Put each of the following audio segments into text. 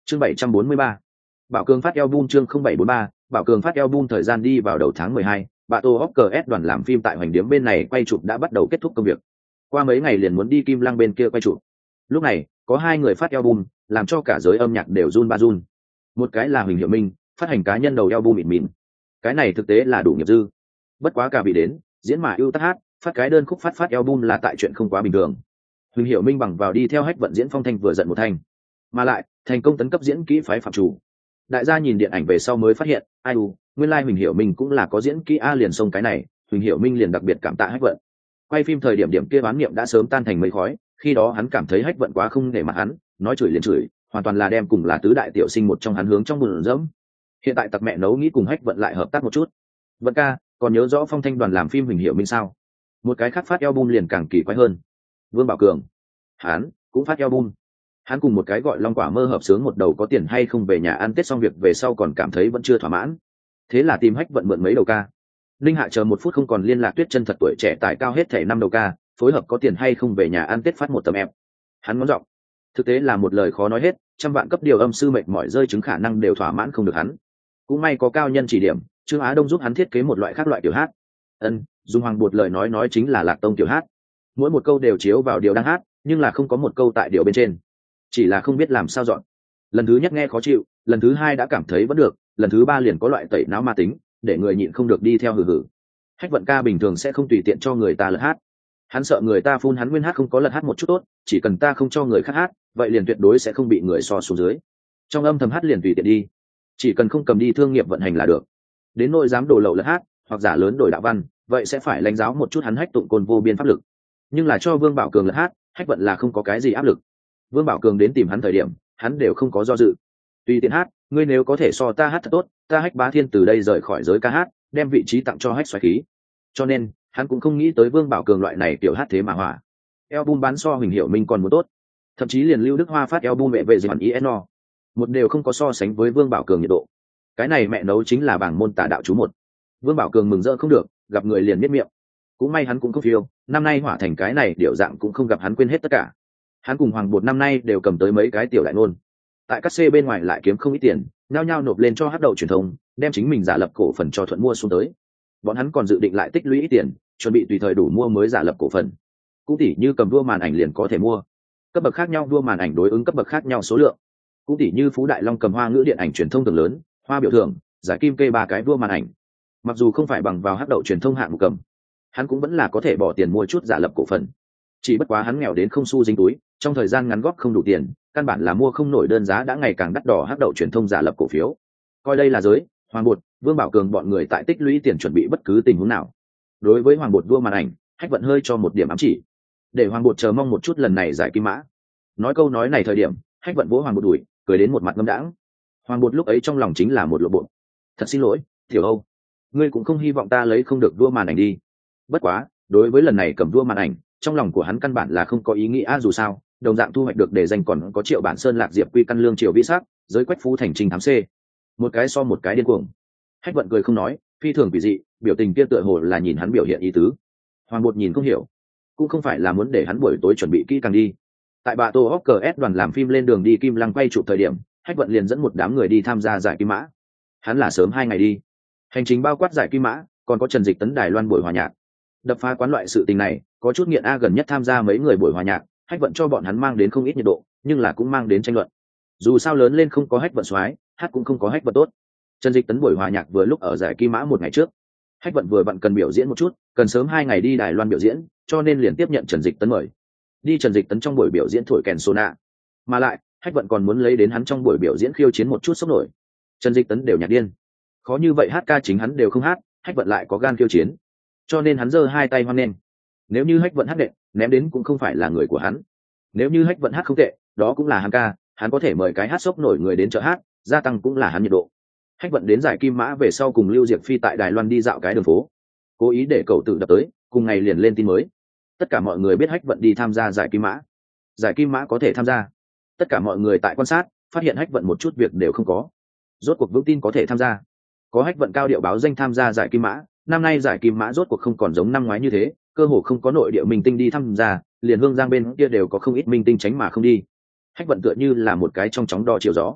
Chương 743. Bảo Cường phát album. Chương 0743. Bảo Cường phát album. Thời gian đi vào đầu tháng 12, Bato Oscar đoàn làm phim tại Hoành Điếm bên này quay chụp đã bắt đầu kết thúc công việc. Qua mấy ngày liền muốn đi Kim Lăng bên kia quay chụp. Lúc này, có hai người phát album, làm cho cả giới âm nhạc đều run ba run. Một cái là Huỳnh Hiểu Minh, phát hành cá nhân đầu album mịn mịn. Cái này thực tế là đủ nghiệp dư. Bất quá cả bị đến, diễn mà ưu tác hát, phát cái đơn khúc phát album là tại chuyện không quá bình thường. Huỳnh Hiểu Minh bằng vào đi theo Hách Vận diễn phong thanh vừa giận một thanh, mà lại thành công tấn cấp diễn kỹ phái phạm chủ. Đại gia nhìn điện ảnh về sau mới phát hiện, nguyên lai Huỳnh Hiểu Minh cũng là có diễn kỹ a, liền xông cái này, Huỳnh Hiểu Minh liền đặc biệt cảm tạ Hách Vận. Quay phim thời điểm điểm kia bán niệm đã sớm tan thành mây khói, khi đó hắn cảm thấy Hách Vận quá không để mặt hắn, nói chửi liền chửi, hoàn toàn là đem cùng là tứ đại tiểu sinh một trong hắn hướng trong bùn dẫm. Hiện tại tặc mẹ nấu nghĩ cùng Hách Vận lại hợp tác một chút. Vận ca, còn nhớ rõ phong thanh đoàn làm phim Huỳnh Hiểu Minh sao? Một cái khác phát album liền càng kỳ quái hơn. Vương Bảo Cường, hắn cũng phát album. Hắn cùng một cái gọi Long Quả Mơ hợp sướng một đầu có tiền hay không về nhà ăn Tết, xong việc về sau còn cảm thấy vẫn chưa thỏa mãn, thế là tìm Hách Vận mượn mấy đầu ca. Linh Hạ chờ một phút không còn liên lạc, Tuyết Chân Thật tuổi trẻ tài cao hết thảy 5 đầu ca, phối hợp có tiền hay không về nhà ăn Tết phát một tấm em. Hắn ngón giọng, thực tế là một lời khó nói hết, trăm vạn cấp điều âm sư mệt mỏi rơi chứng khả năng đều thỏa mãn không được hắn. Cũng may có cao nhân chỉ điểm, Trương Á Đông giúp hắn thiết kế một loại khác loại kiểu hát. Dùng Hoàng Bột lời nói chính là lạc tông kiểu hát. Mỗi một câu đều chiếu vào điều đang hát, nhưng là không có một câu tại điều bên trên, chỉ là không biết làm sao dọn. Lần thứ nhất nghe khó chịu, lần thứ hai đã cảm thấy vẫn được, lần thứ ba liền có loại tẩy não ma tính, để người nhịn không được đi theo hừ hừ. Hách Vận ca bình thường sẽ không tùy tiện cho người ta lật hát, hắn sợ người ta phun hắn nguyên hát không có lật hát một chút tốt, chỉ cần ta không cho người khác hát, vậy liền tuyệt đối sẽ không bị người so xuống dưới. Trong âm thầm hát liền tùy tiện đi, chỉ cần không cầm đi thương nghiệp vận hành là được. Đến nỗi dám đổ lậu lật hát hoặc giả lớn đổi đạo văn, vậy sẽ phải lãnh giáo một chút hắn Hách tụng côn vô biên pháp lực. Nhưng là cho Vương Bảo Cường lật hát, Hách Vận là không có cái gì áp lực. Vương Bảo Cường đến tìm hắn thời điểm, hắn đều không có do dự, tùy tiện hát, ngươi nếu có thể so ta hát thật tốt, ta Hách Bá Thiên từ đây rời khỏi giới ca hát, đem vị trí tặng cho Hách xoáy khí. Cho nên hắn cũng không nghĩ tới Vương Bảo Cường loại này kiểu hát thế mà hỏa. Album bán so Huỳnh Hiểu Minh còn muốn tốt, thậm chí liền Lưu Đức Hoa phát album mẹ về gì hẳn ISO, một đều không có so sánh với Vương Bảo Cường nhiệt độ. Cái này mẹ nấu chính là bảng môn tà đạo chú một. Vương Bảo Cường mừng rỡ không được, gặp người liền biết miệng. Cũng may hắn cũng không phiêu, năm nay hỏa thành cái này điệu dạng cũng không gặp hắn quên hết tất cả. Hắn cùng Hoàng Bột năm nay đều cầm tới mấy cái tiểu đại ngôn, tại các C bên ngoài lại kiếm không ít tiền, nhao nhao nộp lên cho hát đậu truyền thông, đem chính mình giả lập cổ phần cho Thuận mua xuống tới. Bọn hắn còn dự định lại tích lũy ít tiền, chuẩn bị tùy thời đủ mua mới giả lập cổ phần. Cũng tỉ như cầm đua màn ảnh liền có thể mua, cấp bậc khác nhau đua màn ảnh đối ứng cấp bậc khác nhau số lượng. Cũng tỉ như Phú Đại Long cầm Hoa ngữ điện ảnh truyền thông thường lớn, Hoa biểu thưởng, giải kim kê 3 cái đua màn ảnh. Mặc dù không phải bằng vào hát đậu truyền thông hạng mục cầm, hắn cũng vẫn là có thể bỏ tiền mua chút giả lập cổ phần. Chỉ bất quá hắn nghèo đến không xu dính túi, trong thời gian ngắn góp không đủ tiền, căn bản là mua không nổi, đơn giá đã ngày càng đắt đỏ hắc đậu truyền thông giả lập cổ phiếu. Coi đây là giới, Hoàng Bột, Vương Bảo Cường bọn người tại tích lũy tiền chuẩn bị bất cứ tình huống nào. Đối với Hoàng Bột đua màn ảnh, Hách Vận hơi cho một điểm ám chỉ, để Hoàng Bột chờ mong một chút lần này giải kim mã. Nói câu nói này thời điểm, Hách Vận vỗ Hoàng Bột đùi, cười đến một mặt ngâm đãng. Hoàng Bột lúc ấy trong lòng chính là một lộ bộ. Thật xin lỗi, Tiểu Âu, ngươi cũng không hy vọng ta lấy không được đua màn ảnh đi. Bất quá, đối với lần này cầm đua màn ảnh, trong lòng của hắn căn bản là không có ý nghĩ dù sao đồng dạng thu hoạch được để danh còn có Triệu Bản Sơn Lạc Diệp Quy Căn Lương Triều Vĩ Sắc, giới Quách Phú Thành Trình thám C, một cái so một cái điên cuồng. Hách Vận cười không nói, phi thường quỷ dị, biểu tình kia tựa hồ là nhìn hắn biểu hiện ý tứ. Hoàng Bột nhìn không hiểu, cũng không phải là muốn để hắn buổi tối chuẩn bị kỹ càng đi. Tại bà Tô Oscar đoàn làm phim lên đường đi Kim Lăng quay chụp thời điểm, Hách Vận liền dẫn một đám người đi tham gia giải kim mã. Hắn là sớm 2 ngày đi, hành trình bao quát giải kim mã, còn có Trần Dịch Tấn Đài Loan buổi hòa nhạc. Đập phá quán loại sự tình này, có chút nghiện gần nhất tham gia mấy người buổi hòa nhạc, Hách Vận cho bọn hắn mang đến không ít nhiệt độ, nhưng là cũng mang đến tranh luận. Dù sao lớn lên không có Hách Vận soái, hát cũng không có Hách Vận tốt. Trần Dịch Tấn buổi hòa nhạc vừa lúc ở giải kim mã 1 ngày trước, Hách Vận vừa bận cần biểu diễn một chút, cần sớm 2 ngày đi Đài Loan biểu diễn, cho nên liền tiếp nhận Trần Dịch Tấn mời. Đi Trần Dịch Tấn trong buổi biểu diễn thổi kèn sona, mà lại Hách Vận còn muốn lấy đến hắn trong buổi biểu diễn khiêu chiến một chút sốc nổi. Trần Dịch Tấn đều nhạc điên, khó như vậy hát ca chính hắn đều không hát, Hách Vận lại có gan khiêu chiến, cho nên hắn giơ 2 tay hoan nghênh. Nếu như Hách Vận hát đệm, ném đến cũng không phải là người của hắn. Nếu như Hách Vận hát không tệ, đó cũng là hắn ca, hắn có thể mời cái hát sốc nổi người đến chợ hát, gia tăng cũng là hắn nhiệt độ. Hách Vận đến giải kim mã về sau cùng Lưu Diệp Phi tại Đài Loan đi dạo cái đường phố, cố ý để cậu tự đập tới, cùng ngày liền lên tin mới. Tất cả mọi người biết Hách Vận đi tham gia giải kim mã. Giải kim mã có thể tham gia. Tất cả mọi người tại quan sát, phát hiện Hách Vận một chút việc đều không có. Rốt cuộc vững tin có thể tham gia. Có Hách Vận cao điệu báo danh tham gia giải kim mã, năm nay giải kim mã rốt cuộc không còn giống năm ngoái như thế, cơ hồ không có nội địa minh tinh đi tham gia, liền Hương Giang bên kia đều có không ít minh tinh tránh mà không đi. Hách Vận tựa như là một cái trong chóng đo chiều gió,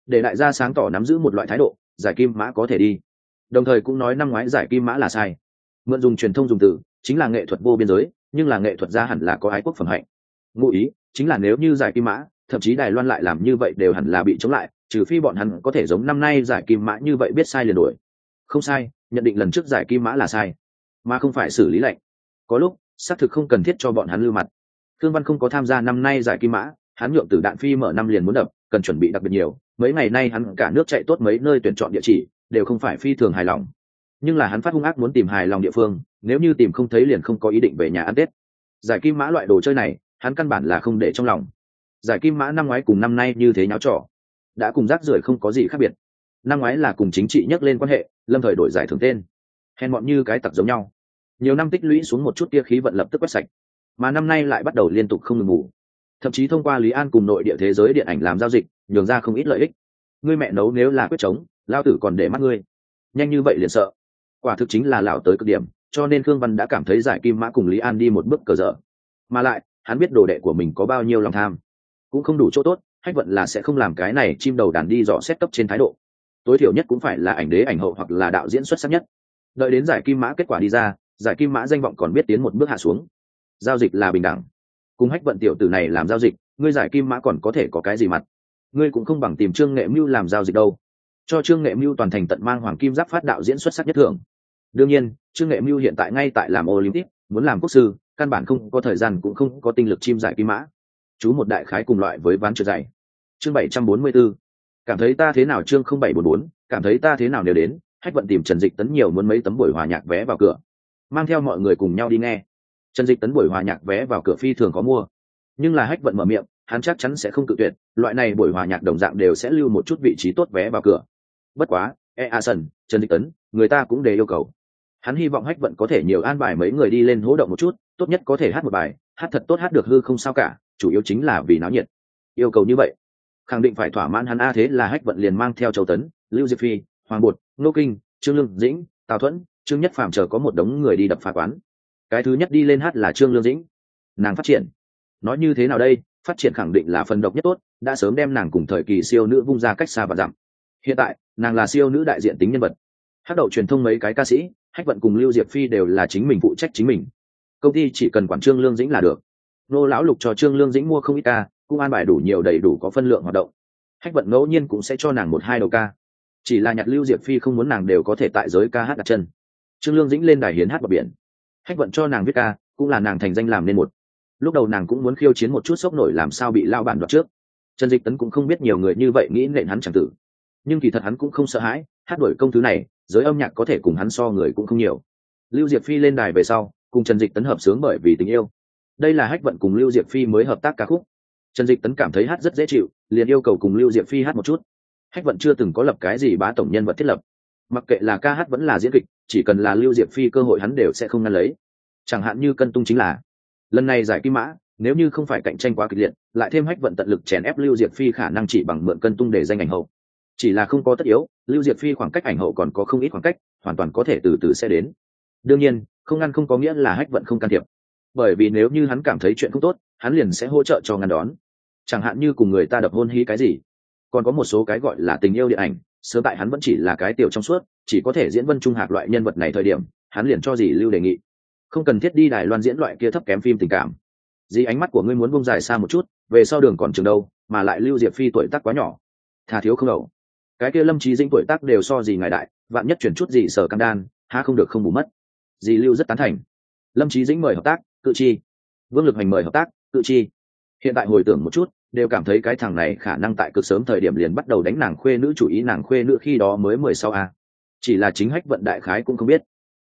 để đại gia sáng tỏ nắm giữ một loại thái độ, giải kim mã có thể đi, đồng thời cũng nói năm ngoái giải kim mã là sai. Mượn dùng truyền thông dùng từ chính là nghệ thuật vô biên giới, nhưng là nghệ thuật gia hẳn là có ái quốc phẩm hạnh. Ngụ ý chính là nếu như giải kim mã, thậm chí Đài Loan lại làm như vậy đều hẳn là bị chống lại, trừ phi bọn hắn có thể giống năm nay giải kim mã như vậy biết sai liền đổi. Không sai, nhận định lần trước giải kim mã là sai, mà không phải xử lý lệnh. Có lúc xác thực không cần thiết cho bọn hắn lưu mặt. Thương Văn không có tham gia năm nay giải kim mã, hắn nhượng Tử Đạn Phi mở năm liền muốn đập, cần chuẩn bị đặc biệt nhiều. Mấy ngày nay hắn cả nước chạy tốt mấy nơi tuyển chọn địa chỉ, đều không phải phi thường hài lòng. Nhưng là hắn phát hung ác muốn tìm hài lòng địa phương, nếu như tìm không thấy liền không có ý định về nhà ăn Tết. Giải kim mã loại đồ chơi này, hắn căn bản là không để trong lòng. Giải kim mã năm ngoái cùng năm nay như thế nháo trò, đã cùng rác rưởi không có gì khác biệt. Năm ngoái là cùng chính trị nhắc lên quan hệ, lâm thời đổi giải thưởng tên, hèn mọn như cái tặc giống nhau. Nhiều năm tích lũy xuống một chút tia khí vận lập tức quét sạch, mà năm nay lại bắt đầu liên tục không ngừng ngủ, thậm chí thông qua Lý An cùng nội địa thế giới điện ảnh làm giao dịch, nhường ra không ít lợi ích. Ngươi mẹ nấu nếu là quyết chống, lao tử còn để mắt ngươi, nhanh như vậy liền sợ. Quả thực chính là lão tới cực điểm, cho nên Khương Văn đã cảm thấy giải kim mã cùng Lý An đi một bước cờ dở. Mà lại hắn biết đồ đệ của mình có bao nhiêu lòng tham, cũng không đủ chỗ tốt. Hách Vận là sẽ không làm cái này chim đầu đàn đi dò xét cấp trên thái độ, tối thiểu nhất cũng phải là ảnh đế ảnh hậu hoặc là đạo diễn xuất sắc nhất. Đợi đến giải kim mã kết quả đi ra, giải kim mã danh vọng còn biết tiến một bước hạ xuống. Giao dịch là bình đẳng, cùng Hách Vận tiểu tử này làm giao dịch, ngươi giải kim mã còn có thể có cái gì mặt? Ngươi cũng không bằng tìm Trương Nghệ Mưu làm giao dịch đâu, cho Trương Nghệ Mưu toàn thành tận mang hoàng kim giáp phát đạo diễn xuất sắc nhất thưởng. Đương nhiên Trương Nghệ Mưu hiện tại ngay tại làm Olympic, muốn làm quốc sư, căn bản không có thời gian cũng không có tinh lực chim giải kim mã. Chú một đại khái cùng loại với ván trượt dày. Chương 744. Cảm thấy ta thế nào? Chương 0744. Cảm thấy ta thế nào? Nếu đến, Hách Vận tìm Trần Dịch Tấn nhiều muốn mấy tấm buổi hòa nhạc vé vào cửa, mang theo mọi người cùng nhau đi nghe. Trần Dịch Tấn buổi hòa nhạc vé vào cửa phi thường có mua, nhưng là Hách Vận mở miệng, hắn chắc chắn sẽ không cự tuyệt, loại này buổi hòa nhạc đồng dạng đều sẽ lưu một chút vị trí tốt vé vào cửa. Bất quá, Sân, Trần Dịch Tấn, người ta cũng đều yêu cầu. Hắn hy vọng Hách Vận có thể nhiều an bài mấy người đi lên hỗ động một chút, tốt nhất có thể hát một bài, hát thật tốt, hát được hư không sao cả, chủ yếu chính là vì náo nhiệt. Yêu cầu như vậy, khẳng định phải thỏa mãn hắn a. Thế là Hách Vận liền mang theo Châu Tấn, Lưu Diệp Phi, Hoàng Bột, Nô Kinh, Trương Lương Dĩnh, Tào Thuẫn, Trương Nhất Phàm chờ có một đống người đi đập phá quán. Cái thứ nhất đi lên hát là Trương Lương Dĩnh. Nàng phát triển, nói như thế nào đây, phát triển khẳng định là phần độc nhất tốt, đã sớm đem nàng cùng thời kỳ siêu nữ vung ra cách xa và dặm. Hiện tại nàng là siêu nữ đại diện tính nhân vật. Hát đậu truyền thông mấy cái ca sĩ, Hách Vận cùng Lưu Diệp Phi đều là chính mình phụ trách chính mình, công ty chỉ cần quản Trương Lương Dĩnh là được. Nô lão Lục cho Trương Lương Dĩnh mua không ít ca, cũng an bài đủ nhiều đầy đủ có phân lượng hoạt động. Hách Vận ngẫu nhiên cũng sẽ cho nàng một hai đầu ca, chỉ là nhặt Lưu Diệp Phi không muốn nàng đều có thể tại giới ca hát đặt chân. Trương Lương Dĩnh lên đài hiến hát bờ biển, Hách Vận cho nàng viết ca, cũng là nàng thành danh làm nên một. Lúc đầu nàng cũng muốn khiêu chiến một chút sốc nổi, làm sao bị lao bản đoạt trước. Trần Dịch Tấn cũng không biết nhiều người như vậy nghĩ nện hắn chẳng tử, nhưng kỳ thật hắn cũng không sợ hãi, hát đổi công thứ này, giới âm nhạc có thể cùng hắn so người cũng không nhiều. Lưu Diệp Phi lên đài về sau, cùng Trần Dịch Tấn hợp sướng Bởi Vì Tình Yêu. Đây là Hách Vận cùng Lưu Diệp Phi mới hợp tác ca khúc. Trần Dịch Tấn cảm thấy hát rất dễ chịu, liền yêu cầu cùng Lưu Diệp Phi hát một chút. Hách Vận chưa từng có lập cái gì bá tổng nhân vật thiết lập, mặc kệ là ca hát vẫn là diễn kịch, chỉ cần là Lưu Diệp Phi cơ hội hắn đều sẽ không ngăn lấy. Chẳng hạn như Cân Tung chính là lần này giải kim mã, nếu như không phải cạnh tranh quá kịch liệt, lại thêm Hách Vận tận lực chèn ép Lưu Diệp Phi, khả năng chỉ bằng mượn Cân Tung để danh ảnh hậu. Chỉ là không có tất yếu, Lưu Diệp Phi khoảng cách ảnh hậu còn có không ít khoảng cách, hoàn toàn có thể từ từ sẽ đến. Đương nhiên không ngăn không có nghĩa là Hách Vận không can thiệp, bởi vì nếu như hắn cảm thấy chuyện không tốt, hắn liền sẽ hỗ trợ cho ngăn đón. Chẳng hạn như cùng người ta đập hôn hí cái gì, còn có một số cái gọi là tình yêu điện ảnh, sớm tại hắn vẫn chỉ là cái tiểu trong suốt, chỉ có thể diễn Vân Trung Hạc loại nhân vật này thời điểm, hắn liền cho dì Lưu đề nghị, không cần thiết đi Đài Loan diễn loại kia thấp kém phim tình cảm. Dì ánh mắt của ngươi muốn buông dài xa một chút, về sau đường còn trường đâu, mà lại Lưu Diệp Phi tuổi tác quá nhỏ, thà thiếu không đầu. Cái kia Lâm Chí Dĩnh tuổi tác đều so dì ngài đại, vạn nhất chuyển chút gì sở cam đan, há không được không bù mất. Dì Lưu rất tán thành. Lâm Chí Dĩnh mời hợp tác, cự chi. Vương Lực Hành mời hợp tác, cự chi. Hiện tại hồi tưởng một chút, đều cảm thấy cái thằng này khả năng tại cực sớm thời điểm liền bắt đầu đánh nàng khuê nữ chủ ý, nàng khuê nữ khi đó mới 16 a. Chỉ là chính Hách Vận đại khái cũng không biết.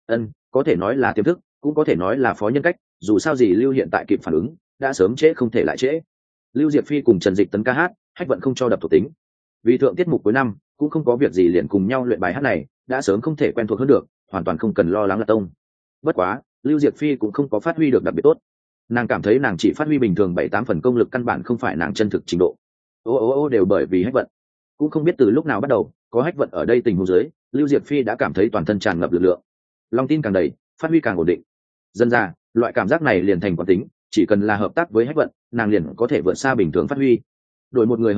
Có thể nói là tiềm thức, cũng có thể nói là phó nhân cách, dù sao gì Lưu hiện tại kịp phản ứng, đã sớm trễ không thể lại trễ. Lưu Diệp Phi cùng Trần Dịch Tấn ca hát, Hách Vận không cho đập thuộc tính. Vì thượng tiết mục cuối năm, cũng không có việc gì liền cùng nhau luyện bài hát này, đã sớm không thể quen thuộc hơn được, hoàn toàn không cần lo lắng là tông. Bất quá, Lưu Diệp Phi cũng không có phát huy được đặc biệt tốt. Nàng cảm thấy nàng chỉ phát huy bình thường 7-8 phần công lực, căn bản không phải nàng chân thực trình độ. Đều bởi vì Hách Vận. Cũng không biết từ lúc nào bắt đầu, có Hách Vận ở đây tình huống dưới, Lưu Diệp Phi đã cảm thấy toàn thân tràn ngập lực lượng, lòng tin càng đầy, phát huy càng ổn định. Dần ra, loại cảm giác này liền thành quán tính, chỉ cần là hợp tác với Hách Vận, nàng liền có thể vượt xa bình thường phát huy. Đổi một người hợp tác,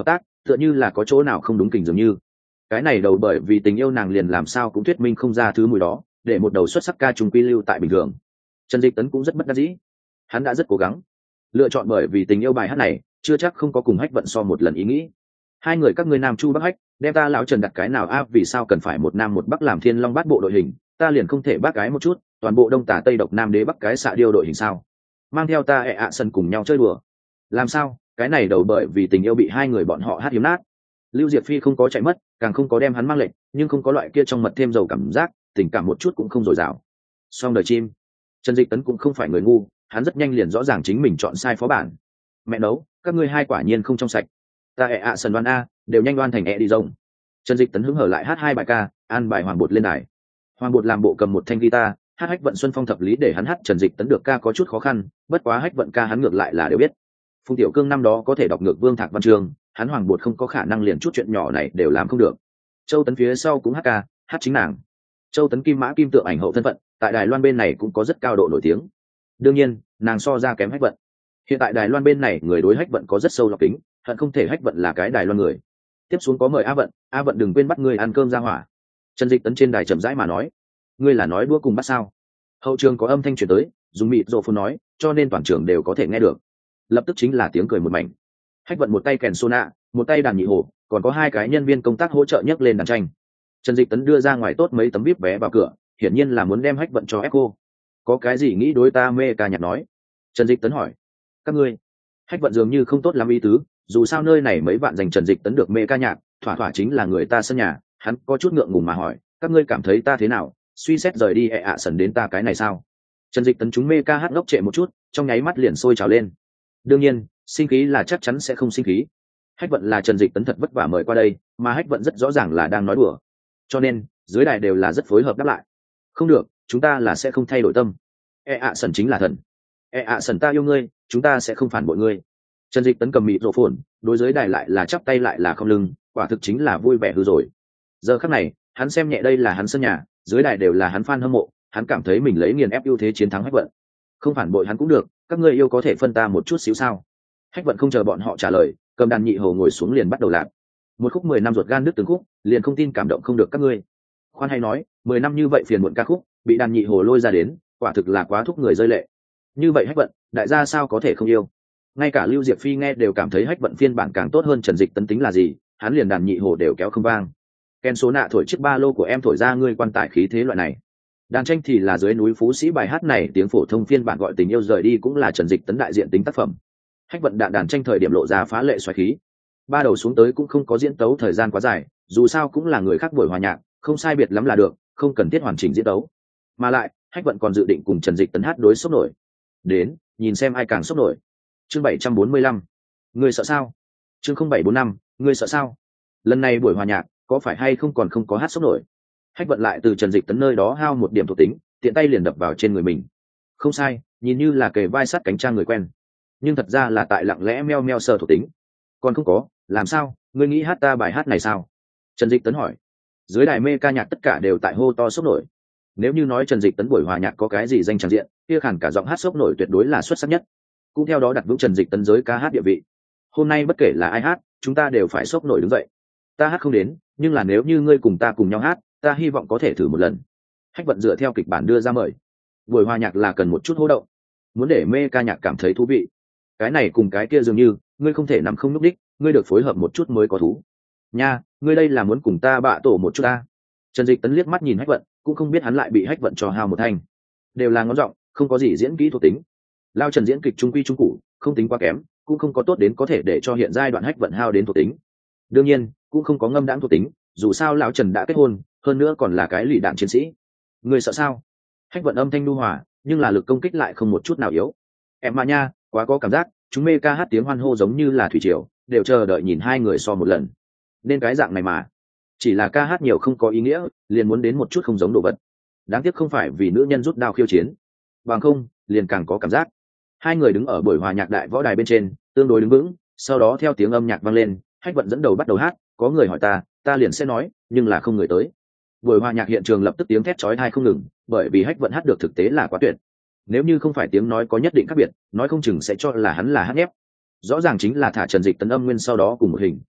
tựa như là có chỗ nào không đúng kình dường như. Cái này đầu bởi vì tình yêu nàng liền làm sao cũng thuyết minh không ra thứ mùi đó, để một đầu xuất sắc ca trùng quy lưu tại bình thường. Trần Dịch Tấn cũng rất bất đắc dĩ, hắn đã rất cố gắng lựa chọn bởi vì tình yêu bài hát này, chưa chắc không có cùng Hách Vận so một lần ý nghĩ. Hai người các ngươi nam chu bắc hách, đem ta lão Trần đặt cái nào a? Vì sao cần phải một nam một bắc làm thiên long bát bộ đội hình? Ta liền không thể bác cái một chút, toàn bộ đông tả tây độc nam đế bắc cái xạ điêu đội hình sao? Mang theo ta sân cùng nhau chơi đùa. Làm sao? Cái này đầu bởi vì tình yêu bị hai người bọn họ hát hiếm nát. Lưu Diệp Phi không có chạy mất, càng không có đem hắn mang lệnh, nhưng không có loại kia trong mật thêm dầu cảm giác, tình cảm một chút cũng không dồi dào. Song đời chim. Trần Dịch Tấn cũng không phải người ngu, hắn rất nhanh liền rõ ràng chính mình chọn sai phó bản. Mẹ nấu, các ngươi hai quả nhiên không trong sạch. Ta sân đoan a, đều nhanh đoan thành đi rồng. Trần Dịch Tấn hứng hở lại hát hai bài ca, an bài Hoàng Bột lên đài. Hoàng Bột làm bộ cầm một thanh guitar, hát Hách Vận Xuân Phong thập lý để hắn hát. Trần Dịch Tấn được ca có chút khó khăn, bất quá Hách Vận ca hắn ngược lại là đều biết. Phùng Tiểu Cương năm đó có thể đọc ngược Vương Thạc văn chương, hắn Hoàng Bột không có khả năng liền chút chuyện nhỏ này đều làm không được. Châu Tấn phía sau cũng hát ca, hát chính nàng. Châu Tấn kim mã kim tượng ảnh hậu thân phận, tại Đài Loan bên này cũng có rất cao độ nổi tiếng. Đương nhiên, nàng so ra kém Hách Vận. Hiện tại Đài Loan bên này người đối Hách Vận có rất sâu lọc tính, hận không thể Hách Vận là cái Đài Loan người. Tiếp xuống có mời A Vận đừng quên bắt ngươi ăn cơm ra hỏa. Trần Dịch Tấn trên đài chậm rãi mà nói, ngươi là nói đua cùng bắt sao? Hậu trường có âm thanh truyền tới, dùng mịt rộ phun nói, cho nên toàn trường đều có thể nghe được. Lập tức chính là tiếng cười một mảnh. Hách Vận một tay kèn sona, một tay đàn nhị hổ, còn có hai cái nhân viên công tác hỗ trợ nhấc lên đàn tranh. Trần Dịch Tấn đưa ra ngoài tốt mấy tấm vip vé vào cửa, hiển nhiên là muốn đem Hách Vận cho ép cô. Có cái gì nghĩ đối ta mê ca nhạc nói? Trần Dịch Tấn hỏi. Các ngươi? Hách Vận dường như không tốt lắm ý tứ, dù sao nơi này mấy bạn dành Trần Dịch Tấn được mê ca nhạc, thỏa thỏa chính là người ta sân nhà. Hắn có chút ngượng ngùng mà hỏi, các ngươi cảm thấy ta thế nào? Suy xét rời đi sần đến ta cái này sao? Trần Dịch Tấn chúng mê ca hát ngốc trệ một chút, trong nháy mắt liền sôi trào lên. Đương nhiên, sinh khí là chắc chắn sẽ không sinh khí. Hách Vận là Trần Dịch Tấn thật vất vả mời qua đây, mà Hách Vận rất rõ ràng là đang nói đùa, cho nên dưới đài đều là rất phối hợp đáp lại. Không được, chúng ta là sẽ không thay đổi tâm. Sần chính là thần. Sần ta yêu ngươi, chúng ta sẽ không phản bội ngươi. Trần Dịch Tấn cầm mịt rộ phồn, đối dưới đài lại là chắp tay lại là không lưng, quả thực chính là vui vẻ hư rồi. Giờ khắc này, hắn xem nhẹ đây là hắn sân nhà, dưới đài đều là hắn fan hâm mộ, hắn cảm thấy mình lấy nghiền ép ưu thế chiến thắng Hách Vận. Không phản bội hắn cũng được, các ngươi yêu có thể phân ta một chút xíu sao? Hách Vận không chờ bọn họ trả lời, cầm đàn nhị hầu ngồi xuống liền bắt đầu lạc. Một khúc 10 năm ruột gan đứt từng khúc, liền không tin cảm động không được các ngươi. Khoan hay nói, 10 năm như vậy phiền muộn ca khúc, bị đàn nhị hồ lôi ra đến, quả thực là quá thúc người rơi lệ. Như vậy Hách Vận, đại gia sao có thể không yêu? Ngay cả Lưu Diệp Phi nghe đều cảm thấy Hách Vận phiên bản càng tốt hơn Trần Dịch Tấn tính là gì, hắn liền đàn nhị hồ đều kéo không vang. Ken số nạ thổi chiếc ba lô của em thổi ra ngươi quan tải khí thế loại này. Đàn tranh thì là dưới núi Phú Sĩ bài hát này tiếng phổ thông phiên bản gọi tình yêu rời đi cũng là Trần Dịch Tấn đại diện tính tác phẩm. Hách Vận đàn tranh thời điểm lộ ra phá lệ xoáy khí. Ba đầu xuống tới cũng không có diễn tấu thời gian quá dài, dù sao cũng là người khác buổi hòa nhạc, không sai biệt lắm là được, không cần thiết hoàn chỉnh diễn tấu. Mà lại, Hách Vận còn dự định cùng Trần Dịch Tấn hát đối sốc nổi. Đến, nhìn xem ai càng sốc nổi. Chương 745. Ngươi sợ sao? Chương 0745. Ngươi sợ sao? Lần này buổi hòa nhạc, có phải hay không còn không có hát sốc nổi? Hách Vận lại từ Trần Dịch Tấn nơi đó hao một điểm thuộc tính, tiện tay liền đập vào trên người mình. Không sai, nhìn như là kề vai sát cánh trang người quen, nhưng thật ra là tại lặng lẽ meo meo sờ thuộc tính. Còn không có, làm sao? Ngươi nghĩ hát ta bài hát này sao? Trần Dịch Tấn hỏi. Dưới đài mê ca nhạc tất cả đều tại hô to sốc nổi. Nếu như nói Trần Dịch Tấn buổi hòa nhạc có cái gì danh tràng diện, kia khản cả giọng hát sốc nổi tuyệt đối là xuất sắc nhất. Cũng theo đó đặt vững Trần Dịch Tấn giới ca hát địa vị. Hôm nay bất kể là ai hát, chúng ta đều phải sốc nổi đứng dậy. Ta hát không đến, nhưng là nếu như ngươi cùng ta cùng nhau hát, ta hy vọng có thể thử một lần. Hách Vận dựa theo kịch bản đưa ra mời. Buổi hòa nhạc là cần một chút hô động, muốn để mê ca nhạc cảm thấy thú vị. Cái này cùng cái kia dường như, ngươi không thể nằm không nhúc đích, ngươi được phối hợp một chút mới có thú. Nha, ngươi đây là muốn cùng ta bạ tổ một chút ta. Trần Dịch Tấn liếc mắt nhìn Hách Vận, cũng không biết hắn lại bị Hách Vận cho hao một thanh. Đều là ngón giọng, không có gì diễn kỹ thuộc tính. Lao Trần diễn kịch trung quy trung cụ, không tính quá kém, cũng không có tốt đến có thể để cho hiện giai đoạn Hách Vận hao đến thuộc tính. Đương nhiên, cũng không có ngâm đãng thuộc tính, dù sao lão Trần đã kết hôn, hơn nữa còn là cái lì đạn chiến sĩ. Ngươi sợ sao? Hách Vận âm thanh nhu hòa, nhưng là lực công kích lại không một chút nào yếu. Em mà nha, quá có cảm giác, chúng mê ca hát tiếng hoan hô giống như là thủy triều, đều chờ đợi nhìn hai người so một lần. Nên cái dạng này mà, chỉ là ca hát nhiều không có ý nghĩa, liền muốn đến một chút không giống đồ vật. Đáng tiếc không phải vì nữ nhân rút đao khiêu chiến, bằng không liền càng có cảm giác. Hai người đứng ở buổi hòa nhạc đại võ đài bên trên, tương đối đứng vững, sau đó theo tiếng âm nhạc vang lên, Hách Vận dẫn đầu bắt đầu hát, có người hỏi ta liền sẽ nói, nhưng là không người tới. Buổi hòa nhạc hiện trường lập tức tiếng thét chói tai không ngừng, bởi vì Hách Vận hát được thực tế là quá tuyệt. Nếu như không phải tiếng nói có nhất định khác biệt, nói không chừng sẽ cho là hắn là hát nhép. Rõ ràng chính là thả Trần Dịch Tấn âm nguyên sau đó cùng một hình.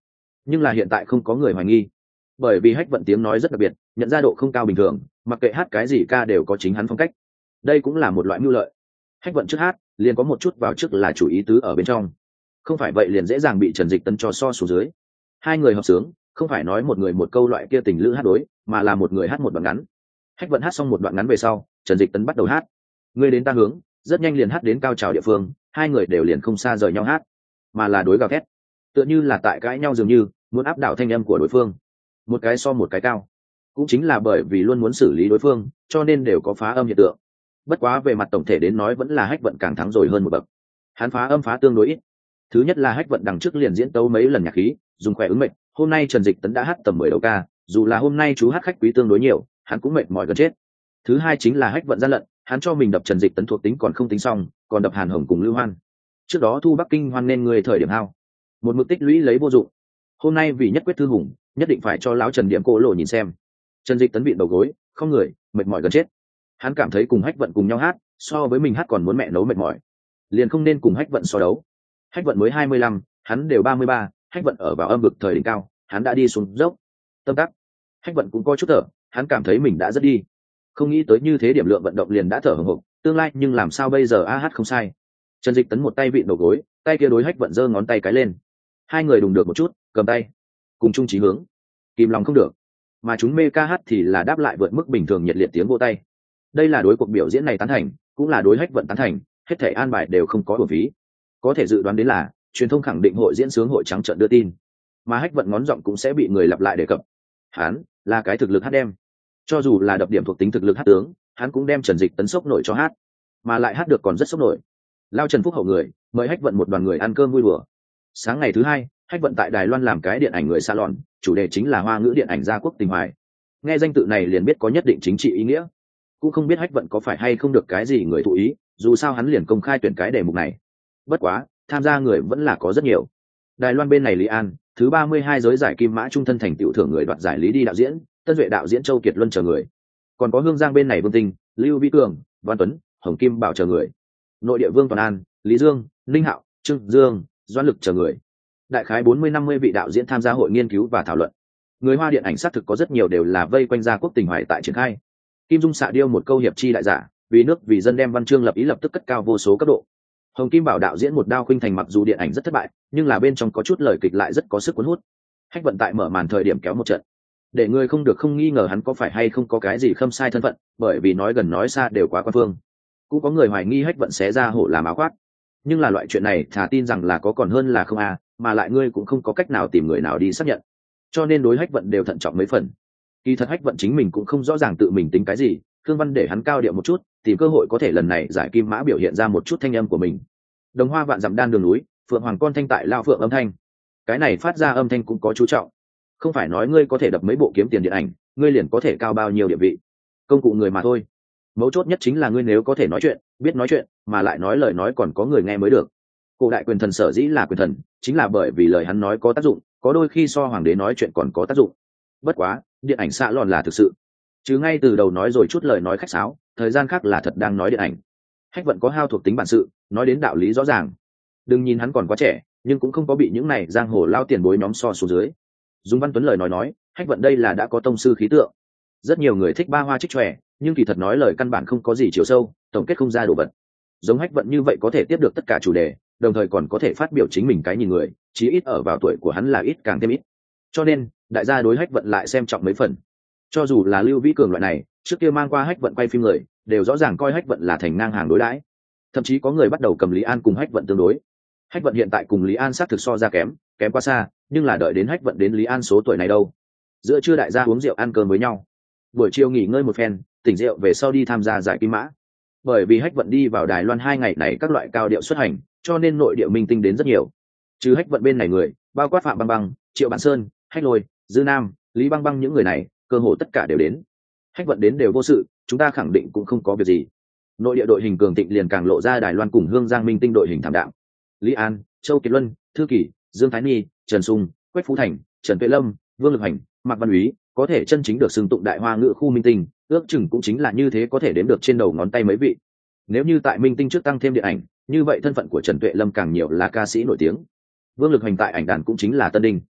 nhưng là hiện tại không có người hoài nghi, bởi vì Hách Vận tiếng nói rất đặc biệt, nhận ra độ không cao bình thường, mặc kệ hát cái gì ca đều có chính hắn phong cách. Đây cũng là một loại mưu lợi. Hách Vận trước hát liền có một chút vào trước là chủ ý tứ ở bên trong, không phải vậy liền dễ dàng bị Trần Dịch Tấn cho so xuống dưới. Hai người hợp sướng, không phải nói một người một câu loại kia tình lữ hát đối, mà là một người hát một đoạn ngắn. Hách Vận hát xong một đoạn ngắn về sau, Trần Dịch Tấn bắt đầu hát người đến ta hướng, rất nhanh liền hát đến cao trào địa phương, hai người đều liền không xa rời nhau hát, mà là đối gào thét, tựa như là tại cãi nhau dường như muốn áp đảo thanh âm của đối phương, một cái so một cái cao. Cũng chính là bởi vì luôn muốn xử lý đối phương, cho nên đều có phá âm hiện tượng. Bất quá về mặt tổng thể đến nói vẫn là Hách Vận càng thắng rồi hơn một bậc. Hắn phá âm phá tương đối ít. Thứ nhất là Hách Vận đằng trước liền diễn tấu mấy lần nhạc khí, dùng khỏe ứng mệnh. Hôm nay Trần Dịch Tấn đã hát tầm 10 đầu ca, dù là hôm nay chú hát khách quý tương đối nhiều, hắn cũng mệt mỏi gần chết. Thứ hai chính là Hách Vận gian lận, hắn cho mình đập Trần Dịch Tấn thuộc tính còn không tính xong, còn đập Hàn Hồng cùng Lưu Hoan. Trước đó thu Bắc Kinh hoan nên người thời điểm hao, một mực tích lũy lấy vô dụng. Hôm nay vì nhất quyết thư hùng, nhất định phải cho lão Trần điểm cô lộ nhìn xem. Trần Dịch Tấn vịn đầu gối, không người, mệt mỏi gần chết. Hắn cảm thấy cùng Hách Vận cùng nhau hát, so với mình hát còn muốn mẹ nấu mệt mỏi, liền không nên cùng Hách Vận so đấu. Hách Vận mới 25, hắn đều 33, Hách Vận ở vào âm vực thời đỉnh cao, hắn đã đi xuống dốc. Tâm đắc, Hách Vận cũng có chút thở, hắn cảm thấy mình đã rất đi, không nghĩ tới như thế điểm lượng vận động liền đã thở hổn hộc, tương lai nhưng làm sao bây giờ a hát không sai. Trần Dịch Tấn một tay vịn đầu gối, tay kia đối Hách Vận giơ ngón tay cái lên, hai người đùng được một chút, cầm tay, cùng chung chí hướng, kìm lòng không được. Mà chúng mê ca hát thì là đáp lại vượt mức bình thường nhiệt liệt tiếng vỗ tay. Đây là đối cuộc biểu diễn này tán thành, cũng là đối Hách Vận tán thành, hết thảy an bài đều không có uổng phí. Có thể dự đoán đến là truyền thông khẳng định hội diễn sướng hội trắng trợn đưa tin, mà Hách Vận ngón giọng cũng sẽ bị người lặp lại đề cập. Hắn là cái thực lực hát đem, cho dù là đập điểm thuộc tính thực lực hát tướng, hắn cũng đem Trần Dịch Tấn sốc nổi cho hát, mà lại hát được còn rất sốc nổi. Lao Trần Phúc hậu người mời Hách Vận một đoàn người ăn cơm vui đùa. Sáng ngày thứ hai, Hách Vận tại Đài Loan làm cái điện ảnh người salon, chủ đề chính là Hoa ngữ điện ảnh gia quốc tình hoài. Nghe danh tự này liền biết có nhất định chính trị ý nghĩa. Cũng không biết Hách Vận có phải hay không được cái gì người thụ ý, dù sao hắn liền công khai tuyển cái đề mục này. Bất quá, tham gia người vẫn là có rất nhiều. Đài Loan bên này Lý An, thứ 32 giới giải Kim Mã Trung thân thành tựu thưởng người đoạt giải lý đi đạo diễn, Tân Duệ đạo diễn Châu Kiệt Luân chờ người. Còn có Hương Giang bên này Vương Tinh, Lưu Vĩ Cường, Văn Tuấn, Hồng Kim Bảo chờ người. Nội địa Vương Toàn An, Lý Dương, Ninh Hạo, Trương Dương, Doãn Lực chờ người. Đại khái 40-50 vị đạo diễn tham gia hội nghiên cứu và thảo luận. Người Hoa điện ảnh xác thực có rất nhiều đều là vây quanh gia quốc tình hoài tại triển khai. Kim Dung xạ điêu một câu hiệp chi đại giả, vì nước vì dân đem văn chương lập ý lập tức cất cao vô số cấp độ. Hồng Kim Bảo đạo diễn một đao khuynh thành mặc dù điện ảnh rất thất bại, nhưng là bên trong có chút lời kịch lại rất có sức cuốn hút. Hách Vận tại mở màn thời điểm kéo một trận, để người không được không nghi ngờ hắn có phải hay không có cái gì khâm sai thân phận, bởi vì nói gần nói xa đều quá quan phương. Cũng có người hoài nghi Hách Vận xé ra hổ làm áo khoác, nhưng là loại chuyện này thà tin rằng là có còn hơn là không à, mà lại ngươi cũng không có cách nào tìm người nào đi xác nhận, cho nên đối Hách Vận đều thận trọng mấy phần. Kỳ thật Hách Vận chính mình cũng không rõ ràng tự mình tính cái gì, Khương Văn để hắn cao điệu một chút, tìm cơ hội có thể lần này giải Kim Mã biểu hiện ra một chút thanh âm của mình. Đồng Hoa vạn dặm đan đường núi, Phượng Hoàng con thanh tại lao phượng âm thanh, cái này phát ra âm thanh cũng có chú trọng, không phải nói ngươi có thể đập mấy bộ kiếm tiền điện ảnh, ngươi liền có thể cao bao nhiêu địa vị, công cụ người mà thôi. Mấu chốt nhất chính là ngươi nếu có thể nói chuyện, biết nói chuyện, mà lại nói lời nói còn có người nghe mới được. Cổ đại quyền thần sở dĩ là quyền thần, chính là bởi vì lời hắn nói có tác dụng, có đôi khi so hoàng đế nói chuyện còn có tác dụng. Bất quá, điện ảnh xạ lòn là thực sự, chứ ngay từ đầu nói rồi chút lời nói khách sáo, thời gian khác là thật đang nói điện ảnh. Hách Vận có hao thuộc tính bản sự, nói đến đạo lý rõ ràng. Đừng nhìn hắn còn quá trẻ, nhưng cũng không có bị những này giang hồ lao tiền bối nhóm so xuống dưới. Dùng Văn Tuấn lời nói, Hách Vận đây là đã có tông sư khí tượng. Rất nhiều người thích ba hoa trích tròe, nhưng kỳ thật nói lời căn bản không có gì chiều sâu, tổng kết không ra đồ vật. Giống Hách Vận như vậy có thể tiếp được tất cả chủ đề, đồng thời còn có thể phát biểu chính mình cái nhìn người, chí ít ở vào tuổi của hắn là ít càng thêm ít. Cho nên, đại gia đối Hách Vận lại xem trọng mấy phần. Cho dù là Lưu Vĩ Cường loại này, trước kia mang qua Hách Vận quay phim người, đều rõ ràng coi Hách Vận là thành ngang hàng đối đãi. Thậm chí có người bắt đầu cầm Lý An cùng Hách Vận tương đối. Hách Vận hiện tại cùng Lý An sát thực so ra kém quá xa, nhưng là đợi đến Hách Vận đến Lý An số tuổi này đâu. Giữa trưa đại gia uống rượu ăn cơm với nhau, buổi chiều nghỉ ngơi một phen, tỉnh rượu về sau đi tham gia giải Kim Mã. Bởi vì Hách Vận đi vào Đài Loan 2 ngày này các loại cao điệu xuất hành, cho nên nội địa minh tinh đến rất nhiều. Trừ Hách Vận bên này người, bao quát Phạm Băng Băng, Triệu Bản Sơn, Hách Lôi, Dư Nam, Lý Băng Băng những người này, cơ hồ tất cả đều đến. Hách Vận đến đều vô sự, chúng ta khẳng định cũng không có việc gì. Nội địa đội hình cường thịnh liền càng lộ ra Đài Loan cùng Hương Giang minh tinh đội hình thảm đạm. Lý An, Châu Kiệt Luân, Thư Kỳ, Dương Thái Nhi, Trần Sung, Quách Phú Thành, Trần Tuệ Lâm, Vương Lực Hành, Mạc Văn Úy, có thể chân chính được xưng tụng đại hoa ngữ khu minh tinh, ước chừng cũng chính là như thế, có thể đếm được trên đầu ngón tay mấy vị. Nếu như tại minh tinh trước tăng thêm điện ảnh, như vậy thân phận của Trần Tuệ Lâm càng nhiều là ca sĩ nổi tiếng. Vương Lực Hành tại ảnh đàn cũng chính là tân đinh.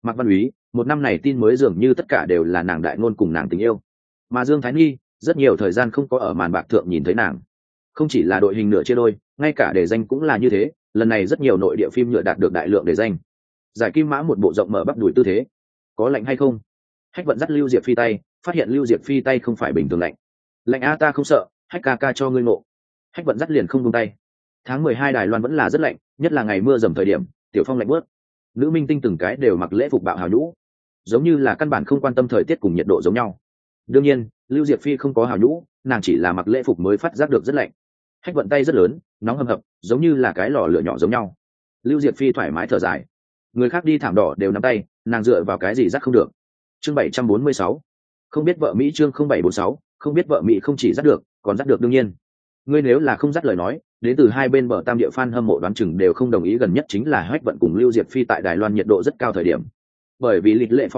Mạc Văn Úy, một năm này tin mới dường như tất cả đều là nàng đại ngôn cùng nàng tình yêu, mà Dương Thái Nghi rất nhiều thời gian không có ở màn bạc thượng nhìn thấy nàng. Không chỉ là đội hình nửa chia đôi, ngay cả đề danh cũng là như thế, lần này rất nhiều nội địa phim nhựa đạt được đại lượng đề danh. Giải Kim Mã một bộ rộng mở bắp đùi tư thế, có lạnh hay không? Hách Vận dắt Lưu Diệp Phi tay, phát hiện Lưu Diệp Phi tay không phải bình thường lạnh. Lạnh a, ta không sợ, Hách ca ca cho ngươi ngộ. Hách Vận dắt liền không buông tay. Tháng 12 Đài Loan vẫn là rất lạnh, nhất là ngày mưa dầm thời điểm, tiểu phong lạnh bớt. Nữ minh tinh từng cái đều mặc lễ phục bạo hào nhũ, giống như là căn bản không quan tâm thời tiết cùng nhiệt độ giống nhau. Đương nhiên, Lưu Diệp Phi không có hào nhũ, nàng chỉ là mặc lễ phục mới phát giác được rất lạnh. Hách Vận tay rất lớn, nóng hầm hập, giống như là cái lò lửa nhỏ giống nhau. Lưu Diệp Phi thoải mái thở dài. Người khác đi thảm đỏ đều nắm tay, nàng dựa vào cái gì dắt không được. Chương 746. Không biết vợ Mỹ, chương 0746, không biết vợ Mỹ không chỉ dắt được, còn dắt được đương nhiên. Ngươi nếu là không dắt lời nói, đến từ hai bên bờ tam địa fan hâm mộ đoán chừng đều không đồng ý, gần nhất chính là Hách Vận cùng Lưu Diệp Phi tại Đài Loan nhiệt độ rất cao thời điểm. Bởi vì lịch lệ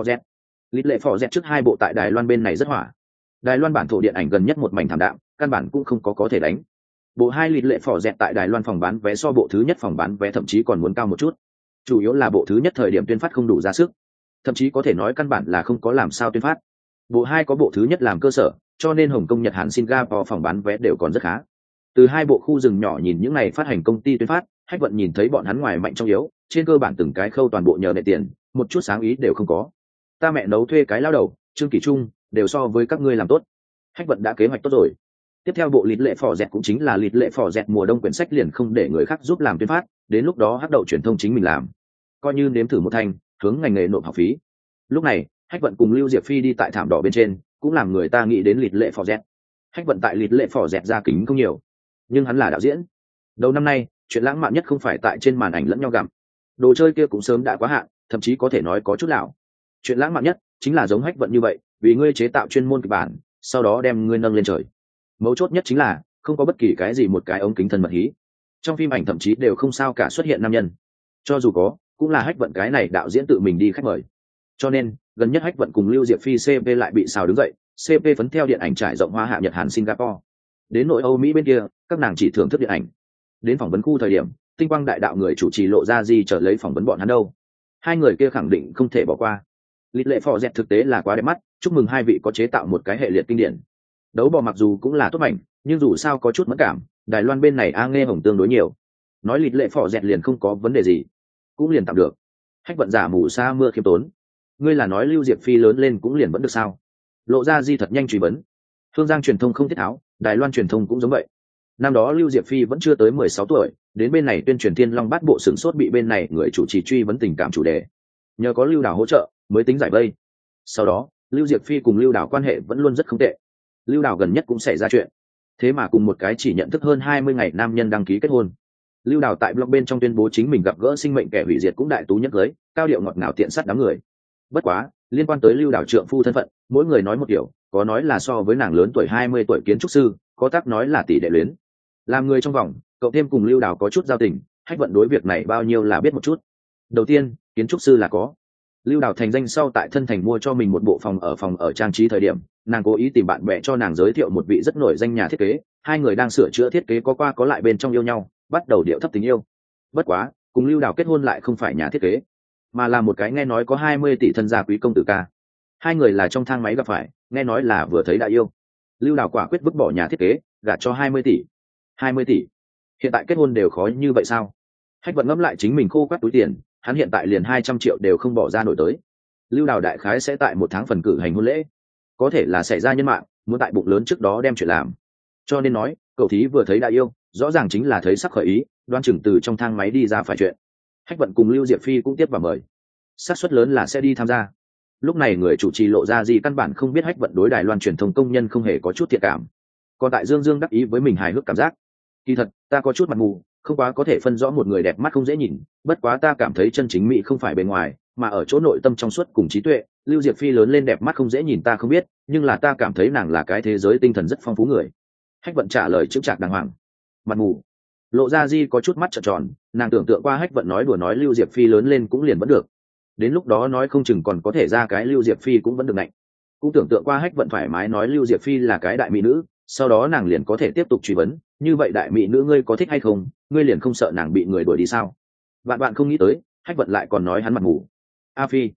phò dẹt trước hai bộ tại Đài Loan bên này rất hỏa. Đài Loan bản thổ điện ảnh gần nhất một mảnh thảm đạm, căn bản cũng không có thể đánh. Bộ hai lịch lệ phò dẹt tại Đài Loan phòng bán vé so bộ thứ nhất phòng bán vé thậm chí còn muốn cao một chút. Chủ yếu là bộ thứ nhất thời điểm tuyên phát không đủ ra sức, thậm chí có thể nói căn bản là không có làm sao tuyên phát. Bộ hai có bộ thứ nhất làm cơ sở, cho nên Hồng Kông, Nhật Hàn, Singapore phòng bán vé đều còn rất khá. Từ hai bộ khu rừng nhỏ nhìn những này phát hành công ty tuyên phát, Hách Vận nhìn thấy bọn hắn ngoài mạnh trong yếu, trên cơ bản từng cái khâu toàn bộ nhờ nệ tiền, một chút sáng ý đều không có. Ta mẹ nấu thuê cái lao đầu, Trương Kỳ Trung đều so với các ngươi làm tốt. Hách Vận đã kế hoạch tốt rồi. Tiếp theo bộ lịch lệ phò dẹt cũng chính là lịch lệ phò dẹt mùa đông, quyển sách liền không để người khác giúp làm tuyên phát, đến lúc đó hắc đậu truyền thông chính mình làm, coi như nếm thử một thành, hướng ngành nghề nộp học phí. Lúc này Hách Vận cùng Lưu Diệp Phi đi tại thảm đỏ bên trên, cũng làm người ta nghĩ đến lịch lệ phò dẹt. Hách Vận tại lịch lệ phò dẹt ra kính không nhiều, nhưng hắn là đạo diễn. Đầu năm nay chuyện lãng mạn nhất không phải tại trên màn ảnh lẫn nhau gặm, đồ chơi kia cũng sớm đã quá hạn, thậm chí có thể nói có chút lão. Chuyện lãng mạn nhất chính là giống Hách Vận như vậy, vì ngươi chế tạo chuyên môn kịch bản, sau đó đem ngươi nâng lên trời. Mấu chốt nhất chính là không có bất kỳ cái gì một cái ống kính thân mật hí, trong phim ảnh thậm chí đều không sao cả xuất hiện nam nhân, cho dù có cũng là Hách Vận cái này đạo diễn tự mình đi khách mời. Cho nên gần nhất Hách Vận cùng Lưu Diệp Phi CP lại bị xào đứng dậy, CP phấn theo điện ảnh trải rộng Hoa Hạ, Nhật, Hàn, Singapore. Đến nội Âu Mỹ bên kia, các nàng chỉ thưởng thức điện ảnh. Đến phỏng vấn khu thời điểm, Tinh Quang đại đạo người chủ trì Lộ Ra Di chờ lấy phỏng vấn bọn hắn đâu. Hai người kia khẳng định không thể bỏ qua. Lịch lệ phò dẹt thực tế là quá đẹp mắt, chúc mừng hai vị có chế tạo một cái hệ liệt kinh điển. Đấu bò mặc dù cũng là tốt mạnh, nhưng dù sao có chút mẫn cảm, Đài Loan bên này nghe hồng tương đối nhiều. Nói lịch lệ phò dẹt liền không có vấn đề gì, cũng liền tạm được. Hách Vận giả mù sa mưa khiêm tốn. Ngươi là nói Lưu Diệp Phi lớn lên cũng liền vẫn được sao? Lộ Ra Di thật nhanh truy vấn. Hương Giang truyền thông không thiết tháo, Đài Loan truyền thông cũng giống vậy. Năm đó Lưu Diệp Phi vẫn chưa tới 16 tuổi, đến bên này tuyên truyền Thiên Long Bát Bộ sửng sốt, bị bên này người chủ trì truy vấn tình cảm chủ đề. Nhờ có Lưu Đào hỗ trợ mới tính giải vây. Sau đó Lưu Diệp Phi cùng Lưu Đào quan hệ vẫn luôn rất không tệ. Lưu Đào gần nhất cũng xảy ra chuyện, thế mà cùng một cái chỉ nhận thức hơn 20 ngày nam nhân đăng ký kết hôn. Lưu Đào tại blog bên trong tuyên bố chính mình gặp gỡ sinh mệnh kẻ hủy diệt cũng đại tú nhắc cưới, cao điệu ngọt ngào tiện sát đám người. Bất quá liên quan tới Lưu Đào trượng phu thân phận, mỗi người nói một kiểu, có nói là so với nàng lớn tuổi 20 tuổi kiến trúc sư, có tác nói là tỷ đệ luyến. Làm người trong vòng, cậu thêm cùng Lưu Đào có chút giao tình, Hách Vận đối việc này bao nhiêu là biết một chút. Đầu tiên, kiến trúc sư là có. Lưu Đào thành danh sau tại Thân Thành mua cho mình một bộ phòng ở trang trí thời điểm, nàng cố ý tìm bạn bè cho nàng giới thiệu một vị rất nổi danh nhà thiết kế, hai người đang sửa chữa thiết kế có qua có lại bên trong yêu nhau, bắt đầu điệu thấp tình yêu. Bất quá cùng Lưu Đào kết hôn lại không phải nhà thiết kế, mà là một cái nghe nói có 20 tỷ thân gia quý công tử ca. Hai người là trong thang máy gặp phải, nghe nói là vừa thấy đã yêu. Lưu Đào quả quyết vứt bỏ nhà thiết kế, gả cho 20 tỷ. 20 tỷ, hiện tại kết hôn đều khó như vậy sao? Hách Vận ngẫm lại chính mình khô quắt túi tiền, hắn hiện tại liền 200 triệu đều không bỏ ra nổi tới. Lưu Đào đại khái sẽ tại một tháng phần cử hành hôn lễ, có thể là xảy ra nhân mạng, muốn tại bụng lớn trước đó đem chuyện làm. Cho nên nói cậu thí vừa thấy đã yêu, rõ ràng chính là thấy sắc khởi ý, đoan chừng từ trong thang máy đi ra phải chuyện. Hách Vận cùng Lưu Diệp Phi cũng tiếp vào mời, xác suất lớn là sẽ đi tham gia. Lúc này người chủ trì Lộ Ra Di căn bản không biết Hách Vận đối Đài Loan truyền thông công nhân không hề có chút thiện cảm, còn tại dương dương đắc ý với mình hài hước cảm giác. Kỳ thật ta có chút mặt mù, không quá có thể phân rõ một người đẹp mắt không dễ nhìn, bất quá ta cảm thấy chân chính mỹ không phải bề ngoài, mà ở chỗ nội tâm trong suốt cùng trí tuệ. Lưu Diệp Phi lớn lên đẹp mắt không dễ nhìn ta không biết, nhưng là ta cảm thấy nàng là cái thế giới tinh thần rất phong phú người. Hách Vận trả lời chững chạc đàng hoàng. Mặt mù? Lộ Ra Di có chút mắt trợn tròn, nàng tưởng tượng qua Hách Vận nói đùa nói Lưu Diệp Phi lớn lên cũng liền vẫn được, đến lúc đó nói không chừng còn có thể ra cái Lưu Diệp Phi cũng vẫn được nạnh. Cũng tưởng tượng qua Hách Vận thoải mái nói Lưu Diệp Phi là cái đại mỹ nữ, sau đó nàng liền có thể tiếp tục truy vấn, như vậy đại mỹ nữ ngươi có thích hay không, ngươi liền không sợ nàng bị người đuổi đi sao? Bạn không nghĩ tới Hách Vận lại còn nói hắn mặt mù. A Phi,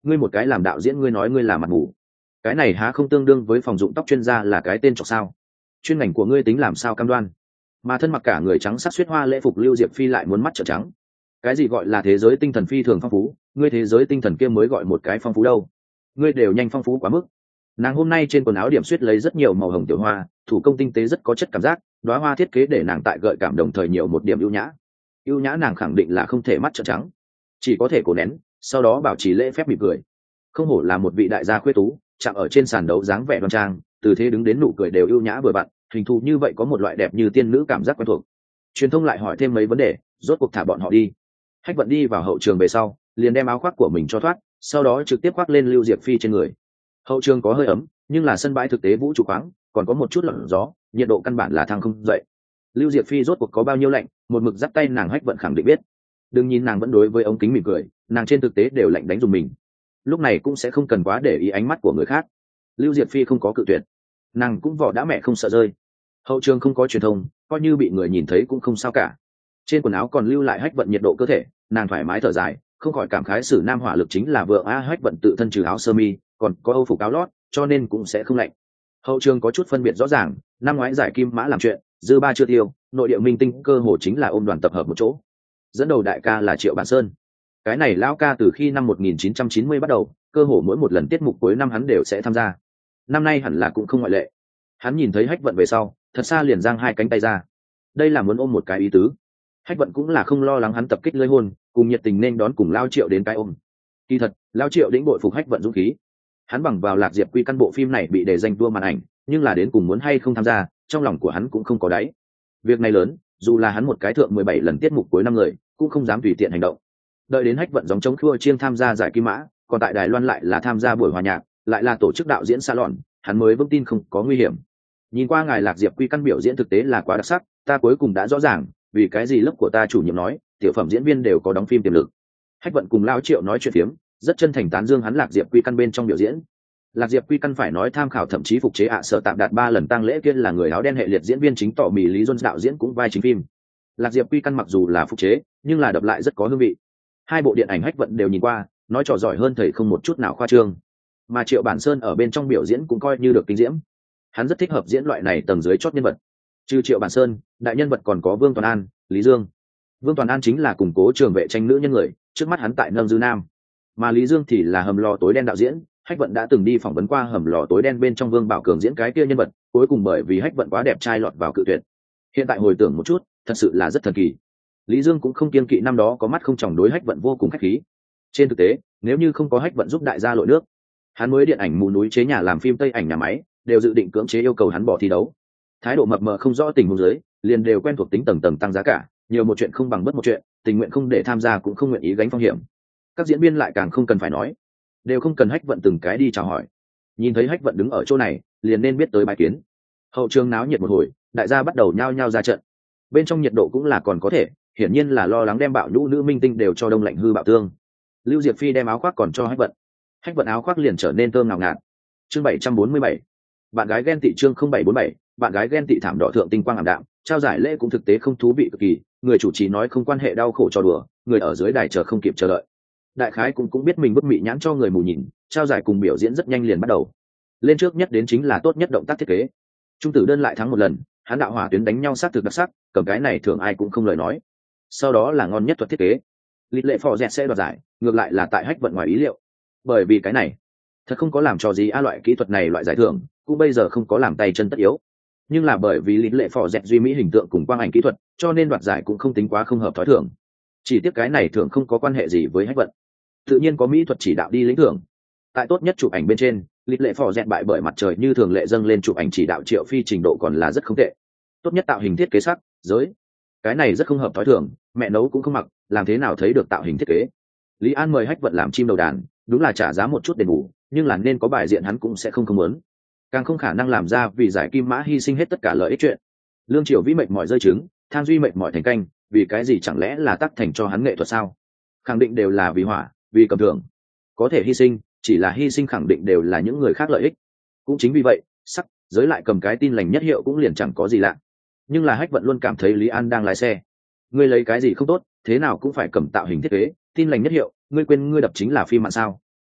ngươi một cái làm đạo diễn ngươi nói ngươi là mặt mù, cái này há không tương đương với phòng dụng tóc chuyên gia là cái tên trọc sao? Chuyên ngành của ngươi tính làm sao cam đoan? Mà thân mặc cả người trắng sắc xuyết hoa lễ phục Lưu Diệp Phi lại muốn mắt trợn trắng. Cái gì gọi là thế giới tinh thần phi thường phong phú, ngươi thế giới tinh thần kia mới gọi một cái phong phú đâu, ngươi đều nhanh phong phú quá mức. Nàng hôm nay trên quần áo điểm xuyết lấy rất nhiều màu hồng tiểu hoa, thủ công tinh tế rất có chất cảm giác, đóa hoa thiết kế để nàng tại gợi cảm đồng thời nhiều một điểm ưu nhã. Ưu nhã nàng khẳng định là không thể mắt trợn trắng, chỉ có thể cố nén, sau đó bảo trì lễ phép mỉm cười. Không hổ là một vị đại gia khuê tú, chạm ở trên sàn đấu dáng vẻ đoan trang, từ thế đứng đến nụ cười đều ưu nhã vừa vặn, hình thù như vậy có một loại đẹp như tiên nữ cảm giác quen thuộc. Truyền thông lại hỏi thêm mấy vấn đề, rốt cuộc thả bọn họ đi. Hách Vận đi vào hậu trường về sau, liền đem áo khoác của mình cho thoát, sau đó trực tiếp khoác lên Lưu Diệp Phi trên người. Hậu trường có hơi ấm, nhưng là sân bãi thực tế vũ trụ khoáng, còn có một chút lạnh gió, nhiệt độ căn bản là thăng không dậy. Lưu Diệp Phi rốt cuộc có bao nhiêu lạnh, một mực dắt tay nàng Hách Vận khẳng định biết. Đừng nhìn nàng vẫn đối với ống kính mỉm cười, nàng trên thực tế đều lạnh đánh dùng mình. Lúc này cũng sẽ không cần quá để ý ánh mắt của người khác. Lưu Diệp Phi không có cự tuyệt, nàng cũng vỏ đã mẹ không sợ rơi. Hậu trường không có truyền thông, coi như bị người nhìn thấy cũng không sao cả. Trên quần áo còn lưu lại Hách Vận nhiệt độ cơ thể, nàng thoải mái thở dài, không khỏi cảm khái sử nam hỏa lực chính là vượng a. Hách Vận tự thân trừ áo sơ mi, còn có âu phục áo lót, cho nên cũng sẽ không lạnh. Hậu trường có chút phân biệt rõ ràng, năm ngoái giải kim mã làm chuyện, dư ba chưa tiêu, nội địa minh tinh cơ hồ chính là ôm đoàn tập hợp một chỗ. Dẫn đầu đại ca là Triệu Bản Sơn. Cái này lão ca từ khi năm 1990 bắt đầu, cơ hồ mỗi một lần tiết mục cuối năm hắn đều sẽ tham gia. Năm nay hẳn là cũng không ngoại lệ. Hắn nhìn thấy Hách Vận về sau, thật xa liền giang hai cánh tay ra. Đây là muốn ôm một cái ý tứ. Hách Vận cũng là không lo lắng hắn tập kích lưỡi hôn, cùng nhiệt tình nên đón cùng Lao Triệu đến cái ôm. Kỳ thật, Lao Triệu đĩnh bội phục Hách Vận dũng khí. Hắn bằng vào Lạc Diệp Quy căn bộ phim này bị đề danh đua màn ảnh, nhưng là đến cùng muốn hay không tham gia, trong lòng của hắn cũng không có đáy. Việc này lớn, dù là hắn một cái thượng 17 lần tiết mục cuối năm người, cũng không dám tùy tiện hành động. Đợi đến Hách Vận giống chống khua chiêng tham gia giải kim mã, còn tại Đài Loan lại là tham gia buổi hòa nhạc, lại là tổ chức đạo diễn salon, hắn mới vững tin không có nguy hiểm. Nhìn qua ngài Lạc Diệp Quy căn biểu diễn thực tế là quá đặc sắc, ta cuối cùng đã rõ ràng vì cái gì lớp của ta chủ nhiệm nói tiểu phẩm diễn viên đều có đóng phim tiềm lực. Hách Vận cùng Lao Triệu nói chuyện phiếm, rất chân thành tán dương hắn Lạc Diệp Quy căn bên trong biểu diễn. Lạc Diệp Quy căn phải nói tham khảo thậm chí phục chế sở tạm đạt 3 lần tang lễ kia là người áo đen hệ liệt diễn viên chính tỏ mì Lý Jones đạo diễn cũng vai chính phim. Lạc Diệp Quy căn mặc dù là phục chế, nhưng là đập lại rất có hương vị. Hai bộ điện ảnh Hách Vận đều nhìn qua, nói trò giỏi hơn thầy không một chút nào khoa trương. Mà Triệu Bản Sơn ở bên trong biểu diễn cũng coi như được kinh diễm. Hắn rất thích hợp diễn loại này tầng dưới chót nhân vật. Trừ Triệu Bản Sơn, đại nhân vật còn có Vương Toàn An, Lý Dương. Vương Toàn An chính là củng cố trường vệ tranh nữ nhân người, trước mắt hắn tại Nâng Dư Nam. Mà Lý Dương thì là Hầm Lò Tối Đen đạo diễn, Hách Vận đã từng đi phỏng vấn qua Hầm Lò Tối Đen bên trong Vương Bảo Cường diễn cái kia nhân vật, cuối cùng bởi vì Hách Vận quá đẹp trai lọt vào cự tuyệt. Hiện tại hồi tưởng một chút, thật sự là rất thần kỳ. Lý Dương cũng không kiêng kỵ năm đó có mắt không chồng đối Hách Vận vô cùng khách khí. Trên thực tế, nếu như không có Hách Vận giúp đại gia lội nước, hắn mới điện ảnh mù núi chế nhà làm phim Tây ảnh nhà máy, đều dự định cưỡng chế yêu cầu hắn bỏ thi đấu. Thái độ mập mờ không rõ tình huống dưới, liền đều quen thuộc tính tầng tầng tăng giá cả, nhiều một chuyện không bằng bất một chuyện, tình nguyện không để tham gia cũng không nguyện ý gánh phong hiểm. Các diễn viên lại càng không cần phải nói, đều không cần Hách Vận từng cái đi chào hỏi. Nhìn thấy Hách Vận đứng ở chỗ này, liền nên biết tới bài kiến. Hậu trường náo nhiệt một hồi, đại gia bắt đầu nhao nhao ra trận. Bên trong nhiệt độ cũng là còn có thể, hiển nhiên là lo lắng đem bạo nhũ nữ minh tinh đều cho đông lạnh hư bạo tương. Lưu Diệp Phi đem áo khoác còn cho Hách Vận. Hách Vận áo khoác liền trở nên thơm ngào ngạt. Chương 747. Bạn gái ghen tị chương 0747, bạn gái ghen tị thảm đỏ thượng tinh quang ảm đạm, trao giải lễ cũng thực tế không thú vị cực kỳ, người chủ trì nói không quan hệ đau khổ cho đùa, người ở dưới đài chờ không kịp chờ đợi. Đại khái cũng biết mình bức mị nhãn cho người mù nhìn, trao giải cùng biểu diễn rất nhanh liền bắt đầu. Lên trước nhất đến chính là tốt nhất động tác thiết kế. Trung tử đơn lại thắng một lần, hắn đạo hỏa tuyến đánh nhau sát thực đặc sắc, cầm cái này thường ai cũng không lời nói. Sau đó là ngon nhất thuật thiết kế. Lịch lệ phò dẹt sẽ đoạt giải, ngược lại là tại Hách Vận ngoài ý liệu. Bởi vì cái này, thật không có làm cho gì loại kỹ thuật này loại giải thưởng, cũng bây giờ không có làm tay chân tất yếu. Nhưng là bởi vì lịch lệ phò dẹt duy mỹ hình tượng cùng quang ảnh kỹ thuật, cho nên đoạt giải cũng không tính quá không hợp thói thường. Chỉ tiếc cái này thường không có quan hệ gì với Hách Vận. Tự nhiên có mỹ thuật chỉ đạo đi lĩnh thưởng. Tại tốt nhất chụp ảnh bên trên, lịch lệ phò dẹt bại bởi mặt trời như thường lệ dâng lên chụp ảnh chỉ đạo Triệu Phi trình độ còn là rất không tệ. Tốt nhất tạo hình thiết kế sắc, giới. Cái này rất không hợp thói thường, mẹ nấu cũng không mặc, làm thế nào thấy được tạo hình thiết kế. Lý An mời Hách Vận làm chim đầu đàn, đúng là trả giá một chút đền bù, nhưng là nên có bài diện hắn cũng sẽ không muốn. Càng không khả năng làm ra vì giải kim mã hy sinh hết tất cả lợi ích chuyện. Lương Triều Vĩ mệt mỏi rơi trứng, Than Duy mệt mỏi thành canh, vì cái gì chẳng lẽ là tác thành cho hắn nghệ thuật sao? Khẳng định đều là vì hỏa, vì cầm thưởng. Có thể hy sinh, chỉ là hy sinh khẳng định đều là những người khác lợi ích. Cũng chính vì vậy, sắc, giới lại cầm cái tin lành nhất hiệu cũng liền chẳng có gì lạ. Nhưng là Hách Vận luôn cảm thấy Lý An đang lái xe. Ngươi lấy cái gì không tốt, thế nào cũng phải cầm tạo hình thiết kế, tin lành nhất hiệu, ngươi quên ngươi đập chính là phim mạng sao?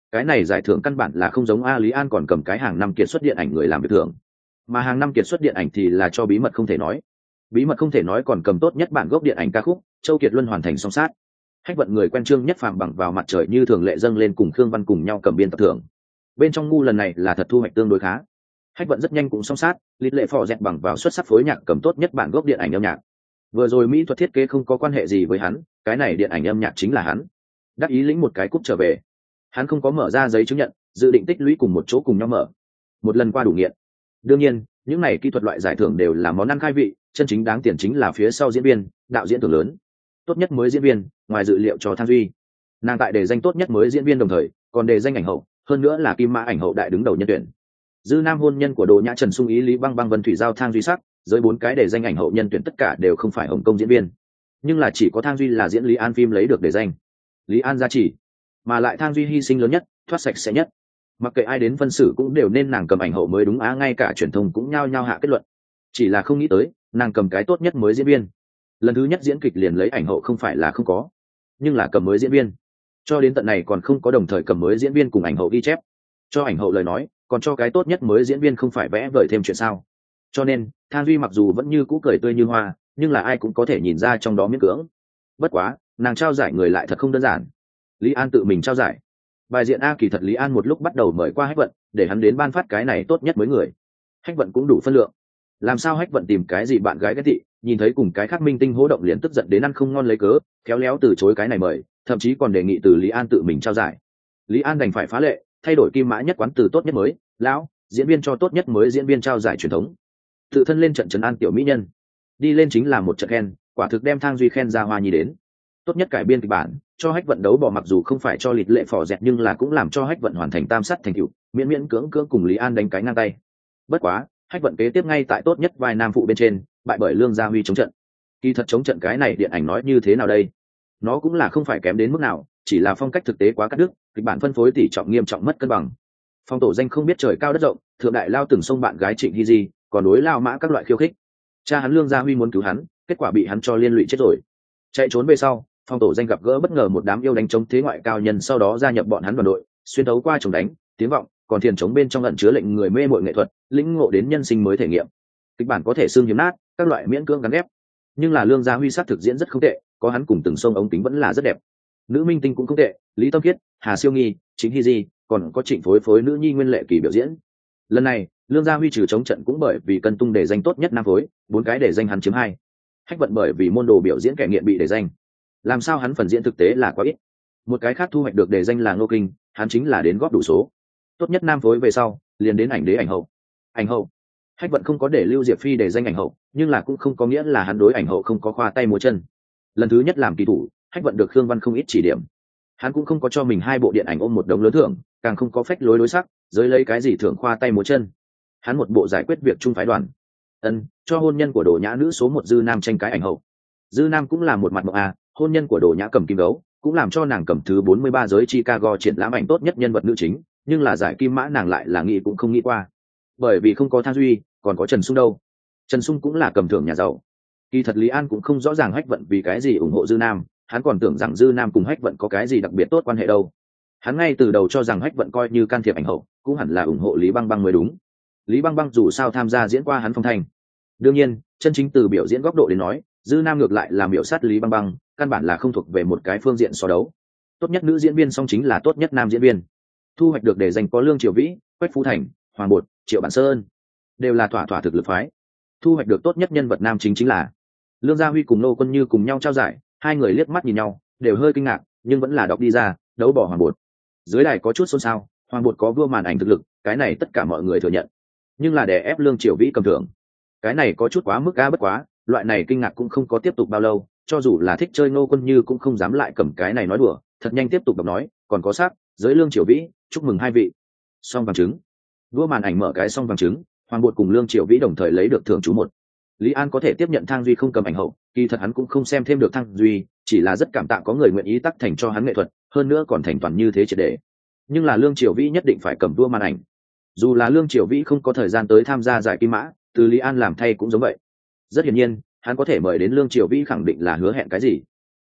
cái này giải thưởng căn bản là không giống A Lý An còn cầm cái hàng năm kiệt xuất điện ảnh người làm việc thưởng, mà hàng năm kiệt xuất điện ảnh thì là cho bí mật không thể nói. Bí mật không thể nói còn cầm tốt nhất bản gốc điện ảnh ca khúc, Châu Kiệt Luân hoàn thành song sát. Hách Vận người quen Trương Nhất Phàm bằng vào mặt trời như thường lệ dâng lên cùng Khương Văn cùng nhau cầm biên tập thưởng. Bên trong ngu lần này là thật thu hoạch tương đối khá. Hách Vận rất nhanh cũng song sát, Lít Lệ Phò dẹt bằng vào xuất sắc phối nhạc cầm tốt nhất bản gốc điện ảnh âm nhạc. Vừa rồi mỹ thuật thiết kế không có quan hệ gì với hắn, cái này điện ảnh âm nhạc chính là hắn. Đắc ý lĩnh một cái cúp trở về. Hắn không có mở ra giấy chứng nhận, dự định tích lũy cùng một chỗ cùng nhau mở. Một lần qua đủ nghiện. Đương nhiên, những này kỹ thuật loại giải thưởng đều là món ăn khai vị, chân chính đáng tiền chính là phía sau diễn viên, đạo diễn thưởng lớn. Tốt nhất mới diễn viên, ngoài dự liệu cho Thang Duy. Nàng tại đề danh tốt nhất mới diễn viên đồng thời, còn đề danh ảnh hậu, hơn nữa là kim mã ảnh hậu đại đứng đầu nhân tuyển. Dư nam hôn nhân của Đồ Nhã Trần Sung Ý Lý Băng Băng Vân Thủy Giao Thang Duy sắc, dưới 4 cái đề danh ảnh hậu nhân tuyển tất cả đều không phải Hồng Kông diễn viên, nhưng là chỉ có Thang Duy là diễn Lý An phim lấy được đề danh. Lý An gia chỉ, mà lại Thang Duy hy sinh lớn nhất, thoát sạch sẽ nhất. Mặc kệ ai đến phân xử cũng đều nên nàng cầm ảnh hậu mới đúng á, ngay cả truyền thông cũng nhao nhao hạ kết luận. Chỉ là không nghĩ tới, nàng cầm cái tốt nhất mới diễn viên. Lần thứ nhất diễn kịch liền lấy ảnh hậu không phải là không có, nhưng là cầm mới diễn viên. Cho đến tận này còn không có đồng thời cầm mới diễn viên cùng ảnh hậu ghi chép. Cho ảnh hậu lời nói, còn cho cái tốt nhất mới diễn viên không phải vẽ vời thêm chuyện sao? Cho nên, Thang Duy mặc dù vẫn như cũ cười tươi như hoa, nhưng là ai cũng có thể nhìn ra trong đó miễn cưỡng. Bất quá, nàng trao giải người lại thật không đơn giản. Lý An tự mình trao giải. Bài diện A kỳ thật Lý An một lúc bắt đầu mời qua Hách Vận, để hắn đến ban phát cái này tốt nhất mới người. Hách Vận cũng đủ phân lượng. Làm sao Hách Vận tìm cái gì bạn gái ghét thị, nhìn thấy cùng cái khác minh tinh hố động liền tức giận đến ăn không ngon lấy cớ, khéo léo từ chối cái này mời, thậm chí còn đề nghị từ Lý An tự mình trao giải. Lý An đành phải phá lệ, thay đổi kim mã nhất quán từ tốt nhất mới, lão diễn viên cho tốt nhất mới diễn viên trao giải truyền thống. Tự thân lên trận trấn an tiểu mỹ nhân, đi lên chính là một trận khen, quả thực đem Thang Duy khen ra hoa nhi đến. Tốt nhất cải biên kịch bản, cho Hách Vận đấu bỏ mặc dù không phải cho Lịt Lệ Phò dẹt nhưng là cũng làm cho Hách Vận hoàn thành tam sắt thành tựu, miễn miễn cưỡng cưỡng cùng Lý An đánh cái ngang tay. Bất quá, Hách Vận kế tiếp ngay tại tốt nhất vai nam phụ bên trên, bại bởi Lương Gia Huy chống trận. Kỳ thật chống trận cái này điện ảnh nói như thế nào đây? Nó cũng là không phải kém đến mức nào, chỉ là phong cách thực tế quá cắt đứt, kịch bản phân phối tỷ trọng nghiêm trọng mất cân bằng. Phong tổ danh không biết trời cao đất rộng, thượng đại lao từng sông bạn gái Trịnh Hy Di, còn đối lao mã các loại khiêu khích. Cha hắn Lương Gia Huy muốn cứu hắn, kết quả bị hắn cho liên lụy chết rồi. Chạy trốn về sau, Phong tổ danh gặp gỡ bất ngờ một đám yêu đánh chống thế ngoại cao nhân, sau đó gia nhập bọn hắn đoàn đội, xuyên đấu qua chống đánh, tiếng vọng, còn thiền chống bên trong ẩn chứa lệnh người mê mội nghệ thuật, lĩnh ngộ đến nhân sinh mới thể nghiệm. Kịch bản có thể xương hiếm nát, các loại miễn cưỡng gắn ghép, nhưng là Lương Gia Huy sát thực diễn rất không tệ, có hắn cùng từng sông ống kính vẫn là rất đẹp. Nữ minh tinh cũng không tệ, Lý Tâm Khiết, Hà Siêu Nghi, Chính Hy Di, còn có Trịnh Phối phối nữ nhi Nguyên Lệ Kỳ biểu diễn. Lần này, Lương Gia Huy trừ chống trận cũng bởi vì cân tung để danh tốt nhất nam phối, 4 cái để danh hắn chiếm 2. Hách Vận bởi vì môn đồ biểu diễn kẻ nghiện bị để danh. Làm sao hắn phần diễn thực tế là quá ít. Một cái khác thu hoạch được để danh là Ngô Kinh, hắn chính là đến góp đủ số. Tốt nhất nam phối về sau, liền đến ảnh đế ảnh hậu. Ảnh hậu. Hách Vận không có để Lưu Diệp Phi để danh ảnh hậu, nhưng là cũng không có nghĩa là hắn đối ảnh hậu không có khoa tay múa chân. Lần thứ nhất làm kỳ thủ, Hách Vận được Khương Văn không ít chỉ điểm. Hắn cũng không có cho mình 2 bộ điện ảnh ôm một đống lớn thưởng, càng không có phách lối đối sắc, giới lấy cái gì thưởng khoa tay múa chân. Hắn một bộ giải quyết việc chung phái đoàn. Cho hôn nhân của Đồ Nhã nữ số 1 Dư Nam tranh cái ảnh hậu. Dư Nam cũng là một mặt mộng hôn nhân của Đồ Nhã cầm kim gấu, cũng làm cho nàng cầm thứ 43 giới Chicago triển lãm ảnh tốt nhất nhân vật nữ chính, nhưng là giải kim mã nàng lại là nghĩ cũng không nghĩ qua. Bởi vì không có Thang Duy, còn có Trần Sung đâu. Trần Sung cũng là cầm thưởng nhà giàu. Kỳ thật Lý An cũng không rõ ràng Hách Vận vì cái gì ủng hộ Dư Nam, hắn còn tưởng rằng Dư Nam cùng Hách Vận có cái gì đặc biệt tốt quan hệ đâu. Hắn ngay từ đầu cho rằng Hách Vận coi như can thiệp ảnh hậu, cũng hẳn là ủng hộ Lý Băng Băng mới đúng. Lý Băng Băng dù sao tham gia diễn qua hắn phong thành. Đương nhiên, chân chính từ biểu diễn góc độ đến nói, Dư Nam ngược lại là miểu sát Lý Băng Băng, căn bản là không thuộc về một cái phương diện so đấu. Tốt nhất nữ diễn viên song chính là tốt nhất nam diễn viên. Thu hoạch được để danh có Lương Triều Vĩ, Quách Phú Thành, Hoàng Bột, Triệu Bản Sơn, đều là thỏa thực lực phái. Thu hoạch được tốt nhất nhân vật nam chính là Lương Gia Huy cùng Nô Quân Như cùng nhau trao giải, 2 người liếc mắt nhìn nhau, đều hơi kinh ngạc, nhưng vẫn là đọc đi ra, đấu bỏ Hoàng Bột. Dưới đài có chút xôn xao, Hoàng Bột có vua màn ảnh thực lực, cái này tất cả mọi người thừa nhận. Nhưng là để ép Lương Triều Vĩ cầm thưởng, cái này có chút quá mức bất quá, loại này kinh ngạc cũng không có tiếp tục bao lâu, cho dù là thích chơi Nô Quân Như cũng không dám lại cầm cái này nói đùa, thật nhanh tiếp tục đọc nói, còn có sắc, giới Lương Triều Vĩ, chúc mừng 2 vị. Song vàng trứng. Vua màn ảnh mở cái song vàng trứng, Hoàng Bột cùng Lương Triều Vĩ đồng thời lấy được thưởng chú 1. Lý An có thể tiếp nhận Thang Duy không cầm ảnh hậu, kỳ thật hắn cũng không xem thêm được Thang Duy, chỉ là rất cảm tạ có người nguyện ý tắc thành cho hắn nghệ thuật, hơn nữa còn thành toàn như thế triệt để. Nhưng là Lương Triều Vĩ nhất định phải cầm vua màn ảnh. Dù là Lương Triều Vĩ không có thời gian tới tham gia giải kim mã, từ Lý An làm thay cũng giống vậy. Rất hiển nhiên, hắn có thể mời đến Lương Triều Vĩ khẳng định là hứa hẹn cái gì.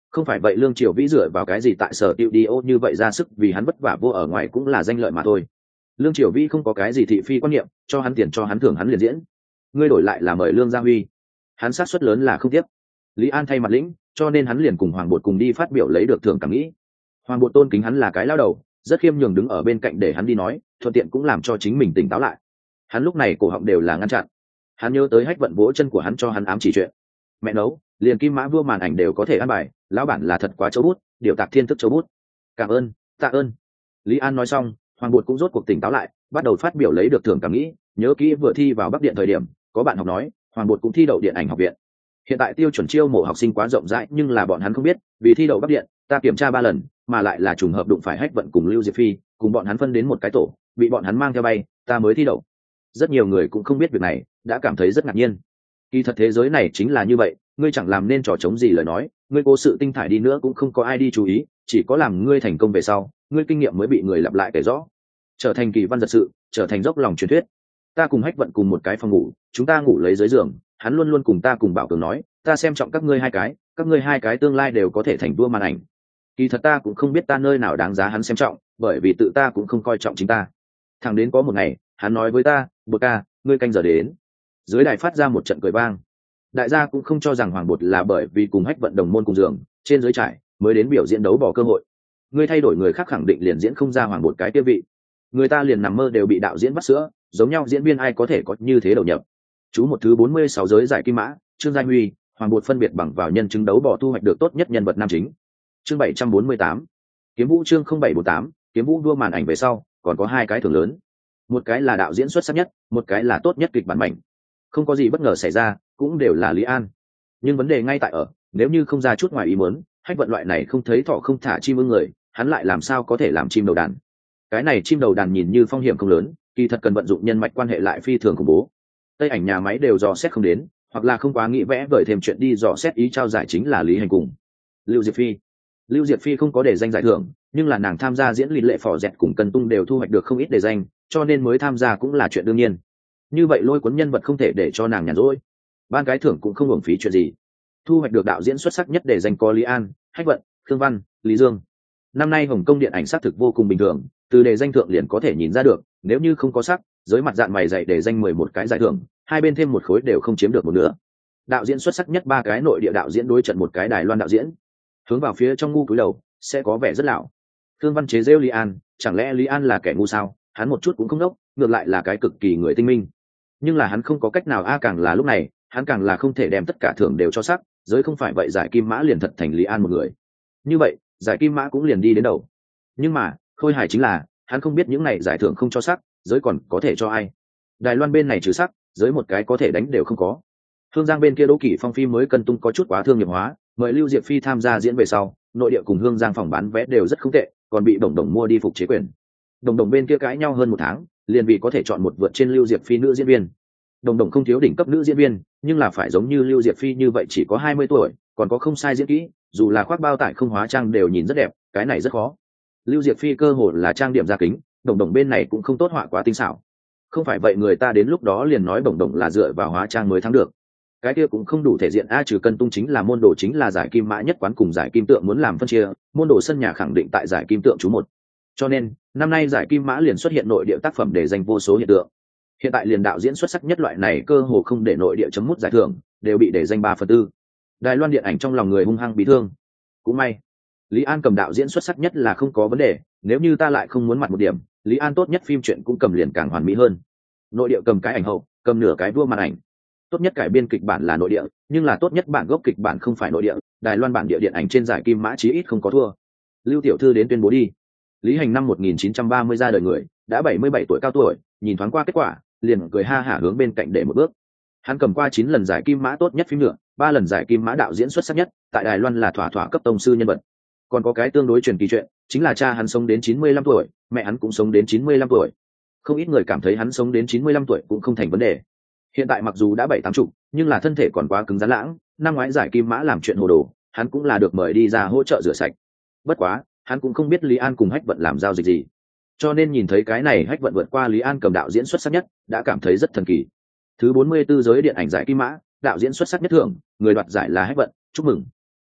Không phải vậy Lương Triều Vĩ dựa vào cái gì tại sở tiệu đi ô như vậy ra sức vì hắn vất vả vô ở ngoài cũng là danh lợi mà thôi. Lương Triều Vĩ không có cái gì thị phi quan niệm, cho hắn tiền cho hắn thưởng hắn liền diễn. Ngươi đổi lại là mời Lương Gia Huy, hắn sát suất lớn là không tiếp. Lý An thay mặt lĩnh, cho nên hắn liền cùng Hoàng Bột cùng đi phát biểu lấy được thưởng cảm nghĩ. Hoàng Bột tôn kính hắn là cái lao đầu, rất khiêm nhường đứng ở bên cạnh để hắn đi nói, thuận tiện cũng làm cho chính mình tỉnh táo lại. Hắn lúc này cổ họng đều là ngăn chặn. Hắn nhớ tới Hách Vận vỗ chân của hắn cho hắn ám chỉ chuyện. Mẹ nấu, liền Kim Mã Vua màn ảnh đều có thể ăn bài, lão bản là thật quá châu bút, điều tạc thiên thức châu bút. Cảm ơn, tạ ơn. Lý An nói xong, Hoàng Bột cũng rốt cuộc tỉnh táo lại, bắt đầu phát biểu lấy được thưởng cảm nghĩ. Nhớ kỹ vừa thi vào Bắc Điện thời điểm, có bạn học nói, Hoàng Bột cũng thi đậu điện ảnh học viện. Hiện tại tiêu chuẩn chiêu mộ học sinh quá rộng rãi, nhưng là bọn hắn không biết, vì thi đậu Bắc Điện, ta kiểm tra 3 lần, mà lại là trùng hợp đụng phải Hách Vận cùng Lưu Diệp Phi, cùng bọn hắn phân đến một cái tổ, bị bọn hắn mang theo bay, ta mới thi đậu. Rất nhiều người cũng không biết việc này, đã cảm thấy rất ngạc nhiên. Kỳ thật thế giới này chính là như vậy, ngươi chẳng làm nên trò trống gì lời nói, ngươi cố sự tinh thải đi nữa cũng không có ai đi chú ý, chỉ có làm ngươi thành công về sau, ngươi kinh nghiệm mới bị người lặp lại kể rõ. Trở thành kỳ văn giật sự, trở thành dốc lòng truyền thuyết. Ta cùng Hách Vận cùng một cái phòng ngủ, chúng ta ngủ lấy dưới giường, hắn luôn luôn cùng ta cùng Bảo Cường nói, ta xem trọng các ngươi hai cái, các ngươi hai cái tương lai đều có thể thành vua màn ảnh. Kỳ thật ta cũng không biết ta nơi nào đáng giá hắn xem trọng, bởi vì tự ta cũng không coi trọng chính ta. Thẳng đến có một ngày, hắn nói với ta, Bột ca, ngươi canh giờ đến. Dưới đài phát ra một trận cười vang. Đại gia cũng không cho rằng Hoàng Bột là bởi vì cùng Hách Vận đồng môn cùng giường, trên dưới trải mới đến biểu diễn đấu bỏ cơ hội. Ngươi thay đổi người khác khẳng định liền diễn không ra Hoàng Bột cái tiêu vị. Người ta liền nằm mơ đều bị đạo diễn bắt sữa, giống nhau diễn viên ai có thể có như thế đầu nhập. Chú một thứ 46 giới giải Kim Mã, Trương Gia Huy, Hoàng Bột phân biệt bằng vào nhân chứng đấu bỏ thu hoạch được tốt nhất nhân vật nam chính. Chương 748, Kiếm Vũ chương 0748, Kiếm Vũ đua màn ảnh về sau, còn có 2 cái thưởng lớn. Một cái là đạo diễn xuất sắc nhất, một cái là tốt nhất kịch bản mảnh. Không có gì bất ngờ xảy ra, cũng đều là Lý An. Nhưng vấn đề ngay tại ở, nếu như không ra chút ngoài ý muốn, Hách Vận loại này không thấy thỏ không thả chim ưng người, hắn lại làm sao có thể làm chim đầu đàn. Cái này chim đầu đàn nhìn như phong hiểm không lớn, kỳ thật cần vận dụng nhân mạch quan hệ lại phi thường khủng bố. Tây ảnh nhà máy đều dò xét không đến, hoặc là không quá nghĩ vẽ vời thêm chuyện đi dò xét ý trao giải chính là Lý Hành cùng Lưu Diệp Phi. Lưu Diệp Phi không có để danh giải thưởng, nhưng là nàng tham gia diễn lý lệ phò dẹt cùng Cần Tung đều thu hoạch được không ít đề danh, cho nên mới tham gia cũng là chuyện đương nhiên. Như vậy lôi cuốn nhân vật không thể để cho nàng nhàn rỗi. Ban cái thưởng cũng không hưởng phí chuyện gì. Thu hoạch được đạo diễn xuất sắc nhất để danh có Lý An, Hách Vận, Khương Văn, Lý Dương. Năm nay Hồng Kông điện ảnh xác thực vô cùng bình thường, từ đề danh thượng liền có thể nhìn ra được, nếu như không có sắc, giới mặt dạng mày dạy để danh 11 cái giải thưởng, hai bên thêm một khối đều không chiếm được một nửa. Đạo diễn xuất sắc nhất 3 cái nội địa đạo diễn đối trận một cái Đài Loan đạo diễn. Hướng vào phía trong ngu cúi đầu, sẽ có vẻ rất lão. Khương Văn chế giễu Lý An, chẳng lẽ Lý An là kẻ ngu sao? Hắn một chút cũng không đốc, ngược lại là cái cực kỳ người tinh minh. Nhưng là hắn không có cách nào càng là lúc này, hắn càng là không thể đem tất cả thưởng đều cho sắc, giới không phải vậy giải Kim Mã liền thật thành Lý An một người. Như vậy, giải Kim Mã cũng liền đi đến đầu. Nhưng mà, khôi hài chính là, hắn không biết những này giải thưởng không cho sắc, giới còn có thể cho ai. Đài Loan bên này trừ sắc, giới một cái có thể đánh đều không có. Hương Giang bên kia Đỗ Kỷ Phong phim mới Cần Tung có chút quá thương nghiệp hóa, mời Lưu Diệp Phi tham gia diễn về sau, nội địa cùng Hương Giang phòng bán vé đều rất không tệ, còn bị Đồng Đồng mua đi phục chế quyền. Đồng Đồng bên kia cãi nhau hơn 1 tháng, liền vì có thể chọn một vượt trên Lưu Diệp Phi nữ diễn viên. Đồng Đồng không thiếu đỉnh cấp nữ diễn viên, nhưng là phải giống như Lưu Diệp Phi như vậy chỉ có 20 tuổi, còn có không sai diễn kỹ, dù là khoác bao tải không hóa trang đều nhìn rất đẹp, cái này rất khó. Lưu Diệp Phi cơ hồ là trang điểm gia kính, Đồng Đồng bên này cũng không tốt họa quá tinh xảo. Không phải vậy người ta đến lúc đó liền nói Đồng Đồng là dựa vào hóa trang mới thắng được. Cái kia cũng không đủ thể diện a, trừ Cần Tung chính là môn đồ chính là giải Kim Mã nhất quán cùng giải Kim Tượng muốn làm phân chia, môn đồ sân nhà khẳng định tại giải Kim Tượng chú 1. Cho nên, năm nay giải Kim Mã liền xuất hiện nội địa tác phẩm để danh vô số hiện tượng. Hiện tại liền đạo diễn xuất sắc nhất loại này cơ hồ không để nội địa chấm mút giải thưởng, đều bị để danh 3/4. Đài Loan điện ảnh trong lòng người hung hăng bị thương. Cũng may, Lý An cầm đạo diễn xuất sắc nhất là không có vấn đề, nếu như ta lại không muốn mặt một điểm, Lý An tốt nhất phim truyện cũng cầm liền càng hoàn mỹ hơn. Nội địa cầm cái ảnh hậu, cầm nửa cái vua màn ảnh. Tốt nhất cải biên kịch bản là nội địa, nhưng là tốt nhất bản gốc kịch bản không phải nội địa, Đài Loan bản địa điện ảnh trên giải Kim Mã chí ít không có thua. Lưu tiểu thư đến tuyên bố đi. Lý Hành năm 1930 ra đời người, đã 77 tuổi cao tuổi, nhìn thoáng qua kết quả, liền cười ha hả hướng bên cạnh để một bước. Hắn cầm qua 9 lần giải Kim Mã tốt nhất phim nhựa, 3 lần giải Kim Mã đạo diễn xuất sắc nhất, tại Đài Loan là thỏa thỏa cấp tông sư nhân vật. Còn có cái tương đối truyền kỳ chuyện, chính là cha hắn sống đến 95 tuổi, mẹ hắn cũng sống đến 95 tuổi. Không ít người cảm thấy hắn sống đến 95 tuổi cũng không thành vấn đề. Hiện tại mặc dù đã 7-80, nhưng là thân thể còn quá cứng rắn lãng, năm ngoái giải Kim Mã làm chuyện hồ đồ, hắn cũng là được mời đi ra hỗ trợ rửa sạch. Bất quá, hắn cũng không biết Lý An cùng Hách Vận làm giao dịch gì. Cho nên nhìn thấy cái này Hách Vận vượt qua Lý An cầm đạo diễn xuất sắc nhất, đã cảm thấy rất thần kỳ. Thứ 44 giới điện ảnh giải Kim Mã, đạo diễn xuất sắc nhất thưởng, người đoạt giải là Hách Vận, chúc mừng.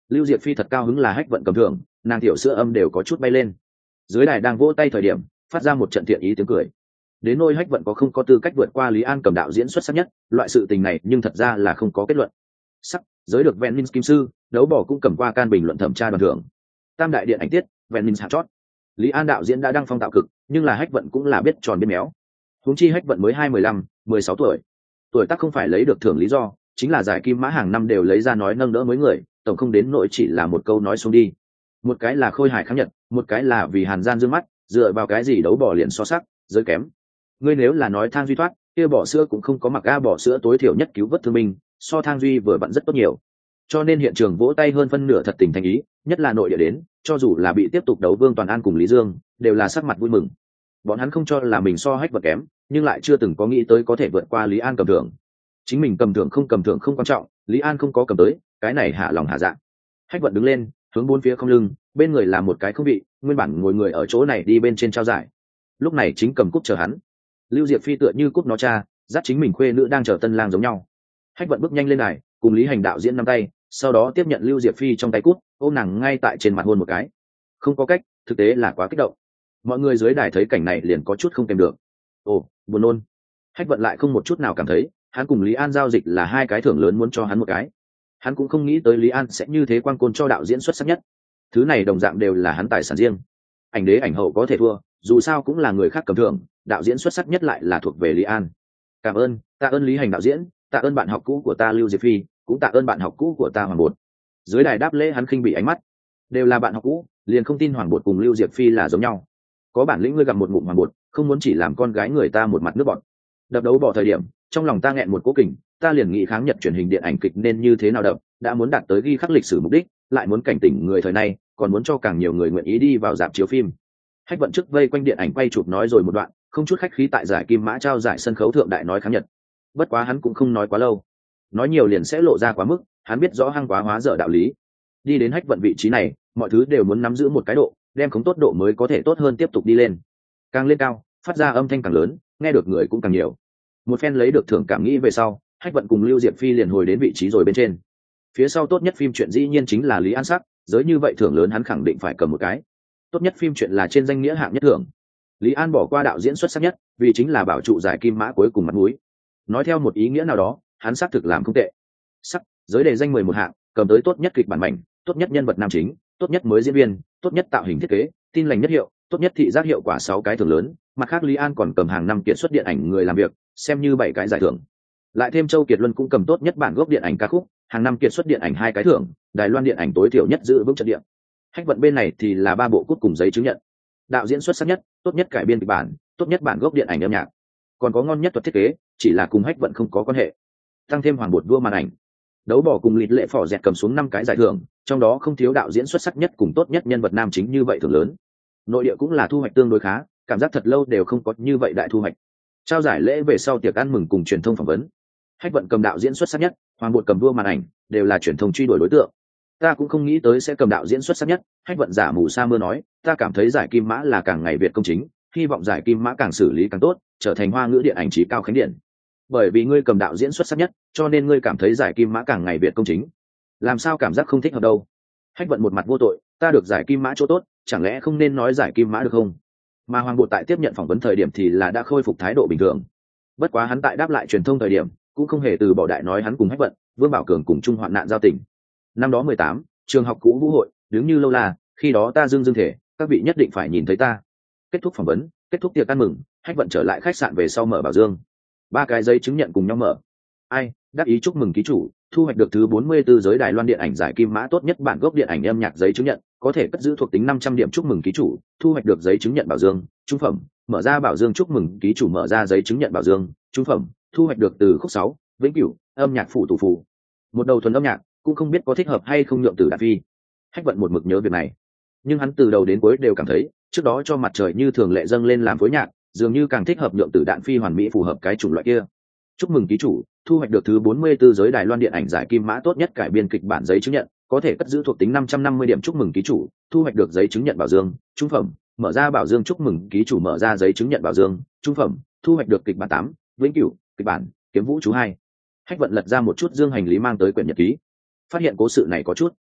Lưu Diệp Phi thật cao hứng là Hách Vận cầm thưởng, nàng tiểu sữa âm đều có chút bay lên. Dưới đài đang vỗ tay thời điểm, phát ra một trận thiện ý tiếng cười. Đến nỗi Hách Vận có không có tư cách vượt qua Lý An cầm đạo diễn xuất sắc nhất, loại sự tình này nhưng thật ra là không có kết luận. Sắc, giới được Venice kim sư, đấu bỏ cũng cầm qua can bình luận thẩm tra đoàn thưởng. Tam đại điện ảnh tiết, Venice hạng chót. Lý An đạo diễn đã đăng phong tạo cực, nhưng là Hách Vận cũng là biết tròn biết méo. Huống chi Hách Vận mới 15, 16 tuổi. Tuổi tác không phải lấy được thưởng lý do, chính là giải kim mã hàng năm đều lấy ra nói nâng đỡ mới người, tổng không đến nỗi chỉ là một câu nói xuống đi. Một cái là khôi hài kháng nhật, một cái là vì Hàn Gian dương mắt, dựa vào cái gì đấu bỏ liền so sắc, giới kém. Ngươi nếu là nói Thang Duy thoát, kia bỏ sữa cũng không có mặc ga bỏ sữa tối thiểu nhất cứu vớt thương binh, so Thang Duy vừa vặn rất tốt nhiều. Cho nên hiện trường vỗ tay hơn phân nửa thật tình thành ý, nhất là nội địa đến, cho dù là bị tiếp tục đấu Vương Toàn An cùng Lý Dương, đều là sắc mặt vui mừng. Bọn hắn không cho là mình so Hách Vận kém, nhưng lại chưa từng có nghĩ tới có thể vượt qua Lý An cầm thưởng. Chính mình cầm thưởng không quan trọng, Lý An không có cầm tới, cái này hạ lòng hạ dạ. Hách Vận đứng lên, hướng bốn phía không lưng, bên người là một cái không vị, nguyên bản ngồi người ở chỗ này đi bên trên trao giải. Lúc này chính cầm cúp chờ hắn. Lưu Diệp Phi tựa như cúp nó cha, dắt chính mình khuê nữ đang chờ tân lang giống nhau. Hách Vận bước nhanh lên này, cùng Lý Hành đạo diễn nắm tay, sau đó tiếp nhận Lưu Diệp Phi trong tay cúp, ôm nàng ngay tại trên mặt hôn một cái. Không có cách, thực tế là quá kích động. Mọi người dưới đài thấy cảnh này liền có chút không kèm được. Ồ, buồn nôn. Hách Vận lại không một chút nào cảm thấy, hắn cùng Lý An giao dịch là hai cái thưởng lớn muốn cho hắn một cái. Hắn cũng không nghĩ tới Lý An sẽ như thế quan côn cho đạo diễn xuất sắc nhất. Thứ này đồng dạng đều là hắn tài sản riêng. Ảnh đế ảnh hậu có thể thua, dù sao cũng là người khác cầm thưởng, đạo diễn xuất sắc nhất lại là thuộc về Lý An. Cảm ơn, tạ ơn Lý Hành đạo diễn, tạ ơn bạn học cũ của ta Lưu Diệp Phi, cũng tạ ơn bạn học cũ của ta Hoàng Bột. Dưới đài đáp lễ hắn khinh bị ánh mắt. Đều là bạn học cũ, liền không tin Hoàng Bột cùng Lưu Diệp Phi là giống nhau. Có bản lĩnh ngươi gặp một ngụm Hoàng Bột, không muốn chỉ làm con gái người ta một mặt nước bọt. Đập đấu bỏ thời điểm, trong lòng ta nghẹn một cố kình, ta liền nghĩ kháng Nhật truyền hình điện ảnh kịch nên như thế nào đập, đã muốn đạt tới ghi khắc lịch sử mục đích, lại muốn cảnh tỉnh người thời nay, còn muốn cho càng nhiều người nguyện ý đi vào rạp chiếu phim. Hách Vận trước vây quanh điện ảnh quay chụp nói rồi một đoạn, không chút khách khí tại giải kim mã trao giải sân khấu thượng đại nói kháng Nhật. Bất quá hắn cũng không nói quá lâu, nói nhiều liền sẽ lộ ra quá mức, hắn biết rõ hăng quá hóa dở đạo lý. Đi đến Hách Vận vị trí này, mọi thứ đều muốn nắm giữ một cái độ, đem khống tốt độ mới có thể tốt hơn tiếp tục đi lên. Càng lên cao, phát ra âm thanh càng lớn, nghe được người cũng càng nhiều. Một phen lấy được thưởng cảm nghĩ về sau, Hách Vận cùng Lưu Diệp Phi liền hồi đến vị trí rồi bên trên. Phía sau tốt nhất phim truyện dĩ nhiên chính là Lý An Sắc, giới như vậy thưởng lớn hắn khẳng định phải cầm một cái. Tốt nhất phim truyện là trên danh nghĩa hạng nhất thưởng. Lý An bỏ qua đạo diễn xuất sắc nhất, vì chính là bảo trụ giải kim mã cuối cùng mặt mũi. Nói theo một ý nghĩa nào đó, hắn xác thực làm không tệ. Sắc, giới đề danh 11 hạng, cầm tới tốt nhất kịch bản mảnh, tốt nhất nhân vật nam chính, tốt nhất mới diễn viên, tốt nhất tạo hình thiết kế, tin lành nhất hiệu, tốt nhất thị giác hiệu quả 6 cái thưởng lớn, mặt khác Lý An còn cầm hàng năm kiệt xuất điện ảnh người làm việc, xem như 7 cái giải thưởng. Lại thêm Châu Kiệt Luân cũng cầm tốt nhất bản gốc điện ảnh ca khúc, hàng năm kiệt xuất điện ảnh 2 cái thưởng, Đài Loan điện ảnh tối thiểu nhất giữ vững trận địa. Hách Vận bên này thì là 3 bộ cúp cùng giấy chứng nhận. Đạo diễn xuất sắc nhất, tốt nhất cải biên kịch bản, tốt nhất bản gốc điện ảnh âm nhạc, còn có ngon nhất thuật thiết kế, chỉ là cùng Hách Vận không có quan hệ. Tăng thêm Hoàng Bột vua màn ảnh. Đấu bỏ cùng Lịt Lệ Phỏ Dẹt cầm xuống 5 cái giải thưởng, trong đó không thiếu đạo diễn xuất sắc nhất cùng tốt nhất nhân vật nam chính như vậy thưởng lớn. Nội địa cũng là thu hoạch tương đối khá, cảm giác thật lâu đều không có như vậy đại thu hoạch. Trao giải lễ về sau tiệc ăn mừng cùng truyền thông phỏng vấn. Hách Vận cầm đạo diễn xuất sắc nhất, Hoàng Bột cầm vua màn ảnh, đều là truyền thông truy đuổi đối tượng. Ta cũng không nghĩ tới sẽ cầm đạo diễn xuất sắc nhất, Hách Vận giả mù sa mưa nói, ta cảm thấy giải kim mã là càng ngày việt công chính, hy vọng giải kim mã càng xử lý càng tốt, trở thành hoa ngữ điện ảnh trí cao khánh điện. Bởi vì ngươi cầm đạo diễn xuất sắc nhất, cho nên ngươi cảm thấy giải kim mã càng ngày việt công chính. Làm sao cảm giác không thích hợp đâu? Hách Vận một mặt vô tội, ta được giải kim mã chỗ tốt, chẳng lẽ không nên nói giải kim mã được không? Mà Hoàng Bột tại tiếp nhận phỏng vấn thời điểm thì là đã khôi phục thái độ bình thường. Bất quá hắn tại đáp lại truyền thông thời điểm, cũng không hề từ bỏ đại nói hắn cùng Hách Vận, Vương Bảo Cường cùng chung hoạn nạn giao tình. Năm đó 18, trường học cũ Vũ hội, đứng như lâu là, khi đó ta dương thể, các vị nhất định phải nhìn thấy ta. Kết thúc phỏng vấn, kết thúc tiệc ăn mừng, Hách Vận trở lại khách sạn về sau mở bảo dương. 3 cái giấy chứng nhận cùng nhau mở. Ai, đắc ý chúc mừng ký chủ, thu hoạch được thứ 44 giới Đài Loan điện ảnh giải kim mã tốt nhất bản gốc điện ảnh âm nhạc giấy chứng nhận, có thể cất giữ thuộc tính 500 điểm chúc mừng ký chủ, thu hoạch được giấy chứng nhận bảo dương, trung phẩm, mở ra bảo dương chúc mừng ký chủ mở ra giấy chứng nhận bảo dương, trung phẩm, thu hoạch được từ khúc 6, vĩnh cửu, âm nhạc phụ tủ phụ. Một đầu thuần âm nhạc, cũng không biết có thích hợp hay không nhượng từ Đạn Phi. Hách Vận một mực nhớ việc này, nhưng hắn từ đầu đến cuối đều cảm thấy, trước đó cho mặt trời như thường lệ dâng lên làm phối nhạc, dường như càng thích hợp nhượng từ Đạn Phi hoàn mỹ phù hợp cái chủng loại kia. Chúc mừng ký chủ, thu hoạch được thứ 44 giới Đài Loan điện ảnh giải kim mã tốt nhất cải biên kịch bản giấy chứng nhận, có thể cất giữ thuộc tính 550 điểm chúc mừng ký chủ, thu hoạch được giấy chứng nhận bảo dương, trung phẩm, mở ra bảo dương chúc mừng ký chủ mở ra giấy chứng nhận bảo dương, trung phẩm, thu hoạch được kịch bản 8, vĩnh cửu, kịch bản, kiếm vũ chú 2. Hách Vận lật ra một chút dương hành lý mang tới quyển nhật ký, phát hiện cố sự này có chút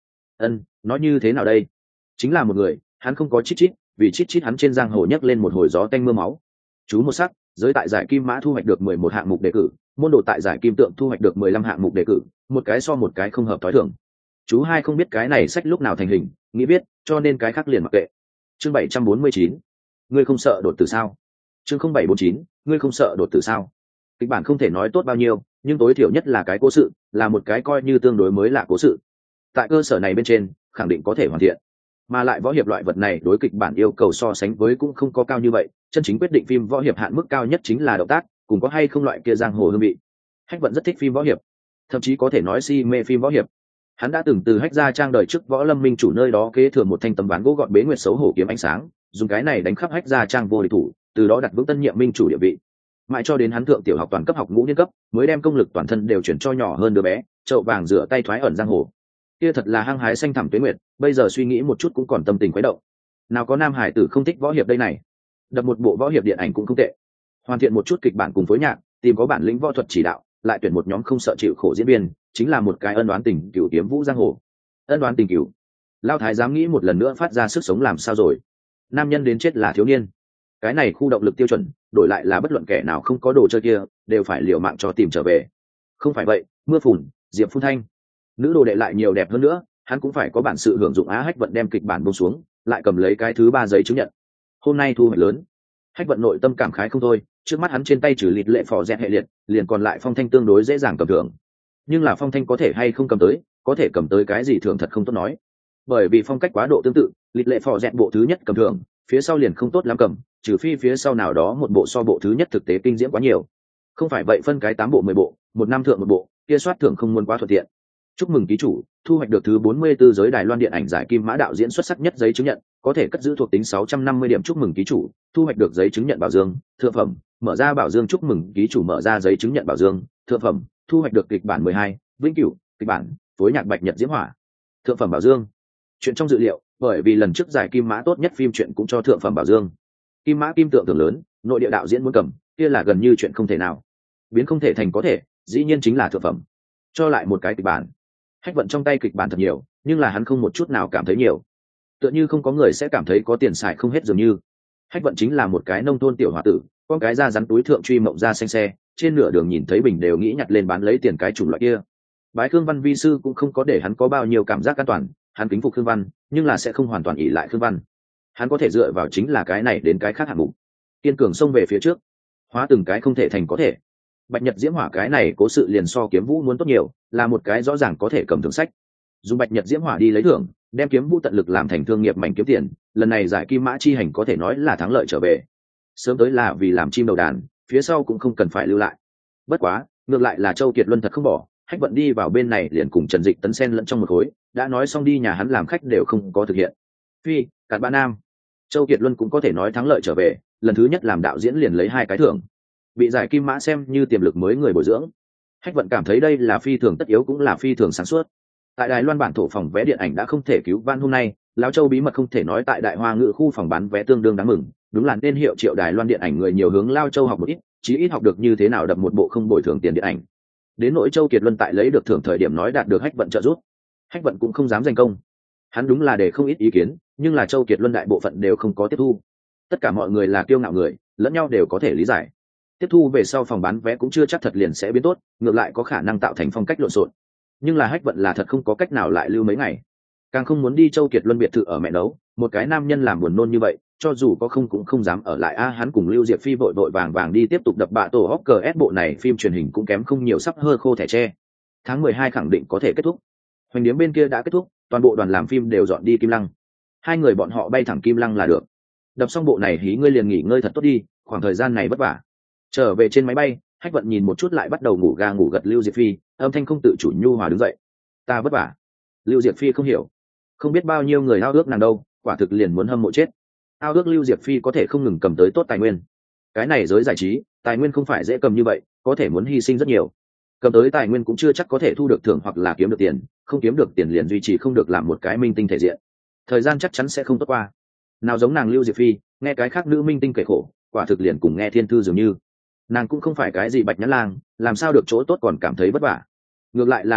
Nói như thế nào đây? Chính là một người, hắn không có chít chít, vì chít chít hắn trên giang hồ nhấc lên một hồi gió tanh mưa máu. Chú một sắc, giới tại giải kim mã thu hoạch được 11 hạng mục đề cử, môn đồ tại giải kim tượng thu hoạch được 15 hạng mục đề cử, một cái so một cái không hợp thói thường. Chú hai không biết cái này sách lúc nào thành hình, nghĩ biết, cho nên cái khác liền mặc kệ. Chương 749, ngươi không sợ đột tử sao? Chương 0749, ngươi không sợ đột tử sao? Kịch bản không thể nói tốt bao nhiêu, nhưng tối thiểu nhất là cái cố sự, là một cái coi như tương đối mới lạ cố sự. Tại cơ sở này bên trên, khẳng định có thể hoàn thiện. Mà lại võ hiệp loại vật này đối kịch bản yêu cầu so sánh với cũng không có cao như vậy, chân chính quyết định phim võ hiệp hạn mức cao nhất chính là động tác, cùng có hay không loại kia giang hồ hương vị. Hách Vận rất thích phim võ hiệp, thậm chí có thể nói si mê phim võ hiệp. Hắn đã từng từ Hách gia trang đời trước võ lâm minh chủ nơi đó kế thừa một thanh tấm ván gỗ gọn bế nguyệt xấu hổ kiếm ánh sáng, dùng cái này đánh khắp Hách gia trang vô địch thủ, từ đó đặt vững tân nhiệm minh chủ địa vị. Mãi cho đến hắn thượng tiểu học toàn cấp học ngũ niên cấp, mới đem công lực toàn thân đều chuyển cho nhỏ hơn đứa bé, chậu vàng rửa tay thoái ẩn giang hồ. Kia thật là hăng hái xanh thẳm tuế nguyệt, bây giờ suy nghĩ một chút cũng còn tâm tình quấy động. Nào có nam hải tử không thích võ hiệp đây này. Đập một bộ võ hiệp điện ảnh cũng không tệ. Hoàn thiện một chút kịch bản cùng phối nhạc, tìm có bản lĩnh võ thuật chỉ đạo, lại tuyển một nhóm không sợ chịu khổ diễn viên, chính là một cái ân đoán tình cửu kiếm vũ giang hồ. Ân đoán tình cửu. Lao thái dám nghĩ một lần nữa phát ra sức sống làm sao rồi? Nam nhân đến chết là thiếu niên. Cái này khu động lực tiêu chuẩn, đổi lại là bất luận kẻ nào không có đồ chơi kia, đều phải liều mạng cho tìm trở về. Không phải vậy, mưa phùn, diệp phun thanh, nữ đồ đệ lại nhiều đẹp hơn nữa, hắn cũng phải có bản sự hưởng dụng á. Hách Vận đem kịch bản buông xuống, lại cầm lấy cái thứ 3 giấy chứng nhận. Hôm nay thu hoạch lớn. Hách Vận nội tâm cảm khái không thôi, trước mắt hắn trên tay trừ lịt lệ phò rẽ hệ liệt, liền còn lại phong thanh tương đối dễ dàng cầm thưởng. Nhưng là phong thanh có thể hay không cầm tới, có thể cầm tới cái gì thường thật không tốt nói. Bởi vì phong cách quá độ tương tự, lịt lệ phò rẽ bộ thứ nhất cầm thưởng, phía sau liền không tốt lắm cầm, trừ phi phía sau nào đó một bộ so bộ thứ nhất thực tế kinh diễm quá nhiều. Không phải vậy phân cái 8 bộ 10 bộ, một năm thượng một bộ, kia soát thưởng không muốn quá thuận tiện. Chúc mừng ký chủ thu hoạch được thứ 44 giới Đài Loan điện ảnh giải kim mã đạo diễn xuất sắc nhất giấy chứng nhận, có thể cất giữ thuộc tính 650 điểm. Chúc mừng ký chủ thu hoạch được giấy chứng nhận bảo dương thượng phẩm, mở ra bảo dương. Chúc mừng ký chủ mở ra giấy chứng nhận bảo dương thượng phẩm, thu hoạch được kịch bản 12, vĩnh cửu kịch bản, phối nhạc Bạch Nhật Diễm Hỏa, thượng phẩm bảo dương. Chuyện trong dự liệu, bởi vì lần trước giải kim mã tốt nhất phim chuyện cũng cho thượng phẩm bảo dương. Kim mã kim tượng thưởng lớn, nội địa đạo diễn muốn cầm, kia là gần như chuyện không thể nào. Biến không thể thành có thể, dĩ nhiên chính là thượng phẩm. Cho lại một cái kịch bản. Hách Vận trong tay kịch bản thật nhiều, nhưng là hắn không một chút nào cảm thấy nhiều, tựa như không có người sẽ cảm thấy có tiền xài không hết dường như. Hách Vận chính là một cái nông thôn tiểu hòa tử, con cái ra rắn túi thượng truy mộng ra xanh xe, trên nửa đường nhìn thấy bình đều nghĩ nhặt lên bán lấy tiền cái chủng loại kia. Bái Khương Văn vi sư cũng không có để hắn có bao nhiêu cảm giác an toàn, hắn kính phục Khương Văn, nhưng là sẽ không hoàn toàn ỷ lại Khương Văn. Hắn có thể dựa vào chính là cái này đến cái khác hạng mục, kiên cường xông về phía trước, hóa từng cái không thể thành có thể. Bạch Nhật Diễm Hỏa cái này cố sự liền so Kiếm Vũ muốn tốt nhiều, là một cái rõ ràng có thể cầm thưởng sách. Dùng Bạch Nhật Diễm Hỏa đi lấy thưởng, đem Kiếm Vũ tận lực làm thành thương nghiệp mảnh kiếm tiền, lần này giải kim mã chi hành có thể nói là thắng lợi trở về. Sớm tới là vì làm chim đầu đàn, phía sau cũng không cần phải lưu lại. Bất quá, ngược lại là Châu Kiệt Luân thật không bỏ, Hách Vận đi vào bên này liền cùng Trần Dịch Tấn xen lẫn trong một khối, đã nói xong đi nhà hắn làm khách đều không có thực hiện. Phi, Cát Ba Nam, Châu Kiệt Luân cũng có thể nói thắng lợi trở về, lần thứ nhất làm đạo diễn liền lấy 2 cái thưởng. Bị giải kim mã xem như tiềm lực mới người bồi dưỡng. Hách Vận cảm thấy đây là phi thường tất yếu cũng là phi thường sáng suốt. Tại Đài Loan bản thổ phòng vé điện ảnh đã không thể cứu van hôm nay, Lão Châu bí mật không thể nói tại Đại Hoa Ngự khu phòng bán vé tương đương đáng mừng, đúng là nên hiệu triệu Đài Loan điện ảnh người nhiều hướng Lao Châu học một ít, chí ít học được như thế nào đập một bộ không bồi thường tiền điện ảnh. Đến nỗi Châu Kiệt Luân tại lấy được thưởng thời điểm nói đạt được Hách Vận trợ giúp, Hách Vận cũng không dám giành công. Hắn đúng là để không ít ý kiến, nhưng là Châu Kiệt Luân đại bộ phận đều không có tiếp thu. Tất cả mọi người là kiêu ngạo người, lẫn nhau đều có thể lý giải. Tiếp thu về sau phòng bán vé cũng chưa chắc thật liền sẽ biến tốt, ngược lại có khả năng tạo thành phong cách lộn xộn. Nhưng là Hách Vận là thật không có cách nào lại lưu mấy ngày, càng không muốn đi Châu Kiệt Luân biệt thự ở mẹ nấu, một cái nam nhân làm buồn nôn như vậy, cho dù có không cũng không dám ở lại a. Hắn cùng Lưu Diệp Phi vội vội vàng vàng đi tiếp tục đập bạ tổ Oscar bộ này phim truyền hình cũng kém không nhiều, sắp hơ khô thẻ tre. Tháng 12 khẳng định có thể kết thúc. Hoành Điếm bên kia đã kết thúc, toàn bộ đoàn làm phim đều dọn đi Kim Lăng. 2 người bọn họ bay thẳng Kim Lăng là được. Đập xong bộ này hí ngươi liền nghỉ ngơi thật tốt đi, khoảng thời gian này vất vả. Trở về trên máy bay, Hách Vận nhìn một chút lại bắt đầu ngủ ga ngủ gật Lưu Diệp Phi, âm thanh không tự chủ nhu hòa đứng dậy. Ta vất vả. Lưu Diệp Phi không hiểu, không biết bao nhiêu người ao ước nàng đâu, quả thực liền muốn hâm mộ chết. Ao ước Lưu Diệp Phi có thể không ngừng cầm tới tốt tài nguyên. Cái này giới giải trí, tài nguyên không phải dễ cầm như vậy, có thể muốn hy sinh rất nhiều. Cầm tới tài nguyên cũng chưa chắc có thể thu được thưởng hoặc là kiếm được tiền, không kiếm được tiền liền duy trì không được làm một cái minh tinh thể diện. Thời gian chắc chắn sẽ không tốt qua. Nào giống nàng Lưu Diệp Phi, nghe cái khác nữ minh tinh kể khổ, quả thực liền cùng nghe thiên thư dường như. Nàng cũng không phải cái gì bạch nhãn lang, làm sao được chỗ tốt còn cảm thấy vất vả. Ngược lại là Hách Vận,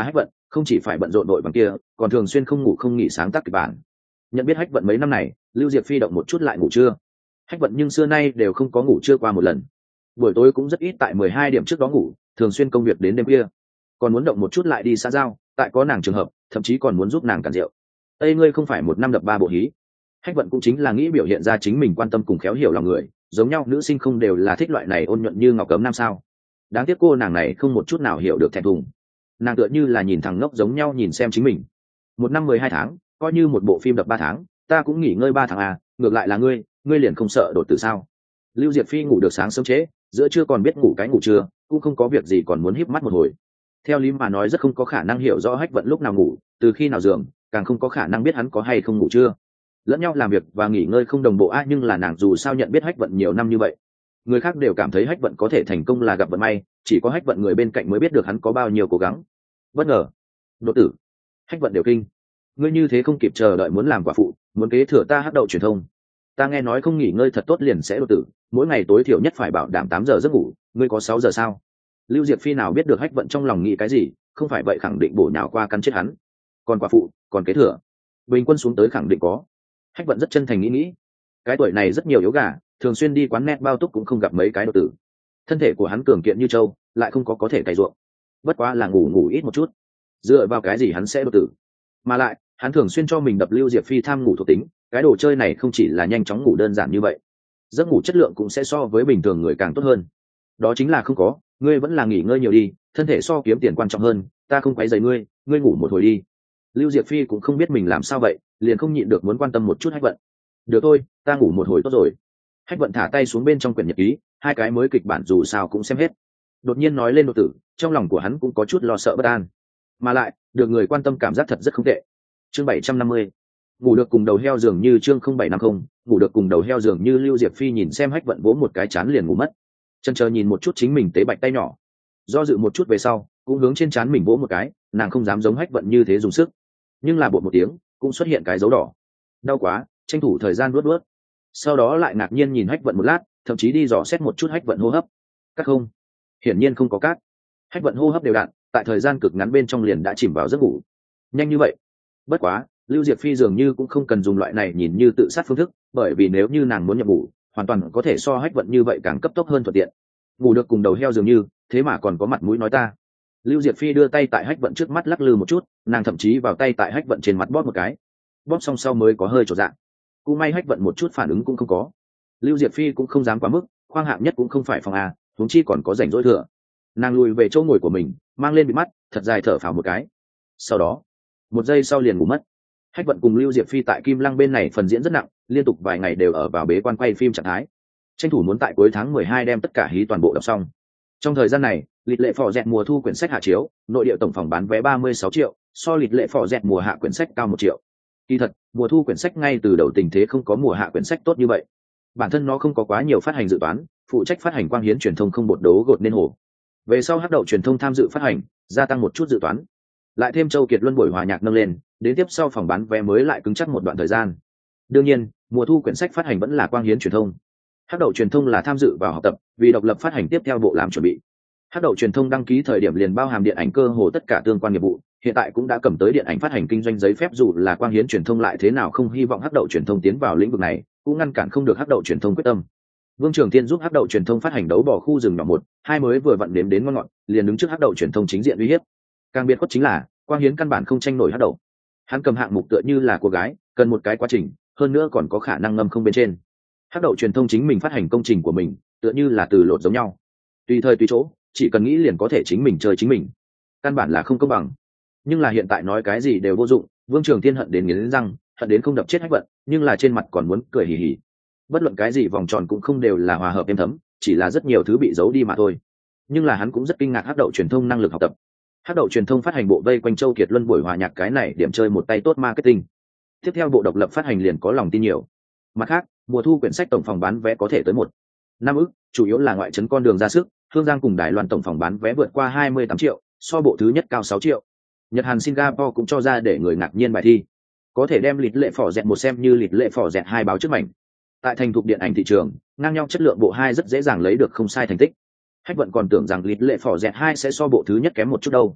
không chỉ phải bận rộn đội bằng kia, còn thường xuyên không ngủ không nghỉ sáng tác kịch bản. Nhận biết Hách Vận mấy năm này, Lưu Diệp Phi động một chút lại ngủ trưa. Hách Vận nhưng xưa nay đều không có ngủ trưa qua một lần. Buổi tối cũng rất ít tại 12 điểm trước đó ngủ, thường xuyên công việc đến đêm khuya. Còn muốn động một chút lại đi xã giao, tại có nàng trường hợp, thậm chí còn muốn giúp nàng cản rượu. Ê, ngươi không phải một năm đập 3 bộ hí. Hách Vận cũng chính là nghĩ biểu hiện ra chính mình quan tâm cùng khéo hiểu lòng người, giống nhau nữ sinh không đều là thích loại này ôn nhuận như ngọc cấm nam sao? Đáng tiếc cô nàng này không một chút nào hiểu được thẹn thùng. Nàng tựa như là nhìn thằng ngốc giống nhau nhìn xem chính mình. Một năm 12 tháng, coi như một bộ phim đập 3 tháng, ta cũng nghỉ ngơi 3 tháng à, ngược lại là ngươi liền không sợ đột tử sao? Lưu Diệp Phi ngủ được sáng sớm trễ, giữa trưa còn biết ngủ cái ngủ trưa, cũng không có việc gì còn muốn híp mắt một hồi. Theo lý mà nói rất không có khả năng hiểu rõ Hách Vận lúc nào ngủ, từ khi nào giường, càng không có khả năng biết hắn có hay không ngủ trưa. Lẫn nhau làm việc và nghỉ ngơi không đồng bộ nhưng là nàng dù sao nhận biết Hách Vận nhiều năm như vậy, người khác đều cảm thấy Hách Vận có thể thành công là gặp vận may, chỉ có Hách Vận người bên cạnh mới biết được hắn có bao nhiêu cố gắng. Bất ngờ, đột tử, Hách Vận đều kinh. Ngươi như thế không kịp chờ đợi muốn làm quả phụ, muốn kế thừa ta Hắc Đậu truyền thông. Ta nghe nói không nghỉ ngơi thật tốt liền sẽ đột tử, mỗi ngày tối thiểu nhất phải bảo đảm 8 giờ giấc ngủ, ngươi có 6 giờ sao? Lưu Diệp Phi nào biết được Hách Vận trong lòng nghĩ cái gì, không phải vậy khẳng định bổ nhào qua cắn chết hắn. Còn quả phụ, còn kế thừa, bình quân xuống tới khẳng định có. Hách Vận rất chân thành nghĩ, cái tuổi này rất nhiều yếu gà, thường xuyên đi quán net bao túc cũng không gặp mấy cái đột tử. Thân thể của hắn cường kiện như trâu, lại không có thể cày ruộng. Bất quá là ngủ ít một chút, dựa vào cái gì hắn sẽ đột tử? Mà lại, hắn thường xuyên cho mình đập Lưu Diệp Phi tham ngủ thuộc tính, cái đồ chơi này không chỉ là nhanh chóng ngủ đơn giản như vậy, giấc ngủ chất lượng cũng sẽ so với bình thường người càng tốt hơn. Đó chính là không có, ngươi vẫn là nghỉ ngơi nhiều đi, thân thể so kiếm tiền quan trọng hơn, ta không quấy rầy ngươi, ngươi ngủ một hồi đi. Lưu Diệp Phi cũng không biết mình làm sao vậy, liền không nhịn được muốn quan tâm một chút Hách Vận. Được thôi, ta ngủ một hồi tốt rồi. Hách Vận thả tay xuống bên trong quyển nhật ký, hai cái mới kịch bản dù sao cũng xem hết. Đột nhiên nói lên đột tử, trong lòng của hắn cũng có chút lo sợ bất an. Mà lại, được người quan tâm cảm giác thật rất không tệ. Chương 750. Ngủ được cùng đầu heo dường như chương 0750, ngủ được cùng đầu heo dường như Lưu Diệp Phi nhìn xem Hách Vận vỗ một cái chán liền ngủ mất. Chần chờ nhìn một chút chính mình tế bạch tay nhỏ, do dự một chút về sau, cũng hướng trên chán mình vỗ một cái, nàng không dám giống Hách Vận như thế dùng sức, nhưng là bột một tiếng, cũng xuất hiện cái dấu đỏ. Đau quá, tranh thủ thời gian luốt. Sau đó lại ngạc nhiên nhìn Hách Vận một lát, thậm chí đi dò xét một chút Hách Vận hô hấp. Cắt không? Hiển nhiên không có cắt. Hách Vận hô hấp đều đặn, tại thời gian cực ngắn bên trong liền đã chìm vào giấc ngủ. Nhanh như vậy? Bất quá, Lưu Diệp Phi dường như cũng không cần dùng loại này nhìn như tự sát phương thức, bởi vì nếu như nàng muốn nhập ngủ, hoàn toàn có thể so Hách Vận như vậy càng cấp tốc hơn thuận tiện. Ngủ được cùng đầu heo dường như, thế mà còn có mặt mũi nói ta. Lưu Diệp Phi đưa tay tại Hách Vận trước mắt lắc lư một chút, nàng thậm chí vào tay tại Hách Vận trên mặt bóp một cái. Bóp xong sau mới có hơi chột dạ. Cú may Hách Vận một chút phản ứng cũng không có. Lưu Diệp Phi cũng không dám quá mức, khoang hạng nhất cũng không phải phòng a, huống chi còn có rảnh rỗi thừa. Nàng lùi về chỗ ngồi của mình, mang lên bịt mắt, thật dài thở phào một cái. Sau đó, một giây sau liền ngủ mất. Hách Vận cùng Lưu Diệp Phi tại Kim Lăng bên này phần diễn rất nặng, liên tục vài ngày đều ở vào bế quan quay phim trạng thái. Tranh thủ muốn tại cuối tháng 12 đem tất cả hí toàn bộ đọc xong. Trong thời gian này, lịch lệ phò dẹt mùa thu quyển sách hạ chiếu, nội địa tổng phòng bán vé 36 triệu, so lịch lệ phò dẹt mùa hạ quyển sách cao 1 triệu. Kỳ thật, mùa thu quyển sách ngay từ đầu tình thế không có mùa hạ quyển sách tốt như vậy. Bản thân nó không có quá nhiều phát hành dự toán, phụ trách phát hành Quang Hiến truyền thông không bột đấu gột nên hồ. Về sau Hắc Đậu truyền thông tham dự phát hành, gia tăng một chút dự toán. Lại thêm Châu Kiệt Luân buổi hòa nhạc nâng lên, đến tiếp sau phòng bán vé mới lại cứng chắc một đoạn thời gian. Đương nhiên, mùa thu quyển sách phát hành vẫn là Quang Hiến truyền thông. Hắc Đậu truyền thông là tham dự vào học tập, vì độc lập phát hành tiếp theo bộ làm chuẩn bị. Hắc Đậu truyền thông đăng ký thời điểm liền bao hàm điện ảnh cơ hồ tất cả tương quan nghiệp vụ, hiện tại cũng đã cầm tới điện ảnh phát hành kinh doanh giấy phép, dù là Quang Hiến truyền thông lại thế nào không hy vọng Hắc Đậu truyền thông tiến vào lĩnh vực này, cũng ngăn cản không được Hắc Đậu truyền thông quyết tâm. Vương Trường Thiên giúp Hắc Đậu truyền thông phát hành đấu bỏ khu rừng nhỏ 1, 2 mới vừa vặn đến ngon ngọt, liền đứng trước Hắc Đậu truyền thông chính diện uy hiếp. Càng biệt khuất chính là, Quang Hiến căn bản không tranh nổi Hắc Đậu. Hắn cầm hạng mục tựa như là cô gái, cần một cái quá trình, hơn nữa còn có khả năng ngâm không bên trên. Hắc Đậu truyền thông chính mình phát hành công trình của mình, tựa như là từ lột giống nhau, tùy thời tùy chỗ, chỉ cần nghĩ liền có thể chính mình chơi chính mình, căn bản là không công bằng. Nhưng là hiện tại nói cái gì đều vô dụng, Vương Trường Thiên hận đến nghiến răng, hận đến không đập chết Hách Vận, nhưng là trên mặt còn muốn cười hì hì. Bất luận cái gì vòng tròn cũng không đều là hòa hợp êm thấm, chỉ là rất nhiều thứ bị giấu đi mà thôi. Nhưng là hắn cũng rất kinh ngạc Hắc Đậu truyền thông năng lực học tập. Hắc Đậu truyền thông phát hành bộ vây quanh Châu Kiệt Luân buổi hòa nhạc cái này điểm chơi một tay tốt marketing. Tiếp theo bộ độc lập phát hành liền có lòng tin nhiều. Mặt khác, mùa thu quyển sách tổng phòng bán vé có thể tới 1,5 ức, chủ yếu là ngoại trấn con đường ra sức, Hương Giang cùng Đài Loan tổng phòng bán vé vượt qua 28 triệu, so bộ thứ nhất cao 6 triệu. Nhật Hàn Singapore cũng cho ra để người ngạc nhiên bài thi. Có thể đem lịch lệ phỏ dẹt 1 xem như lịch lệ phỏ dẹt 2 báo trước mảnh. Tại thành thục điện ảnh thị trường, ngang nhau chất lượng bộ 2 rất dễ dàng lấy được không sai thành tích. Hách Vận còn tưởng rằng lịch lệ phỏ dẹt 2 sẽ so bộ thứ nhất kém một chút đâu.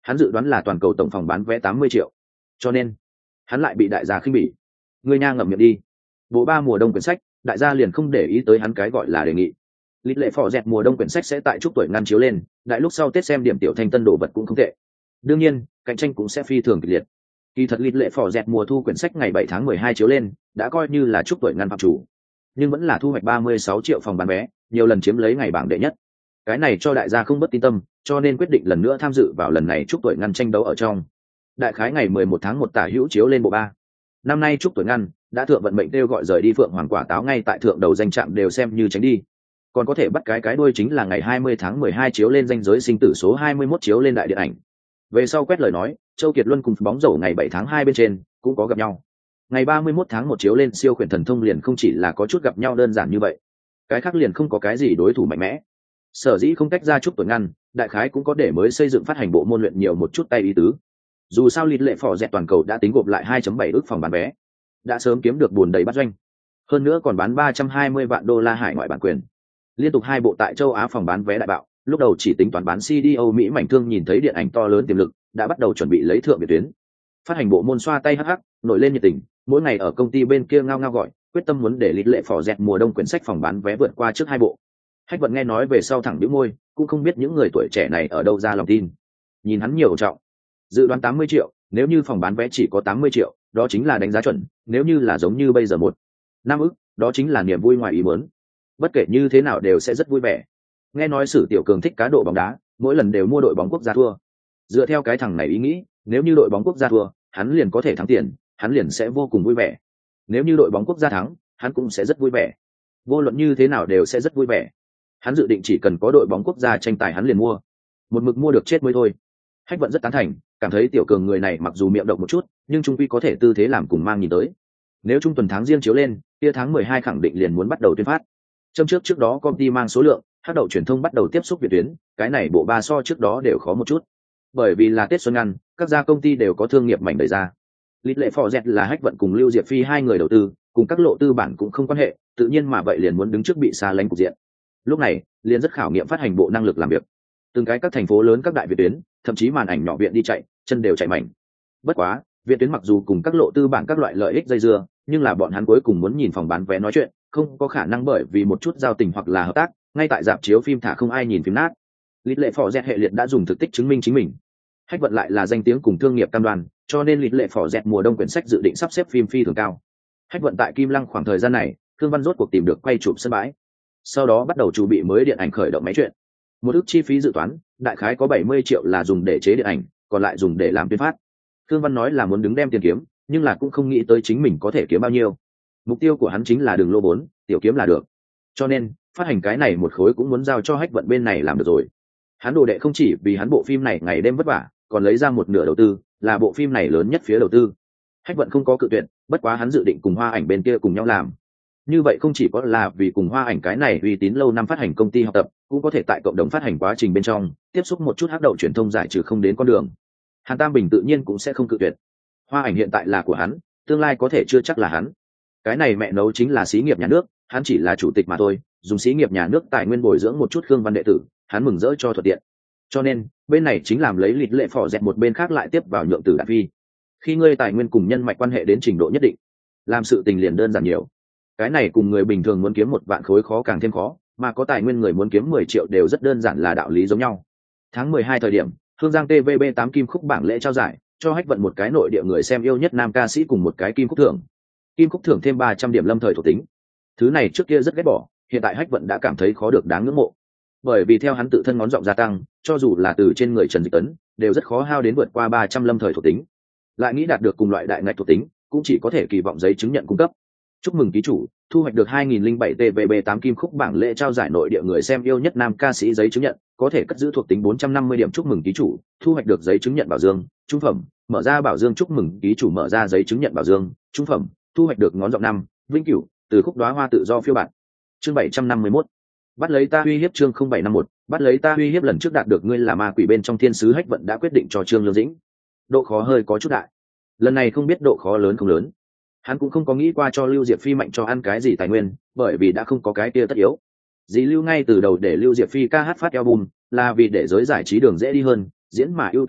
Hắn dự đoán là toàn cầu tổng phòng bán vé 80 triệu, cho nên hắn lại bị đại gia khinh bỉ. Ngươi nha ngậm miệng đi. Bộ ba mùa đông quyển sách, đại gia liền không để ý tới hắn cái gọi là đề nghị. Lịch lệ phò dẹt mùa đông quyển sách sẽ tại chúc tuổi ngăn chiếu lên, đại lúc sau Tết xem điểm tiểu thanh tân đồ vật cũng không tệ. Đương nhiên, cạnh tranh cũng sẽ phi thường kịch liệt. Kỳ thật lịch lệ phò dẹt mùa thu quyển sách ngày 7 tháng 12 chiếu lên, đã coi như là chúc tuổi ngăn phạm chủ, nhưng vẫn là thu hoạch 36 triệu phòng bán vé, nhiều lần chiếm lấy ngày bảng đệ nhất. Cái này cho đại gia không bất tin tâm, cho nên quyết định lần nữa tham dự vào lần này chúc tuổi ngăn tranh đấu ở trong. Đại khái ngày 11 tháng 1 tả hữu chiếu lên bộ 3. Năm nay chúc tuổi ngăn đã thượng vận mệnh kêu gọi rời đi Phượng Hoàng Quả Táo ngay tại thượng đầu danh trạm đều xem như tránh đi. Còn có thể bắt cái đuôi chính là ngày 20 tháng 12 chiếu lên danh giới sinh tử số 21 chiếu lên đại điện ảnh. Về sau quét lời nói, Châu Kiệt Luân cùng bóng rổ ngày 7 tháng 2 bên trên cũng có gặp nhau. Ngày 31 tháng 1 chiếu lên siêu khuyển thần thông liền không chỉ là có chút gặp nhau đơn giản như vậy, cái khác liền không có cái gì đối thủ mạnh mẽ. Sở dĩ không tách ra chút tuổi ngăn, đại khái cũng có để mới xây dựng phát hành bộ môn luyện nhiều một chút tay ý tứ. Dù sao lịch lệ phò dẹt toàn cầu đã tính gộp lại 2.7 ức phòng bán vé, đã sớm kiếm được buồn đầy bắt doanh, hơn nữa còn bán 320 vạn đô la hải ngoại bản quyền. Liên tục 2 bộ tại châu Á phòng bán vé đại bạo, lúc đầu chỉ tính toán bán CD Âu Mỹ mảnh thương nhìn thấy điện ảnh to lớn tiềm lực, đã bắt đầu chuẩn bị lấy thượng biệt tuyến. Phát hành bộ môn xoa tay hắc hắc, nổi lên nhiệt tình, mỗi ngày ở công ty bên kia ngao ngao gọi, quyết tâm muốn để lịch lệ phò dẹt mùa đông quyển sách phòng bán vé vượt qua trước 2 bộ. Hách Vận nghe nói về sau thẳng bĩu môi, cũng không biết những người tuổi trẻ này ở đâu ra lòng tin. Nhìn hắn nhiều trọng, dự đoán 80 triệu, nếu như phòng bán vé chỉ có 80 triệu, đó chính là đánh giá chuẩn, nếu như là giống như bây giờ 1.5 ức, đó chính là niềm vui ngoài ý muốn. Bất kể như thế nào đều sẽ rất vui vẻ. Nghe nói Sử Tiểu Cường thích cá độ bóng đá, mỗi lần đều mua đội bóng quốc gia thua. Dựa theo cái thằng này ý nghĩ, nếu như đội bóng quốc gia thua, hắn liền có thể thắng tiền, hắn liền sẽ vô cùng vui vẻ. Nếu như đội bóng quốc gia thắng, hắn cũng sẽ rất vui vẻ. Vô luận như thế nào đều sẽ rất vui vẻ. Hắn dự định chỉ cần có đội bóng quốc gia tranh tài hắn liền mua, một mực mua được chết mới thôi. Hách Vận rất tán thành, cảm thấy Tiểu Cường người này mặc dù miệng độc một chút, nhưng trung quy có thể tư thế làm cùng mang nhìn tới. Nếu trung tuần tháng riêng chiếu lên, kia tháng 12 khẳng định liền muốn bắt đầu tuyên phát. Trong trước đó công ty mang số lượng, hát đậu truyền thông bắt đầu tiếp xúc việt tuyến, cái này bộ 3 so trước đó đều khó một chút. Bởi vì là Tết xuân ngăn, các gia công ty đều có thương nghiệp mảnh đẩy ra. Lịch lệ phò dẹt là Hách Vận cùng Lưu Diệp Phi hai người đầu tư, cùng các lộ tư bản cũng không quan hệ, tự nhiên mà vậy liền muốn đứng trước bị xa lánh cục diện. Lúc này, liền rất khảo nghiệm phát hành bộ năng lực làm việc. Từng cái các thành phố lớn các đại việt tuyến, thậm chí màn ảnh nhỏ viện đi chạy, chân đều chạy mảnh. Bất quá, viện tuyến mặc dù cùng các lộ tư bản các loại lợi ích dây dưa, nhưng là bọn hắn cuối cùng muốn nhìn phòng bán vé nói chuyện, không có khả năng bởi vì một chút giao tình hoặc là hợp tác, ngay tại rạp chiếu phim thả không ai nhìn phim nát. Lịch lệ phò dẹt hệ liệt đã dùng thực tích chứng minh chính mình. Hách Vận lại là danh tiếng cùng thương nghiệp cam đoan, cho nên lịch lệ phò dẹt mùa đông quyển sách dự định sắp xếp phim phi thường cao. Hách Vận tại Kim Lăng khoảng thời gian này, Thương Văn rốt cuộc tìm được quay chụp sân bãi, sau đó bắt đầu chuẩn bị mới điện ảnh khởi động máy truyện. Một ước chi phí dự toán, đại khái có 70 triệu là dùng để chế điện ảnh, còn lại dùng để làm tuyên phát. Thương Văn nói là muốn đứng đem tiền kiếm, nhưng là cũng không nghĩ tới chính mình có thể kiếm bao nhiêu. Mục tiêu của hắn chính là đường lô 4, tiểu kiếm là được. Cho nên, phát hành cái này một khối cũng muốn giao cho Hách Vận bên này làm được rồi. Hắn đồ đệ không chỉ vì hắn bộ phim này ngày đêm vất vả, còn lấy ra một nửa đầu tư, là bộ phim này lớn nhất phía đầu tư. Hách Vận không có cự tuyệt, bất quá hắn dự định cùng Hoa Ảnh bên kia cùng nhau làm. Như vậy không chỉ có là vì cùng Hoa Ảnh cái này uy tín lâu năm phát hành công ty học tập, cũng có thể tại cộng đồng phát hành quá trình bên trong tiếp xúc một chút hắc đậu truyền thông giải trừ không đến con đường. Hàn Tam Bình tự nhiên cũng sẽ không cự tuyệt. Hoa Ảnh hiện tại là của hắn, tương lai có thể chưa chắc là hắn. Cái này mẹ nấu chính là xí nghiệp nhà nước, hắn chỉ là chủ tịch mà thôi, dùng xí nghiệp nhà nước tài nguyên bồi dưỡng một chút Khương Văn đệ tử, hắn mừng rỡ cho thuận tiện. Cho nên, bên này chính làm lấy lịch lệ phò dẹt một bên khác lại tiếp vào nhượng tử Đạn Phi. Khi ngươi tài nguyên cùng nhân mạch quan hệ đến trình độ nhất định, làm sự tình liền đơn giản nhiều. Cái này cùng người bình thường muốn kiếm 1 vạn khối khó càng thêm khó, mà có tài nguyên người muốn kiếm 10 triệu đều rất đơn giản là đạo lý giống nhau. Tháng 12 thời điểm, Hương Giang TVB8 kim khúc bảng lễ trao giải, cho Hách Vận một cái nội địa người xem yêu nhất nam ca sĩ cùng một cái kim khúc thưởng. Kim khúc thưởng thêm 300 điểm lâm thời thuộc tính. Thứ này trước kia rất ghét bỏ, hiện tại Hách Vận đã cảm thấy khó được đáng ngưỡng mộ. Bởi vì theo hắn tự thân ngón giọng gia tăng, cho dù là từ trên người Trần Dịch Tấn, đều rất khó hao đến vượt qua 300 lâm thời thuộc tính. Lại nghĩ đạt được cùng loại đại ngạch thuộc tính, cũng chỉ có thể kỳ vọng giấy chứng nhận cung cấp. Chúc mừng ký chủ, thu hoạch được 2007 TVB8 kim khúc bảng lễ trao giải nội địa người xem yêu nhất nam ca sĩ giấy chứng nhận, có thể cất giữ thuộc tính 450 điểm. Chúc mừng ký chủ, thu hoạch được giấy chứng nhận bảo dương, trung phẩm, mở ra bảo dương. Chúc mừng ký chủ mở ra giấy chứng nhận bảo dương, trung phẩm, thu hoạch được ngón giọng 5, vĩnh cửu, từ khúc đóa hoa tự do phiêu bạt. Chương 751. Bắt lấy ta uy hiếp. Chương 0751, bắt lấy ta uy hiếp. Lần trước đạt được ngươi là ma quỷ bên trong thiên sứ Hách Vận đã quyết định cho Trương Lương Dĩnh. Độ khó hơi có chút đại. Lần này không biết độ khó lớn không lớn. Hắn cũng không có nghĩ qua cho Lưu Diệp Phi mạnh cho ăn cái gì tài nguyên, bởi vì đã không có cái kia tất yếu. Dì Lưu ngay từ đầu để Lưu Diệp Phi ca hát phát album, là vì để giới giải trí đường dễ đi hơn, diễn mà ưu tác hát,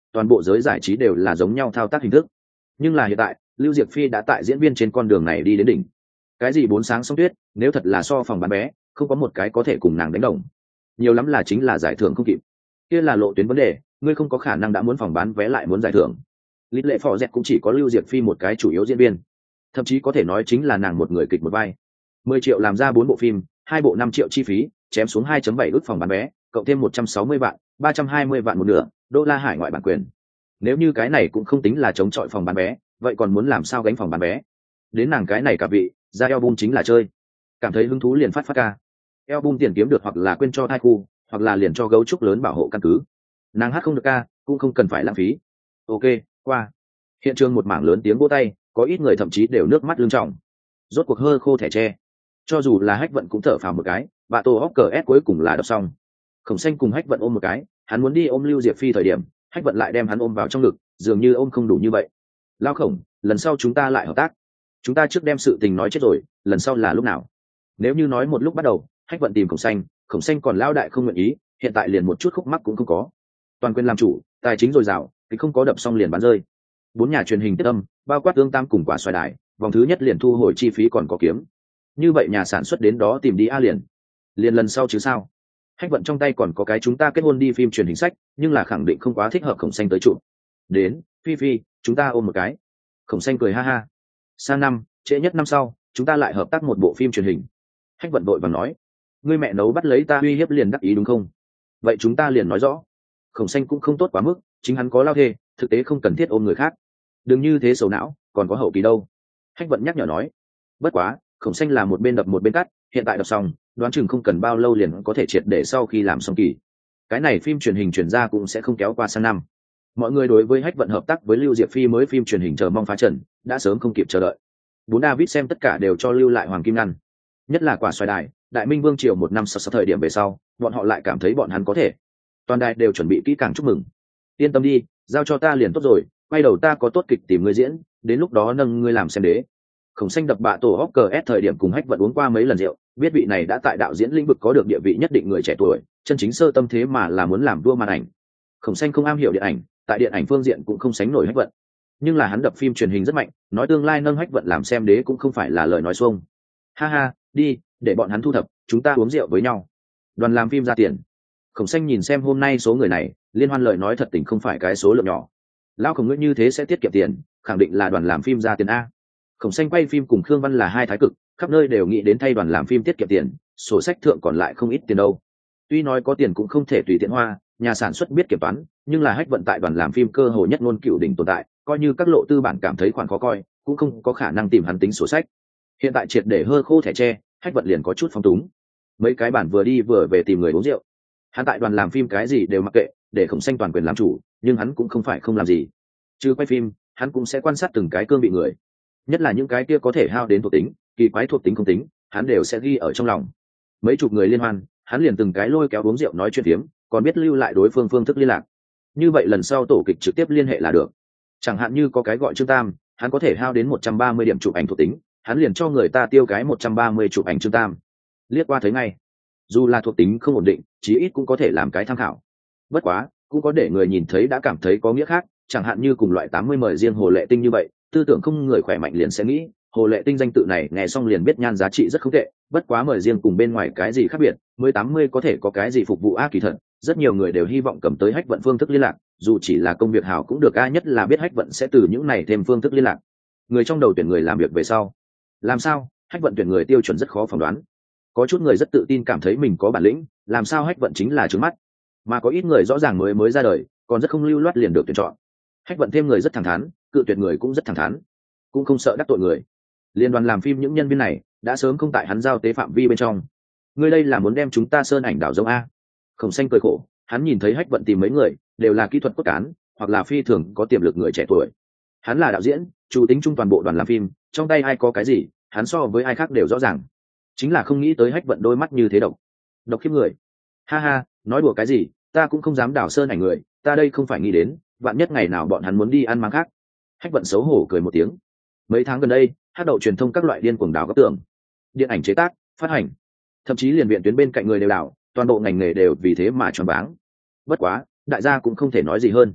toàn bộ giới giải trí đều là giống nhau thao tác hình thức. Nhưng là hiện tại Lưu Diệc Phi đã tại diễn viên trên con đường này đi đến đỉnh. Cái gì bốn sáng sông tuyết, nếu thật là so phòng bán vé, không có một cái có thể cùng nàng đánh đồng. Nhiều lắm là chính là giải thưởng không kịp. Kia là lộ tuyến vấn đề, ngươi không có khả năng đã muốn phòng bán vé lại muốn giải thưởng. Lít lệ phò dẹt cũng chỉ có Lưu Diệc Phi một cái chủ yếu diễn viên, thậm chí có thể nói chính là nàng một người kịch một vai. 10 triệu làm ra 4 bộ phim, 2 bộ 5 triệu chi phí, chém xuống 2.7 ức phòng bán vé, cộng thêm 160 vạn, 320 vạn một nửa đô la hải ngoại bản quyền. Nếu như cái này cũng không tính là chống chọi phòng bán vé, vậy còn muốn làm sao gánh phòng bán vé? Đến nàng cái này cả vị, ra album chính là chơi. Cảm thấy hứng thú liền phát ca. Album tiền kiếm được hoặc là quên cho thai khu, hoặc là liền cho gấu trúc lớn bảo hộ căn cứ. Nàng hát không được ca, cũng không cần phải lãng phí. Ok, qua. Hiện trường một mảng lớn tiếng vỗ tay, có ít người thậm chí đều nước mắt lưng tròng. Rốt cuộc hơ khô thẻ tre. Cho dù là Hách Vận cũng thở phào một cái, bà Tô Oscar S cuối cùng là đọc xong. Khổng Xanh cùng Hách Vận ôm một cái, hắn muốn đi ôm Lưu Diệc Phi thời điểm, Hách Vận lại đem hắn ôm vào trong ngực, dường như ôm không đủ như vậy. Lao Khổng, lần sau chúng ta lại hợp tác. Chúng ta trước đem sự tình nói chết rồi, lần sau là lúc nào? Nếu như nói một lúc bắt đầu, Hách Vận tìm Khổng Xanh còn lao đại không nguyện ý, hiện tại liền một chút khúc mắc cũng không có. Toàn quyền làm chủ, tài chính dồi dào, thì không có đập xong liền bán rơi. 4 nhà truyền hình tiếp âm, bao quát Tương Tam cùng Quả Xoài Đài, vòng thứ nhất liền thu hồi chi phí còn có kiếm. Như vậy nhà sản xuất đến đó tìm đi a liền lần sau chứ sao? Hách Vận trong tay còn có cái chúng ta kết hôn đi phim truyền hình sách, nhưng là khẳng định không quá thích hợp Khổng Xanh tới chụp. Đến, Phi Phi, chúng ta ôm một cái. Khổng Xanh cười ha ha. Sang năm, trễ nhất năm sau, chúng ta lại hợp tác một bộ phim truyền hình. Hách Vận vội vàng nói, ngươi mẹ nấu bắt lấy ta uy hiếp liền đắc ý đúng không? Vậy chúng ta liền nói rõ. Khổng Xanh cũng không tốt quá mức, chính hắn có lao thê, thực tế không cần thiết ôm người khác. Đừng như thế sầu não, còn có hậu kỳ đâu. Hách Vận nhắc nhở nói. Bất quá, Khổng Xanh là một bên đập một bên cắt, hiện tại đập xong, đoán chừng không cần bao lâu liền có thể triệt để sau khi làm xong kỳ. Cái này phim truyền hình chuyển ra cũng sẽ không kéo qua sang năm. Mọi người đối với Hách Vận hợp tác với Lưu Diệc Phi mới phim truyền hình chờ mong phá trần, đã sớm không kịp chờ đợi. 4 David xem tất cả đều cho lưu lại hoàng kim ngăn. Nhất là Quả Xoài Đài, Đại Minh Vương triều một năm sau thời điểm về sau, bọn họ lại cảm thấy bọn hắn có thể. Toàn đài đều chuẩn bị kỹ càng chúc mừng. Yên tâm đi, giao cho ta liền tốt rồi, quay đầu ta có tốt kịch tìm ngươi diễn, đến lúc đó nâng ngươi làm xem đế. Khổng Xanh đập bạ tổ Oscar S thời điểm cùng Hách Vận uống qua mấy lần rượu, biết vị này đã tại đạo diễn lĩnh vực có được địa vị nhất định người trẻ tuổi, chân chính sơ tâm thế mà là muốn làm vua màn ảnh. Khổng Xanh không am hiểu điện ảnh, tại điện ảnh phương diện cũng không sánh nổi Hách Vận, nhưng là hắn đập phim truyền hình rất mạnh, nói tương lai nâng Hách Vận làm xem đế cũng không phải là lời nói xuông. Ha ha, đi, để bọn hắn thu thập, chúng ta uống rượu với nhau. Đoàn làm phim ra tiền. Khổng Xanh nhìn xem hôm nay số người này, liên hoan lời nói thật tình không phải cái số lượng nhỏ. Lão Khổng ngươi như thế sẽ tiết kiệm tiền, khẳng định là đoàn làm phim ra tiền a. Khổng Xanh quay phim cùng Khương Văn là hai thái cực, khắp nơi đều nghĩ đến thay đoàn làm phim tiết kiệm tiền, sổ sách thượng còn lại không ít tiền đâu. Tuy nói có tiền cũng không thể tùy tiện hoa, nhà sản xuất biết kiểm toán, nhưng là Hách Vận tại đoàn làm phim cơ hội nhất ngôn cựu đỉnh tồn tại, coi như các lộ tư bản cảm thấy khoản khó coi, cũng không có khả năng tìm hắn tính sổ sách. Hiện tại triệt để hơ khô thẻ tre, Hách Vận liền có chút phong túng. Mấy cái bản vừa đi vừa về tìm người uống rượu. Hắn tại đoàn làm phim cái gì đều mặc kệ, để Khổng Xanh toàn quyền làm chủ, nhưng hắn cũng không phải không làm gì. Trừ quay phim, hắn cũng sẽ quan sát từng cái cương vị người, nhất là những cái kia có thể hao đến thuộc tính, kỳ quái thuộc tính không tính, hắn đều sẽ ghi ở trong lòng. Mấy chục người liên hoan, hắn liền từng cái lôi kéo uống rượu nói chuyện phiếm, còn biết lưu lại đối phương phương thức liên lạc. Như vậy lần sau tổ kịch trực tiếp liên hệ là được. Chẳng hạn như có cái gọi Trương Tam, hắn có thể hao đến 130 điểm chụp ảnh thuộc tính, hắn liền cho người ta tiêu cái 130 chụp ảnh Trương Tam. Liếc qua thấy ngay, dù là thuộc tính không ổn định, chí ít cũng có thể làm cái tham khảo. Bất quá, cũng có để người nhìn thấy đã cảm thấy có nghĩa khác, chẳng hạn như cùng loại 80 mời riêng Hồ Lệ Tinh như vậy, tư tưởng không người khỏe mạnh liền sẽ nghĩ Hồ Lệ Tinh danh tự này nghe xong liền biết nhan giá trị rất không tệ, bất quá mời riêng cùng bên ngoài cái gì khác biệt, mới 80 có thể có cái gì phục vụ a kỳ thật, rất nhiều người đều hy vọng cầm tới Hách Vận phương thức liên lạc, dù chỉ là công việc hảo cũng được a, nhất là biết Hách Vận sẽ từ những này thêm phương thức liên lạc. Người trong đầu tuyển người làm việc về sau, làm sao Hách Vận tuyển người tiêu chuẩn rất khó phỏng đoán. Có chút người rất tự tin cảm thấy mình có bản lĩnh, làm sao Hách Vận chính là trướng mắt, mà có ít người rõ ràng mới ra đời, còn rất không lưu loát liền được tuyển chọn. Hách Vận thêm người rất thẳng thắn, cự tuyệt người cũng rất thẳng thắn, cũng không sợ đắc tội người. Liên đoàn làm phim những nhân viên này đã sớm không tại hắn giao tế phạm vi bên trong. Ngươi đây là muốn đem chúng ta sơn ảnh đảo giống a? Khổng Xanh cười khổ, hắn nhìn thấy Hách Vận tìm mấy người đều là kỹ thuật cốt cán hoặc là phi thường có tiềm lực người trẻ tuổi. Hắn là đạo diễn, chủ tính chung toàn bộ đoàn làm phim, trong tay ai có cái gì, hắn so với ai khác đều rõ ràng. Chính là không nghĩ tới Hách Vận đôi mắt như thế độc khiếp người. Ha ha, nói đùa cái gì, ta cũng không dám đảo sơn ảnh người, ta đây không phải nghĩ đến vạn nhất ngày nào bọn hắn muốn đi ăn máng khác. Hách Vận xấu hổ cười một tiếng. Mấy tháng gần đây, hát đậu truyền thông các loại điên cuồng đảo góc tường, điện ảnh chế tác, phát hành, thậm chí liền viện tuyến bên cạnh người đều đảo, toàn bộ ngành nghề đều vì thế mà choáng váng. Bất quá, đại gia cũng không thể nói gì hơn.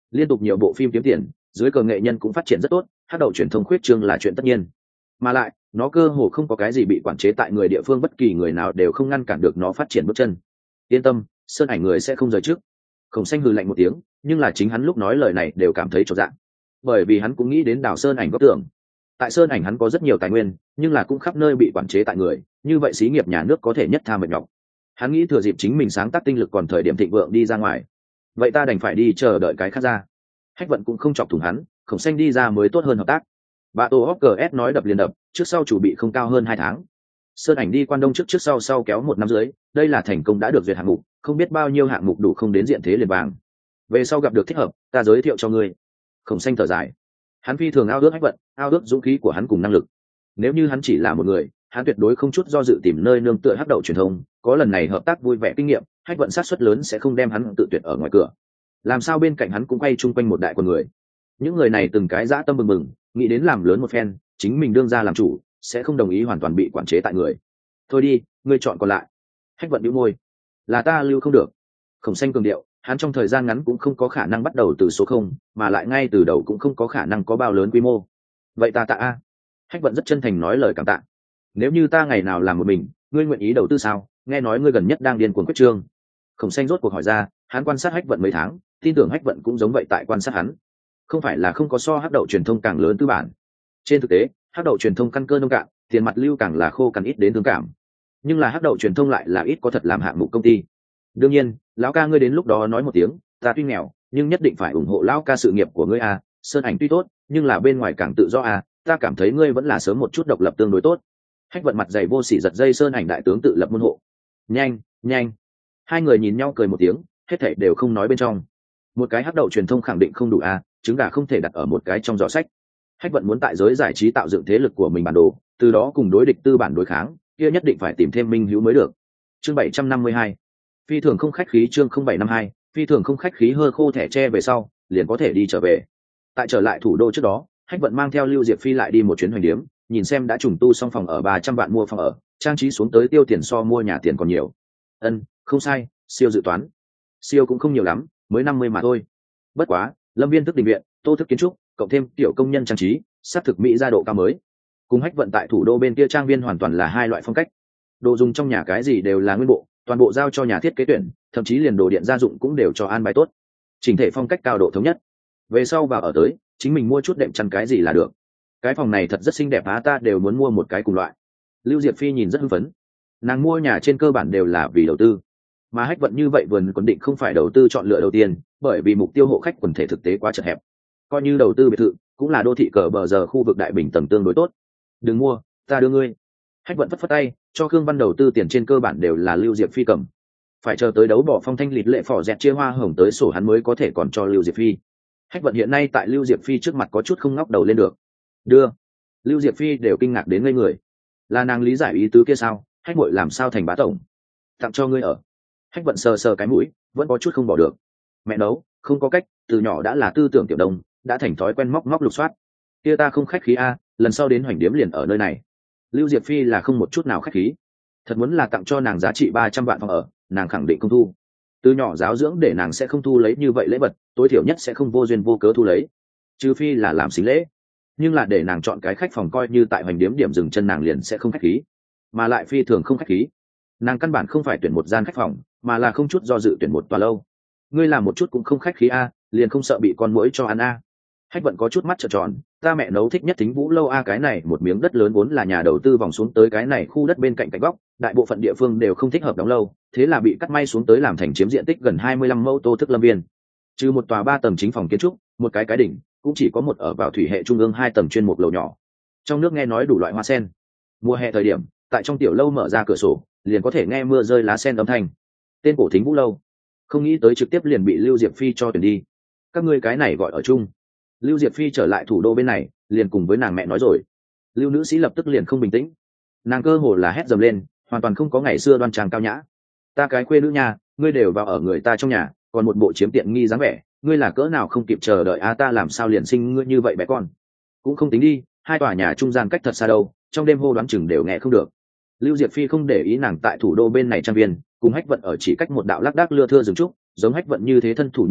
Liên tục nhiều bộ phim kiếm tiền, dưới cờ nghệ nhân cũng phát triển rất tốt, hắc đậu truyền thông khuyết trương là chuyện tất nhiên. Mà lại nó cơ hồ không có cái gì bị quản chế tại người địa phương, bất kỳ người nào đều không ngăn cản được nó phát triển bước chân. Yên tâm, Sơn Ảnh người sẽ không rời trước. Khổng Xanh hừ lạnh một tiếng, nhưng là chính hắn lúc nói lời này đều cảm thấy chột dạ, bởi vì hắn cũng nghĩ đến đào Sơn Ảnh góc tưởng. Tại Sơn Ảnh hắn có rất nhiều tài nguyên, nhưng là cũng khắp nơi bị quản chế tại người, như vậy xí nghiệp nhà nước có thể nhất tha mệt nhọc. Hắn nghĩ thừa dịp chính mình sáng tác tinh lực còn thời điểm thịnh vượng đi ra ngoài. Vậy ta đành phải đi chờ đợi cái khác ra. Hách Vận cũng không chọc thủng hắn, Khổng Xanh đi ra mới tốt hơn hợp tác. Bà Tô Hopkins nói đập liền đập, trước sau chủ bị không cao hơn 2 tháng. Sơn Ảnh đi Quan Đông trước sau kéo 1 năm dưới, đây là thành công đã được duyệt hạng mục, không biết bao nhiêu hạng mục đủ không đến diện thế liền vàng. Về sau gặp được thích hợp, ta giới thiệu cho ngươi. Khổng Xanh thở dài. Hắn phi thường ao ước Hách Vận, ao ước dũng khí của hắn cùng năng lực. Nếu như hắn chỉ là một người, hắn tuyệt đối không chút do dự tìm nơi nương tựa hắc đậu truyền thông, có lần này hợp tác vui vẻ kinh nghiệm, Hách Vận sát suất lớn sẽ không đem hắn tự tuyệt ở ngoài cửa. Làm sao bên cạnh hắn cũng quay chung quanh một đại quần người. Những người này từng cái dã tâm bừng bừng, nghĩ đến làm lớn một phen, chính mình đương ra làm chủ, sẽ không đồng ý hoàn toàn bị quản chế tại người. Thôi đi, ngươi chọn còn lại. Hách Vận bĩu môi. Là ta lưu không được. Khổng Xanh cường điệu, hắn trong thời gian ngắn cũng không có khả năng bắt đầu từ số 0, mà lại ngay từ đầu cũng không có khả năng có bao lớn quy mô. Vậy ta tạ a. Hách Vận rất chân thành nói lời cảm tạ. Nếu như ta ngày nào làm một mình, ngươi nguyện ý đầu tư sao? Nghe nói ngươi gần nhất đang điên cuồng quyết trương. Khổng Xanh rốt cuộc hỏi ra, hắn quan sát Hách Vận mấy tháng, tin tưởng Hách Vận cũng giống vậy tại quan sát hắn. Không phải là không có so hắc đậu truyền thông càng lớn tư bản. Trên thực tế, hắc đậu truyền thông căn cơ nông cạn, tiền mặt lưu càng là khô cằn ít đến thương cảm. Nhưng là hắc đậu truyền thông lại là ít có thật làm hạng mục công ty. Đương nhiên, lão ca ngươi đến lúc đó nói một tiếng, ta tuy nghèo, nhưng nhất định phải ủng hộ lão ca sự nghiệp của ngươi a. Sơn Ảnh tuy tốt, nhưng là bên ngoài càng tự do a, ta cảm thấy ngươi vẫn là sớm một chút độc lập tương đối tốt. Hách Vận mặt dày vô sỉ giật dây Sơn Ảnh đại tướng tự lập môn hộ. Nhanh, nhanh. Hai người nhìn nhau cười một tiếng, hết thảy đều không nói bên trong. Một cái hắc đậu truyền thông khẳng định không đủ a, trứng gà không thể đặt ở một cái trong giỏ sách. Hách Vận muốn tại giới giải trí tạo dựng thế lực của mình bản đồ, từ đó cùng đối địch tư bản đối kháng, kia nhất định phải tìm thêm minh hữu mới được. Chương 752. Phi thường không khách khí. Chương 0752. Phi thường không khách khí. Hơ khô thẻ tre về sau, liền có thể đi trở về. Tại trở lại thủ đô trước đó, Hách Vận mang theo Lưu Diệp Phi lại đi một chuyến hoành điếm, nhìn xem đã trùng tu xong phòng ở 300 vạn mua phòng ở, trang trí xuống tới tiêu tiền so mua nhà tiền còn nhiều. Không sai, siêu dự toán. Siêu cũng không nhiều lắm, mới 50 mà thôi. Bất quá, Lâm Viên thức đình viện, Tô thức kiến trúc, cộng thêm tiểu công nhân trang trí, sắp thực mỹ gia độ cao mới. Cùng Hách Vận tại thủ đô bên kia trang viên hoàn toàn là hai loại phong cách. Đồ dùng trong nhà cái gì đều là nguyên bộ, toàn bộ giao cho nhà thiết kế tuyển, thậm chí liền đồ điện gia dụng cũng đều cho an bài tốt. Chỉnh thể phong cách cao độ thống nhất. Về sau vào ở tới, chính mình mua chút đệm chăn cái gì là được. Cái phòng này thật rất xinh đẹp á, ta đều muốn mua một cái cùng loại. Lưu Diệp Phi nhìn rất hưng phấn. Nàng mua nhà trên cơ bản đều là vì đầu tư, mà Hách Vận như vậy vườn quần định không phải đầu tư chọn lựa đầu tiên, bởi vì mục tiêu hộ khách quần thể thực tế quá chật hẹp. Coi như đầu tư biệt thự, cũng là đô thị cỡ bờ giờ khu vực đại bình tầng tương đối tốt. Đừng mua, ta đưa ngươi. Hách Vận phất phất tay, cho Khương Văn đầu tư tiền trên cơ bản đều là Lưu Diệp Phi cầm. Phải chờ tới đấu bỏ phong thanh lịt lệ phỏ dẹt chia hoa hồng tới sổ hắn mới có thể còn cho Lưu Diệp Phi. Hách Vận hiện nay tại Lưu Diệp Phi trước mặt có chút không ngóc đầu lên được. Đưa. Lưu Diệp Phi đều kinh ngạc đến ngây người. Là nàng lý giải ý tứ kia sao? Hách muội làm sao thành bá tổng? Tặng cho ngươi ở. Hách Vận sờ sờ cái mũi, vẫn có chút không bỏ được. Mẹ nấu, không có cách, từ nhỏ đã là tư tưởng tiểu đồng, đã thành thói quen móc lục soát. Kia ta không khách khí a, lần sau đến hoành điếm liền ở nơi này. Lưu Diệp Phi là không một chút nào khách khí. Thật muốn là tặng cho nàng giá trị 300 vạn phòng ở, nàng khẳng định không thu. Từ nhỏ giáo dưỡng để nàng sẽ không thu lấy như vậy lễ vật, tối thiểu nhất sẽ không vô duyên vô cớ thu lấy. Trừ phi là làm xính lễ. Nhưng là để nàng chọn cái khách phòng coi như tại hoành điếm điểm dừng chân nàng liền sẽ không khách khí. Mà lại phi thường không khách khí. Nàng căn bản không phải tuyển một gian khách phòng, mà là không chút do dự tuyển một tòa lâu. Ngươi làm một chút cũng không khách khí a, liền không sợ bị con muỗi cho ăn a. Hách Vận có chút mắt trợn tròn, ta mẹ nấu thích nhất Thính Vũ lâu a, cái này một miếng đất lớn vốn là nhà đầu tư vòng xuống tới cái này khu đất bên cạnh cạnh góc, đại bộ phận địa phương đều không thích hợp đóng lâu, thế là bị cắt may xuống tới làm thành chiếm diện tích gần 25 mẫu Tô thức lâm viên. Trừ một tòa 3 tầng chính phòng kiến trúc, một cái đỉnh, cũng chỉ có một ở vào thủy hệ trung ương 2 tầng chuyên mục lầu nhỏ. Trong nước nghe nói đủ loại hoa sen. Mùa hè thời điểm, tại trong tiểu lâu mở ra cửa sổ, liền có thể nghe mưa rơi lá sen âm thanh. Tên cổ Thính Vũ lâu. Không nghĩ tới trực tiếp liền bị Lưu Diệp Phi cho tuyển đi. Các ngươi cái này gọi ở chung. Lưu Diệp Phi trở lại thủ đô bên này, liền cùng với nàng mẹ nói rồi. Lưu nữ sĩ lập tức liền không bình tĩnh. Nàng cơ hồ là hét dầm lên, hoàn toàn không có ngày xưa đoan trang cao nhã. Ta cái khuê nữ nhà, ngươi đều vào ở người ta trong nhà, còn một bộ chiếm tiện nghi dáng vẻ, ngươi là cỡ nào không kịp chờ đợi a, ta làm sao liền sinh ngươi như vậy bé con. Cũng không tính đi, hai tòa nhà trung gian cách thật xa đâu, trong đêm hô đoán chừng đều nghe không được. Lưu Diệp Phi không để ý nàng tại thủ đô bên này trang viên, cùng Hách Vận ở chỉ cách một đạo lác đác lưa thưa rừng trúc, giống Hách Vận như thế thân thủ nhanh nhẹn,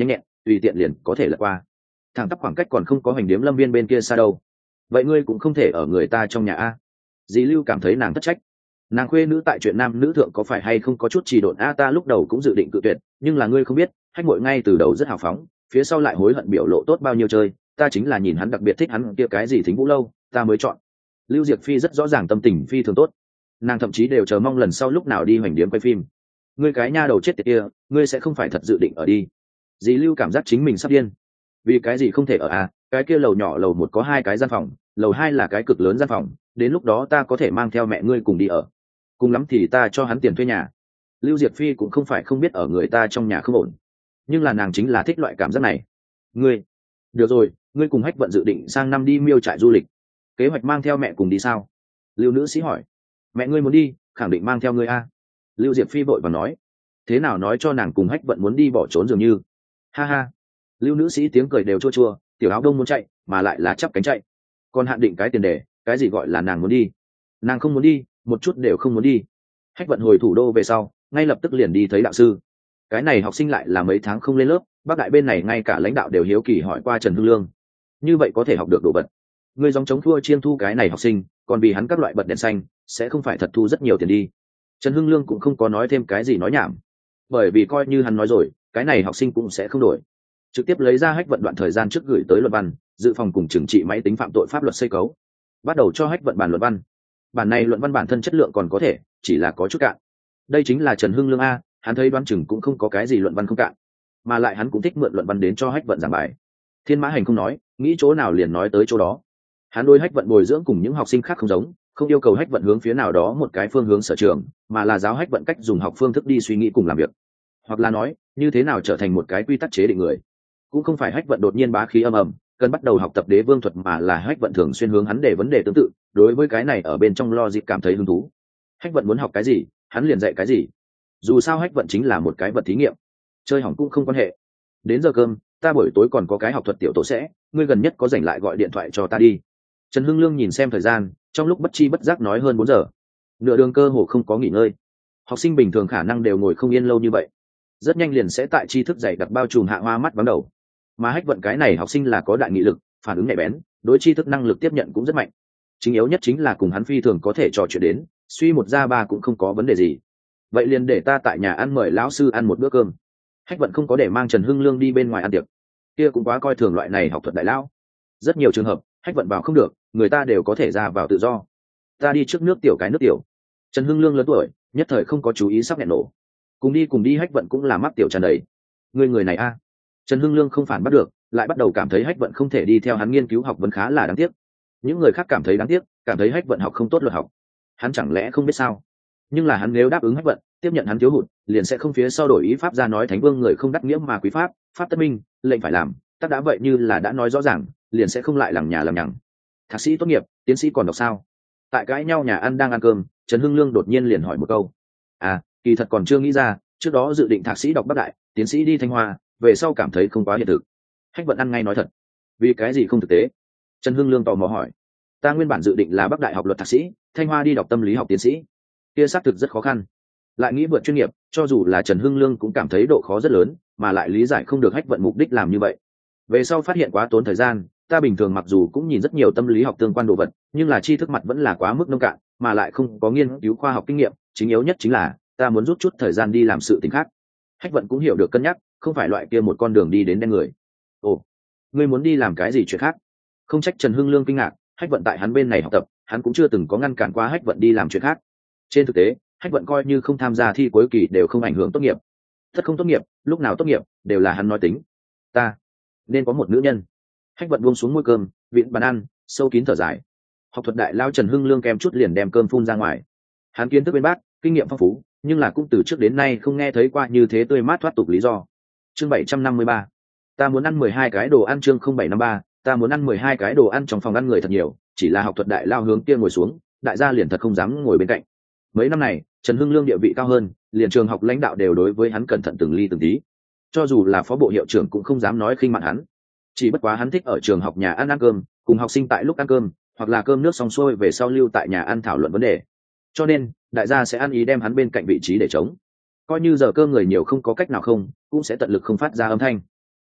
tùy tiện liền có thể lật qua. Thẳng tắp khoảng cách còn không có hành điếm lâm viên bên kia xa đâu. Vậy ngươi cũng không thể ở người ta trong nhà a. Dì Lưu cảm thấy nàng thất trách. Nàng khuê nữ tại chuyện nam nữ thượng có phải hay không có chút trì độn a, ta lúc đầu cũng dự định cự tuyệt, nhưng là ngươi không biết, Hách Muội ngay từ đầu rất hào phóng, phía sau lại hối hận biểu lộ tốt bao nhiêu chơi, ta chính là nhìn hắn đặc biệt thích hắn kia cái gì Thính Vũ Lâu, ta mới chọn. Lưu Diệc Phi rất rõ ràng tâm tình phi thường tốt, nàng thậm chí đều chờ mong lần sau lúc nào đi hoành điếm quay phim. Ngươi cái nha đầu chết tiệt kia, ngươi sẽ không phải thật dự định ở đi. Dì Lưu cảm giác chính mình sắp điên. Vì cái gì không thể ở à, cái kia lầu nhỏ lầu 1 có 2 cái gian phòng, lầu 2 là cái cực lớn gian phòng, đến lúc đó ta có thể mang theo mẹ ngươi cùng đi ở. Cùng lắm thì ta cho hắn tiền thuê nhà. Lưu Diệc Phi cũng không phải không biết ở người ta trong nhà không ổn, nhưng là nàng chính là thích loại cảm giác này. Ngươi, được rồi, ngươi cùng Hách Vận dự định sang năm đi Miêu trại du lịch, kế hoạch mang theo mẹ cùng đi sao? Lưu nữ sĩ hỏi. Mẹ ngươi muốn đi, khẳng định mang theo ngươi a. Lưu Diệc Phi vội vàng nói. Thế nào nói cho nàng cùng Hách Vận muốn đi bỏ trốn dường như. Ha ha. Lưu nữ sĩ tiếng cười đều chua chua, tiểu áo đông muốn chạy mà lại là chắp cánh chạy, còn hạn định cái tiền đề, cái gì gọi là nàng muốn đi? Nàng không muốn đi, một chút đều không muốn đi. Hách Vận hồi thủ đô về sau, ngay lập tức liền đi thấy đạo sư. Cái này học sinh lại là mấy tháng không lên lớp, Bắc Đại bên này ngay cả lãnh đạo đều hiếu kỳ hỏi qua Trần Hưng Lương. Như vậy có thể học được đồ vật. Ngươi giống chống thua chiên thu cái này học sinh, còn vì hắn các loại bật đèn xanh, sẽ không phải thật thu rất nhiều tiền đi. Trần Hưng Lương cũng không có nói thêm cái gì nói nhảm, bởi vì coi như hắn nói rồi, cái này học sinh cũng sẽ không đổi. Trực tiếp lấy ra Hách Vận đoạn thời gian trước gửi tới luận văn, dự phòng cùng trừng trị máy tính phạm tội pháp luật xây cấu, bắt đầu cho Hách Vận bản luận văn. Bản này luận văn bản thân chất lượng còn có thể, chỉ là có chút cạn. Đây chính là Trần Hưng Lương a, hắn thấy đoán chừng cũng không có cái gì luận văn không cạn, mà lại hắn cũng thích mượn luận văn đến cho Hách Vận giảng bài. Thiên Mã Hành không nói, nghĩ chỗ nào liền nói tới chỗ đó. Hắn đôi Hách Vận bồi dưỡng cùng những học sinh khác không giống, không yêu cầu Hách Vận hướng phía nào đó một cái phương hướng sở trường, mà là giáo Hách Vận cách dùng học phương thức đi suy nghĩ cùng làm việc, hoặc là nói như thế nào trở thành một cái quy tắc chế định người. Cũng không phải Hách Vận đột nhiên bá khí âm ầm cần bắt đầu học tập đế vương thuật, mà là Hách Vận thường xuyên hướng hắn để vấn đề tương tự, đối với cái này ở bên trong logic cảm thấy hứng thú. Hách Vận muốn học cái gì, hắn liền dạy cái gì. Dù sao Hách Vận chính là một cái vật thí nghiệm, chơi hỏng cũng không quan hệ. Đến giờ cơm, ta buổi tối còn có cái học thuật tiểu tổ sẽ, ngươi gần nhất có rảnh lại gọi điện thoại cho ta đi. Trần Hưng Lương nhìn xem thời gian, trong lúc bất chi bất giác nói hơn 4 giờ. Nửa đường cơ hồ không có nghỉ ngơi. Học sinh bình thường khả năng đều ngồi không yên lâu như vậy, rất nhanh liền sẽ tại tri thức dày đặc bao trùm hạ hoa mắt vắng đầu. Mà Hách Vận cái này học sinh là có đại nghị lực, phản ứng nhạy bén, đối tri thức năng lực tiếp nhận cũng rất mạnh. Chính yếu nhất chính là cùng hắn phi thường có thể trò chuyện đến, suy một ra ba cũng không có vấn đề gì. Vậy liền để ta tại nhà ăn mời lão sư ăn một bữa cơm. Hách Vận không có để mang Trần Hưng Lương đi bên ngoài ăn tiệc, kia cũng quá coi thường loại này học thuật đại lão. Rất nhiều trường hợp Hách Vận vào không được, người ta đều có thể ra vào tự do. Ta đi trước nước tiểu cái nước tiểu. Trần Hưng Lương lớn tuổi, nhất thời không có chú ý sắp nghẹn nổ. Cùng đi Hách Vận cũng là mắc tiểu tràn đầy. Người này a. Trần Hưng Lương không phản bắt được, lại bắt đầu cảm thấy Hách Vận không thể đi theo hắn nghiên cứu học vấn khá là đáng tiếc. Những người khác cảm thấy đáng tiếc, cảm thấy Hách Vận học không tốt luật học. Hắn chẳng lẽ không biết sao? Nhưng là hắn nếu đáp ứng Hách Vận, tiếp nhận hắn thiếu hụt, liền sẽ không phía sau đổi ý pháp ra nói Thánh Vương người không đắc nghĩa mà quý pháp, pháp tất minh, lệnh phải làm, tất đã vậy như là đã nói rõ ràng, liền sẽ không lại lằng nhà lằng nhằng. Thạc sĩ tốt nghiệp, tiến sĩ còn đọc sao? Tại cãi nhau nhà ăn đang ăn cơm, Trần Hưng Lương đột nhiên liền hỏi một câu. À, kỳ thật còn chưa nghĩ ra, trước đó dự định thạc sĩ đọc Bắc Đại, tiến sĩ đi Thanh Hoa, về sau cảm thấy không quá hiện thực. Hách Vận ăn ngay nói thật. Vì cái gì không thực tế? Trần Hưng Lương tò mò hỏi. Ta nguyên bản dự định là Bắc Đại học luật thạc sĩ, Thanh Hoa đi đọc tâm lý học tiến sĩ. Kia xác thực rất khó khăn. Lại nghĩ vượt chuyên nghiệp, cho dù là Trần Hưng Lương cũng cảm thấy độ khó rất lớn, mà lại lý giải không được Hách Vận mục đích làm như vậy. Về sau phát hiện quá tốn thời gian, ta bình thường mặc dù cũng nhìn rất nhiều tâm lý học tương quan đồ vật, nhưng là tri thức mặt vẫn là quá mức nông cạn, mà lại không có nghiên cứu khoa học kinh nghiệm, chính yếu nhất chính là ta muốn rút chút thời gian đi làm sự tình khác. Hách Vận cũng hiểu được cân nhắc, không phải loại kia một con đường đi đến đen người. Ồ, ngươi muốn đi làm cái gì chuyện khác? Không trách Trần Hưng Lương kinh ngạc, Hách Vận tại hắn bên này học tập, hắn cũng chưa từng có ngăn cản qua Hách Vận đi làm chuyện khác. Trên thực tế, Hách Vận coi như không tham gia thi cuối kỳ đều không ảnh hưởng tốt nghiệp. Thật không tốt nghiệp, lúc nào tốt nghiệp đều là hắn nói tính. Ta nên có một nữ nhân. Hách Vận buông xuống muôi cơm, vịn bàn ăn, sâu kín thở dài. Học thuật đại lao Trần Hưng Lương kèm chút liền đem cơm phun ra ngoài. Hắn kiến thức bên bác, kinh nghiệm phong phú, nhưng là cũng từ trước đến nay không nghe thấy qua như thế tươi mát thoát tục lý do. Chương 753. Ta muốn ăn 12 cái đồ ăn. Chương 0753. Ta muốn ăn 12 cái đồ ăn. Trong phòng ăn người thật nhiều, chỉ là học thuật đại lao hướng kia ngồi xuống, đại gia liền thật không dám ngồi bên cạnh. Mấy năm này, Trần Hưng Lương địa vị cao hơn, liền trường học lãnh đạo đều đối với hắn cẩn thận từng ly từng tí. Cho dù là phó bộ hiệu trưởng cũng không dám nói khinh mạn hắn. Chỉ bất quá hắn thích ở trường học nhà ăn cơm, cùng học sinh tại lúc ăn cơm, hoặc là cơm nước xong xuôi về sau lưu tại nhà ăn thảo luận vấn đề. Cho nên, đại gia sẽ ăn ý đem hắn bên cạnh vị trí để trống. Coi như giờ cơm người nhiều không có cách nào không, cũng sẽ tận lực không phát ra âm thanh.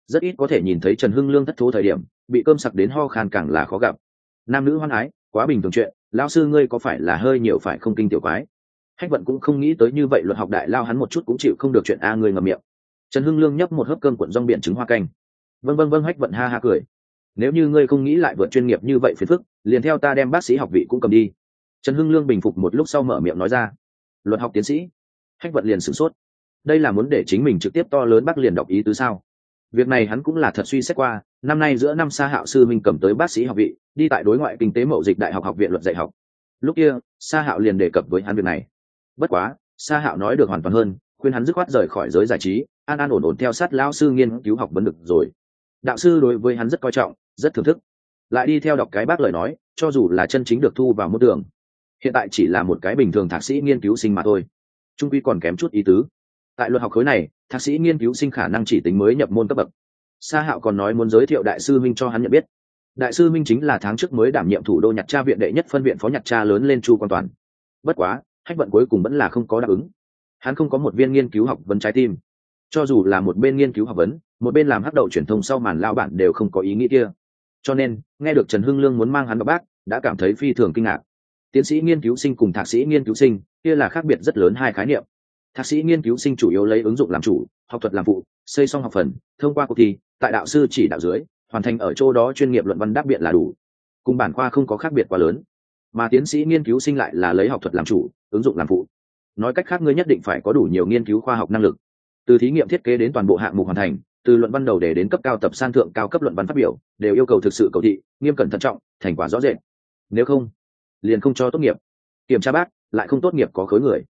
rất ít có thể nhìn thấy Trần Hưng Lương thất thố thời điểm bị cơm sặc đến ho khan, càng là khó gặp. Nam nữ hoan ái quá bình thường chuyện, lão sư ngươi có phải là hơi nhiều phải không, kinh tiểu quái. Hách Vận cũng không nghĩ tới như vậy, luật học đại lao hắn một chút cũng chịu không được chuyện a, ngươi ngậm miệng. Trần Hưng Lương nhấp một hớp cơm cuộn rong biển trứng hoa canh. Vâng, Hách Vận ha ha cười. Nếu như ngươi không nghĩ lại vượt chuyên nghiệp như vậy phiền phức, liền theo ta đem bác sĩ học vị cũng cầm đi. Trần Hưng Lương bình phục một lúc sau mở miệng nói ra. Luật học tiến sĩ. Hách Vận liền sửng sốt. Đây là muốn để chính mình trực tiếp to lớn bác liền đọc ý tứ sao? Việc này hắn cũng là thật suy xét qua, năm nay giữa năm Sa Hạo sư minh cầm tới bác sĩ học vị, đi tại đối ngoại kinh tế mậu dịch đại học học viện luật dạy học. Lúc kia Sa Hạo liền đề cập với hắn việc này. Bất quá Sa Hạo nói được hoàn toàn hơn, khuyên hắn dứt khoát rời khỏi giới giải trí, an an ổn ổn theo sát lão sư nghiên cứu học vấn được rồi. Đạo sư đối với hắn rất coi trọng, rất thưởng thức, lại đi theo đọc cái bác lời nói, cho dù là chân chính được thu vào môn đường, hiện tại chỉ là một cái bình thường thạc sĩ nghiên cứu sinh mà thôi, trung quy còn kém chút ý tứ. Tại luật học khối này, thạc sĩ nghiên cứu sinh khả năng chỉ tính mới nhập môn cấp bậc. Sa Hạo còn nói muốn giới thiệu đại sư minh cho hắn nhận biết. Đại sư minh chính là tháng trước mới đảm nhiệm thủ đô nhạc tra viện đệ nhất phân viện phó nhạc tra lớn lên Chu Quang Toàn. Bất quá Hách Vận cuối cùng vẫn là không có đáp ứng. Hắn không có một viên nghiên cứu học vấn trái tim, cho dù là một bên nghiên cứu học vấn, một bên làm hắc đậu truyền thông sau màn lao bản đều không có ý nghĩ kia. Cho nên nghe được Trần Hưng Lương muốn mang hắn đọc bác, đã cảm thấy phi thường kinh ngạc. Tiến sĩ nghiên cứu sinh cùng thạc sĩ nghiên cứu sinh kia là khác biệt rất lớn hai khái niệm. Thạc sĩ nghiên cứu sinh chủ yếu lấy ứng dụng làm chủ, học thuật làm phụ, xây xong học phần, thông qua cuộc thi, tại đạo sư chỉ đạo dưới hoàn thành ở chỗ đó chuyên nghiệp luận văn đáp biện là đủ, cùng bản khoa không có khác biệt quá lớn. Mà tiến sĩ nghiên cứu sinh lại là lấy học thuật làm chủ, ứng dụng làm phụ. Nói cách khác, ngươi nhất định phải có đủ nhiều nghiên cứu khoa học năng lực, từ thí nghiệm thiết kế đến toàn bộ hạng mục hoàn thành, từ luận văn đầu đề đến cấp cao tập san thượng cao cấp luận văn phát biểu, đều yêu cầu thực sự cầu thị, nghiêm cẩn thận trọng, thành quả rõ rệt. Nếu không, liền không cho tốt nghiệp. Kiểm tra bác lại không tốt nghiệp có khối người.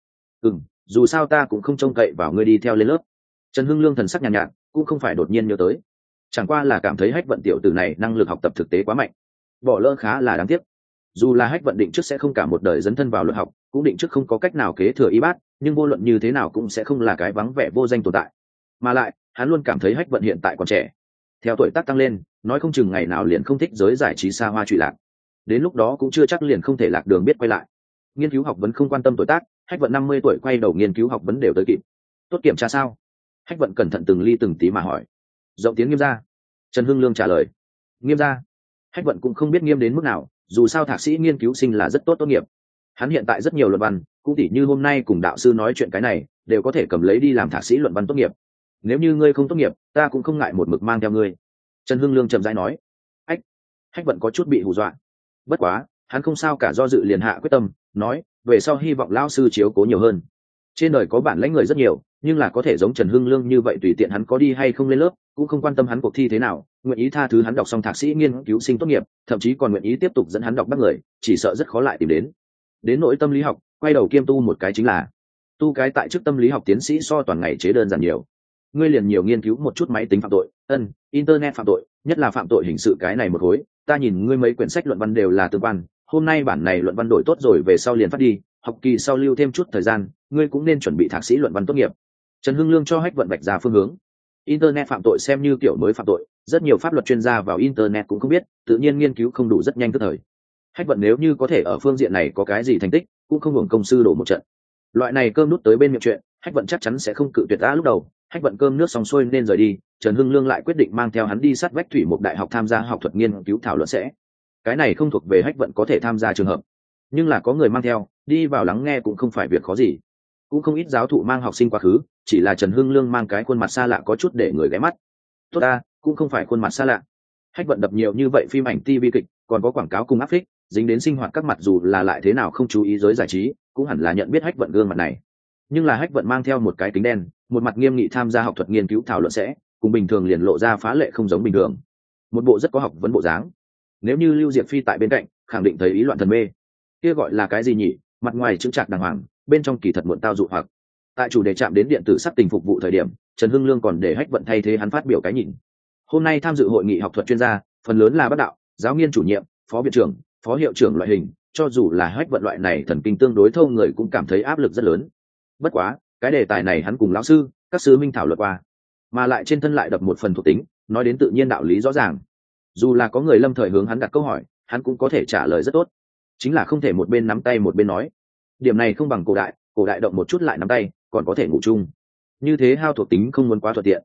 Dù sao ta cũng không trông cậy vào ngươi đi theo lên lớp. Trần Hưng Lương thần sắc nhàn nhạt, cũng không phải đột nhiên nhớ tới, chẳng qua là cảm thấy Hách Vận tiểu tử này năng lực học tập thực tế quá mạnh, bỏ lỡ khá là đáng tiếc. Dù là Hách Vận định trước sẽ không cả một đời dấn thân vào luật học, cũng định trước không có cách nào kế thừa y bát, nhưng vô luận như thế nào cũng sẽ không là cái vắng vẻ vô danh tồn tại. Mà lại hắn luôn cảm thấy Hách Vận hiện tại còn trẻ, theo tuổi tác tăng lên, nói không chừng ngày nào liền không thích giới giải trí xa hoa trụy lạc, đến lúc đó cũng chưa chắc liền không thể lạc đường biết quay lại. Nghiên cứu học vấn không quan tâm tuổi tác, Hách Vận 50 tuổi quay đầu nghiên cứu học vấn đều tới kịp. Tốt kiểm tra sao? Hách Vận cẩn thận từng ly từng tí mà hỏi. Rộng tiếng nghiêm gia. Trần Hưng Lương trả lời. Nghiêm gia. Hách Vận cũng không biết nghiêm đến mức nào, dù sao thạc sĩ nghiên cứu sinh là rất tốt nghiệp. Hắn hiện tại rất nhiều luận văn, cũng tỉ như hôm nay cùng đạo sư nói chuyện cái này, đều có thể cầm lấy đi làm thạc sĩ luận văn tốt nghiệp. Nếu như ngươi không tốt nghiệp, ta cũng không ngại một mực mang theo ngươi. Trần Hưng Lương chậm rãi nói. Hách Vận có chút bị hù dọa. Bất quá hắn không sao cả, do dự liền hạ quyết tâm, nói về sau hy vọng lão sư chiếu cố nhiều hơn. Trên đời có bản lãnh người rất nhiều, nhưng là có thể giống Trần Hưng Lương như vậy tùy tiện hắn có đi hay không lên lớp, cũng không quan tâm hắn cuộc thi thế nào, nguyện ý tha thứ hắn đọc xong thạc sĩ nghiên cứu sinh tốt nghiệp, thậm chí còn nguyện ý tiếp tục dẫn hắn đọc bác người, chỉ sợ rất khó lại tìm đến. Đến nỗi tâm lý học, quay đầu kiêm tu một cái chính là tu cái tại chức tâm lý học tiến sĩ so toàn ngày chế đơn giản nhiều. Ngươi liền nhiều nghiên cứu một chút máy tính phạm tội, internet phạm tội, nhất là phạm tội hình sự cái này một khối. Ta nhìn ngươi mấy quyển sách luận văn đều là tương quan, hôm nay bản này luận văn đổi tốt rồi về sau liền phát đi, học kỳ sau lưu thêm chút thời gian, ngươi cũng nên chuẩn bị thạc sĩ luận văn tốt nghiệp. Trần Hưng Lương cho Hách Vận vạch ra phương hướng. Internet phạm tội xem như kiểu mới phạm tội, rất nhiều pháp luật chuyên gia vào internet cũng không biết, tự nhiên nghiên cứu không đủ rất nhanh tức thời. Hách Vận nếu như có thể ở phương diện này có cái gì thành tích, cũng không hưởng công sư đổ một trận. Loại này cơm nút tới bên miệng chuyện, Hách Vận chắc chắn sẽ không cự tuyệt. Đã lúc đầu Hách Vận cơm nước xong xuôi nên rời đi, Trần Hưng Lương lại quyết định mang theo hắn đi sát vách Thủy Mục Đại học tham gia học thuật nghiên cứu thảo luận sẽ. Cái này không thuộc về Hách Vận có thể tham gia trường hợp, nhưng là có người mang theo đi vào lắng nghe cũng không phải việc khó gì. Cũng không ít giáo thụ mang học sinh quá khứ, chỉ là Trần Hưng Lương mang cái khuôn mặt xa lạ có chút để người ghé mắt. Tốt ta, cũng không phải khuôn mặt xa lạ. Hách Vận đập nhiều như vậy phim ảnh TV kịch, còn có quảng cáo cùng áp phích, dính đến sinh hoạt các mặt, dù là lại thế nào không chú ý giới giải trí, cũng hẳn là nhận biết Hách Vận gương mặt này. Nhưng là Hách Vận mang theo một cái kính đen, một mặt nghiêm nghị tham gia học thuật nghiên cứu thảo luận sẽ, cùng bình thường liền lộ ra phá lệ không giống bình thường. Một bộ rất có học vấn bộ dáng. Nếu như Lưu Diệp Phi tại bên cạnh, khẳng định thấy ý loạn thần mê. Kia gọi là cái gì nhỉ? Mặt ngoài chững chạc đàng hoàng, bên trong kỳ thật muộn tao dụ hoặc. Tại chủ đề chạm đến điện tử sắc tình phục vụ thời điểm, Trần Hưng Lương còn để Hách Vận thay thế hắn phát biểu cái nhìn. Hôm nay tham dự hội nghị học thuật chuyên gia, phần lớn là bác đạo, giáo nghiên chủ nhiệm, phó viện trưởng, phó hiệu trưởng loại hình, cho dù là Hách Vận loại này thần kinh tương đối thâu người cũng cảm thấy áp lực rất lớn. Bất quá cái đề tài này hắn cùng lão sư, các sư minh thảo luận qua, mà lại trên thân lại đập một phần thuộc tính, nói đến tự nhiên đạo lý rõ ràng. Dù là có người lâm thời hướng hắn đặt câu hỏi, hắn cũng có thể trả lời rất tốt, chính là không thể một bên nắm tay một bên nói. Điểm này không bằng cổ đại động một chút lại nắm tay, còn có thể ngủ chung, như thế hao thuộc tính không muốn quá thuận tiện.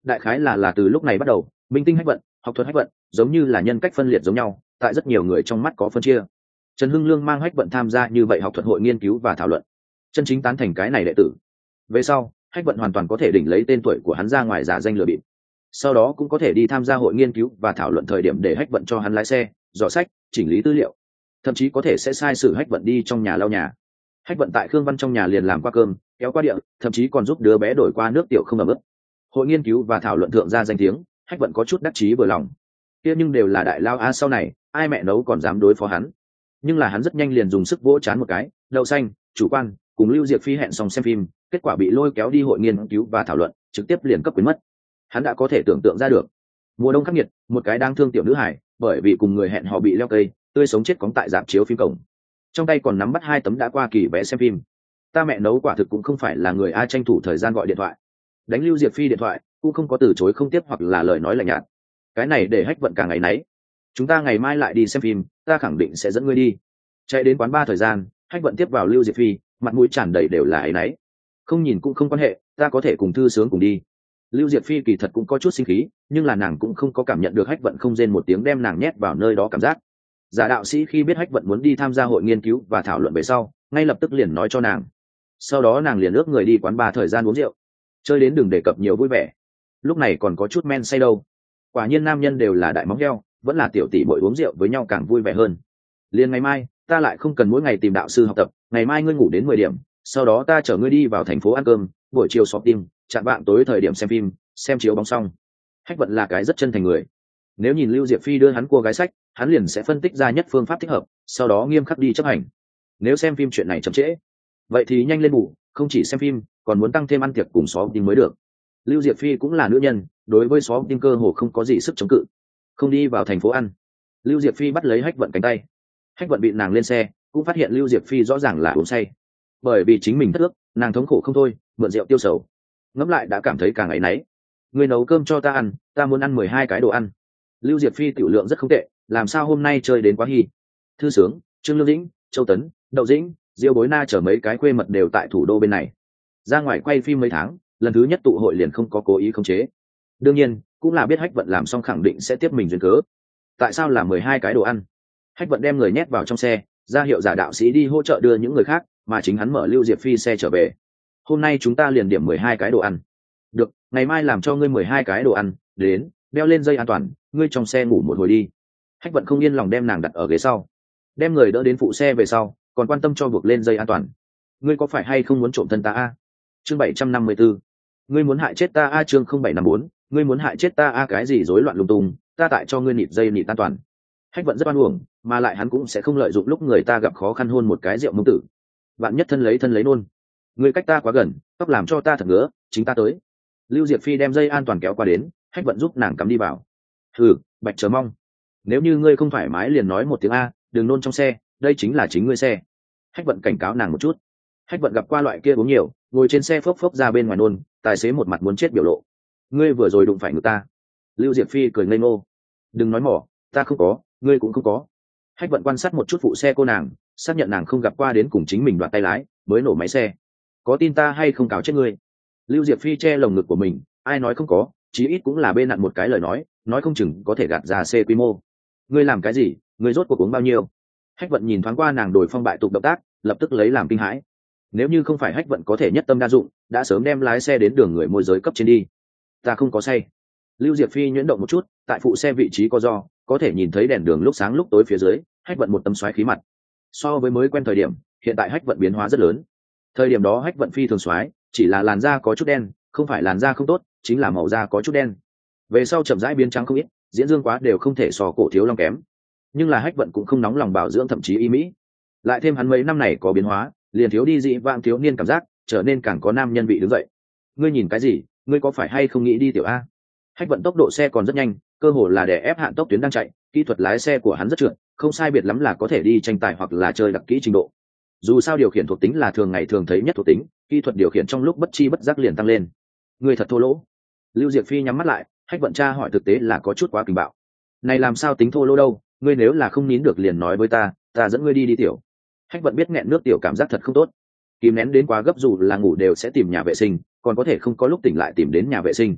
đại khái là từ lúc này bắt đầu, minh tinh hách vận, học thuật hách vận giống như là nhân cách phân liệt giống nhau, tại rất nhiều người trong mắt có phân chia. Trần Hưng Lương mang hách vận tham gia như vậy học thuật hội nghiên cứu và thảo luận, chân chính tán thành cái này đệ tử. Về sau hách vận hoàn toàn có thể đỉnh lấy tên tuổi của hắn ra ngoài giả danh lừa bịp, sau đó cũng có thể đi tham gia hội nghiên cứu và thảo luận thời điểm để hách vận cho hắn lái xe, dò sách, chỉnh lý tư liệu, thậm chí có thể sẽ sai sử hách vận đi trong nhà lau nhà. Hách vận tại Khương Văn trong nhà liền làm qua cơm, kéo qua địa, thậm chí còn giúp đứa bé đổi qua nước tiểu không ẩm ướt. Hội nghiên cứu và thảo luận thượng ra danh tiếng, hách vận có chút đắc chí vừa lòng. Kia nhưng đều là đại lao a, sau này ai mẹ nấu còn dám đối phó hắn. Nhưng là hắn rất nhanh liền dùng sức vỗ chán một cái, đậu xanh, chủ quan, cùng Lưu Diệp Phi hẹn xong xem phim, kết quả bị lôi kéo đi hội nghiên cứu và thảo luận, trực tiếp liền cấp quyến mất. Hắn đã có thể tưởng tượng ra được, mùa đông khắc nghiệt, một cái đang thương tiểu nữ hải, bởi vì cùng người hẹn họ bị leo cây, tươi sống chết cóng tại rạp chiếu phim cổng, trong tay còn nắm bắt 2 tấm đã qua kỳ vé xem phim. Ta mẹ nấu quả thực cũng không phải là người ai tranh thủ thời gian gọi điện thoại, đánh Lưu Diệp Phi điện thoại cũng không có từ chối không tiếp hoặc là lời nói lạnh nhạt. Cái này để hách vận càng ngày nấy. Chúng ta ngày mai lại đi xem phim, ta khẳng định sẽ dẫn ngươi đi. Chạy đến quán bar thời gian, hách vận tiếp vào Lưu Diệp Phi, mặt mũi tràn đầy đều là áy náy. Không nhìn cũng không quan hệ, ta có thể cùng thư sướng cùng đi. Lưu Diệp Phi kỳ thật cũng có chút sinh khí, nhưng là nàng cũng không có cảm nhận được hách vận không rên một tiếng đem nàng nhét vào nơi đó cảm giác. Giả đạo sĩ khi biết hách vận muốn đi tham gia hội nghiên cứu và thảo luận về sau, ngay lập tức liền nói cho nàng. Sau đó nàng liền ước người đi quán bar thời gian uống rượu, chơi đến đừng đề cập nhiều vui vẻ. Lúc này còn có chút men say đâu. Quả nhiên nam nhân đều là đại móng heo, vẫn là tiểu tỷ bội uống rượu với nhau càng vui vẻ hơn. Liền ngày mai ta lại không cần mỗi ngày tìm đạo sư học tập, ngày mai ngươi ngủ đến 10 điểm, sau đó ta chở ngươi đi vào thành phố ăn cơm, buổi chiều shopping, chặn bạn tối thời điểm xem phim, xem chiếu bóng xong. Hách vận là cái rất chân thành người, nếu nhìn Lưu Diệp Phi đưa hắn cua gái sách, hắn liền sẽ phân tích ra nhất phương pháp thích hợp, sau đó nghiêm khắc đi chấp hành. Nếu xem phim chuyện này chậm trễ, vậy thì nhanh lên ngủ, không chỉ xem phim còn muốn tăng thêm ăn tiệc cùng xó tinh mới được. Lưu Diệp Phi cũng là nữ nhân, đối với xó tinh cơ hồ không có gì sức chống cự. Không đi vào thành phố ăn, Lưu Diệp Phi bắt lấy hách vận cánh tay. Hách vận bị nàng lên xe, cũng phát hiện Lưu Diệp Phi rõ ràng là uống say, bởi vì chính mình thất ước, nàng thống khổ không thôi, mượn rượu tiêu sầu. Ngẫm lại đã cảm thấy càng áy náy. Ngươi nấu cơm cho ta ăn, ta muốn ăn 12 cái đồ ăn. Lưu Diệp Phi tiểu lượng rất không tệ, làm sao hôm nay chơi đến quá hì. Thư sướng, Trương Lương Dĩnh, Châu Tấn, Đậu Dĩnh, Diêu Bối Na chở mấy cái quê mật đều tại thủ đô bên này. Ra ngoài quay phim mấy tháng, lần thứ nhất tụ hội liền không có cố ý khống chế. Đương nhiên cũng là biết hách vận làm xong khẳng định sẽ tiếp mình duyên cớ. Tại sao là 12 cái đồ ăn? Hách vận đem người nhét vào trong xe, ra hiệu giả đạo sĩ đi hỗ trợ đưa những người khác, mà chính hắn mở Lưu Diệp Phi xe trở về. Hôm nay chúng ta liền điểm 12 cái đồ ăn. Được, ngày mai làm cho ngươi 12 cái đồ ăn, đến, đeo lên dây an toàn, ngươi trong xe ngủ một hồi đi. Hách vận không yên lòng đem nàng đặt ở ghế sau, đem người đỡ đến phụ xe về sau, còn quan tâm cho buộc lên dây an toàn. Ngươi có phải hay không muốn trộm thân ta a? Chương 754. Ngươi muốn hại chết ta a? Chương 0754. Ngươi muốn hại chết ta a? Cái gì rối loạn lung tung, ta tại cho ngươi nịt dây nịt an toàn. Hách vận rất oan uổng, mà lại hắn cũng sẽ không lợi dụng lúc người ta gặp khó khăn hôn một cái rượu mông tử. Bạn nhất thân lấy nôn. Ngươi cách ta quá gần, tóc làm cho ta thật ngứa, chính ta tới. Lưu Diệp Phi đem dây an toàn kéo qua đến, hách vận giúp nàng cắm đi vào. Hừ, bạch chờ mong, nếu như ngươi không thoải mái liền nói một tiếng a, đừng nôn trong xe, đây chính là chính ngươi xe. Hách vận cảnh cáo nàng một chút. Hách vận gặp qua loại kia uống nhiều, ngồi trên xe phốc phốc ra bên ngoài nôn, tài xế một mặt muốn chết biểu lộ. Ngươi vừa rồi đụng phải người ta. Lưu Diệp Phi cười ngây ngô. Đừng nói mỏ, ta không có, ngươi cũng không có. Hách vận quan sát một chút phụ xe cô nàng, xác nhận nàng không gặp qua đến cùng chính mình đoạt tay lái, mới nổ máy xe. Có tin ta hay không cáo chết ngươi? Lưu Diệp Phi che lồng ngực của mình, ai nói không có, chí ít cũng là bên nặn một cái lời nói không chừng có thể gạt ra xe quy mô. Ngươi làm cái gì? Ngươi rốt cuộc uống bao nhiêu? Hách vận nhìn thoáng qua nàng đổi phong bại tục động tác, lập tức lấy làm kinh hãi. Nếu như không phải hách vận có thể nhất tâm đa dụng, đã sớm đem lái xe đến đường người môi giới cấp trên đi. Ta không có say. Lưu Diệp Phi nhuyễn động một chút, tại phụ xe vị trí có thể nhìn thấy đèn đường lúc sáng lúc tối phía dưới, hách vận một tấm xoáy khí mặt. So với mới quen thời điểm, hiện tại hách vận biến hóa rất lớn. Thời điểm đó hách vận phi thường xoáy, chỉ là làn da có chút đen, không phải làn da không tốt, chính là màu da có chút đen. Về sau chậm rãi biến trắng không ít, diễn dương quá đều không thể so cổ thiếu long kém. Nhưng là hách vận cũng không nóng lòng bảo dưỡng, thậm chí y mỹ. Lại thêm hắn mấy năm này có biến hóa, liền thiếu đi dị vãng thiếu niên cảm giác, trở nên càng có nam nhân vị đứng dậy. Ngươi nhìn cái gì? Ngươi có phải hay không nghĩ đi tiểu a? Hách vận tốc độ xe còn rất nhanh, cơ hồ là để ép hạn tốc tuyến đang chạy, kỹ thuật lái xe của hắn rất trượt, không sai biệt lắm là có thể đi tranh tài hoặc là chơi đặc kỹ trình độ. Dù sao điều khiển thuộc tính là thường ngày thường thấy nhất thuộc tính, kỹ thuật điều khiển trong lúc bất chi bất giác liền tăng lên. Người thật thô lỗ. Lưu Diệp Phi nhắm mắt lại, hách vận tra hỏi thực tế là có chút quá kinh bạo. Này làm sao tính thô lỗ đâu, ngươi nếu là không nín được liền nói với ta dẫn ngươi đi tiểu. Hách vận biết nghẹn nước tiểu cảm giác thật không tốt, kìm nén đến quá gấp dù là ngủ đều sẽ tìm nhà vệ sinh, còn có thể không có lúc tỉnh lại tìm đến nhà vệ sinh.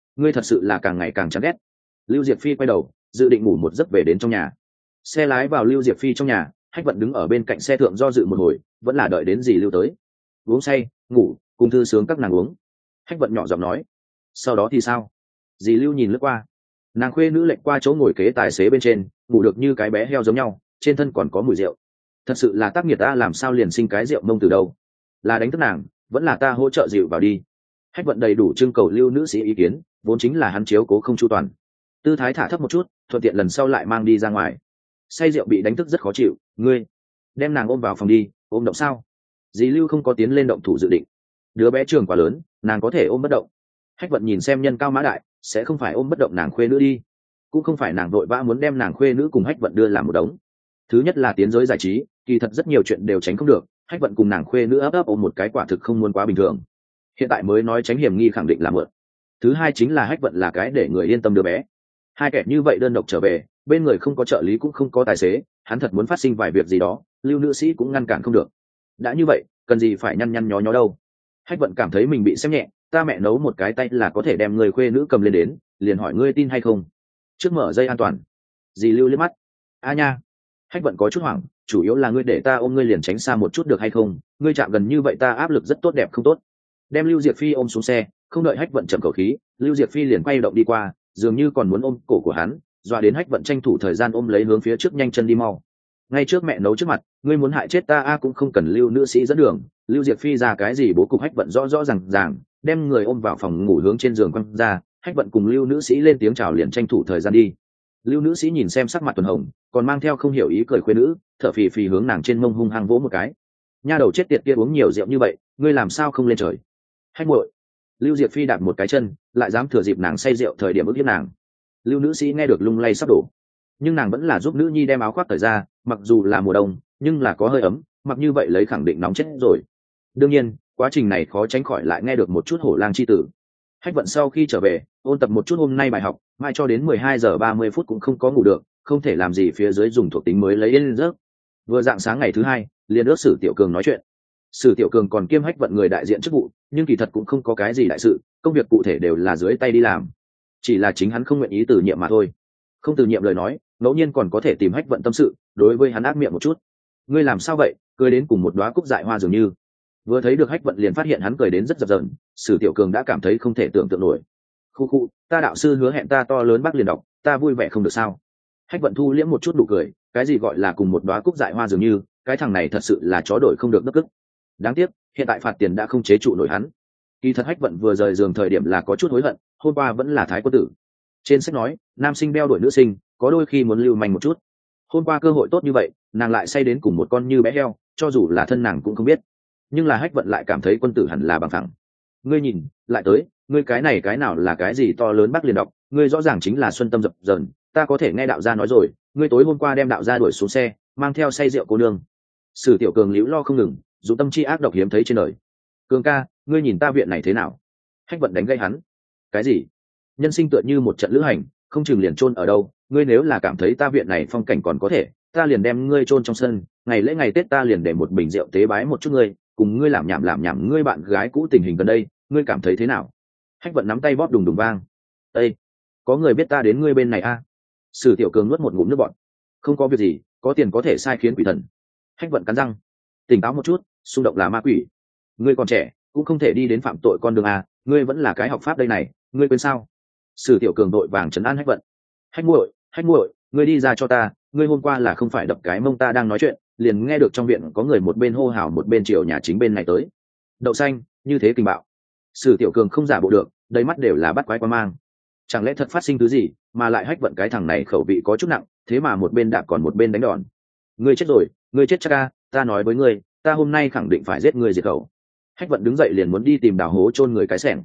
ngươi thật sự là càng ngày càng chán ghét. Lưu Diệp Phi quay đầu dự định ngủ một giấc về đến trong nhà. Xe lái vào Lưu Diệp Phi trong nhà, Hách Vận đứng ở bên cạnh xe thượng do dự một hồi, vẫn là đợi đến dì Lưu tới. Uống say ngủ cùng thư sướng các nàng uống. Hách Vận nhỏ giọng nói. Sau đó thì sao? Dì Lưu nhìn lướt qua, nàng khuê nữ lệch qua chỗ ngồi kế tài xế bên trên, ngủ được như cái bé heo giống nhau, trên thân còn có mùi rượu. Thật sự là tác nghiệt ta, làm sao liền sinh cái rượu mông từ đâu? Là đánh thức nàng, vẫn là ta hỗ trợ dịu vào đi. Hách Vận đầy đủ trưng cầu Lưu nữ sĩ ý kiến, vốn chính là hắn chiếu cố không chu toàn. Tư thái thả thấp một chút, thuận tiện lần sau lại mang đi ra ngoài. Say rượu bị đánh thức rất khó chịu, ngươi đem nàng ôm vào phòng đi. Ôm động sao? Dì Lưu không có tiến lên động thủ dự định. Đứa bé trường quá lớn, nàng có thể ôm bất động. Hách Vận nhìn xem nhân cao mã đại, sẽ không phải ôm bất động nàng khuê nữ đi, cũng không phải nàng vội vã muốn đem nàng khuê nữ cùng Hách Vận đưa làm một đống. Thứ nhất là tiến giới giải trí, kỳ thật rất nhiều chuyện đều tránh không được. Hách Vận cùng nàng khuê nữ ấp ôm một cái quả thực không muốn quá bình thường. Hiện tại mới nói tránh hiểm nghi khẳng định là mượn. Thứ hai chính là Hách Vận là cái để người yên tâm đứa bé. Hai kẻ như vậy đơn độc trở về, bên người không có trợ lý cũng không có tài xế, hắn thật muốn phát sinh vài việc gì đó, Lưu nữ sĩ cũng ngăn cản không được. Đã như vậy, cần gì phải nhăn nhăn nhó nhó đâu. Hách Vận cảm thấy mình bị xem nhẹ, ta mẹ nấu một cái tay là có thể đem người khuê nữ cầm lên đến, liền hỏi ngươi tin hay không. Trước mở dây an toàn. Dì Lưu liếc mắt. A nha. Hách Vận có chút hoảng, chủ yếu là ngươi để ta ôm ngươi liền tránh xa một chút được hay không, ngươi chạm gần như vậy ta áp lực rất tốt đẹp không tốt. Đem Lưu Diệp Phi ôm xuống xe, không đợi Hách Vận chậm khẩu khí, Lưu Diệp Phi liền quay động đi qua, dường như còn muốn ôm cổ của hắn, dọa đến Hách Vận tranh thủ thời gian ôm lấy hướng phía trước nhanh chân đi mau. Ngay trước mẹ nấu trước mặt, ngươi muốn hại chết ta cũng không cần Lưu nữ sĩ dẫn đường. Lưu Diệp Phi ra cái gì bố cục Hách Vận rõ rõ ràng, đem người ôm vào phòng ngủ hướng trên giường quăng ra. Hách Vận cùng Lưu nữ sĩ lên tiếng chào liền tranh thủ thời gian đi. Lưu nữ sĩ nhìn xem sắc mặt tuần hồng, còn mang theo không hiểu ý cười khuê nữ, thở phì phì hướng nàng trên mông hung hăng vỗ một cái. Nha đầu chết tiệt kia, uống nhiều rượu như vậy, ngươi làm sao không lên trời? Hách muội. Lưu Diệp Phi đạp một cái chân, lại dám thừa dịp nàng say rượu thời điểm ức hiếp nàng. Lưu nữ sĩ nghe được lung lay sắp đổ, nhưng nàng vẫn là giúp nữ nhi đem áo khoác cởi ra, mặc dù là mùa đông nhưng là có hơi ấm, mặc như vậy lấy khẳng định nóng chết rồi. Đương nhiên quá trình này khó tránh khỏi lại nghe được một chút hổ lang chi tử. Hách Vận sau khi trở về ôn tập một chút hôm nay bài học, mai cho đến 12 giờ 30 phút cũng không có ngủ được, không thể làm gì phía dưới dùng thuộc tính mới lấy lên giấc. Vừa dạng sáng ngày thứ hai liền ước Sử Tiểu Cường nói chuyện. Sử Tiểu Cường còn kiêm Hách Vận người đại diện chức vụ, nhưng kỳ thật cũng không có cái gì đại sự, công việc cụ thể đều là dưới tay đi làm, chỉ là chính hắn không nguyện ý từ nhiệm mà thôi. Không từ nhiệm lời nói, ngẫu nhiên còn có thể tìm Hách Vận tâm sự, đối với hắn ác miệng một chút. Ngươi làm sao vậy? Cười đến cùng một đóa cúc dại hoa dường như. Vừa thấy được Hách Vận liền phát hiện hắn cười đến rất dập dờn, Sử Tiểu Cường đã cảm thấy không thể tưởng tượng nổi. Khu khu, ta đạo sư hứa hẹn ta to lớn bác liền đọc, ta vui vẻ không được sao? Hách Vận thu liễm một chút nụ cười, cái gì gọi là cùng một đóa cúc dại hoa dường như, cái thằng này thật sự là chó đổi không được đất cức. Đáng tiếc, hiện tại phạt tiền đã không chế trụ nổi hắn. Kỳ thật Hách Vận vừa rời giường thời điểm là có chút hối hận, hôm qua vẫn là thái quân tử. Trên sách nói, nam sinh đeo đuổi nữ sinh, có đôi khi muốn lưu manh một chút. Hôm qua cơ hội tốt như vậy, nàng lại say đến cùng một con như bé heo, cho dù là thân nàng cũng không biết. Nhưng là Hách Vận lại cảm thấy quân tử hẳn là bằng phẳng. Ngươi nhìn, lại tới, ngươi cái này cái nào là cái gì to lớn bác liền đọc, ngươi rõ ràng chính là xuân tâm dập dờn, ta có thể nghe đạo gia nói rồi, ngươi tối hôm qua đem đạo gia đuổi xuống xe, mang theo say rượu cô nương. Sử Tiểu Cường liễu lo không ngừng, dù tâm chi ác độc hiếm thấy trên đời. Cường ca, ngươi nhìn ta viện này thế nào? Hách Vận đánh gây hắn. Cái gì? Nhân sinh tựa như một trận lữ hành, không chừng liền chôn ở đâu, ngươi nếu là cảm thấy ta viện này phong cảnh còn có thể, ta liền đem ngươi chôn trong sân, ngày lễ ngày Tết ta liền để một bình rượu tế bái một chút ngươi, cùng ngươi làm nhảm ngươi bạn gái cũ tình hình gần đây, ngươi cảm thấy thế nào? Hách Vận nắm tay bóp đùng đùng vang. Ê, có người biết ta đến ngươi bên này à? Sử Tiểu Cường nuốt một ngụm nước bọt. Không có việc gì, có tiền có thể sai khiến quỷ thần. Hách Vận cắn răng, tỉnh táo một chút, xung động là ma quỷ. Ngươi còn trẻ, cũng không thể đi đến phạm tội con đường à, ngươi vẫn là cái học pháp đây này, ngươi quên sao? Sử Tiểu Cường đội vàng trấn an Hách Vận. Hách muội, ngươi đi ra cho ta, ngươi hôm qua là không phải đập cái mông ta đang nói chuyện, liền nghe được trong viện có người một bên hô hào một bên chiều nhà chính bên này tới. Đậu xanh, như thế kinh bạo. Sử Tiểu Cường không giả bộ được, đầy mắt đều là bắt quái quan mang. Chẳng lẽ thật phát sinh thứ gì, mà lại Hách Vận cái thằng này khẩu vị có chút nặng, thế mà một bên đạp còn một bên đánh đòn. Ngươi chết rồi, ngươi chết chắc a, ta nói với ngươi, ta hôm nay khẳng định phải giết ngươi diệt khẩu. Hách Vận đứng dậy liền muốn đi tìm đào hố chôn người cái xẻng.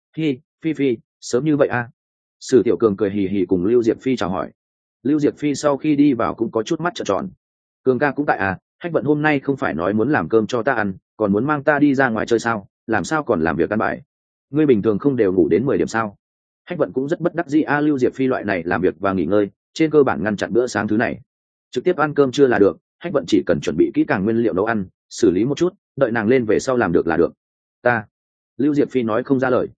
Phi, sớm như vậy a? Sử Tiểu Cường cười hì hì cùng Lưu Diệp Phi chào hỏi. Lưu Diệp Phi sau khi đi vào cũng có chút mắt trợn tròn. Cường ca cũng tại à, Hách Vận hôm nay không phải nói muốn làm cơm cho ta ăn, còn muốn mang ta đi ra ngoài chơi sao, làm sao còn làm việc căn bài? Ngươi bình thường không đều ngủ đến 10 điểm sao? Hách Vận cũng rất bất đắc dĩ a, Lưu Diệp Phi loại này làm việc và nghỉ ngơi, trên cơ bản ngăn chặn bữa sáng thứ này. Trực tiếp ăn cơm trưa là được, Hách Vận chỉ cần chuẩn bị kỹ càng nguyên liệu nấu ăn, xử lý một chút, đợi nàng lên về sau làm được là được. Lưu Diệp Phi nói không ra lời.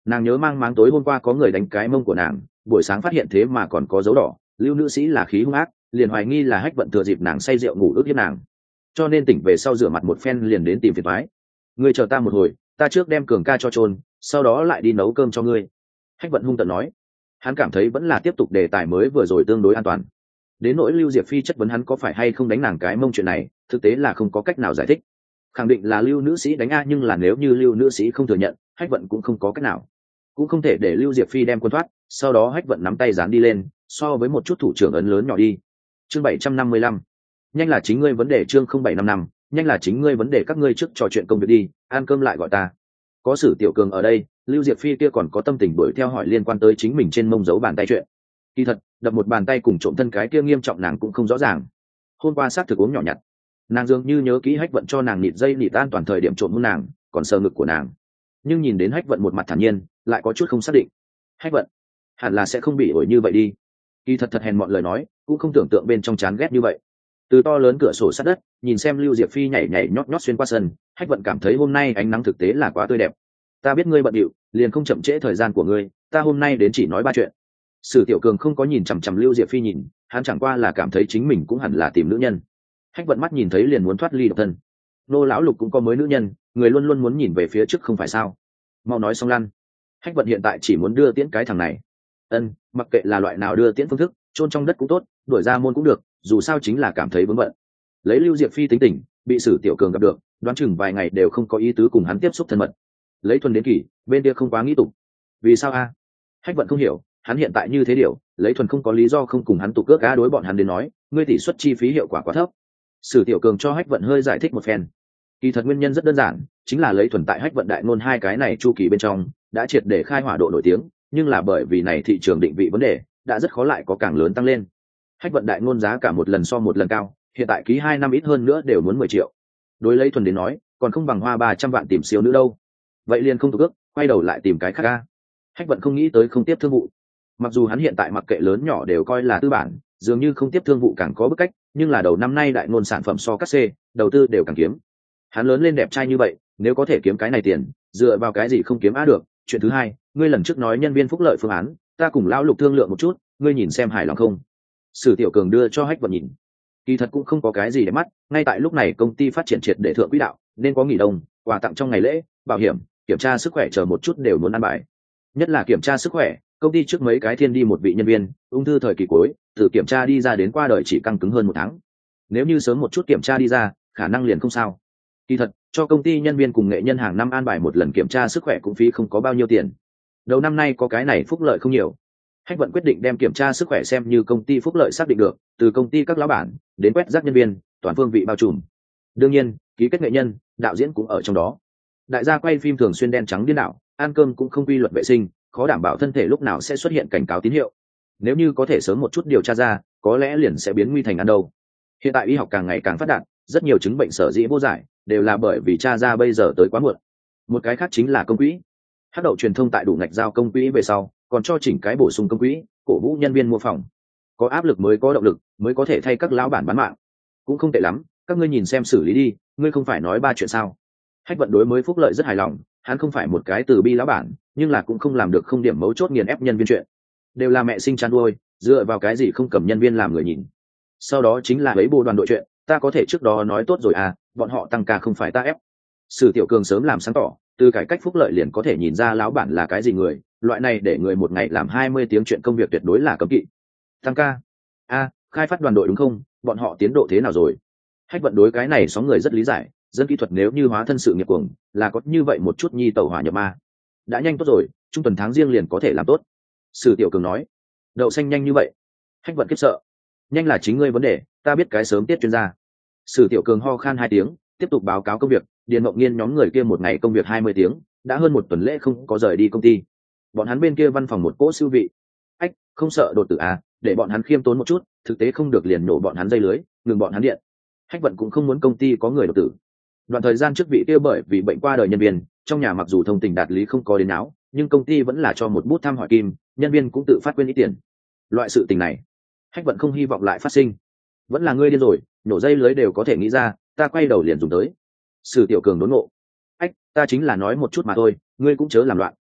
Nàng nhớ mang máng tối hôm qua có người đánh cái mông của nàng, buổi sáng phát hiện thế mà còn có dấu đỏ. Lưu nữ sĩ là khí hung ác, liền hoài nghi là Hách Vận thừa dịp nàng say rượu ngủ ức hiếp nàng, cho nên tỉnh về sau rửa mặt một phen liền đến tìm phiền toái. Ngươi chờ ta một hồi, ta trước đem Cường ca cho chôn, sau đó lại đi nấu cơm cho ngươi. Hách Vận hung tợn nói. Hắn cảm thấy vẫn là tiếp tục đề tài mới vừa rồi tương đối an toàn. Đến nỗi Lưu Diệp Phi chất vấn hắn có phải hay không đánh nàng cái mông chuyện này, thực tế là không có cách nào giải thích. Khẳng định là Lưu nữ sĩ đánh a, nhưng là nếu như Lưu nữ sĩ không thừa nhận, Hách Vận cũng không có cách nào, cũng không thể để Lưu Diệp Phi đem quân thoát. Sau đó Hách Vận nắm tay dán đi lên, so với một chút thủ trưởng ấn lớn nhỏ đi. Chương 755. Nhanh là chính ngươi vấn đề. Chương 0755. Nhanh là chính ngươi vấn đề. Các ngươi trước trò chuyện công việc đi, ăn cơm lại gọi ta. Có Sử Tiểu Cường ở đây, Lưu Diệp Phi kia còn có tâm tình đuổi theo hỏi liên quan tới chính mình trên mông dấu bàn tay chuyện. Kỳ thật, đập một bàn tay cùng trộm thân cái kia nghiêm trọng nàng cũng không rõ ràng. Hôm qua xác thực uống nhỏ nhặt, nàng dường như nhớ kỹ Hách Vận cho nàng nịt dây nịt an toàn thời điểm trộm hôn nàng, còn sờ ngực của nàng. Nhưng nhìn đến Hách Vận một mặt thản nhiên, lại có chút không xác định. Hách Vận hẳn là sẽ không bị ổi như vậy đi. Kỳ thật hèn mọn lời nói, cũng không tưởng tượng bên trong chán ghét như vậy. Từ to lớn cửa sổ sát đất, nhìn xem Lưu Diệp Phi nhảy nhảy nhót nhót xuyên qua sân, Hách Vận cảm thấy hôm nay ánh nắng thực tế là quá tươi đẹp. Ta biết ngươi bận rộn, liền không chậm trễ thời gian của ngươi, ta hôm nay đến chỉ nói 3 chuyện. Sử Tiểu Cường không có nhìn chằm chằm Lưu Diệp Phi nhìn, hắn chẳng qua là cảm thấy chính mình cũng hẳn là tìm nữ nhân. Hách Vận mắt nhìn thấy liền muốn thoát ly độc thân. Nô lão Lục cũng có mới nữ nhân, người luôn luôn muốn nhìn về phía trước không phải sao? Mau nói xong lăn. Hách Vận hiện tại chỉ muốn đưa tiễn cái thằng này. Mặc kệ là loại nào đưa tiễn phương thức, chôn trong đất cũng tốt, đuổi ra môn cũng được, dù sao chính là cảm thấy vướng bận. Lấy Lưu Diệp Phi tính tình, bị Sử Tiểu Cường gặp được, đoán chừng vài ngày đều không có ý tứ cùng hắn tiếp xúc thân mật. Lấy Thuần đến Kỳ, bên kia không quá nghĩ tục. Vì sao a? Hách Vận không hiểu, hắn hiện tại như thế điều, Lấy Thuần không có lý do không cùng hắn tụ cước, đối bọn hắn đến nói, ngươi tỷ suất chi phí hiệu quả quá thấp. Sử Tiểu Cường cho Hách Vận hơi giải thích một phen. Kỳ thật nguyên nhân rất đơn giản, chính là Lấy Thuần tại Hách Vận đại ngôn 2 cái này chu kỳ bên trong đã triệt để khai hỏa độ nổi tiếng, nhưng là bởi vì này thị trường định vị vấn đề, đã rất khó lại có càng lớn tăng lên. Hách Vận đại ngôn giá cả một lần so một lần cao, hiện tại ký 2 năm ít hơn nữa đều muốn 10 triệu. Đối Lấy Thuần đến nói, còn không bằng hoa 300 vạn tìm siêu nữ đâu. Vậy liền không tụ ước, quay đầu lại tìm cái khác a. Hách Vận không nghĩ tới không tiếp thương vụ. Mặc dù hắn hiện tại mặc kệ lớn nhỏ đều coi là tư bản, dường như không tiếp thương vụ càng có bức cách, nhưng là đầu năm nay đại ngôn sản phẩm so các C, đầu tư đều càng kiếm. Hắn lớn lên đẹp trai như vậy, nếu có thể kiếm cái này tiền, dựa vào cái gì không kiếm được. Chuyện thứ hai, ngươi lần trước nói nhân viên phúc lợi phương án, ta cùng lão Lục thương lượng một chút, ngươi nhìn xem hài lòng không? Sử Tiểu Cường đưa cho Hách Vận nhìn. Kỳ thật cũng không có cái gì để mắt, ngay tại lúc này công ty phát triển triệt để thượng quỹ đạo, nên có nghỉ đông, quà tặng trong ngày lễ, bảo hiểm, kiểm tra sức khỏe chờ một chút đều muốn ăn bài. Nhất là kiểm tra sức khỏe, công ty trước mấy cái thiên đi một vị nhân viên ung thư thời kỳ cuối, từ kiểm tra đi ra đến qua đời chỉ căng cứng hơn 1 tháng. Nếu như sớm một chút kiểm tra đi ra, khả năng liền không sao. Kỳ thật, cho công ty nhân viên cùng nghệ nhân hàng năm an bài một lần kiểm tra sức khỏe cũng phí không có bao nhiêu tiền. Đầu năm nay có cái này phúc lợi không nhiều. Hách Vận quyết định đem kiểm tra sức khỏe xem như công ty phúc lợi xác định được, từ công ty các lão bản đến quét rác nhân viên, toàn phương vị bao trùm. Đương nhiên, ký kết nghệ nhân, đạo diễn cũng ở trong đó. Đại gia quay phim thường xuyên đen trắng điên đảo, ăn cơm cũng không quy luật vệ sinh, khó đảm bảo thân thể lúc nào sẽ xuất hiện cảnh cáo tín hiệu. Nếu như có thể sớm một chút điều tra ra, có lẽ liền sẽ biến nguy thành ăn đâu. Hiện tại y học càng ngày càng phát đạt, rất nhiều chứng bệnh sở dĩ vô giải, đều là bởi vì tra ra bây giờ tới quá muộn. Một cái khác chính là công quỹ. Hắc Đậu truyền thông tại đủ ngạch giao công quỹ về sau, còn cho chỉnh cái bổ sung công quỹ, cổ vũ nhân viên mua phòng. Có áp lực mới có động lực, mới có thể thay các lão bản bán mạng. Cũng không tệ lắm, các ngươi nhìn xem xử lý đi, ngươi không phải nói 3 chuyện sao? Hách Vận đối mới phúc lợi rất hài lòng, hắn không phải một cái từ bi lão bản, nhưng là cũng không làm được không điểm mấu chốt nghiền ép nhân viên chuyện. Đều là mẹ sinh chăn nuôi, dựa vào cái gì không cầm nhân viên làm người nhìn. Sau đó chính là lấy bộ đoàn đội chuyện, ta có thể trước đó nói tốt rồi à, bọn họ tăng ca không phải ta ép. Sử Tiểu Cường sớm làm sáng tỏ, từ cải cách phúc lợi liền có thể nhìn ra lão bản là cái gì người, loại này để người một ngày làm 20 tiếng chuyện công việc tuyệt đối là cấm kỵ. Tăng ca? Khai phát đoàn đội đúng không? Bọn họ tiến độ thế nào rồi? Hách Vận đối cái này sóng người rất lý giải, dân kỹ thuật nếu như hóa thân sự nghiệp cuồng, là có như vậy một chút nhi tẩu hỏa nhập ma. Đã nhanh tốt rồi, trung tuần tháng riêng liền có thể làm tốt. Sử Tiểu Cường nói. Đậu xanh nhanh như vậy? Hách Vận khiếp sợ. Nhanh là chính ngươi vấn đề, ta biết cái sớm tiết chuyên gia. Sử Tiểu Cường ho khan 2 tiếng, tiếp tục báo cáo công việc. Điền Mộng Nghiên nhóm người kia một ngày công việc 20 tiếng, đã hơn 1 tuần lễ không có rời đi công ty. Bọn hắn bên kia văn phòng một cỗ siêu vị. Không sợ đột tử à, để bọn hắn khiêm tốn một chút, thực tế không được liền nổ bọn hắn dây lưới, ngừng bọn hắn điện. Hách Vận cũng không muốn công ty có người đột tử. Đoạn thời gian trước vị kia bởi vì bệnh qua đời nhân viên, trong nhà mặc dù thông tình đạt lý không có đến áo, nhưng công ty vẫn là cho một bút thăm hỏi kim, nhân viên cũng tự phát quên ít tiền. Loại sự tình này, Hách Vận không hy vọng lại phát sinh. Vẫn là ngươi điên rồi, nổ dây lưới đều có thể nghĩ ra, ta quay đầu liền dùng tới. Sử Tiểu Cường đốn ngộ. Ta chính là nói một chút mà thôi, ngươi cũng chớ làm loạn,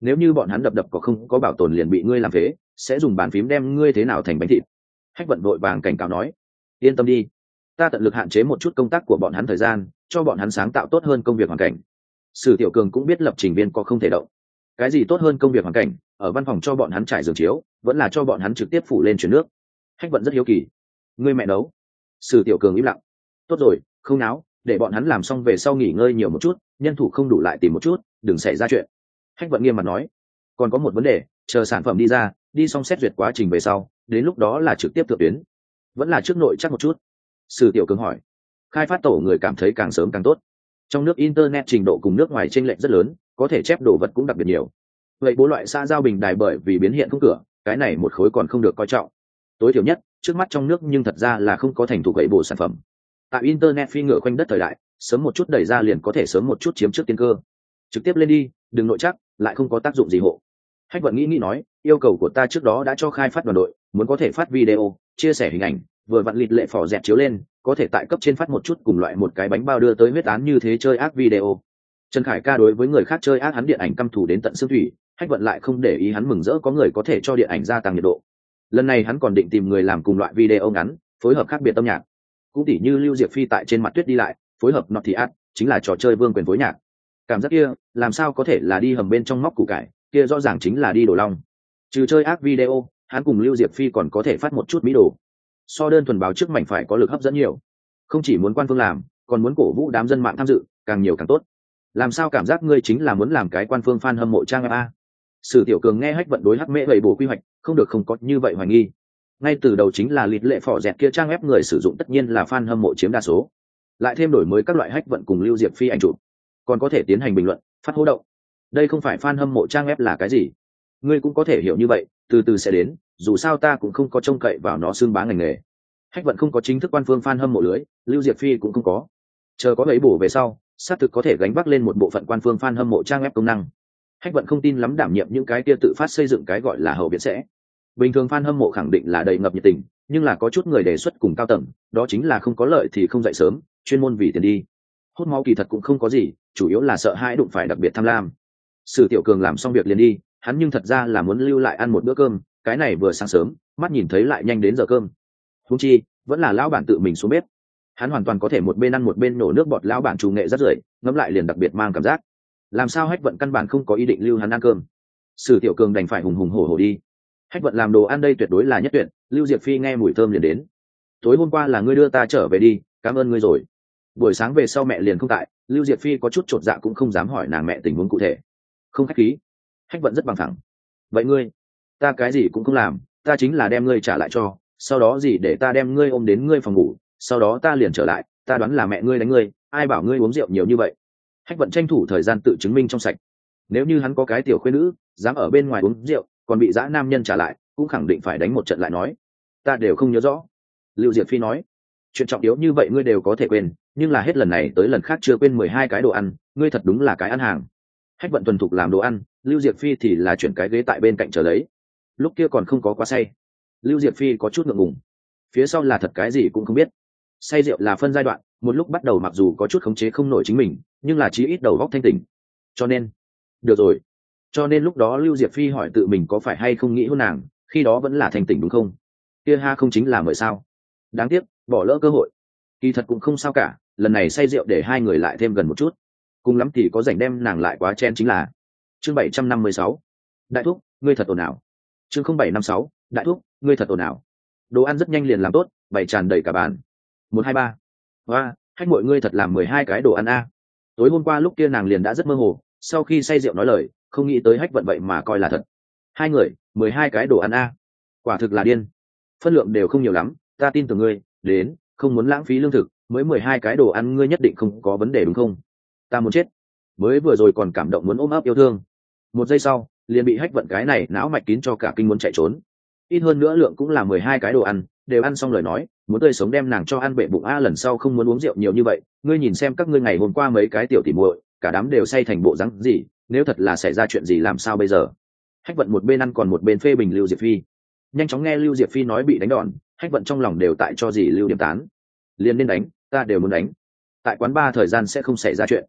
nếu như bọn hắn đập có không có bảo tồn liền bị ngươi làm phế, sẽ dùng bàn phím đem ngươi thế nào thành bánh thịt. Hách vận vội vàng cảnh cáo nói, yên tâm đi, ta tận lực hạn chế một chút công tác của bọn hắn thời gian, cho bọn hắn sáng tạo tốt hơn công việc hoàn cảnh. Sử Tiểu Cường cũng biết lập trình viên có không thể động, cái gì tốt hơn công việc hoàn cảnh, ở văn phòng cho bọn hắn trải giường chiếu, vẫn là cho bọn hắn trực tiếp phủ lên chuyển nước. Hách vận rất hiếu kỳ, ngươi mẹ nấu. Sử Tiểu Cường im lặng, tốt rồi, không náo, để bọn hắn làm xong về sau nghỉ ngơi nhiều một chút, nhân thủ không đủ lại tìm một chút, đừng xảy ra chuyện. Hách vận nghiêm mặt nói, còn có một vấn đề, chờ sản phẩm đi ra, đi xong xét duyệt quá trình về sau, đến lúc đó là trực tiếp thượng tuyến, vẫn là trước nội chắc một chút. Sử Tiểu Cường hỏi, khai phát tổ người cảm thấy càng sớm càng tốt, trong nước internet trình độ cùng nước ngoài chênh lệch rất lớn, có thể chép đồ vật cũng đặc biệt nhiều. Vậy bố loại xã giao bình đài bởi vì biến hiện không cửa, cái này một khối còn không được coi trọng. Tối thiểu nhất trước mắt trong nước nhưng thật ra là không có thành thủ gậy bộ sản phẩm. Tại internet phi ngựa quanh đất thời đại, sớm một chút đẩy ra liền có thể sớm một chút chiếm trước tiên cơ. Trực tiếp lên đi, đừng nội chắc, lại không có tác dụng gì hộ. Hách vận nghĩ nói, yêu cầu của ta trước đó đã cho khai phát đoàn đội, muốn có thể phát video, chia sẻ hình ảnh, vừa vặn lịt lệ phỏ dẹt chiếu lên, có thể tại cấp trên phát một chút cùng loại một cái bánh bao đưa tới huyết án như thế chơi ác video. Trần Khải Ca đối với người khác chơi ác hắn điện ảnh căm thù đến tận xương thủy, Hách vận lại không để ý hắn, mừng rỡ có người có thể cho điện ảnh gia tăng nhiệt độ. Lần này hắn còn định tìm người làm cùng loại video ngắn, phối hợp khác biệt âm nhạc. Cũng tỉ như Lưu Diệp Phi tại trên mặt tuyết đi lại, phối hợp Naughty Art, chính là trò chơi vương quyền phối nhạc. Cảm giác kia, làm sao có thể là đi hầm bên trong móc củ cải, kia rõ ràng chính là đi đổ long. Trừ chơi ác video, hắn cùng Lưu Diệp Phi còn có thể phát một chút mỹ đồ. So đơn thuần báo trước mảnh phải có lực hấp dẫn nhiều. Không chỉ muốn quan phương làm, còn muốn cổ vũ đám dân mạng tham dự, càng nhiều càng tốt. Làm sao cảm giác ngươi chính là muốn làm cái quan phương fan hâm mộ trang a? Sử Tiểu Cường nghe Hách vận đối hắc mễ vậy bổ quy hoạch, không được không có như vậy hoài nghi. Ngay từ đầu chính là lịt lệ phỏ dẹt kia trang web người sử dụng tất nhiên là fan hâm mộ chiếm đa số, lại thêm đổi mới các loại Hách vận cùng Lưu Diệp Phi ảnh chụp, còn có thể tiến hành bình luận, phát hô động. Đây không phải fan hâm mộ trang web là cái gì? Ngươi cũng có thể hiểu như vậy, từ từ sẽ đến, dù sao ta cũng không có trông cậy vào nó xương bá ngành nghề. Hách vận không có chính thức quan phương fan hâm mộ lưới, Lưu Diệp Phi cũng không có. Chờ có ấy bổ về sau, xác thực có thể gánh vác lên một bộ phận quan phương fan hâm mộ trang web công năng. Hách vận không tin lắm đảm nhiệm những cái kia tự phát xây dựng cái gọi là hậu viện sẽ. Bình thường fan hâm mộ khẳng định là đầy ngập nhiệt tình, nhưng là có chút người đề xuất cùng cao tầng, đó chính là không có lợi thì không dậy sớm, chuyên môn vì tiền đi. Hút máu kỳ thật cũng không có gì, chủ yếu là sợ hãi đụng phải đặc biệt tham lam. Sử Tiểu Cường làm xong việc liền đi, hắn nhưng thật ra là muốn lưu lại ăn một bữa cơm, cái này vừa sáng sớm, mắt nhìn thấy lại nhanh đến giờ cơm. Huống chi, vẫn là lão bản tự mình xuống bếp. Hắn hoàn toàn có thể một bên ăn một bên nổ nước bọt lão bản chủ nghệ rất rưởi, ngẫm lại liền đặc biệt mang cảm giác. Làm sao Hách vận căn bản không có ý định lưu hắn ăn cơm. Sử Tiểu Cường đành phải hùng hùng hổ hổ đi. Hách vận làm đồ ăn đây tuyệt đối là nhất tuyệt, Lưu Diệp Phi nghe mùi thơm liền đến. Tối hôm qua là ngươi đưa ta trở về đi, cảm ơn ngươi rồi. Buổi sáng về sau mẹ liền không tại, Lưu Diệp Phi có chút chột dạ cũng không dám hỏi nàng mẹ tình huống cụ thể. Không khách khí. Hách vận rất bằng thẳng. Vậy ngươi? Ta cái gì cũng không làm, ta chính là đem ngươi trả lại cho, sau đó gì để ta đem ngươi ôm đến ngươi phòng ngủ, sau đó ta liền trở lại, ta đoán là mẹ ngươi đánh ngươi, ai bảo ngươi uống rượu nhiều như vậy. Hách vận tranh thủ thời gian tự chứng minh trong sạch. Nếu như hắn có cái tiểu khuyên nữ dám ở bên ngoài uống rượu còn bị dã nam nhân trả lại, cũng khẳng định phải đánh một trận lại nói. Ta đều không nhớ rõ. Lưu Diệp Phi nói, chuyện trọng yếu như vậy ngươi đều có thể quên, nhưng là hết lần này tới lần khác chưa quên 12 cái đồ ăn, ngươi thật đúng là cái ăn hàng. Hách vận thuần thục làm đồ ăn, Lưu Diệp Phi thì là chuyển cái ghế tại bên cạnh chờ lấy. Lúc kia còn không có quá say, Lưu Diệp Phi có chút ngượng ngùng, phía sau là thật cái gì cũng không biết. Say rượu là phân giai đoạn, một lúc bắt đầu mặc dù có chút khống chế không nổi chính mình, nhưng là chí ít đầu óc thanh tỉnh. Cho nên, được rồi. Cho nên lúc đó Lưu Diệp Phi hỏi tự mình có phải hay không nghĩ hôn nàng, khi đó vẫn là thanh tỉnh đúng không? Kia ha không chính là mời sao? Đáng tiếc, bỏ lỡ cơ hội. Kỳ thật cũng không sao cả, lần này say rượu để hai người lại thêm gần một chút. Cùng lắm thì có rảnh đem nàng lại quá chen chính là. Chương 756. Đại thúc, ngươi thật ồn ào. Chương 0756. Đại thúc, ngươi thật ồn ào. Đồ ăn rất nhanh liền làm tốt, bày tràn đầy cả bàn. 1 2 3. Hoa, Hách muội ngươi thật làm 12 cái đồ ăn a. Tối hôm qua lúc kia nàng liền đã rất mơ hồ, sau khi say rượu nói lời, không nghĩ tới Hách vận vậy mà coi là thật. Hai người, 12 cái đồ ăn a. Quả thực là điên. Phân lượng đều không nhiều lắm, ta tin tưởng ngươi, đến, không muốn lãng phí lương thực, mới 12 cái đồ ăn ngươi nhất định không có vấn đề đúng không? Ta muốn chết. Mới vừa rồi còn cảm động muốn ôm ấp yêu thương. Một giây sau, liền bị Hách vận cái này não mạch kín cho cả kinh muốn chạy trốn. Ít hơn nữa lượng cũng là 12 cái đồ ăn, đều ăn xong lời nói, muốn tươi sống đem nàng cho ăn bệ bụng a, lần sau không muốn uống rượu nhiều như vậy, ngươi nhìn xem các ngươi ngày hôm qua mấy cái tiểu tỉ muội, cả đám đều say thành bộ dáng gì, nếu thật là xảy ra chuyện gì làm sao bây giờ? Hách vận một bên ăn còn một bên phê bình Lưu Diệp Phi. Nhanh chóng nghe Lưu Diệp Phi nói bị đánh đòn, Hách vận trong lòng đều tại cho gì Lưu điểm tán. Liền nên đánh, ta đều muốn đánh. Tại quán bar thời gian sẽ không xảy ra chuyện.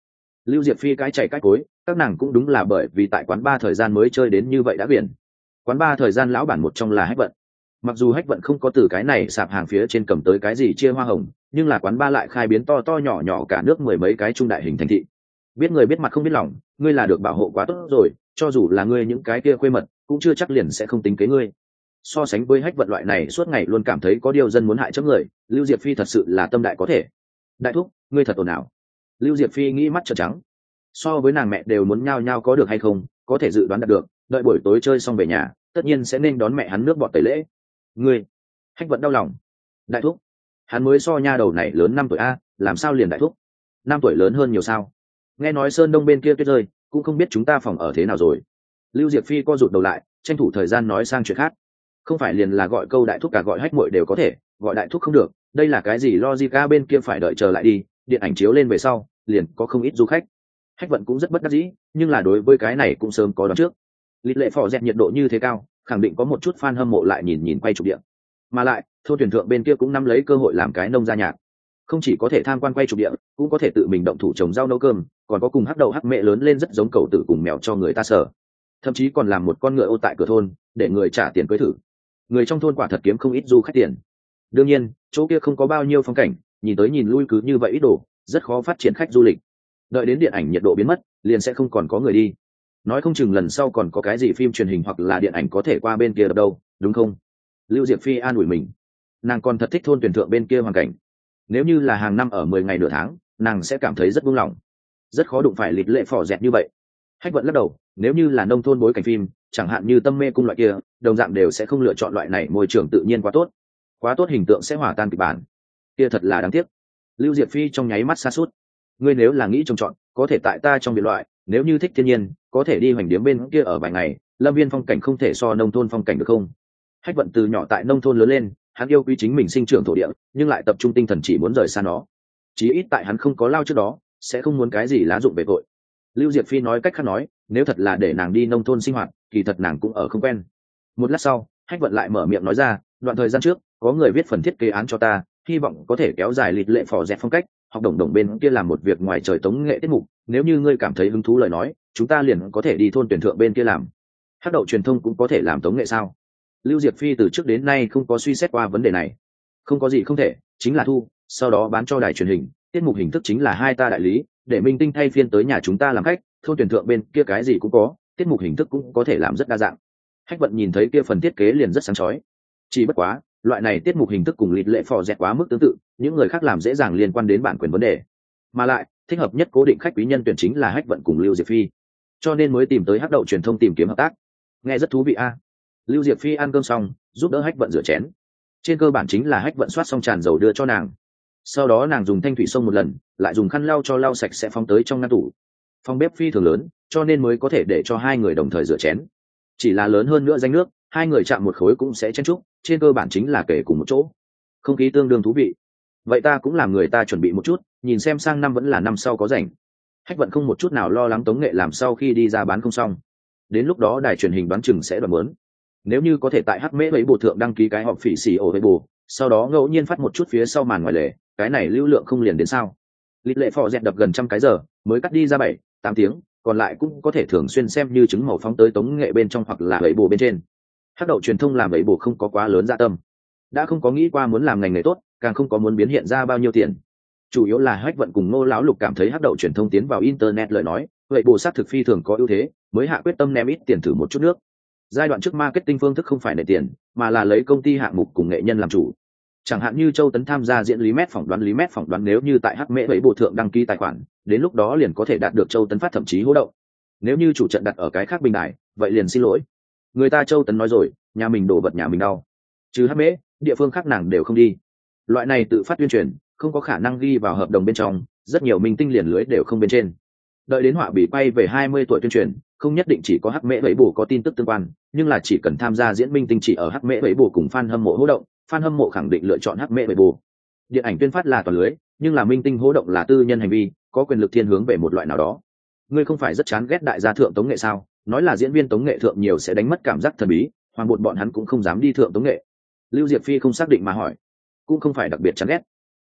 Lưu Diệp Phi cái chạy cái cối, các nàng cũng đúng là bởi vì tại quán bar thời gian mới chơi đến như vậy đã biển. Quán bar thời gian lão bản một trong là Hách Vận. Mặc dù Hách Vận không có từ cái này sạp hàng phía trên cầm tới cái gì chia hoa hồng, nhưng là quán bar lại khai biến to to nhỏ nhỏ cả nước mười mấy cái trung đại hình thành thị. Biết người biết mặt không biết lòng, ngươi là được bảo hộ quá tốt rồi, cho dù là ngươi những cái kia khuê mật, cũng chưa chắc liền sẽ không tính kế ngươi. So sánh với Hách Vận loại này suốt ngày luôn cảm thấy có điều dân muốn hại chấm người, Lưu Diệp Phi thật sự là tâm đại có thể. Đại thúc, ngươi thật ồn ào. Lưu Diệp Phi nghĩ mắt trợn trắng. So với nàng mẹ đều muốn nhao nhao có được hay không, có thể dự đoán được, đợi buổi tối chơi xong về nhà, tất nhiên sẽ nên đón mẹ hắn nước bọt tẩy lễ. Ngươi, Hách Vận đau lòng. Đại thúc, hắn mới so nha đầu này lớn 5 tuổi a, làm sao liền đại thúc? 5 tuổi lớn hơn nhiều sao? Nghe nói Sơn Đông bên kia tuyết rơi, cũng không biết chúng ta phòng ở thế nào rồi. Lưu Diệp Phi co rụt đầu lại, tranh thủ thời gian nói sang chuyện khác. Không phải liền là gọi câu đại thúc cả gọi Hách muội đều có thể, gọi đại thúc không được, đây là cái gì logica bên kia phải đợi chờ lại đi, điện ảnh chiếu lên về sau, liền có không ít du khách. Hách Vận cũng rất bất đắc dĩ, nhưng là đối với cái này cũng sớm có đoán trước. Lịch lệ phò dẹt nhiệt độ như thế cao, khẳng định có một chút fan hâm mộ lại nhìn quay chụp điện. Mà lại, thôn tuyển thượng bên kia cũng nắm lấy cơ hội làm cái nông gia nhạc. Không chỉ có thể tham quan quay chụp điện, cũng có thể tự mình động thủ trồng rau nấu cơm, còn có cùng hắc đầu hắc mẹ lớn lên rất giống cậu tử cùng mèo cho người ta sở. Thậm chí còn làm một con ngựa ô tại cửa thôn, để người trả tiền cưới thử. Người trong thôn quả thật kiếm không ít du khách tiền. Đương nhiên, chỗ kia không có bao nhiêu phong cảnh, nhìn tới nhìn lui cứ như vậy ít đồ, rất khó phát triển khách du lịch. Đợi đến điện ảnh nhiệt độ biến mất, liền sẽ không còn có người đi. Nói không chừng lần sau còn có cái gì phim truyền hình hoặc là điện ảnh có thể qua bên kia được đâu, đúng không? Lưu Diệp Phi an ủi mình. Nàng còn thật thích thôn tuyển thượng bên kia hoàn cảnh. Nếu như là hàng năm ở 10 ngày nửa tháng, nàng sẽ cảm thấy rất buông lỏng. Rất khó đụng phải lịch lệ phò dẹt như vậy. Hách Vận lắc đầu, nếu như là nông thôn bối cảnh phim, chẳng hạn như Tâm Mê Cung loại kia, đồng dạng đều sẽ không lựa chọn loại này, môi trường tự nhiên quá tốt. Quá tốt hình tượng sẽ hòa tan kịch bản. Kia thật là đáng tiếc. Lưu Diệp Phi trong nháy mắt sa sút. Ngươi nếu là nghĩ trồng trọt, có thể tại ta trong biệt loại, nếu như thích thiên nhiên, có thể đi hoành điếm bên kia ở vài ngày, lâm viên phong cảnh không thể so nông thôn phong cảnh được không? Hách Vận từ nhỏ tại nông thôn lớn lên, hắn yêu quý chính mình sinh trưởng thổ địa, nhưng lại tập trung tinh thần chỉ muốn rời xa nó. Chí ít tại hắn không có lao trước đó, sẽ không muốn cái gì lá dụng về tội. Lưu Diệp Phi nói cách khác nói, nếu thật là để nàng đi nông thôn sinh hoạt, kỳ thật nàng cũng ở không quen. Một lát sau, Hách Vận lại mở miệng nói ra, đoạn thời gian trước, có người viết phần thiết kế án cho ta, hy vọng có thể kéo dài lịch lệ phò dẹt phong cách, học đồng đồng bên kia làm một việc ngoài trời tống nghệ tiết mục, nếu như ngươi cảm thấy hứng thú lời nói, chúng ta liền có thể đi thôn tuyển thượng bên kia làm. Hắc đậu truyền thông cũng có thể làm tống nghệ sao? Lưu Diệp Phi từ trước đến nay không có suy xét qua vấn đề này. Không có gì không thể, chính là thu, sau đó bán cho đài truyền hình, tiết mục hình thức chính là hai ta đại lý, để minh tinh thay phiên tới nhà chúng ta làm khách, thôn tuyển thượng bên kia cái gì cũng có, tiết mục hình thức cũng có thể làm rất đa dạng. Hách Vận nhìn thấy kia phần thiết kế liền rất sáng chói. Chỉ bất quá, loại này tiết mục hình thức cùng lịch lệ phò dẹt quá mức tương tự, những người khác làm dễ dàng liên quan đến bản quyền vấn đề. Mà lại, thích hợp nhất cố định khách quý nhân tuyển chính là Hách Vận cùng Lưu Diệp Phi, cho nên mới tìm tới Hắc đậu truyền thông tìm kiếm hợp tác. Nghe rất thú vị a. Lưu Diệp Phi ăn cơm xong, giúp đỡ Hách Vận rửa chén. Trên cơ bản chính là Hách Vận soát xong tràn dầu đưa cho nàng. Sau đó nàng dùng thanh thủy xông một lần, lại dùng khăn lau cho lau sạch sẽ phóng tới trong ngăn tủ. Phòng bếp phi thường lớn, cho nên mới có thể để cho hai người đồng thời rửa chén. Chỉ là lớn hơn nữa danh nước, hai người chạm một khối cũng sẽ chen chúc, trên cơ bản chính là kể cùng một chỗ. Không khí tương đương thú vị. Vậy ta cũng làm người ta chuẩn bị một chút, nhìn xem sang năm vẫn là năm sau có rảnh. Hách Vận không một chút nào lo lắng tống nghệ làm sau khi đi ra bán không xong. Đến lúc đó đài truyền hình đoán chừng sẽ đoán muốn. Nếu như có thể tại Hắc Mễ Bảy Bộ thượng đăng ký cái họp phỉ xì ổ với bù, sau đó ngẫu nhiên phát một chút phía sau màn ngoài lề, cái này lưu lượng không liền đến sao? Lịch lệ phò dẹt đập gần 100 cái giờ, mới cắt đi ra 7-8 tiếng, còn lại cũng có thể thường xuyên xem như trứng màu phóng tới tống nghệ bên trong hoặc là bảy bù bên trên. Hắc đậu truyền thông làm bảy bù không có quá lớn dạ tâm, đã không có nghĩ qua muốn làm ngành nghề tốt, càng không có muốn biến hiện ra bao nhiêu tiền. Chủ yếu là Hách Vận cùng Ngô lão lục cảm thấy Hắc đậu truyền thông tiến vào internet lời nói, vậy bù sát thực phi thường có ưu thế, mới hạ quyết tâm ném ít tiền thử một chút nước. Giai đoạn trước marketing phương thức không phải nệ tiền, mà là lấy công ty hạng mục cùng nghệ nhân làm chủ. Chẳng hạn như Châu Tấn tham gia diễn Lý Mét phỏng đoán nếu như tại Hắc Mễ Bảy Bộ thượng đăng ký tài khoản, đến lúc đó liền có thể đạt được Châu Tấn phát thậm chí hỗ động. Nếu như chủ trận đặt ở cái khác bình đài, vậy liền xin lỗi. Người ta Châu Tấn nói rồi, nhà mình đổ vật nhà mình đau. Trừ Hắc Mễ, địa phương khác nàng đều không đi. Loại này tự phát tuyên truyền, không có khả năng ghi vào hợp đồng bên trong, rất nhiều minh tinh liền lưới đều không bên trên. Đợi đến họa bị quay về 20 tuổi tuyên truyền, không nhất định chỉ có Hắc Mễ Bảy Bộ có tin tức tương quan, nhưng là chỉ cần tham gia diễn minh tinh chỉ ở Hắc Mễ Bảy Bộ cùng fan hâm mộ hỗ động, fan hâm mộ khẳng định lựa chọn Hắc Mễ Bảy Bộ. Điện ảnh tuyên phát là toàn lưới, nhưng là minh tinh hỗ động là tư nhân hành vi, có quyền lực thiên hướng về một loại nào đó. Ngươi không phải rất chán ghét đại gia thượng tống nghệ sao? Nói là diễn viên tống nghệ thượng nhiều sẽ đánh mất cảm giác thần bí, hoàng bột bọn hắn cũng không dám đi thượng tống nghệ. Lưu Diệp Phi không xác định mà hỏi, cũng không phải đặc biệt chán ghét,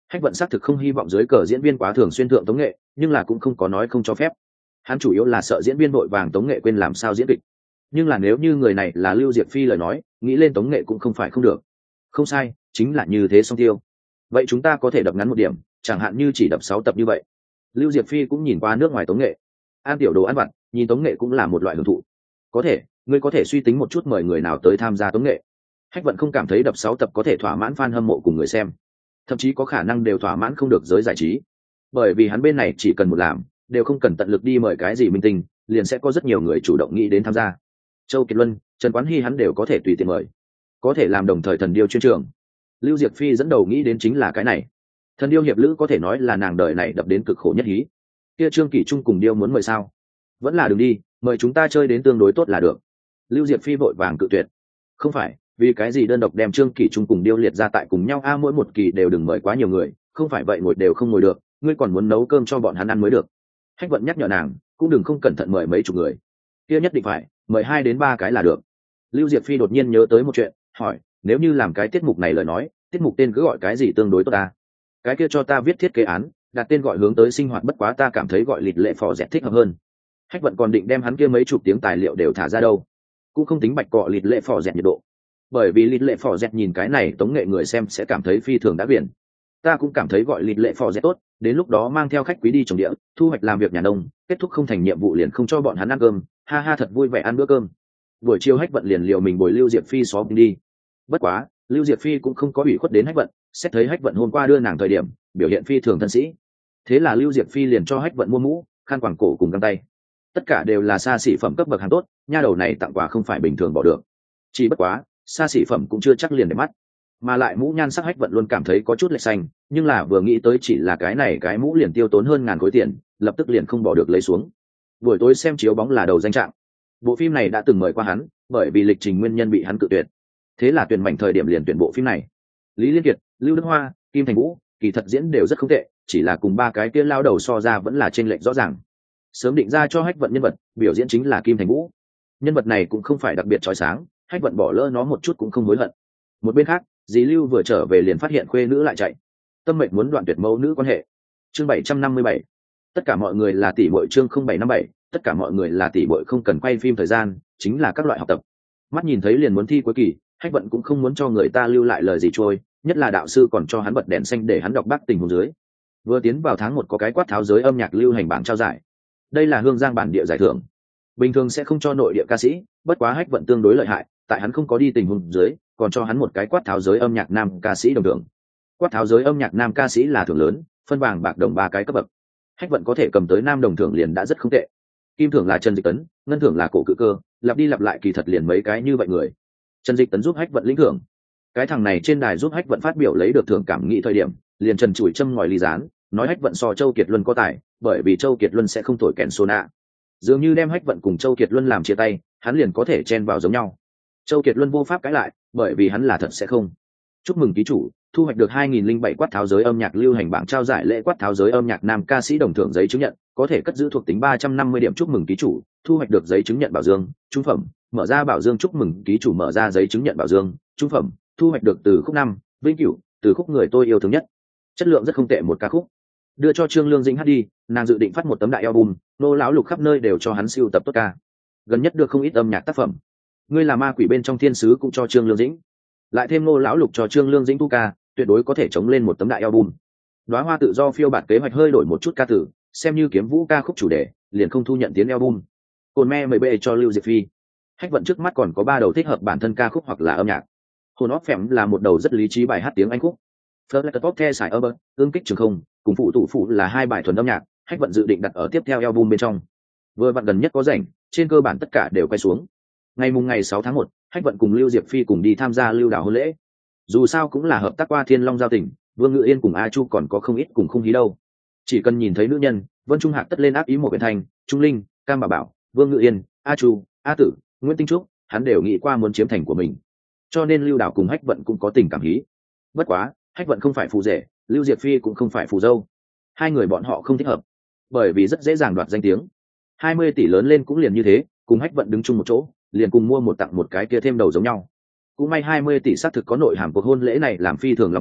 Hách Vận xác thực không hy vọng dưới cờ diễn viên quá thường xuyên thượng tống nghệ, nhưng là cũng không có nói không cho phép. Hắn chủ yếu là sợ diễn viên vội vàng tống nghệ quên làm sao diễn kịch. Nhưng là nếu như người này là Lưu Diệp Phi lời nói, nghĩ lên tống nghệ cũng không phải không được. Không sai, chính là như thế song tiêu. Vậy chúng ta có thể đập ngắn một điểm, chẳng hạn như chỉ đập 6 tập như vậy. Lưu Diệp Phi cũng nhìn qua nước ngoài tống nghệ. Ăn tiểu đồ ăn vặt, nhìn tống nghệ cũng là một loại hưởng thụ. Có thể, ngươi có thể suy tính một chút mời người nào tới tham gia tống nghệ. Hách Vận không cảm thấy đập 6 tập có thể thỏa mãn fan hâm mộ cùng người xem, thậm chí có khả năng đều thỏa mãn không được giới giải trí, bởi vì hắn bên này chỉ cần một làm, đều không cần tận lực đi mời cái gì minh tinh, liền sẽ có rất nhiều người chủ động nghĩ đến tham gia. Châu Kiệt Luân, Trần Quán Hy hắn đều có thể tùy tiện mời, có thể làm đồng thời thần điêu chuyên trường. Lưu Diệp Phi dẫn đầu nghĩ đến chính là cái này. Thần điêu hiệp lữ có thể nói là nàng đời này đập đến cực khổ nhất hí. Kia Trương Kỷ Trung cùng điêu muốn mời sao? Vẫn là đừng đi, mời chúng ta chơi đến tương đối tốt là được. Lưu Diệp Phi vội vàng cự tuyệt. Không phải, vì cái gì đơn độc đem Trương Kỷ Trung cùng điêu liệt ra tại cùng nhau mỗi một kỳ đều đừng mời quá nhiều người, không phải vậy ngồi đều không ngồi được, ngươi còn muốn nấu cơm cho bọn hắn ăn mới được. Hách Vận nhắc nhở nàng, cũng đừng không cẩn thận mời mấy chục người, kia nhất định phải mời 2 đến 3 cái là được. Lưu Diệp Phi đột nhiên nhớ tới một chuyện, hỏi, nếu như làm cái tiết mục này lời nói, tiết mục tên cứ gọi cái gì tương đối tốt ta? Cái kia cho ta viết thiết kế án, đặt tên gọi hướng tới sinh hoạt, bất quá ta cảm thấy gọi lịt lệ phò dẹt thích hợp hơn. Hách Vận còn định đem hắn kia mấy chục tiếng tài liệu đều thả ra đâu, cũng không tính bạch cọ lịt lệ phò dẹt nhiệt độ, bởi vì lịt lệ phò dẹt nhìn cái này tống nghệ người xem sẽ cảm thấy phi thường đã biển. Ta cũng cảm thấy gọi lịt lệ phò dẹt tốt, đến lúc đó mang theo khách quý đi trồng địa, thu hoạch làm việc nhà nông, kết thúc không thành nhiệm vụ liền không cho bọn hắn ăn cơm, ha ha thật vui vẻ ăn bữa cơm. Buổi chiều Hách Vận liền liều mình bồi Lưu Diệp Phi xóm đi. Bất quá Lưu Diệp Phi cũng không có ủy khuất đến Hách Vận, xét thấy Hách Vận hôm qua đưa nàng thời điểm biểu hiện phi thường thân sĩ, thế là Lưu Diệp Phi liền cho Hách Vận mua mũ, khăn quàng cổ cùng găng tay, tất cả đều là xa xỉ phẩm cấp bậc hàng tốt, nha đầu này tặng quà không phải bình thường bỏ được. Chỉ bất quá xa xỉ phẩm cũng chưa chắc liền để mắt, mà lại mũ nhan sắc Hách Vận luôn cảm thấy có chút lệch xanh, nhưng là vừa nghĩ tới chỉ là cái này cái mũ liền tiêu tốn hơn 1000 khối tiền, lập tức liền không bỏ được lấy xuống. Buổi tối xem chiếu bóng là đầu danh trạng, bộ phim này đã từng mời qua hắn, bởi vì lịch trình nguyên nhân bị hắn cự tuyệt, thế là tuyển mảnh thời điểm liền tuyển bộ phim này. Lý Liên Kiệt, Lưu Đức Hoa, Kim Thành Vũ kỳ thật diễn đều rất không tệ, chỉ là cùng 3 cái kia lao đầu so ra vẫn là chênh lệch rõ ràng. Sớm định ra cho Hách Vận nhân vật biểu diễn chính là Kim Thành Vũ, nhân vật này cũng không phải đặc biệt chói sáng, Hách Vận bỏ lỡ nó một chút cũng không hối hận. Một bên khác, dì Lưu vừa trở về liền phát hiện khuê nữ lại chạy, tâm mệnh muốn đoạn tuyệt mẫu nữ quan hệ. Chương 757, tất cả mọi người là tỷ muội. Chương 0757, tất cả mọi người là tỷ muội, không cần quay phim thời gian, chính là các loại học tập. Mắt nhìn thấy liền muốn thi cuối kỳ, Hách Vận cũng không muốn cho người ta lưu lại lời gì trôi, nhất là đạo sư còn cho hắn bật đèn xanh để hắn đọc bác tình huống dưới. Vừa tiến vào tháng 1 có cái quát tháo giới âm nhạc lưu hành bảng trao giải, đây là Hương Giang bản địa giải thưởng, bình thường sẽ không cho nội địa ca sĩ, bất quá Hách Vận tương đối lợi hại, tại hắn không có đi tình huống dưới còn cho hắn một cái quát tháo giới âm nhạc nam ca sĩ đồng thưởng. Quát tháo giới âm nhạc nam ca sĩ là thưởng lớn, phân vàng bạc đồng 3 cái cấp bậc, Hách Vận có thể cầm tới nam đồng thưởng liền đã rất không tệ. Kim thưởng là Trần Dịch Tấn, ngân thưởng là Cổ Cự Cơ, lặp đi lặp lại kỳ thật liền mấy cái như vậy người. Trần Dịch Tấn giúp Hách Vận lĩnh thưởng, cái thằng này trên đài giúp Hách Vận phát biểu lấy được thưởng cảm nghĩ thời điểm liền trần trụi châm ngòi ly gián, nói Hách Vận so Châu Kiệt Luân có tài, bởi vì Châu Kiệt Luân sẽ không thổi kèn sona, dường như đem Hách Vận cùng Châu Kiệt Luân làm chia tay, hắn liền có thể chen vào giống nhau. Châu Kiệt Luân vô pháp cãi lại, bởi vì hắn là thật sẽ không. Chúc mừng ký chủ thu hoạch được 2007 quát tháo giới âm nhạc lưu hành bảng trao giải lễ quát tháo giới âm nhạc nam ca sĩ đồng thưởng giấy chứng nhận, có thể cất giữ thuộc tính 350 điểm. Chúc mừng ký chủ thu hoạch được giấy chứng nhận bảo dương trung phẩm, mở ra bảo dương. Chúc mừng ký chủ mở ra giấy chứng nhận bảo dương trung phẩm, thu hoạch được từ khúc 5, vĩnh cửu, từ khúc người tôi yêu thương nhất, chất lượng rất không tệ, một ca khúc, đưa cho Trương Lương Dĩnh hát đi. Nàng dự định phát một tấm đại album, nô lão lục khắp nơi đều cho hắn siêu tập tốt ca, gần nhất được không ít âm nhạc tác phẩm. Ngươi là ma quỷ bên trong thiên sứ cũng cho Trương Lương Dĩnh, lại thêm nô lão lục cho Trương Lương Dĩnh thu ca, tuyệt đối có thể chống lên một tấm đại album. Đóa hoa tự do phiêu bạt kế hoạch hơi đổi một chút ca từ, xem như kiếm vũ ca khúc chủ đề, liền không thu nhận tiến album. Cồn me 10 bệ cho Lưu Diệp Phi. Hách Vận trước mắt còn có 3 đầu thích hợp bản thân ca khúc hoặc là âm nhạc. Hồn óc phèm là một đầu rất lý trí bài hát tiếng Anh khúc. Flight Top The Sải Urban, ương kích trường không, cùng phụ tụ phụ là 2 bài thuần âm nhạc, Hách Vận dự định đặt ở tiếp theo album bên trong. Vừa vặn gần nhất có rảnh, trên cơ bản tất cả đều quay xuống. Ngày 6 tháng 1, Hách Vận cùng Lưu Diệp Phi cùng đi tham gia Lưu Đào hôn lễ. Dù sao cũng là hợp tác qua Thiên Long giao tình, Vương Ngự Yên cùng A Chu còn có không ít cùng không hí đâu. Chỉ cần nhìn thấy nữ nhân, Vân Trung Hạc tất lên ác ý một biển thành, Trung Linh, Cam Bà Bảo, Vương Ngự Yên, A Chu, A Tử, Nguyễn Tinh Trúc, hắn đều nghĩ qua muốn chiếm thành của mình. Cho nên Lưu Đào cùng Hách Vận cũng có tình cảm hí. Bất quá, Hách Vận không phải phù rể, Lưu Diệp Phi cũng không phải phù dâu. 2 người bọn họ không thích hợp, bởi vì rất dễ dàng đoạt danh tiếng. 20 tỷ lớn lên cũng liền như thế, cùng Hách Vận đứng chung một chỗ, liền cùng mua một tặng một cái kia thêm đầu giống nhau. Cũng may 20 tỷ xác thực có nội hàm cuộc hôn lễ này làm phi thường long trọng,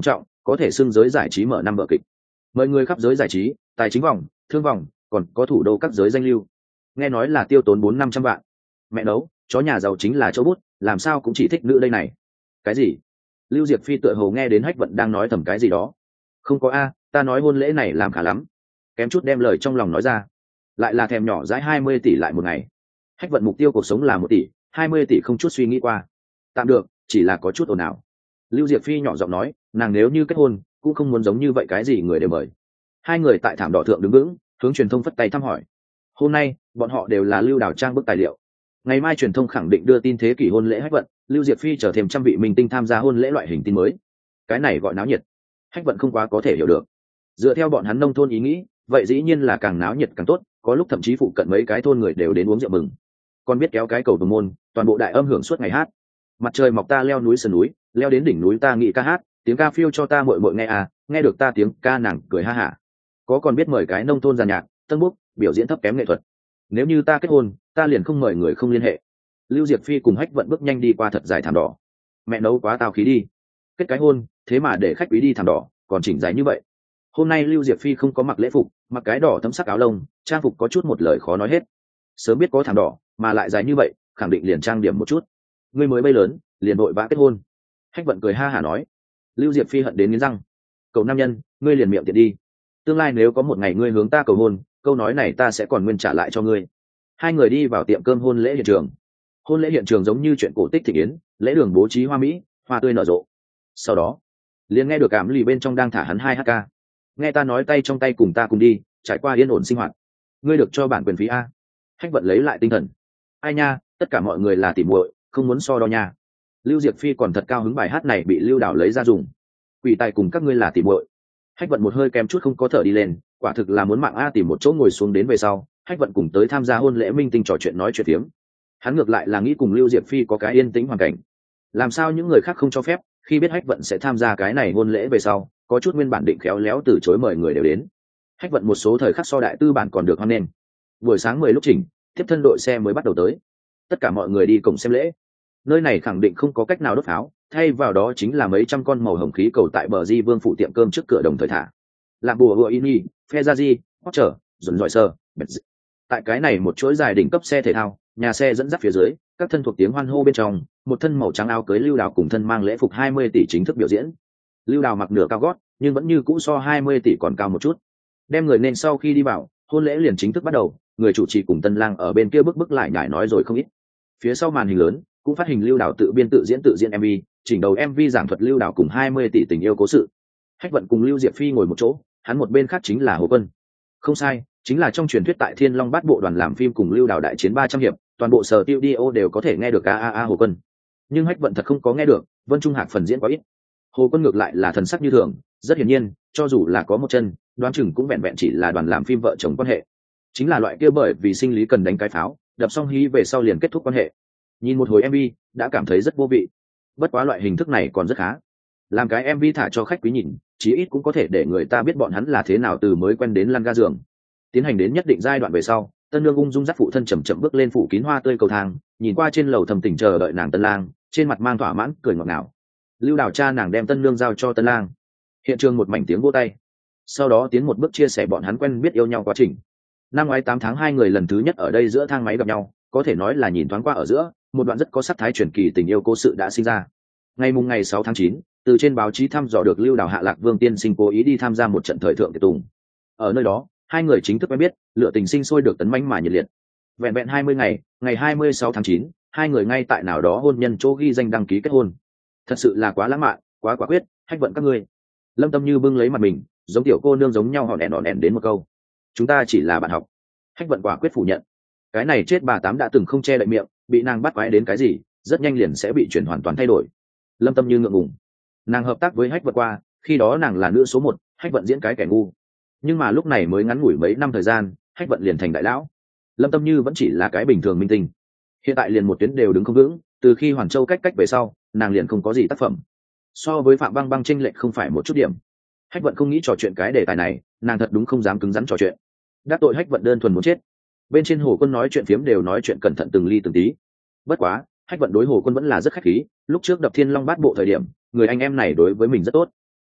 có thể xưng giới giải trí mở năm vở kịch, mời người khắp giới giải trí, tài chính vòng, thương vòng, còn có thủ đô các giới danh lưu. Nghe nói là tiêu tốn 400-500 vạn. Mẹ nấu, chó nhà giàu chính là chỗ bút, làm sao cũng chỉ thích nữ đây này. Cái gì? Lưu Diệp Phi tựa hồ nghe đến Hách Vận đang nói thầm cái gì đó. Không có a, ta nói hôn lễ này làm khá lắm. Kém chút đem lời trong lòng nói ra. Lại là thèm nhỏ dãi 20 tỷ lại một ngày. Hách Vận mục tiêu cuộc sống là 1 tỷ, 20 tỷ không chút suy nghĩ qua. Tạm được, chỉ là có chút ồn ào. Lưu Diệp Phi nhỏ giọng nói, nàng nếu như kết hôn, cũng không muốn giống như vậy cái gì người đều mời. Hai người tại thảm đỏ thượng đứng vững, hướng truyền thông phất tay thăm hỏi. Hôm nay, bọn họ đều là Lưu Đào trang bức tài liệu. Ngày mai truyền thông khẳng định đưa tin thế kỷ hôn lễ Hách Vận, Lưu Diệp Phi trở thêm trăm vị minh tinh tham gia hôn lễ loại hình tin mới. Cái này gọi náo nhiệt. Hách Vận không quá có thể hiểu được. Dựa theo bọn hắn nông thôn ý nghĩ, vậy dĩ nhiên là càng náo nhiệt càng tốt, có lúc thậm chí phụ cận mấy cái thôn người đều đến uống rượu mừng. Còn biết kéo cái cầu Vồng Môn, toàn bộ đại âm hưởng suốt ngày hát. Mặt trời mọc ta leo núi sườn núi, leo đến đỉnh núi ta nghĩ ca hát, tiếng ca phiêu cho ta muội muội nghe à, nghe được ta tiếng ca nàng cười ha hả. Có còn biết mời cái nông thôn giàn nhạc, tân bút, biểu diễn thấp kém nghệ thuật. Nếu như ta kết hôn, ta liền không mời người không liên hệ. Lưu Diệp Phi cùng Hách Vận bước nhanh đi qua thật dài thảm đỏ. Mẹ nấu quá tao khí đi. Kết cái hôn, thế mà để khách quý đi thảm đỏ, còn chỉnh dài như vậy. Hôm nay Lưu Diệp Phi không có mặc lễ phục, mặc cái đỏ thấm sắc áo lông, trang phục có chút một lời khó nói hết. Sớm biết có thảm đỏ, mà lại dài như vậy, khẳng định liền trang điểm một chút. Ngươi mới bay lớn, liền vội vã kết hôn. Hách Vận cười ha hả nói. Lưu Diệp Phi hận đến nghiến răng. Cậu nam nhân, ngươi liền miệng tiện đi. Tương lai nếu có một ngày ngươi hướng ta cầu hôn, câu nói này ta sẽ còn nguyên trả lại cho ngươi. Hai người đi vào tiệm cơm hôn lễ hiện trường. Hôn lễ hiện trường giống như chuyện cổ tích thị yến, lễ đường bố trí hoa mỹ, hoa tươi nở rộ. Sau đó, liền nghe được cảm lì bên trong đang thả hắn 2 ca. Nghe ta nói tay trong tay cùng ta cùng đi, trải qua yên ổn sinh hoạt. Ngươi được cho bản quyền phí a. Hách Vận lấy lại tinh thần. Ai nha, tất cả mọi người là tỉ muội, không muốn so đo nha. Lưu Diệp Phi còn thật cao hứng bài hát này bị Lưu Đào lấy ra dùng. Quỷ tài cùng các ngươi là tỉ muội. Hách Vận một hơi kém chút không có thở đi lên, quả thực là muốn mạng a. Tìm một chỗ ngồi xuống đến về sau, Hách Vận cùng tới tham gia hôn lễ minh tinh trò chuyện nói chuyện tiếm. Hắn ngược lại là nghĩ cùng Lưu Diệp Phi có cái yên tĩnh hoàn cảnh. Làm sao những người khác không cho phép, khi biết Hách Vận sẽ tham gia cái này hôn lễ về sau, có chút nguyên bản định khéo léo từ chối mời người đều đến. Hách Vận một số thời khắc so đại tư bản còn được hoan nghênh. Buổi sáng 10 lúc chỉnh, tiếp thân đội xe mới bắt đầu tới. Tất cả mọi người đi cùng xem lễ. Nơi này khẳng định không có cách nào đốt pháo, thay vào đó chính là mấy trăm con màu hồng khí cầu tại bờ Di Vương phủ tiệm cơm trước cửa đồng thời thả. Làm bùa hựa ini, phe ra di, hót trở, dồn dọi sơ, tại cái này một chuỗi dài đỉnh cấp xe thể thao, nhà xe dẫn dắt phía dưới, các thân thuộc tiếng hoan hô bên trong, một thân màu trắng áo cưới Lưu Đào cùng thân mang lễ phục 20 tỷ chính thức biểu diễn. Lưu Đào mặc nửa cao gót, nhưng vẫn như cũ so 20 tỷ còn cao một chút. Đem người nên sau khi đi vào, hôn lễ liền chính thức bắt đầu, người chủ trì cùng tân lang ở bên kia bức lại nhải nói rồi không ít. Phía sau màn hình lớn, cũng phát hình Lưu Đào tự biên tự diễn MV, chỉnh đầu MV giảng thuật Lưu Đào cùng 20 tỷ tình yêu cố sự. Hách Vận cùng Lưu Diệp Phi ngồi một chỗ, hắn một bên khác chính là Hồ Quân. Không sai, chính là trong truyền thuyết tại Thiên Long Bát Bộ đoàn làm phim cùng Lưu Đào đại chiến 300 hiệp, toàn bộ sở studio đều có thể nghe được a Hồ Quân. Nhưng Hách Vận thật không có nghe được, Vân Trung Hạc phần diễn quá ít. Hồ Quân ngược lại là thần sắc như thường, rất hiển nhiên, cho dù là có một chân, đoán chừng cũng vẹn vẹn chỉ là đoàn làm phim vợ chồng quan hệ. Chính là loại kia bởi vì sinh lý cần đánh cái pháo, đập xong hí về sau liền kết thúc quan hệ. Nhìn một hồi MV, đã cảm thấy rất vô vị. Bất quá loại hình thức này còn rất khá. Làm cái MV thả cho khách quý nhìn, chí ít cũng có thể để người ta biết bọn hắn là thế nào từ mới quen đến lăn ga giường. Tiến hành đến nhất định giai đoạn về sau, tân nương ung dung dắt phụ thân chậm chậm bước lên phủ kín hoa tươi cầu thang, nhìn qua trên lầu thầm tình chờ đợi nàng tân lang, trên mặt mang thỏa mãn cười ngọt ngào. Lưu Đào cha nàng đem tân nương giao cho tân lang. Hiện trường một mảnh tiếng vỗ tay. Sau đó tiến một bước chia sẻ bọn hắn quen biết yêu nhau quá trình. Năm ngoái 8 tháng 2 người lần thứ nhất ở đây giữa thang máy gặp nhau, có thể nói là nhìn thoáng qua ở giữa, một đoạn rất có sắc thái truyền kỳ tình yêu cố sự đã sinh ra. Ngày 6 tháng 9, từ trên báo chí thăm dò được Lưu Đào hạ lạc Vương tiên sinh cố ý đi tham gia một trận thời thượng tiệc tùng. Ở nơi đó, hai người chính thức quen biết, lửa tình sinh sôi được tấn mãnh mà nhiệt liệt. Vẹn vẹn 20 ngày, ngày 26 tháng 9, hai người ngay tại nào đó hôn nhân chỗ ghi danh đăng ký kết hôn. Thật sự là quá lãng mạn, quá quả quyết, Hách Vận các ngươi. Lâm Tâm Như bưng lấy mặt mình, giống tiểu cô nương giống nhau hòn đèn đến một câu. Chúng ta chỉ là bạn học. Hách Vận quả quyết phủ nhận. Cái này chết bà tám đã từng không che đậy miệng, bị nàng bắt quái đến cái gì, rất nhanh liền sẽ bị chuyển hoàn toàn thay đổi. Lâm Tâm Như ngượng ngùng. Nàng hợp tác với Hách Vận qua, khi đó nàng là nữ số 1, Hách Vận diễn cái kẻ ngu. Nhưng mà lúc này mới ngắn ngủi mấy năm thời gian, Hách Vận liền thành đại lão. Lâm Tâm Như vẫn chỉ là cái bình thường minh tinh. Hiện tại liền một tuyến đều đứng không vững, từ khi Hoàn Châu cách về sau, nàng liền không có gì tác phẩm. So với Phạm Băng Băng chênh lệch không phải một chút điểm. Hách Vận không nghĩ trò chuyện cái đề tài này, nàng thật đúng không dám cứng rắn trò chuyện. Đắc tội Hách Vận đơn thuần muốn chết. Bên trên Hồ Quân nói chuyện phiếm đều nói chuyện cẩn thận từng ly từng tí. Bất quá, Hách Vận đối Hồ Quân vẫn là rất khách khí, lúc trước đập Thiên Long Bát Bộ thời điểm, người anh em này đối với mình rất tốt.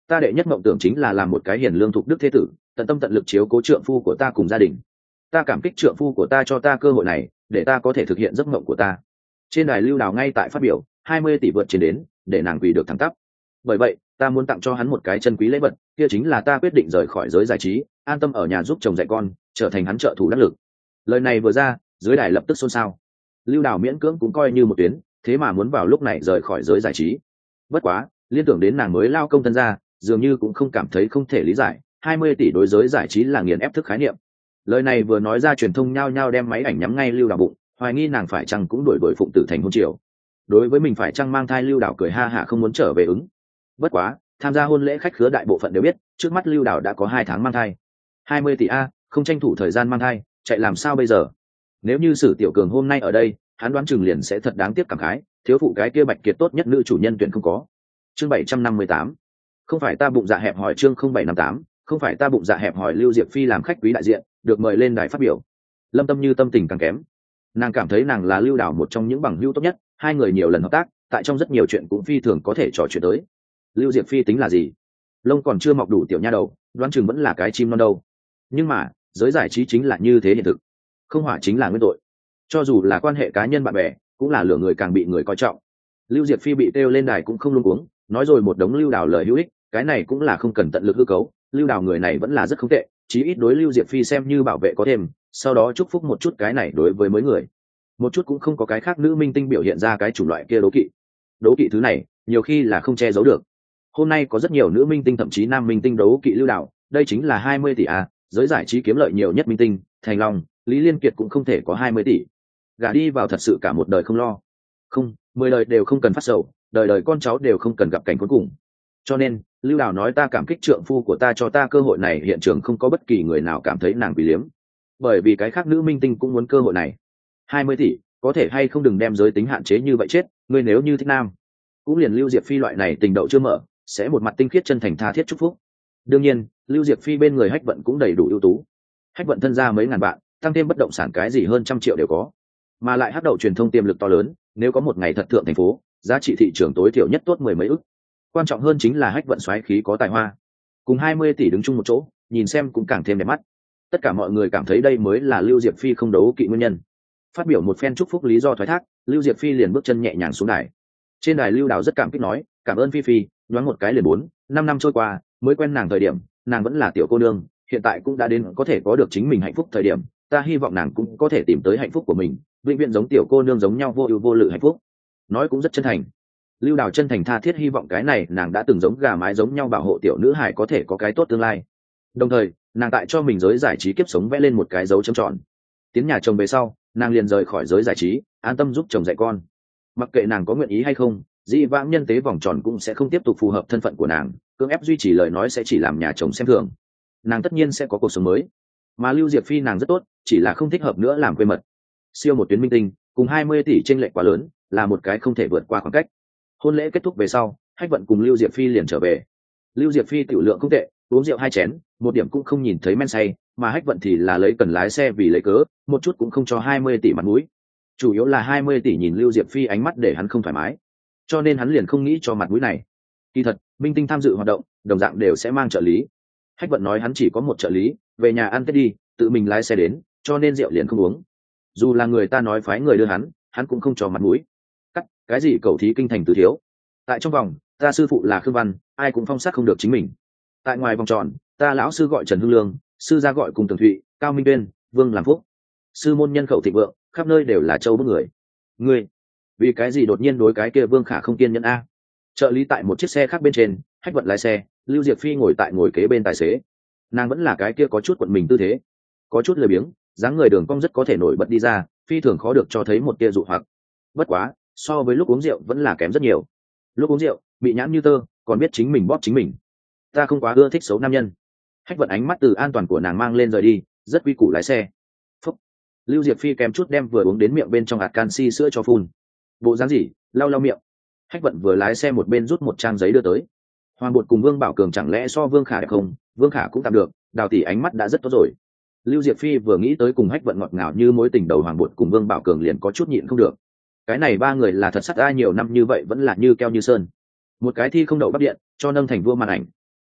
Ta đệ nhất mộng tưởng chính là làm một cái hiền lương thục đức thế tử, tận tâm tận lực chiếu cố trượng phu của ta cùng gia đình. Ta cảm kích trượng phu của ta cho ta cơ hội này để ta có thể thực hiện giấc mộng của ta. Trên đài Lưu Đào ngay tại phát biểu, 20 tỷ vượt trên đến để nàng quỳ được thẳng tắp. Bởi vậy ta muốn tặng cho hắn một cái chân quý lễ vật, kia chính là ta quyết định rời khỏi giới giải trí, an tâm ở nhà giúp chồng dạy con, trở thành hắn trợ thủ đắc lực. Lời này vừa ra, dưới đài lập tức xôn xao. Lưu Đào miễn cưỡng cũng coi như một tuyến, thế mà muốn vào lúc này rời khỏi giới giải trí. Bất quá liên tưởng đến nàng mới lao công thân ra, dường như cũng không cảm thấy không thể lý giải. 20 tỷ đối giới giải trí là nghiền ép thức khái niệm. Lời này vừa nói ra, truyền thông nhao nhao đem máy ảnh nhắm ngay Lưu Đào bụng, hoài nghi nàng phải chăng cũng đổi Phụng Tử Thành hôn triều. Đối với mình phải chăng mang thai, Lưu Đào cười ha hả không muốn trở về ứng. Bất quá tham gia hôn lễ khách khứa đại bộ phận đều biết, trước mắt Lưu Đào đã có 2 tháng mang thai. 20 tỷ a, không tranh thủ thời gian mang thai, chạy làm sao bây giờ? Nếu như Sử Tiểu Cường hôm nay ở đây, hắn đoán chừng liền sẽ thật đáng tiếc cảm khái, thiếu phụ cái kia Bạch Kiệt tốt nhất nữ chủ nhân tuyển không có. Chương 758. Không phải ta bụng dạ hẹp hòi. Chương 0758. Không phải ta bụng dạ hẹp hòi. Lưu Diệp Phi làm khách quý đại diện, được mời lên đài phát biểu. Lâm Tâm Như tâm tình càng kém. Nàng cảm thấy nàng là Lưu Đào một trong những bằng hữu tốt nhất, hai người nhiều lần hợp tác, tại trong rất nhiều chuyện cũng phi thường có thể trò chuyện tới. Lưu Diệp Phi tính là gì? Lông còn chưa mọc đủ tiểu nha đầu, đoán chừng vẫn là cái chim non đâu. Nhưng mà giới giải trí chính là như thế hiện thực, không hỏa chính là nguyên tội. Cho dù là quan hệ cá nhân bạn bè, cũng là lửa người càng bị người coi trọng. Lưu Diệp Phi bị kêu lên đài cũng không luống cuống, nói rồi một đống Lưu Đào lời hữu ích, cái này cũng là không cần tận lực hư cấu. Lưu Đào người này vẫn là rất không tệ, chí ít đối Lưu Diệp Phi xem như bảo vệ có thêm, sau đó chúc phúc một chút, cái này đối với mấy người một chút cũng không có cái khác nữ minh tinh biểu hiện ra cái chủng loại kia đố kỵ thứ này nhiều khi là không che giấu được. Hôm nay có rất nhiều nữ minh tinh, thậm chí nam minh tinh đố kỵ Lưu Đào, đây chính là 20 tỷ à, giới giải trí kiếm lợi nhiều nhất minh tinh, Thành Long, Lý Liên Kiệt cũng không thể có 20 tỷ. Gả đi vào thật sự cả một đời không lo, không, 10 đời đều không cần phát sầu, đời đời con cháu đều không cần gặp cảnh cuối cùng. Cho nên Lưu Đào nói ta cảm kích trượng phu của ta cho ta cơ hội này, hiện trường không có bất kỳ người nào cảm thấy nàng bị liếm, bởi vì cái khác nữ minh tinh cũng muốn cơ hội này. 20 tỷ, có thể hay không đừng đem giới tính hạn chế như vậy chết, ngươi nếu như thích nam, cũng liền Lưu Diệp Phi loại này tình đậu chưa mở, sẽ một mặt tinh khiết chân thành tha thiết chúc phúc. Đương nhiên Lưu Diệp Phi bên người Hách Vận cũng đầy đủ ưu tú. Hách Vận thân gia mấy ngàn vạn, tăng thêm bất động sản cái gì hơn 100 triệu đều có, mà lại hắc đậu truyền thông tiềm lực to lớn, nếu có một ngày thật thượng thành phố, giá trị thị trường tối thiểu nhất tốt 10 mấy ức. Quan trọng hơn chính là Hách Vận xoáy khí có tài hoa, cùng 20 tỷ đứng chung một chỗ, nhìn xem cũng càng thêm đẹp mắt. Tất cả mọi người cảm thấy đây mới là Lưu Diệp Phi không đấu kỵ nguyên nhân. Phát biểu một phen chúc phúc lý do thoái thác, Lưu Diệp Phi liền bước chân nhẹ nhàng xuống đài. Trên đài Lưu Đào rất cảm kích nói, cảm ơn Phi Phi, nhoáng một cái liền 4-5 năm trôi qua, mới quen nàng thời điểm nàng vẫn là tiểu cô nương, hiện tại cũng đã đến có thể có được chính mình hạnh phúc thời điểm, ta hy vọng nàng cũng có thể tìm tới hạnh phúc của mình, vĩnh viễn giống tiểu cô nương giống nhau vô ưu vô lự hạnh phúc. Nói cũng rất chân thành. Lưu Đào chân thành tha thiết hy vọng cái này nàng đã từng giống gà mái giống nhau bảo hộ tiểu nữ hài có thể có cái tốt tương lai. Đồng thời nàng tại cho mình giới giải trí kiếp sống vẽ lên một cái dấu chấm tròn. Tiến nhà chồng về sau, nàng liền rời khỏi giới giải trí, an tâm giúp chồng dạy con. Mặc kệ nàng có nguyện ý hay không, dĩ vãng nhân tế vòng tròn cũng sẽ không tiếp tục phù hợp thân phận của nàng, cưỡng ép duy trì lời nói sẽ chỉ làm nhà chồng xem thường. Nàng tất nhiên sẽ có cuộc sống mới. Mà Lưu Diệp Phi nàng rất tốt, chỉ là không thích hợp nữa làm quê mật. Siêu một tuyến minh tinh, cùng 20 tỷ chênh lệch quá lớn, là một cái không thể vượt qua khoảng cách. Hôn lễ kết thúc về sau, Hách Vận cùng Lưu Diệp Phi liền trở về. Lưu Diệp Phi tiểu lượng không tệ, uống rượu 2 chén, một điểm cũng không nhìn thấy men say, mà Hách Vận thì là lấy cần lái xe vì lấy cớ, một chút cũng không cho 20 tỷ mặt mũi. Chủ yếu là 20 tỷ nhìn Lưu Diệp Phi ánh mắt để hắn không thoải mái, cho nên hắn liền không nghĩ cho mặt mũi này. Kỳ thật, minh tinh tham dự hoạt động, đồng dạng đều sẽ mang trợ lý. Hách Vận nói hắn chỉ có một trợ lý, về nhà ăn Tết đi, tự mình lái xe đến, cho nên rượu liền không uống. Dù là người ta nói phái người đưa hắn cũng không cho mặt mũi. Cắt, cái gì cầu thí kinh thành tứ thiếu. Tại trong vòng, ta sư phụ là Khương Văn, ai cũng phong sát không được chính mình. Tại ngoài vòng tròn, ta lão sư gọi Trần Hưng Lương, sư gia gọi Cùng Tường Thụy, Cao Minh Tuyên, Vương làm phúc. Sư môn nhân khẩu thịnh vượng, khắp nơi đều là châu bức người. Ngươi, vì cái gì đột nhiên đối cái kia Vương Khả không kiên nhẫn a? Trợ lý tại một chiếc xe khác bên trên, Hách Vận lái xe, Lưu Diệp Phi ngồi tại ngồi kế bên tài xế. Nàng vẫn là cái kia có chút quận mình tư thế, có chút lười biếng, dáng người đường cong rất có thể nổi bật đi ra, phi thường khó được cho thấy một tia dụ hoặc. Bất quá, so với lúc uống rượu vẫn là kém rất nhiều. Lúc uống rượu, bị nhãn như tơ, còn biết chính mình bóp chính mình. Ta không quá ưa thích xấu nam nhân. Hách Vận ánh mắt từ an toàn của nàng mang lên rời đi, rất quy củ lái xe. Phúc. Lưu Diệp Phi kèm chút đem vừa uống đến miệng bên trong hạt canxi sữa cho phun. Bộ dáng gì, lau miệng. Hách Vận vừa lái xe một bên rút một trang giấy đưa tới. Hoàng Bột cùng Vương Bảo Cường chẳng lẽ so Vương Khả đẹp không? Vương Khả cũng tạm được, Đào tỷ ánh mắt đã rất tốt rồi. Lưu Diệp Phi vừa nghĩ tới cùng Hách Vận ngọt ngào như mối tình đầu Hoàng Bột cùng Vương Bảo Cường liền có chút nhịn không được. Cái này ba người là thật sắt ai nhiều năm như vậy vẫn là như keo như sơn. Một cái thi không đậu bắt điện, cho nâng thành vua màn ảnh.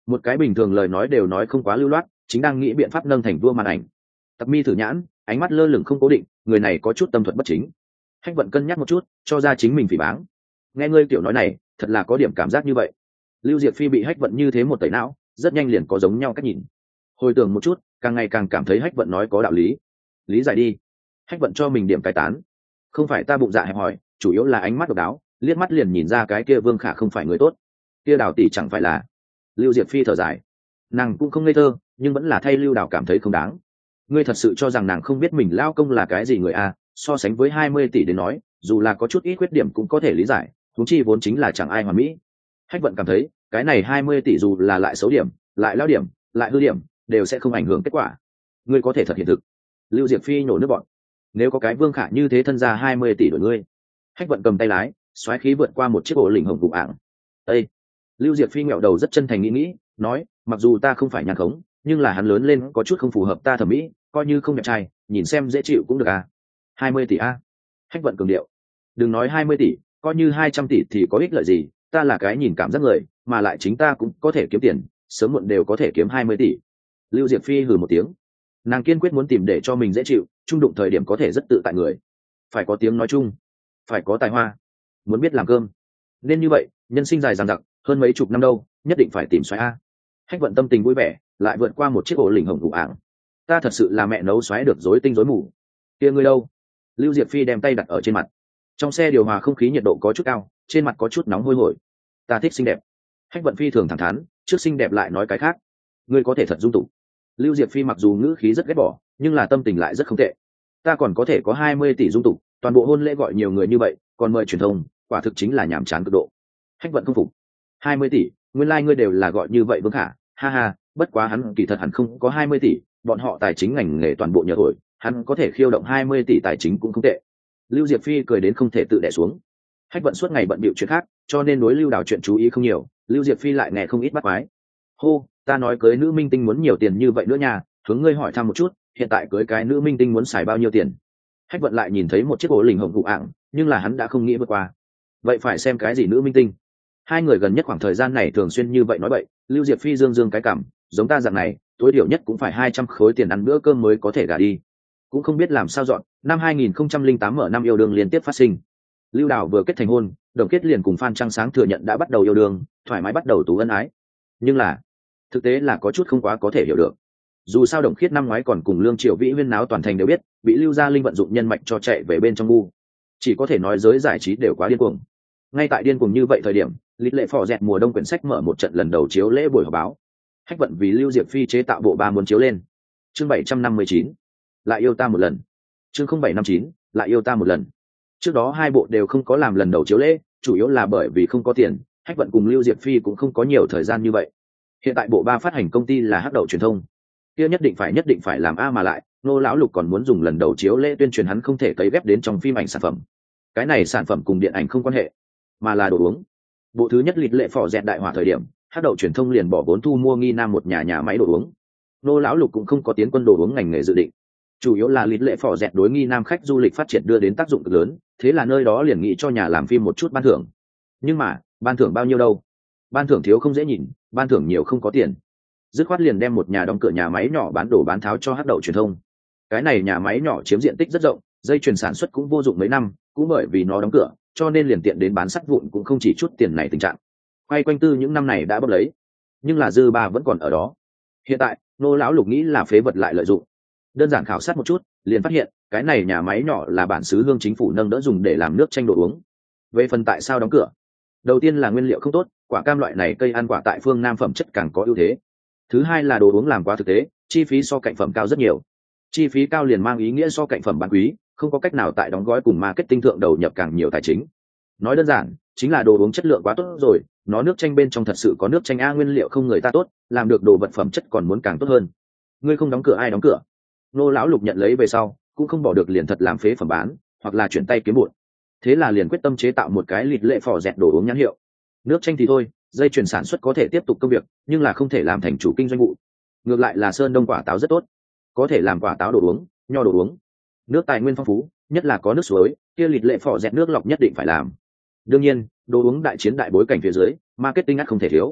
một cái bình thường lời nói đều nói không quá lưu loát, chính đang nghĩ biện pháp nâng thành vua màn ảnh. Tập mi thử nhãn, ánh mắt lơ lửng không cố định, người này có chút tâm thuật bất chính. Hách Vận cân nhắc một chút, cho ra chính mình phỉ báng. Nghe ngươi kiểu nói này, thật là có điểm cảm giác như vậy. Lưu Diệp Phi bị Hách Vận như thế một tẩy não, rất nhanh liền có giống nhau cách nhìn. Hồi tưởng một chút, càng ngày càng cảm thấy Hách Vận nói có đạo lý. Lý giải đi. Hách Vận cho mình điểm cai tán. Không phải ta bụng dạ hẹp hòi, chủ yếu là ánh mắt độc đáo, liếc mắt liền nhìn ra cái kia Vương Khả không phải người tốt. Kia Đào tỷ chẳng phải là. Lưu Diệp Phi thở dài. Nàng cũng không ngây thơ, nhưng vẫn là thay Lưu Đào cảm thấy không đáng. Ngươi thật sự cho rằng nàng không biết mình lao công là cái gì người a? So sánh với 20 tỷ đến nói, dù là có chút ít khuyết điểm cũng có thể lý giải, huống chi vốn chính là chẳng ai hoàn mỹ. Hách Vận cảm thấy, cái này 20 tỷ dù là lại xấu điểm, lại lao điểm, lại hư điểm, đều sẽ không ảnh hưởng kết quả. Ngươi có thể thật hiện thực. Lưu Diệp Phi nhổ nước bọn. Nếu có cái Vương Khả như thế thân ra 20 tỷ đổi ngươi. Hách Vận cầm tay lái, xoáy khí vượt qua một chiếc ổ lỉnh hồng vụ ảng. Ê! Lưu Diệp Phi ngẹo đầu rất chân thành nghĩ, nói, mặc dù ta không phải nhàn khống, nhưng là hắn lớn lên có chút không phù hợp ta thẩm mỹ, coi như không đẹp trai, nhìn xem dễ chịu cũng được à. 20 tỷ a. Hách Vận cường điệu. Đừng nói 20 tỷ, coi như 200 tỷ thì có ích lợi gì, ta là cái nhìn cảm giác người, mà lại chính ta cũng có thể kiếm tiền, sớm muộn đều có thể kiếm 20 tỷ. Lưu Diệp Phi hừ một tiếng. Nàng kiên quyết muốn tìm để cho mình dễ chịu, trung đụng thời điểm có thể rất tự tại người. Phải có tiếng nói chung, phải có tài hoa, muốn biết làm cơm. Nên như vậy, nhân sinh dài dằng dặc, hơn mấy chục năm đâu, nhất định phải tìm xoáy a. Hách Vận tâm tình vui vẻ, lại vượt qua một chiếc ổ lỉnh hồng vụ ảng. Ta thật sự là mẹ nấu xoáy được rối tinh rối mù. Kia ngươi đâu? Lưu Diệp Phi đem tay đặt ở trên mặt. Trong xe điều hòa không khí nhiệt độ có chút cao, trên mặt có chút nóng hôi hổi. Ta thích xinh đẹp. Hách Vận Phi thường thẳng thắn, trước xinh đẹp lại nói cái khác. Ngươi có thể thật dung tục. Lưu Diệp Phi mặc dù ngữ khí rất ghét bỏ, nhưng là tâm tình lại rất không tệ. Ta còn có thể có 20 tỷ dung tục, toàn bộ hôn lễ gọi nhiều người như vậy, còn mời truyền thông, quả thực chính là nhàm chán cực độ. Hách Vận không phục. 20 tỷ, nguyên lai ngươi đều là gọi như vậy Vương Khả, ha ha, bất quá hắn kỳ thật hẳn không có 20 tỷ, bọn họ tài chính ngành nghề toàn bộ nhờ thổi, hắn có thể khiêu động 20 tỷ tài chính cũng không tệ. Lưu Diệp Phi cười đến không thể tự đè xuống. Hách Vận suốt ngày bận bịu chuyện khác, cho nên đối Lưu Đào chuyện chú ý không nhiều, Lưu Diệp Phi lại nghe không ít bắt quái. Hô, ta nói cưới nữ minh tinh muốn nhiều tiền như vậy nữa nha, hướng ngươi hỏi thăm một chút, hiện tại cưới cái nữ minh tinh muốn xài bao nhiêu tiền? Hách Vận lại nhìn thấy một chiếc ổ lỉnh hồng vụ ảng, nhưng là hắn đã không nghĩ vượt qua. Vậy phải xem cái gì nữ minh tinh? Hai người gần nhất khoảng thời gian này thường xuyên như vậy nói vậy. Lưu Diệp Phi dương cái cảm, giống ta dạng này, tối thiểu nhất cũng phải 200 khối tiền ăn bữa cơm mới có thể gả đi. Cũng không biết làm sao dọn, năm 2008 mở năm yêu đương liên tiếp phát sinh. Lưu Đào vừa kết thành hôn, Đồng Kết liền cùng Phan Trăng Sáng thừa nhận đã bắt đầu yêu đương, thoải mái bắt đầu tú ân ái. Nhưng là, thực tế là có chút không quá có thể hiểu được. Dù sao Đồng Khiết năm ngoái còn cùng Lương Triệu Vĩ huyên náo toàn thành đều biết, bị Lưu Gia Linh vận dụng nhân mạch cho chạy về bên trong ngu. Chỉ có thể nói giới giải trí đều quá điên cuồng. Ngay tại điên cuồng như vậy thời điểm, lịch lệ phò dẹt mùa đông quyển sách mở một trận lần đầu chiếu lễ buổi họp báo. Hách Vận vì Lưu Diệp Phi chế tạo bộ 3 muốn chiếu lên. Chương 759, lại yêu ta một lần. Chương 0759, lại yêu ta một lần. Trước đó hai bộ đều không có làm lần đầu chiếu lễ, chủ yếu là bởi vì không có tiền, Hách Vận cùng Lưu Diệp Phi cũng không có nhiều thời gian như vậy. Hiện tại bộ 3 phát hành công ty là Hắc Đậu truyền thông, kia nhất định phải làm a, mà lại Nô lão lục còn muốn dùng lần đầu chiếu lễ tuyên truyền hắn không thể cấy ghép đến trong phim ảnh sản phẩm. Cái này sản phẩm cùng điện ảnh không quan hệ, mà là đồ uống. Bộ thứ nhất lịch lệ phò dẹt đại hỏa thời điểm, Hắc Đậu truyền thông liền bỏ vốn thu mua Nghi Nam một nhà máy đồ uống. Nô lão lục cũng không có tiến quân đồ uống ngành nghề dự định, chủ yếu là lịch lệ phò dẹt đối Nghi Nam khách du lịch phát triển đưa đến tác dụng cực lớn, thế là nơi đó liền nghĩ cho nhà làm phim một chút ban thưởng. Nhưng mà ban thưởng bao nhiêu đâu? Ban thưởng thiếu không dễ nhìn, ban thưởng nhiều không có tiền. Dứt khoát liền đem một nhà đóng cửa nhà máy nhỏ bán đồ bán tháo cho Hắc Đậu truyền thông. Cái này nhà máy nhỏ chiếm diện tích rất rộng, dây chuyền sản xuất cũng vô dụng mấy năm, cũng bởi vì nó đóng cửa, cho nên liền tiện đến bán sắt vụn cũng không chỉ chút tiền này tình trạng. Quay quanh tư những năm này đã bốc lấy, nhưng là dư ba vẫn còn ở đó. Hiện tại Nô lão lục nghĩ là phế vật lại lợi dụng. Đơn giản khảo sát một chút, liền phát hiện cái này nhà máy nhỏ là bản xứ hương chính phủ nâng đỡ dùng để làm nước chanh đồ uống. Về phần tại sao đóng cửa, đầu tiên là nguyên liệu không tốt, quả cam loại này cây ăn quả tại phương Nam phẩm chất càng có ưu thế. Thứ hai là đồ uống làm quá thực tế, chi phí so cạnh phẩm cao rất nhiều. Chi phí cao liền mang ý nghĩa so cạnh phẩm bán quý, không có cách nào tại đóng gói cùng marketing thượng đầu nhập càng nhiều tài chính. Nói đơn giản, chính là đồ uống chất lượng quá tốt rồi, nó nước chanh bên trong thật sự có nước chanh a, nguyên liệu không người ta tốt, làm được đồ vật phẩm chất còn muốn càng tốt hơn. Ngươi không đóng cửa ai đóng cửa? Nô lão lục nhận lấy về sau, cũng không bỏ được liền thật làm phế phẩm bán, hoặc là chuyển tay kiếm bụn. Thế là liền quyết tâm chế tạo một cái lịch lệ phò dẹt đồ uống nhãn hiệu. Nước chanh thì thôi, dây chuyển sản xuất có thể tiếp tục công việc, nhưng là không thể làm thành chủ kinh doanh vụ. Ngược lại là sơn đông quả táo rất tốt, có thể làm quả táo đồ uống, nho đồ uống. Nước tài nguyên phong phú, nhất là có nước suối, kia lịch lệ phò dẹt nước lọc nhất định phải làm. Đương nhiên, đồ uống đại chiến đại bối cảnh phía dưới, marketing ắt không thể thiếu.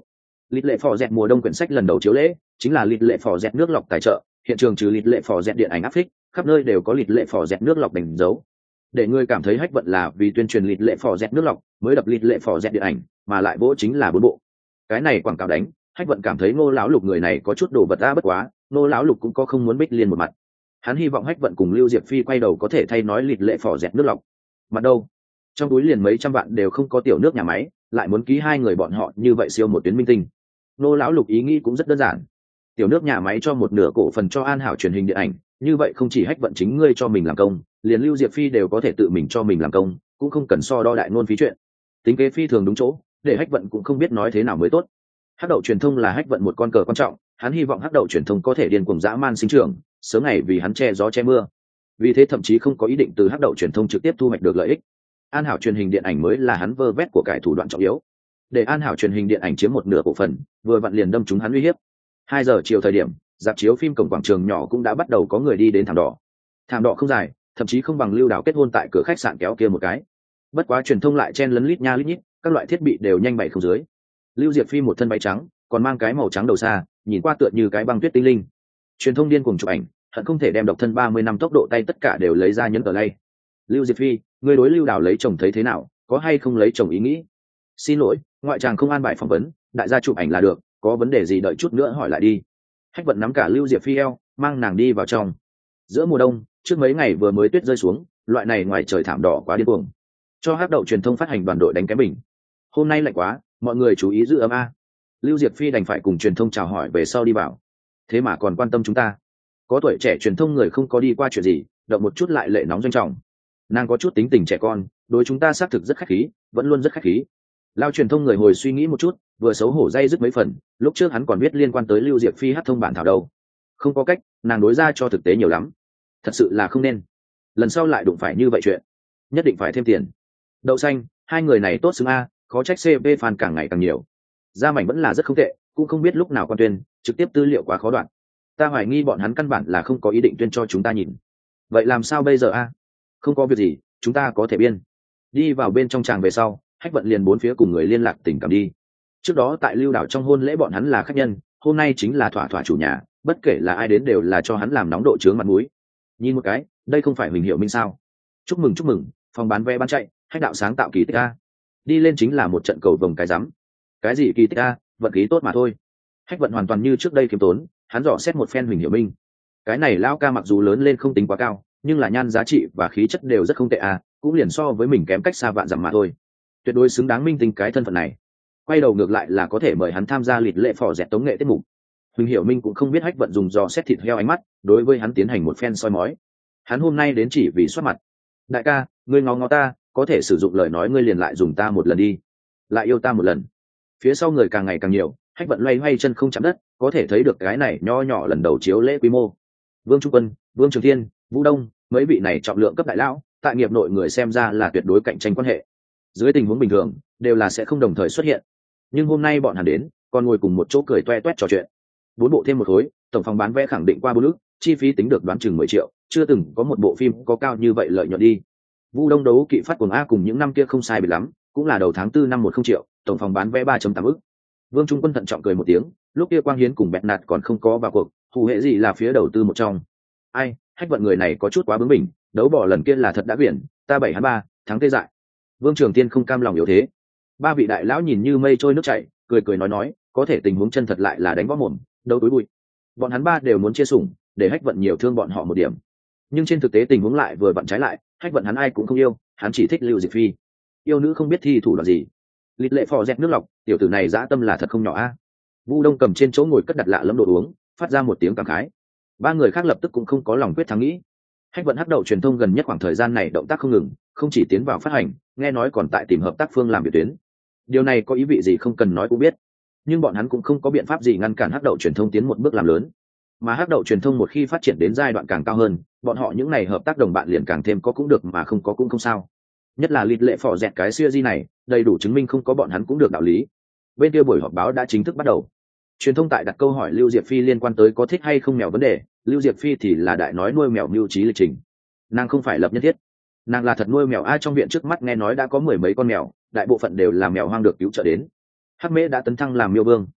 Lịt lệ phò dẹt mùa đông quyển sách lần đầu chiếu lễ chính là lịt lệ phò dẹt nước lọc tài trợ, hiện trường trừ lịt lệ phò dẹt điện ảnh áp phích, khắp nơi đều có lịt lệ phò dẹt nước lọc đánh dấu, để người cảm thấy hách vận là vì tuyên truyền lịt lệ phò dẹt nước lọc mới đập lịt lệ phò dẹt điện ảnh, mà lại vỗ chính là 4 bộ. Cái này quảng cáo đánh, hách vận cảm thấy Ngô lão lục người này có chút đồ vật ra bất quá, Ngô lão lục cũng có không muốn Bích Liên một mặt. Hắn hy vọng hách vận cùng Lưu Diệp Phi quay đầu có thể thay nói lịt lệ phò dẹt nước lọc. Mặt đâu, trong túi liền mấy trăm vạn đều không có tiểu nước nhà máy, lại muốn ký hai người bọn họ như vậy siêu một tuyến minh tinh. Ngô lão lục ý nghĩ cũng rất đơn giản, tiểu nước nhà máy cho một nửa cổ phần cho An Hảo truyền hình điện ảnh, như vậy không chỉ hách vận chính ngươi cho mình làm công, liền Lưu Diệp Phi đều có thể tự mình cho mình làm công, cũng không cần so đo đại ngôn phí chuyện. Tính kế phi thường đúng chỗ, để hách vận cũng không biết nói thế nào mới tốt. Hắc đậu truyền thông là hách vận một con cờ quan trọng, hắn hy vọng hắc đậu truyền thông có thể điên cuồng dã man sinh trưởng, sớm ngày vì hắn che gió che mưa. Vì thế thậm chí không có ý định từ hắc đậu truyền thông trực tiếp thu hoạch được lợi ích. An Hảo truyền hình điện ảnh mới là hắn vơ vét của cải thủ đoạn trọng yếu. Để An Hảo truyền hình điện ảnh chiếm một nửa cổ phần, vừa vặn liền đâm trúng hắn uy hiếp. 2 giờ chiều thời điểm, rạp chiếu phim cổng quảng trường nhỏ cũng đã bắt đầu có người đi đến thảm đỏ. Thảm đỏ không dài, thậm chí không bằng Lưu Đào kết hôn tại cửa khách sạn kéo kia một cái. Bất quá truyền thông lại chen lấn lít nha lít nhít, các loại thiết bị đều nhanh bày không dưới. Lưu Diệp Phi một thân váy trắng, còn mang cái màu trắng đầu xa, nhìn qua tựa như cái băng tuyết tinh linh. Truyền thông điên cuồng chụp ảnh, hận không thể đem độc thân 30 năm tốc độ tay tất cả đều lấy ra nhấn tờ lay. Lưu Diệp Phi, người đối Lưu Đào lấy chồng thấy thế nào, có hay không lấy chồng ý nghĩ? Xin lỗi, ngoại tràng không an bài phỏng vấn, đại gia chụp ảnh là được, có vấn đề gì đợi chút nữa hỏi lại đi. Hách vận nắm cả Lưu Diệp Phi eo, mang nàng đi vào trong. Giữa mùa đông, trước mấy ngày vừa mới tuyết rơi xuống, loại này ngoài trời thảm đỏ quá điên cuồng, cho hắc đậu truyền thông phát hành đoàn đội đánh cái bình. Hôm nay lạnh quá, mọi người chú ý giữ ấm a. Lưu Diệp Phi đành phải cùng truyền thông chào hỏi về sau đi vào. Thế mà còn quan tâm chúng ta. Có tuổi trẻ truyền thông người không có đi qua chuyện gì, động một chút lại lệ nóng doanh trọng. Nàng có chút tính tình trẻ con, đối chúng ta xác thực rất khách khí, vẫn luôn rất khách khí. Lao truyền thông người hồi suy nghĩ một chút, vừa xấu hổ dây dứt mấy phần, lúc trước hắn còn biết liên quan tới Lưu Diệp Phi hát thông bản thảo đâu. Không có cách, nàng đối ra cho thực tế nhiều lắm. Thật sự là không nên. Lần sau lại đụng phải như vậy chuyện, nhất định phải thêm tiền. Đậu xanh, hai người này tốt xứng a, khó trách CP fan càng ngày càng nhiều. Gia mảnh vẫn là rất không tệ, cũng không biết lúc nào quan tuyên, trực tiếp tư liệu quá khó đoạn. Ta hoài nghi bọn hắn căn bản là không có ý định tuyên cho chúng ta nhìn. Vậy làm sao bây giờ a? Không có việc gì, chúng ta có thể biên. Đi vào bên trong tràng về sau, hách vận liền bốn phía cùng người liên lạc tình cảm đi. Trước đó tại Lưu Đảo trong hôn lễ bọn hắn là khách nhân, hôm nay chính là thỏa thỏa chủ nhà, bất kể là ai đến đều là cho hắn làm nóng độ chướng mặt mũi. Nhìn một cái, đây không phải Huỳnh Hiệu Minh sao? Chúc mừng, phòng bán vé bán chạy, hách đạo sáng tạo kỳ tích a. Đi lên chính là một trận cầu vồng cái rắm. Cái gì kỳ tích a, vận khí tốt mà thôi. Hách vận hoàn toàn như trước đây khiêm tốn, hắn dò xét một phen Huỳnh Hiệu Minh. Cái này lão ca mặc dù lớn lên không tính quá cao, nhưng là nhan giá trị và khí chất đều rất không tệ a, cũng liền so với mình kém cách xa vạn dặm mà thôi. Tuyệt đối xứng đáng minh tinh cái thân phận này. Quay đầu ngược lại là có thể mời hắn tham gia lịt lệ phò dẹt tống nghệ tiết mục. Huỳnh Hiểu Minh cũng không biết hách vận dùng dò xét thịt heo ánh mắt đối với hắn tiến hành một phen soi mói. Hắn hôm nay đến chỉ vì soát mặt. Đại ca, ngươi ngó ngó ta, có thể sử dụng lời nói ngươi liền lại dùng ta một lần đi, lại yêu ta một lần. Phía sau người càng ngày càng nhiều, hách vận loay hoay chân không chạm đất, có thể thấy được cái này nho nhỏ lần đầu chiếu lễ quy mô. Vương Trung Quân, Vương Trường Thiên, Vũ Đông, mấy vị này trọng lượng cấp đại lão, tại nghiệp nội người xem ra là tuyệt đối cạnh tranh quan hệ. Dưới tình huống bình thường, đều là sẽ không đồng thời xuất hiện. Nhưng hôm nay bọn hắn đến, còn ngồi cùng một chỗ cười toe toét trò chuyện. 4 bộ thêm một khối, tổng phòng bán vé khẳng định qua 4 ức, chi phí tính được đoán chừng 10 triệu, chưa từng có một bộ phim có cao như vậy lợi nhuận đi. Vu Đông đấu kỵ phát cuồng a cùng những năm kia không sai biệt lắm, cũng là đầu tháng 4 năm 10 triệu, tổng phòng bán vé 3.8 ức. Vương Trung Quân thận trọng cười một tiếng, lúc kia Quang Hiến cùng Bẹt Nạt còn không có vào cuộc, hù hệ gì là phía đầu tư một trong. Ai, hách vận người này có chút quá bướng bỉnh, đấu bỏ lần kia là thật đã biển, ta 7 hắn 3, thắng tê dại. Vương Trường Tiên không cam lòng yếu thế. Ba vị đại lão nhìn như mây trôi nước chảy, cười nói, có thể tình huống chân thật lại là đánh võ mồm, đấu túi bụi. Bọn hắn ba đều muốn chia sủng, để hách vận nhiều thương bọn họ một điểm. Nhưng trên thực tế tình huống lại vừa vặn trái lại, hách vận hắn ai cũng không yêu, hắn chỉ thích Lưu Diệp Phi. Yêu nữ không biết thi thủ đoạn gì. Lịt lệ phò dẹt nước lọc, tiểu tử này dã tâm là thật không nhỏ a. Vu Đông cầm trên chỗ ngồi cất đặt lạ lẫm đồ uống, phát ra một tiếng cảm khái. Ba người khác lập tức cũng không có lòng quyết thắng nghĩ. Hách vận hắc đậu truyền thông gần nhất khoảng thời gian này động tác không ngừng, không chỉ tiến vào phát hành, nghe nói còn tại tìm hợp tác phương làm việc tuyến. Điều này có ý vị gì không cần nói cũng biết, nhưng bọn hắn cũng không có biện pháp gì ngăn cản hắc đậu truyền thông tiến một bước làm lớn. Mà hắc đậu truyền thông một khi phát triển đến giai đoạn càng cao hơn, bọn họ những này hợp tác đồng bạn liền càng thêm có cũng được mà không có cũng không sao. Nhất là lịt lệ phò dẹt cái series này, đầy đủ chứng minh không có bọn hắn cũng được đạo lý. Bên kia buổi họp báo đã chính thức bắt đầu. Truyền thông tại đặt câu hỏi Lưu Diệp Phi liên quan tới có thích hay không mèo vấn đề, Lưu Diệp Phi thì là đại nói nuôi mèo mưu trí lịch trình. Nàng không phải lập nhất thiết, nàng là thật nuôi mèo. Ai trong viện trước mắt nghe nói đã có 10 mấy con mèo, đại bộ phận đều là mèo hoang được cứu trợ đến. Hắc Mễ đã tấn thăng làm miêu vương.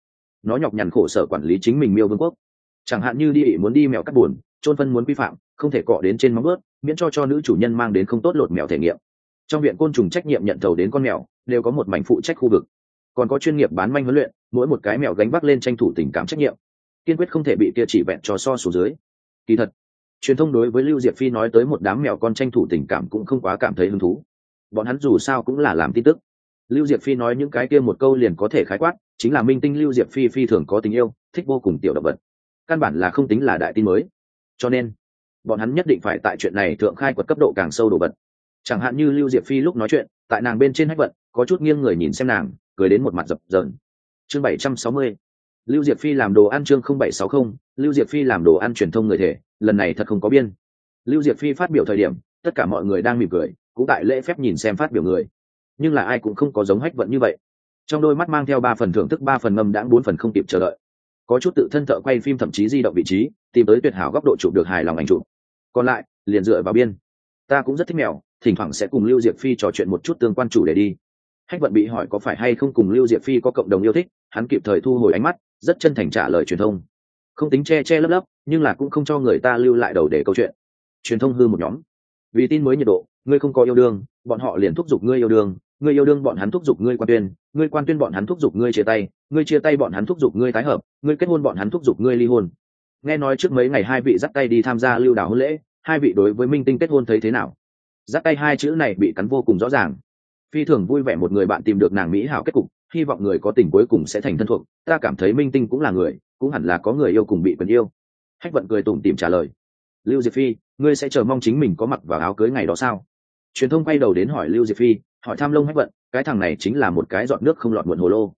nó nhọc nhằn khổ sở quản lý chính mình miêu vương quốc. Chẳng hạn như đi ị muốn đi mèo cắt buồn, trôn phân muốn quy phạm, không thể cọ đến trên móng ướt, miễn cho nữ chủ nhân mang đến không tốt lột mèo thể nghiệm. Trong viện côn trùng trách nhiệm nhận thầu đến con mèo đều có một mảnh phụ trách khu vực, còn có chuyên nghiệp bán manh huấn luyện, mỗi một cái mèo gánh vác lên tranh thủ tình cảm trách nhiệm, kiên quyết không thể bị kia chỉ vẹn cho so xuống dưới. Kỳ thật, truyền thông đối với Lưu Diệp Phi nói tới một đám mèo con tranh thủ tình cảm cũng không quá cảm thấy hứng thú. Bọn hắn dù sao cũng là làm tin tức. Lưu Diệp Phi nói những cái kia một câu liền có thể khái quát, chính là minh tinh Lưu Diệp Phi phi thường có tình yêu, thích vô cùng tiểu động vật. Căn bản là không tính là đại tin mới. Cho nên, bọn hắn nhất định phải tại chuyện này thượng khai quật cấp độ càng sâu đồ vật. Chẳng hạn như Lưu Diệp Phi lúc nói chuyện, tại nàng bên trên Hách Vận, có chút nghiêng người nhìn xem nàng, cười đến một mặt dập dờn. Chương 760. Lưu Diệp Phi làm đồ ăn chương 0760, Lưu Diệp Phi làm đồ ăn truyền thông người thể, lần này thật không có biên. Lưu Diệp Phi phát biểu thời điểm, tất cả mọi người đang mỉm cười, cũng tại lễ phép nhìn xem phát biểu người. Nhưng là ai cũng không có giống Hách Vận như vậy. Trong đôi mắt mang theo 3 phần thưởng thức 3 phần ngâm đãng 4 phần không kịp chờ đợi. Có chút tự thân thợ quay phim thậm chí di động vị trí, tìm tới tuyệt hảo góc độ chụp được hài lòng ảnh chụp. Còn lại, liền dựa vào biên. Ta cũng rất thích mèo, thỉnh thoảng sẽ cùng Lưu Diệp Phi trò chuyện một chút tương quan chủ đề đi. Hách Vận bị hỏi có phải hay không cùng Lưu Diệp Phi có cộng đồng yêu thích, hắn kịp thời thu hồi ánh mắt, rất chân thành trả lời truyền thông. Không tính che che lấp lấp, nhưng là cũng không cho người ta lưu lại đầu để câu chuyện. Truyền thông hư một nhóm. Vì tin mới nhiệt độ, ngươi không có yêu đương, bọn họ liền thúc giục ngươi yêu đương, ngươi yêu đương bọn hắn thúc giục ngươi quan tuyên, ngươi quan tuyên bọn hắn thúc giục ngươi chia tay, ngươi chia tay bọn hắn thúc giục ngươi tái hợp, ngươi kết hôn bọn hắn thúc giục ngươi ly hôn. Nghe nói trước mấy ngày hai vị dắt tay đi tham gia lưu đào hôn lễ, hai vị đối với minh tinh kết hôn thấy thế nào? Dắt tay hai chữ này bị cắn vô cùng rõ ràng. Phi thường vui vẻ một người bạn tìm được nàng mỹ hảo kết cục, hy vọng người có tình cuối cùng sẽ thành thân thuộc, ta cảm thấy minh tinh cũng là người, cũng hẳn là có người yêu cùng bị quyền yêu. Hách Vận cười tủm tỉm trả lời. Lưu Diệp Phi, ngươi sẽ chờ mong chính mình có mặc vào áo cưới ngày đó sao? Truyền thông quay đầu đến hỏi Lưu Diệp Phi, hỏi tham lông Hách Vận, cái thằng này chính là một cái giọt nước không lọt muộn hồ lô.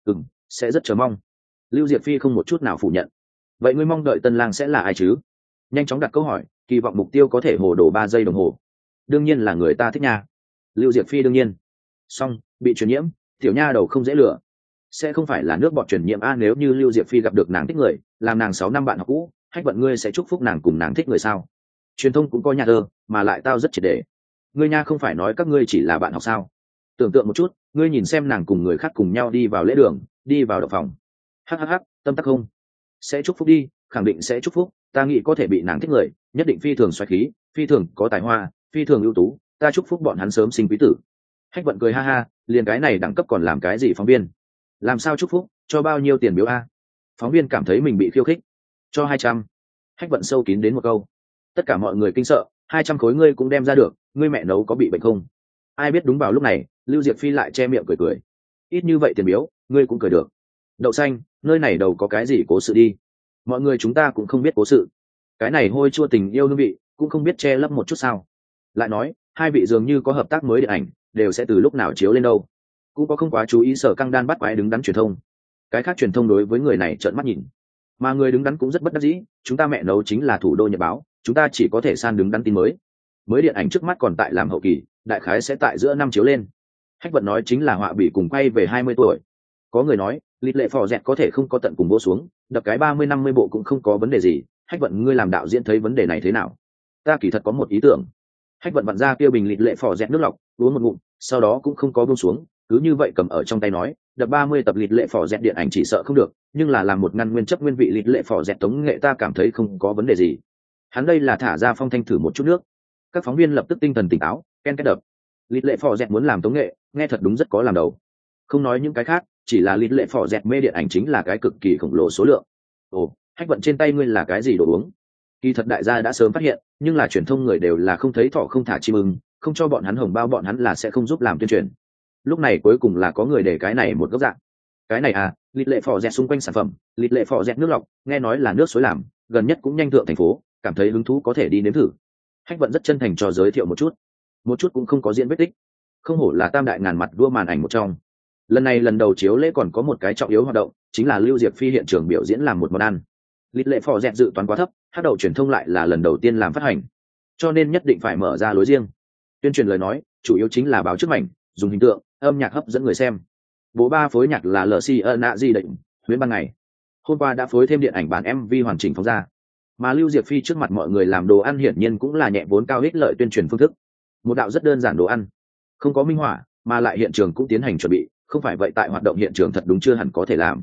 Sẽ rất chờ mong. Lưu Diệp Phi không một chút nào phủ nhận. Vậy ngươi mong đợi tân lang sẽ là ai chứ? Nhanh chóng đặt câu hỏi, kỳ vọng mục tiêu có thể hồ đồ 3 giây đồng hồ. Đương nhiên là người ta thích nha. Lưu Diệp Phi đương nhiên. Xong, bị truyền nhiễm, tiểu nha đầu không dễ lừa. Sẽ không phải là nước bọt truyền nhiễm a, nếu như Lưu Diệp Phi gặp được nàng thích người, làm nàng 6 năm bạn học cũ, Hách Vận ngươi sẽ chúc phúc nàng cùng nàng thích người sao? Truyền thông cũng có nhà thơ, mà lại tao rất triệt để. Ngươi nha không phải nói các ngươi chỉ là bạn học sao? Tưởng tượng một chút, ngươi nhìn xem nàng cùng người khác cùng nhau đi vào lễ đường, đi vào động phòng. Hắc, tâm tắc không? Sẽ chúc phúc đi, khẳng định sẽ chúc phúc, ta nghĩ có thể bị nàng thích người, nhất định phi thường xoáy khí, phi thường có tài hoa, phi thường ưu tú, ta chúc phúc bọn hắn sớm sinh quý tử. Hách Vận cười ha ha, liền cái này đẳng cấp còn làm cái gì phóng viên? Làm sao chúc phúc, cho bao nhiêu tiền biếu a? Phóng viên cảm thấy mình bị khiêu khích. Cho 200. Hách Vận sâu kín đến một câu. Tất cả mọi người kinh sợ, 200 khối ngươi cũng đem ra được, ngươi mẹ nấu có bị bệnh không? Ai biết đúng vào lúc này, Lưu Diệp Phi lại che miệng cười. Ít như vậy tiền biếu, ngươi cũng cười được. Đậu xanh, nơi này đâu có cái gì cố sự đi. Mọi người chúng ta cũng không biết cố sự. Cái này hôi chua tình yêu hương vị, cũng không biết che lấp một chút sao? Lại nói, hai vị dường như có hợp tác mới điện ảnh, đều sẽ từ lúc nào chiếu lên đâu. Cũng có không quá chú ý Sở Căng Đan bắt quái đứng đắn truyền thông. Cái khác truyền thông đối với người này trợn mắt nhìn. Mà người đứng đắn cũng rất bất đắc dĩ, chúng ta mẹ nấu chính là thủ đô nhật báo, chúng ta chỉ có thể san đứng đắn tin mới điện ảnh trước mắt còn tại làm hậu kỳ, đại khái sẽ tại giữa năm chiếu lên. Hách Vận nói chính là họa bị cùng quay về 20 tuổi. Có người nói lịch lệ phò dẹt có thể không có tận cùng vô xuống, đập cái 30-50 bộ cũng không có vấn đề gì. Hách Vận ngươi làm đạo diễn thấy vấn đề này thế nào? Ta kỳ thật có một ý tưởng. Hách Vận vặn ra kia bình lịch lệ phò dẹt nước lọc, uống một ngụm, sau đó cũng không có buông xuống, cứ như vậy cầm ở trong tay nói, đập 30 tập lịch lệ phò dẹt điện ảnh chỉ sợ không được, nhưng là làm một ngăn nguyên chấp nguyên vị lịch lệ phò dẹt tống nghệ ta cảm thấy không có vấn đề gì. Hắn đây là thả ra phong thanh thử một chút nước. Các phóng viên lập tức tinh thần tỉnh táo, ken kết đập. Lịch lệ phò dẹt muốn làm tống nghệ, nghe thật đúng rất có làm đầu. Không nói những cái khác, chỉ là lịch lệ phò dẹt mê điện ảnh chính là cái cực kỳ khổng lồ số lượng. Ồ, Hách Vận trên tay ngươi là cái gì đồ uống? Kỳ thật đại gia đã sớm phát hiện, nhưng là truyền thông người đều là không thấy thỏ không thả chim ưng, không cho bọn hắn hồng bao bọn hắn là sẽ không giúp làm tuyên truyền. Lúc này cuối cùng là có người để cái này một góc dạng. Cái này à, lịch lệ phò dẹt xung quanh sản phẩm, lịch lệ phò dẹt nước lọc, nghe nói là nước suối làm, gần nhất cũng nhanh thượng thành phố, cảm thấy hứng thú có thể đi nếm thử. Hách Vận rất chân thành cho giới thiệu một chút cũng không có diễn vết tích. Không hổ là tam đại ngàn mặt đua màn ảnh một trong. Lần này lần đầu chiếu lễ còn có một cái trọng yếu hoạt động, chính là Lưu Diệp Phi hiện trường biểu diễn làm một món ăn. Lịch lệ phò dẹt dự toán quá thấp, hát đầu truyền thông lại là lần đầu tiên làm phát hành, cho nên nhất định phải mở ra lối riêng. Tuyên truyền lời nói chủ yếu chính là báo trước mảnh, dùng hình tượng âm nhạc hấp dẫn người xem. Bộ ba phối nhạc là LCNA di định huyễn ban ngày, hôm qua đã phối thêm điện ảnh bản MV hoàn chỉnh phóng ra. Mà Lưu Diệp Phi trước mặt mọi người làm đồ ăn hiển nhiên cũng là nhẹ vốn cao ích lợi tuyên truyền phương thức. Một đạo rất đơn giản đồ ăn, không có minh họa, mà lại hiện trường cũng tiến hành chuẩn bị, không phải vậy tại hoạt động hiện trường thật đúng chưa hẳn có thể làm.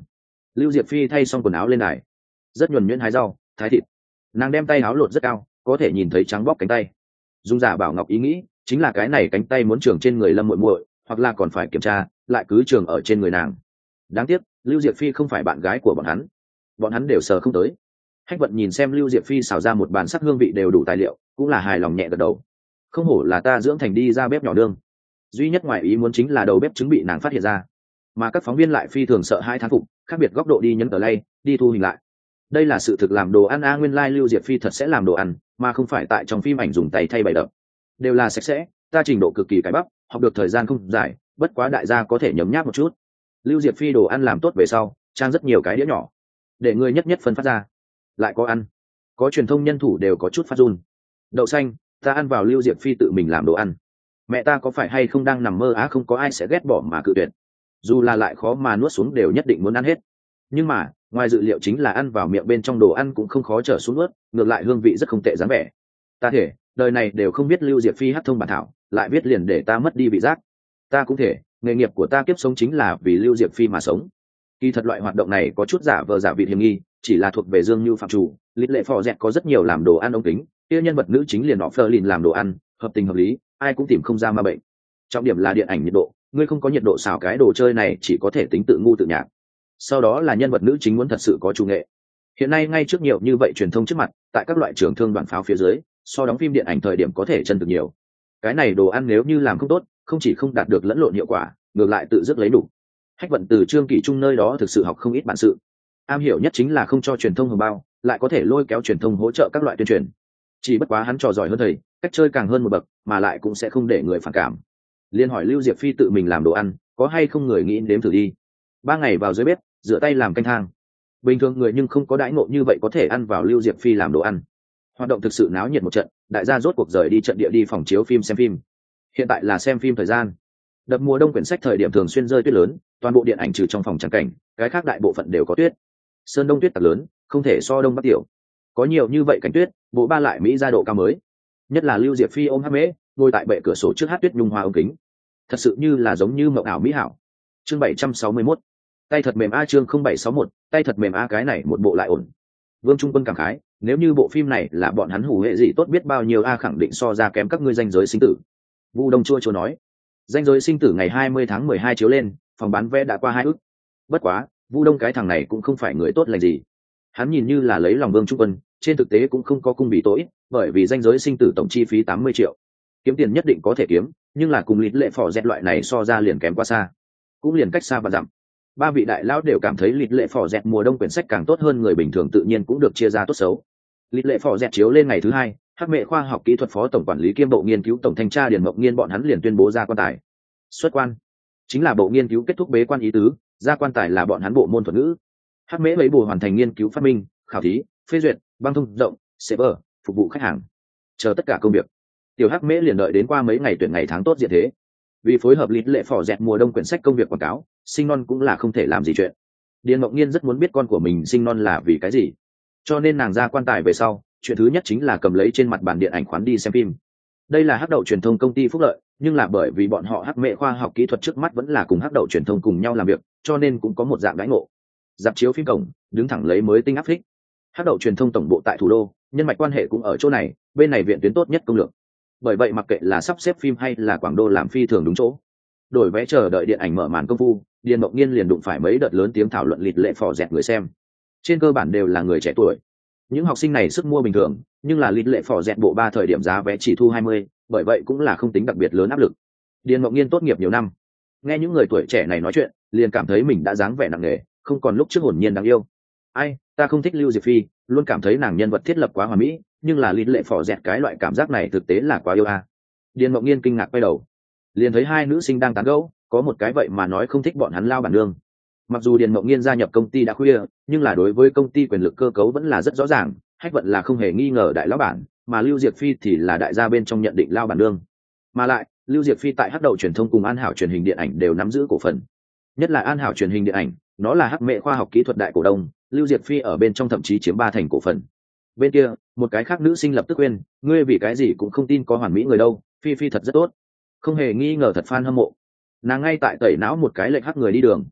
Lưu Diệp Phi thay xong quần áo lên đài, rất nhuần nhuyễn hái rau thái thịt. Nàng đem tay áo lột rất cao, có thể nhìn thấy trắng bóc cánh tay. Dung giả bảo ngọc ý nghĩ chính là cái này cánh tay muốn trường trên người Lâm muội muội, hoặc là còn phải kiểm tra lại cứ trường ở trên người nàng. Đáng tiếc Lưu Diệp Phi không phải bạn gái của bọn hắn đều sờ không tới. Hách Vận nhìn xem Lưu Diệp Phi xào ra một bàn sắc hương vị đều đủ tài liệu, cũng là hài lòng nhẹ gật đầu. Không hổ là ta dưỡng thành đi ra bếp nhỏ nương. Duy nhất ngoài ý muốn chính là đầu bếp trứng bị nàng phát hiện ra, mà các phóng viên lại phi thường sợ hai thán phục, khác biệt góc độ đi nhấn tờ lay, đi thu hình lại. Đây là sự thực làm đồ ăn nguyên lai Lưu Diệp Phi thật sẽ làm đồ ăn, mà không phải tại trong phim ảnh dùng tay thay bày đập. Đều là sạch sẽ, ta trình độ cực kỳ cái bắp, học được thời gian không dài, bất quá đại gia có thể nhấm nháp một chút. Lưu Diệp Phi đồ ăn làm tốt về sau, trang rất nhiều cái đĩa nhỏ, để người nhất nhất phân phát ra. Lại có ăn, có truyền thông nhân thủ đều có chút phát run. Đậu xanh, ta ăn vào Lưu Diệp Phi tự mình làm đồ ăn. Mẹ ta có phải hay không đang nằm mơ không có ai sẽ ghét bỏ mà cự tuyệt. Dù là lại khó mà nuốt xuống đều nhất định muốn ăn hết. Nhưng mà ngoài dự liệu chính là ăn vào miệng bên trong đồ ăn cũng không khó trở xuống nuốt, ngược lại hương vị rất không tệ dáng vẻ. Ta thể đời này đều không biết Lưu Diệp Phi hát thông bản thảo, lại viết liền để ta mất đi vị giác. Ta cũng thể nghề nghiệp của ta kiếp sống chính là vì Lưu Diệp Phi mà sống. Kỳ thật loại hoạt động này có chút giả vờ giả vị hiểm nghi, chỉ là thuộc về Dương Như phạm chủ. Lịch lệ phò dẹt có rất nhiều làm đồ ăn ống kính, kia nhân vật nữ chính liền họ Phơ Lìn làm đồ ăn, hợp tình hợp lý, ai cũng tìm không ra ma bệnh. Trọng điểm là điện ảnh nhiệt độ, ngươi không có nhiệt độ xào cái đồ chơi này chỉ có thể tính tự ngu tự nhạc. Sau đó là nhân vật nữ chính muốn thật sự có chủ nghệ. Hiện nay ngay trước nhiều như vậy truyền thông trước mặt, tại các loại trường thương đoàn pháo phía dưới, so đóng phim điện ảnh thời điểm có thể chân thực nhiều. Cái này đồ ăn nếu như làm không tốt, không chỉ không đạt được lẫn lộn hiệu quả, ngược lại tự dứt lấy đủ. Hách Vận từ Trương Kỷ Trung nơi đó thực sự học không ít bản sự. Am hiểu nhất chính là không cho truyền thông hồng bao, lại có thể lôi kéo truyền thông hỗ trợ các loại tuyên truyền. Chỉ bất quá hắn trò giỏi hơn thầy, cách chơi càng hơn một bậc, mà lại cũng sẽ không để người phản cảm. Liên hỏi Lưu Diệp Phi tự mình làm đồ ăn, có hay không người nghĩ nếm thử đi. 3 ngày vào dưới bếp, rửa tay làm canh thang. Bình thường người nhưng không có đãi ngộ như vậy có thể ăn vào Lưu Diệp Phi làm đồ ăn. Hoạt động thực sự náo nhiệt một trận, đại gia rốt cuộc rời đi trận địa đi phòng chiếu phim xem phim. Hiện tại là xem phim thời gian. Đợt mùa đông quyển sách thời điểm thường xuyên rơi tuyết lớn, toàn bộ điện ảnh trừ trong phòng trắng cảnh, cái khác đại bộ phận đều có tuyết. Sơn đông tuyết tặc lớn, không thể so đông bắc tiểu. Có nhiều như vậy cảnh tuyết, bộ ba lại Mỹ ra độ cao mới. Nhất là Lưu Diệp Phi ôm hát mễ, ngồi tại bệ cửa sổ trước hát tuyết nhung hoa ống kính, thật sự như là giống như mộng ảo mỹ hảo. Chương 761, tay thật mềm chương 0761, tay thật mềm cái này một bộ lại ổn. Vương Trung Quân cảm khái, nếu như bộ phim này là bọn hắn hủ hệ gì tốt biết bao nhiêu khẳng định so ra kém các ngươi danh giới sinh tử. Vu Đông chua chua nói, danh giới sinh tử ngày 20 tháng 12 chiếu lên, phòng bán vé đã qua 2 ức. Bất quá, Vu Đông cái thằng này cũng không phải người tốt lành gì. Hắn nhìn như là lấy lòng Vương Trung Quân, trên thực tế cũng không có cung bị tối, bởi vì danh giới sinh tử tổng chi phí 80 triệu. Kiếm tiền nhất định có thể kiếm, nhưng là cùng Lịch lệ phò dẹt loại này so ra liền kém quá xa, cũng liền cách xa và dặm. 3 vị đại lão đều cảm thấy Lịch lệ phò dẹt mùa đông quyển sách càng tốt hơn người bình thường, tự nhiên cũng được chia ra tốt xấu. Lịch lệ phò dẹt chiếu lên ngày thứ 2, Hắc Mệ khoa học kỹ thuật phó tổng quản lý kiêm bộ nghiên cứu tổng thanh tra Điền Mộng Nghiên bọn hắn liền tuyên bố ra quan tài. Xuất quan chính là bộ nghiên cứu kết thúc bế quan ý tứ, ra quan tài là bọn hắn bộ môn thuật ngữ. Hắc Mễ lấy bù hoàn thành nghiên cứu phát minh, khảo thí, phê duyệt, băng thông rộng, server, phục vụ khách hàng, chờ tất cả công việc. Tiểu Hắc Mễ liền đợi đến qua mấy ngày tuyển ngày tháng tốt diện thế. Vì phối hợp Lịch lệ phò dẹt mùa đông quyển sách công việc quảng cáo, sinh non cũng là không thể làm gì chuyện. Điền Mộng Nghiên rất muốn biết con của mình sinh non là vì cái gì, cho nên nàng ra quan tài về sau, chuyện thứ nhất chính là cầm lấy trên mặt bàn điện ảnh khoán đi xem phim. Đây là Hắc Đậu truyền thông công ty phúc lợi, nhưng là bởi vì bọn họ Hắc Mệ khoa học kỹ thuật trước mắt vẫn là cùng Hắc Đậu truyền thông cùng nhau làm việc, cho nên cũng có một dạng đãi ngộ. Dạp chiếu phim cổng đứng thẳng lấy mới tinh áp phích. Hắc Đậu truyền thông tổng bộ tại thủ đô, nhân mạch quan hệ cũng ở chỗ này, bên này viện tuyến tốt nhất công lượng. Bởi vậy mặc kệ là sắp xếp phim hay là quảng đô làm phi thường đúng chỗ. Đổi vé chờ đợi điện ảnh mở màn công phu, Điền Mộng Nghiên liền đụng phải mấy đợt lớn tiếng thảo luận Lịch lệ phò dẹt người xem. Trên cơ bản đều là người trẻ tuổi. Những học sinh này sức mua bình thường, nhưng là Lịch lệ phò dẹt bộ 3 thời điểm giá vé chỉ thu 20, bởi vậy cũng là không tính đặc biệt lớn áp lực. Điền Mộng Nghiên tốt nghiệp nhiều năm, nghe những người tuổi trẻ này nói chuyện, liền cảm thấy mình đã dáng vẻ nặng nề, không còn lúc trước hồn nhiên đáng yêu. Ai, ta không thích Lưu Diệp Phi, luôn cảm thấy nàng nhân vật thiết lập quá hoàn mỹ, nhưng là Lịch lệ phò dẹt cái loại cảm giác này thực tế là quá yêu Điền Mộng Nghiên kinh ngạc quay đầu, liền thấy 2 nữ sinh đang tán gẫu, có một cái vậy mà nói không thích bọn hắn lao bản nương. Mặc dù Điền Mộng Nghiên gia nhập công ty đã khuya, nhưng là đối với công ty quyền lực cơ cấu vẫn là rất rõ ràng, Hách Vận là không hề nghi ngờ đại lão bản, mà Lưu Diệp Phi thì là đại gia bên trong nhận định lao bản nương. Mà lại, Lưu Diệp Phi tại Hắc Đậu truyền thông cùng An Hảo truyền hình điện ảnh đều nắm giữ cổ phần. Nhất là An Hảo truyền hình điện ảnh, nó là Hắc Mệ khoa học kỹ thuật đại cổ đông, Lưu Diệp Phi ở bên trong thậm chí chiếm 3 thành cổ phần. Bên kia, một cái khác nữ sinh lập tức khuyên, ngươi vì cái gì cũng không tin có hoàn mỹ người đâu, Phi Phi thật rất tốt. Không hề nghi ngờ thật fan hâm mộ. Nàng ngay tại tẩy não một cái lệnh hắc người đi đường.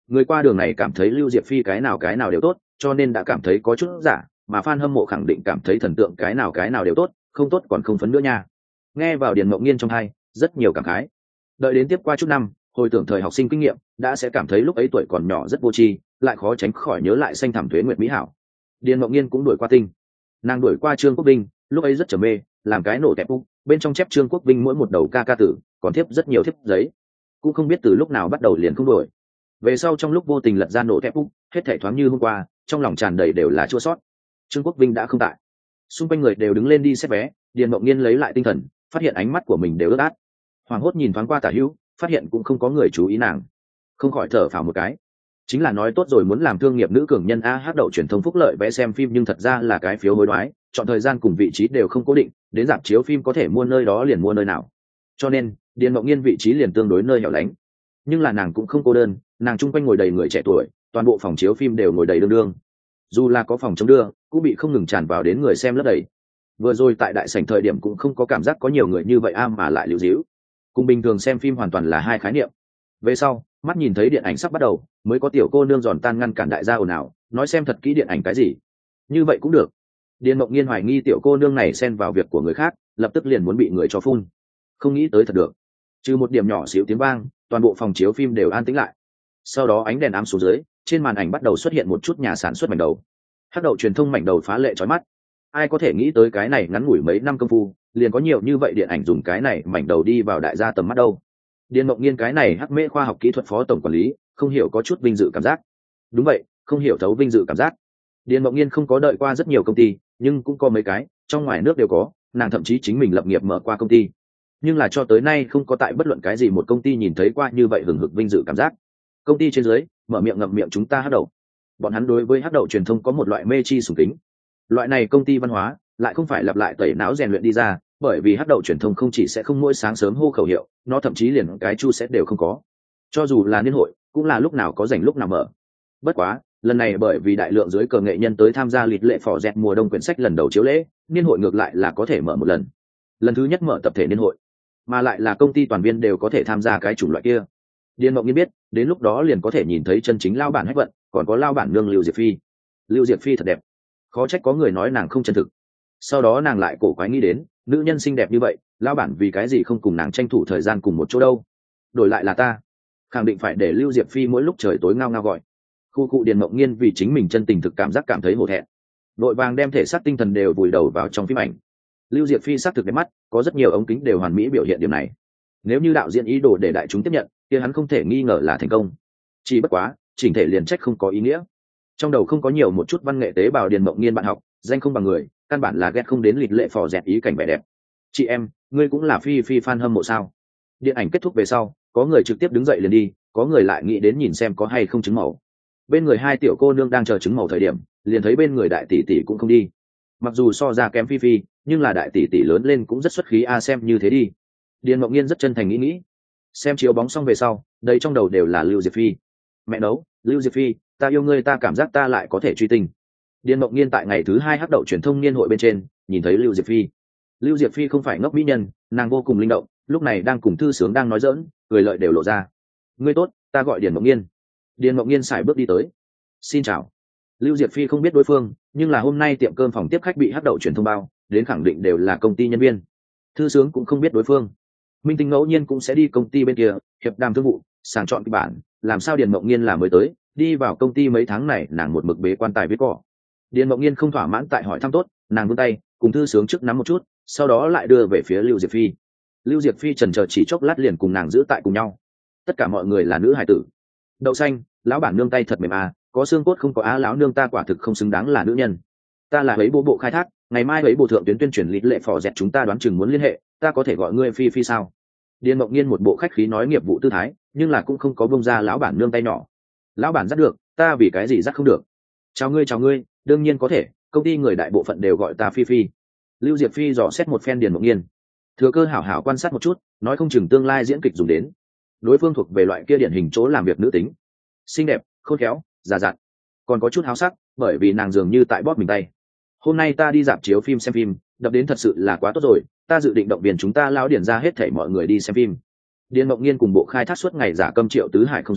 Người qua đường này cảm thấy Lưu Diệp Phi cái nào đều tốt, cho nên đã cảm thấy có chút giả, mà fan hâm mộ khẳng định cảm thấy thần tượng cái nào đều tốt, không tốt còn không phấn nữa nha. Nghe vào Điền Mộng Nghiên trong tai, rất nhiều cảm khái. Đợi đến tiếp qua chút năm, hồi tưởng thời học sinh kinh nghiệm, đã sẽ cảm thấy lúc ấy tuổi còn nhỏ rất vô tri, lại khó tránh khỏi nhớ lại xanh thẳm thuế nguyệt mỹ hảo. Điền Mộng Nghiên cũng đuổi qua tinh, nàng đuổi qua Trương Quốc Vinh, lúc ấy rất trầm mê, làm cái nổ tẹp úc, bên trong chép Trương Quốc Vinh mỗi một đầu ca ca tử, còn thiếp rất nhiều thiếp giấy, cũng không biết từ lúc nào bắt đầu liền không đuổi. Về sau trong lúc vô tình lật ra nổ tẹp úc, hết thảy thoáng như hôm qua, trong lòng tràn đầy đều là chua sót. Trương Quốc Vinh đã không tại, xung quanh người đều đứng lên đi xét vé. Điền Mộng Nghiên lấy lại tinh thần, phát hiện ánh mắt của mình đều ướt át, hoảng hốt nhìn thoáng qua tả hữu, phát hiện cũng không có người chú ý nàng, không khỏi thở phào một cái. Chính là nói tốt rồi muốn làm thương nghiệp nữ cường nhân a, hát đậu truyền thông phúc lợi vé xem phim, nhưng thật ra là cái phiếu hối đoái, chọn thời gian cùng vị trí đều không cố định, đến rạp chiếu phim có thể mua nơi đó liền mua nơi nào, cho nên Điền Mộng Nghiên vị trí liền tương đối nơi hẻo lánh. Nhưng là nàng cũng không cô đơn, nàng chung quanh ngồi đầy người trẻ tuổi, toàn bộ phòng chiếu phim đều ngồi đầy đương đương, dù là có phòng chống đưa cũng bị không ngừng tràn vào đến người xem lấp đầy. Vừa rồi tại đại sảnh thời điểm cũng không có cảm giác có nhiều người như vậy a, mà lại liễu díu, cùng bình thường xem phim hoàn toàn là hai khái niệm. Về sau mắt nhìn thấy điện ảnh sắp bắt đầu, mới có tiểu cô nương giòn tan ngăn cản đại gia ồn ào, nói xem thật kỹ điện ảnh cái gì, như vậy cũng được. Điền Mộng Nghiên hoài nghi tiểu cô nương này xen vào việc của người khác, lập tức liền muốn bị người cho phun, không nghĩ tới thật được. Trừ một điểm nhỏ xíu tiếng vang, toàn bộ phòng chiếu phim đều an tĩnh lại. Sau đó ánh đèn ám xuống dưới, trên màn ảnh bắt đầu xuất hiện một chút nhà sản xuất mảnh đầu. Hắc đậu truyền thông mảnh đầu phá lệ chói mắt. Ai có thể nghĩ tới cái này ngắn ngủi mấy năm công phu, liền có nhiều như vậy điện ảnh dùng cái này mảnh đầu đi vào đại gia tầm mắt đâu. Điền Mộng Nghiên cái này hắc mễ khoa học kỹ thuật phó tổng quản lý, không hiểu có chút vinh dự cảm giác. Đúng vậy, không hiểu thấu vinh dự cảm giác. Điền Mộng Nghiên không có đợi qua rất nhiều công ty, nhưng cũng có mấy cái, trong ngoài nước đều có, nàng thậm chí chính mình lập nghiệp mở qua công ty. Nhưng là cho tới nay không có tại bất luận cái gì một công ty nhìn thấy qua như vậy hừng hực vinh dự cảm giác. Công ty trên dưới, mở miệng ngậm miệng chúng ta hắc đậu. Bọn hắn đối với hắc đậu truyền thông có một loại mê chi sùng kính. Loại này công ty văn hóa lại không phải lặp lại tẩy não rèn luyện đi ra, bởi vì hắc đậu truyền thông không chỉ sẽ không mỗi sáng sớm hô khẩu hiệu, nó thậm chí liền cái chu sẽ đều không có. Cho dù là niên hội, cũng là lúc nào có rảnh lúc nào mở. Bất quá, lần này bởi vì đại lượng dưới cờ nghệ nhân tới tham gia lịch lệ phỏ dẹt mùa đông quyển sách lần đầu chiếu lễ, niên hội ngược lại là có thể mở một lần. Lần thứ nhất mở tập thể niên hội, mà lại là công ty toàn viên đều có thể tham gia cái chủng loại kia. Điền Mộng Nghiên biết, đến lúc đó liền có thể nhìn thấy chân chính lao bản Hách Vận, còn có lao bản nương Lưu Diệp Phi. Lưu Diệp Phi thật đẹp, khó trách có người nói nàng không chân thực. Sau đó nàng lại cổ quái nghĩ đến, nữ nhân xinh đẹp như vậy, lao bản vì cái gì không cùng nàng tranh thủ thời gian cùng một chỗ đâu? Đổi lại là ta, khẳng định phải để Lưu Diệp Phi mỗi lúc trời tối ngao ngao gọi. Khu cụ Điền Mộng Nghiên vì chính mình chân tình thực cảm giác cảm thấy hổ thẹn, đội vàng đem thể xác tinh thần đều vùi đầu vào trong phim ảnh. Lưu Diệp Phi xác thực đẹp mắt, có rất nhiều ống kính đều hoàn mỹ biểu hiện điểm này. Nếu như đạo diễn ý đồ để đại chúng tiếp nhận, kia hắn không thể nghi ngờ là thành công. Chỉ bất quá, chỉnh thể liền trách không có ý nghĩa. Trong đầu không có nhiều một chút văn nghệ tế bào. Điền Mộng Nghiên bạn học, danh không bằng người, căn bản là ghét không đến lịch lệ phò dẹt ý cảnh vẻ đẹp. Chị em, ngươi cũng là Phi Phi fan hâm mộ sao? Điện ảnh kết thúc về sau, có người trực tiếp đứng dậy liền đi, có người lại nghĩ đến nhìn xem có hay không trứng màu. Bên người hai tiểu cô nương đang chờ trứng màu thời điểm, liền thấy bên người đại tỷ tỷ cũng không đi. Mặc dù so ra kém Phi Phi, nhưng là đại tỷ tỷ lớn lên cũng rất xuất khí a, xem như thế đi. Điền Mộng Nghiên rất chân thành nghĩ. Xem chiếu bóng xong về sau, đây trong đầu đều là Lưu Diệp Phi. Mẹ nấu, Lưu Diệp Phi, ta yêu ngươi, ta cảm giác ta lại có thể truy tình. Điền Mộng Nghiên tại ngày thứ 2 hắc đậu truyền thông niên hội bên trên, nhìn thấy Lưu Diệp Phi. Lưu Diệp Phi không phải ngốc mỹ nhân, nàng vô cùng linh động, lúc này đang cùng thư sướng đang nói giỡn, cười lợi đều lộ ra. Ngươi tốt, ta gọi Điền Mộng Nghiên. Điền Mộng Nghiên sải bước đi tới. Xin chào. Lưu Diệp Phi không biết đối phương, nhưng là hôm nay tiệm cơm phòng tiếp khách bị hắc đậu truyền thông bao, đến khẳng định đều là công ty nhân viên. Thư sướng cũng không biết đối phương. Minh Tinh ngẫu nhiên cũng sẽ đi công ty bên kia, hiệp đàm thương vụ, sàng chọn kịch bản, làm sao Điền Mộng Nghiên là mới tới, đi vào công ty mấy tháng này nàng một mực bế quan tài viết cỏ. Điền Mộng Nghiên không thỏa mãn tại hỏi thăm tốt, nàng vươn tay cùng thư sướng trước nắm một chút, sau đó lại đưa về phía Lưu Diệp Phi. Lưu Diệp Phi chần chờ chỉ chốc lát liền cùng nàng giữ tại cùng nhau. Tất cả mọi người là nữ hài tử. Đậu xanh, lão bản nương tay thật mềm à, có xương cốt không có á, lão nương ta quả thực không xứng đáng là nữ nhân. Ta là ấy bộ khai thác, ngày mai ấy bộ thượng tuyến tuyên truyền lịch lệ phò dẹt chúng ta đoán chừng muốn liên hệ, ta có thể gọi ngươi Phi Phi sao? Điền Mộng Nghiên một bộ khách khí nói nghiệp vụ tư thái, nhưng là cũng không có bông ra lão bản nương tay nhỏ. Lão bản dắt được, ta vì cái gì dắt không được? Chào ngươi, đương nhiên có thể, công ty người đại bộ phận đều gọi ta Phi Phi. Lưu Diệp Phi dò xét một phen Điền Mộng Nghiên, thừa cơ hảo hảo quan sát một chút, nói không chừng tương lai diễn kịch dùng đến. Đối phương thuộc về loại kia điển hình chỗ làm việc nữ tính, xinh đẹp, khôn khéo, già dặn, còn có chút háo sắc, bởi vì nàng dường như tại bóp mình tay. Hôm nay ta đi dạp chiếu phim xem phim, đập đến thật sự là quá tốt rồi, ta dự định động viên chúng ta lão Điền ra hết thảy mọi người đi xem phim. Điền Mộng Nghiên cùng bộ khai thác suốt ngày giả câm Triệu Tứ Hải không giống,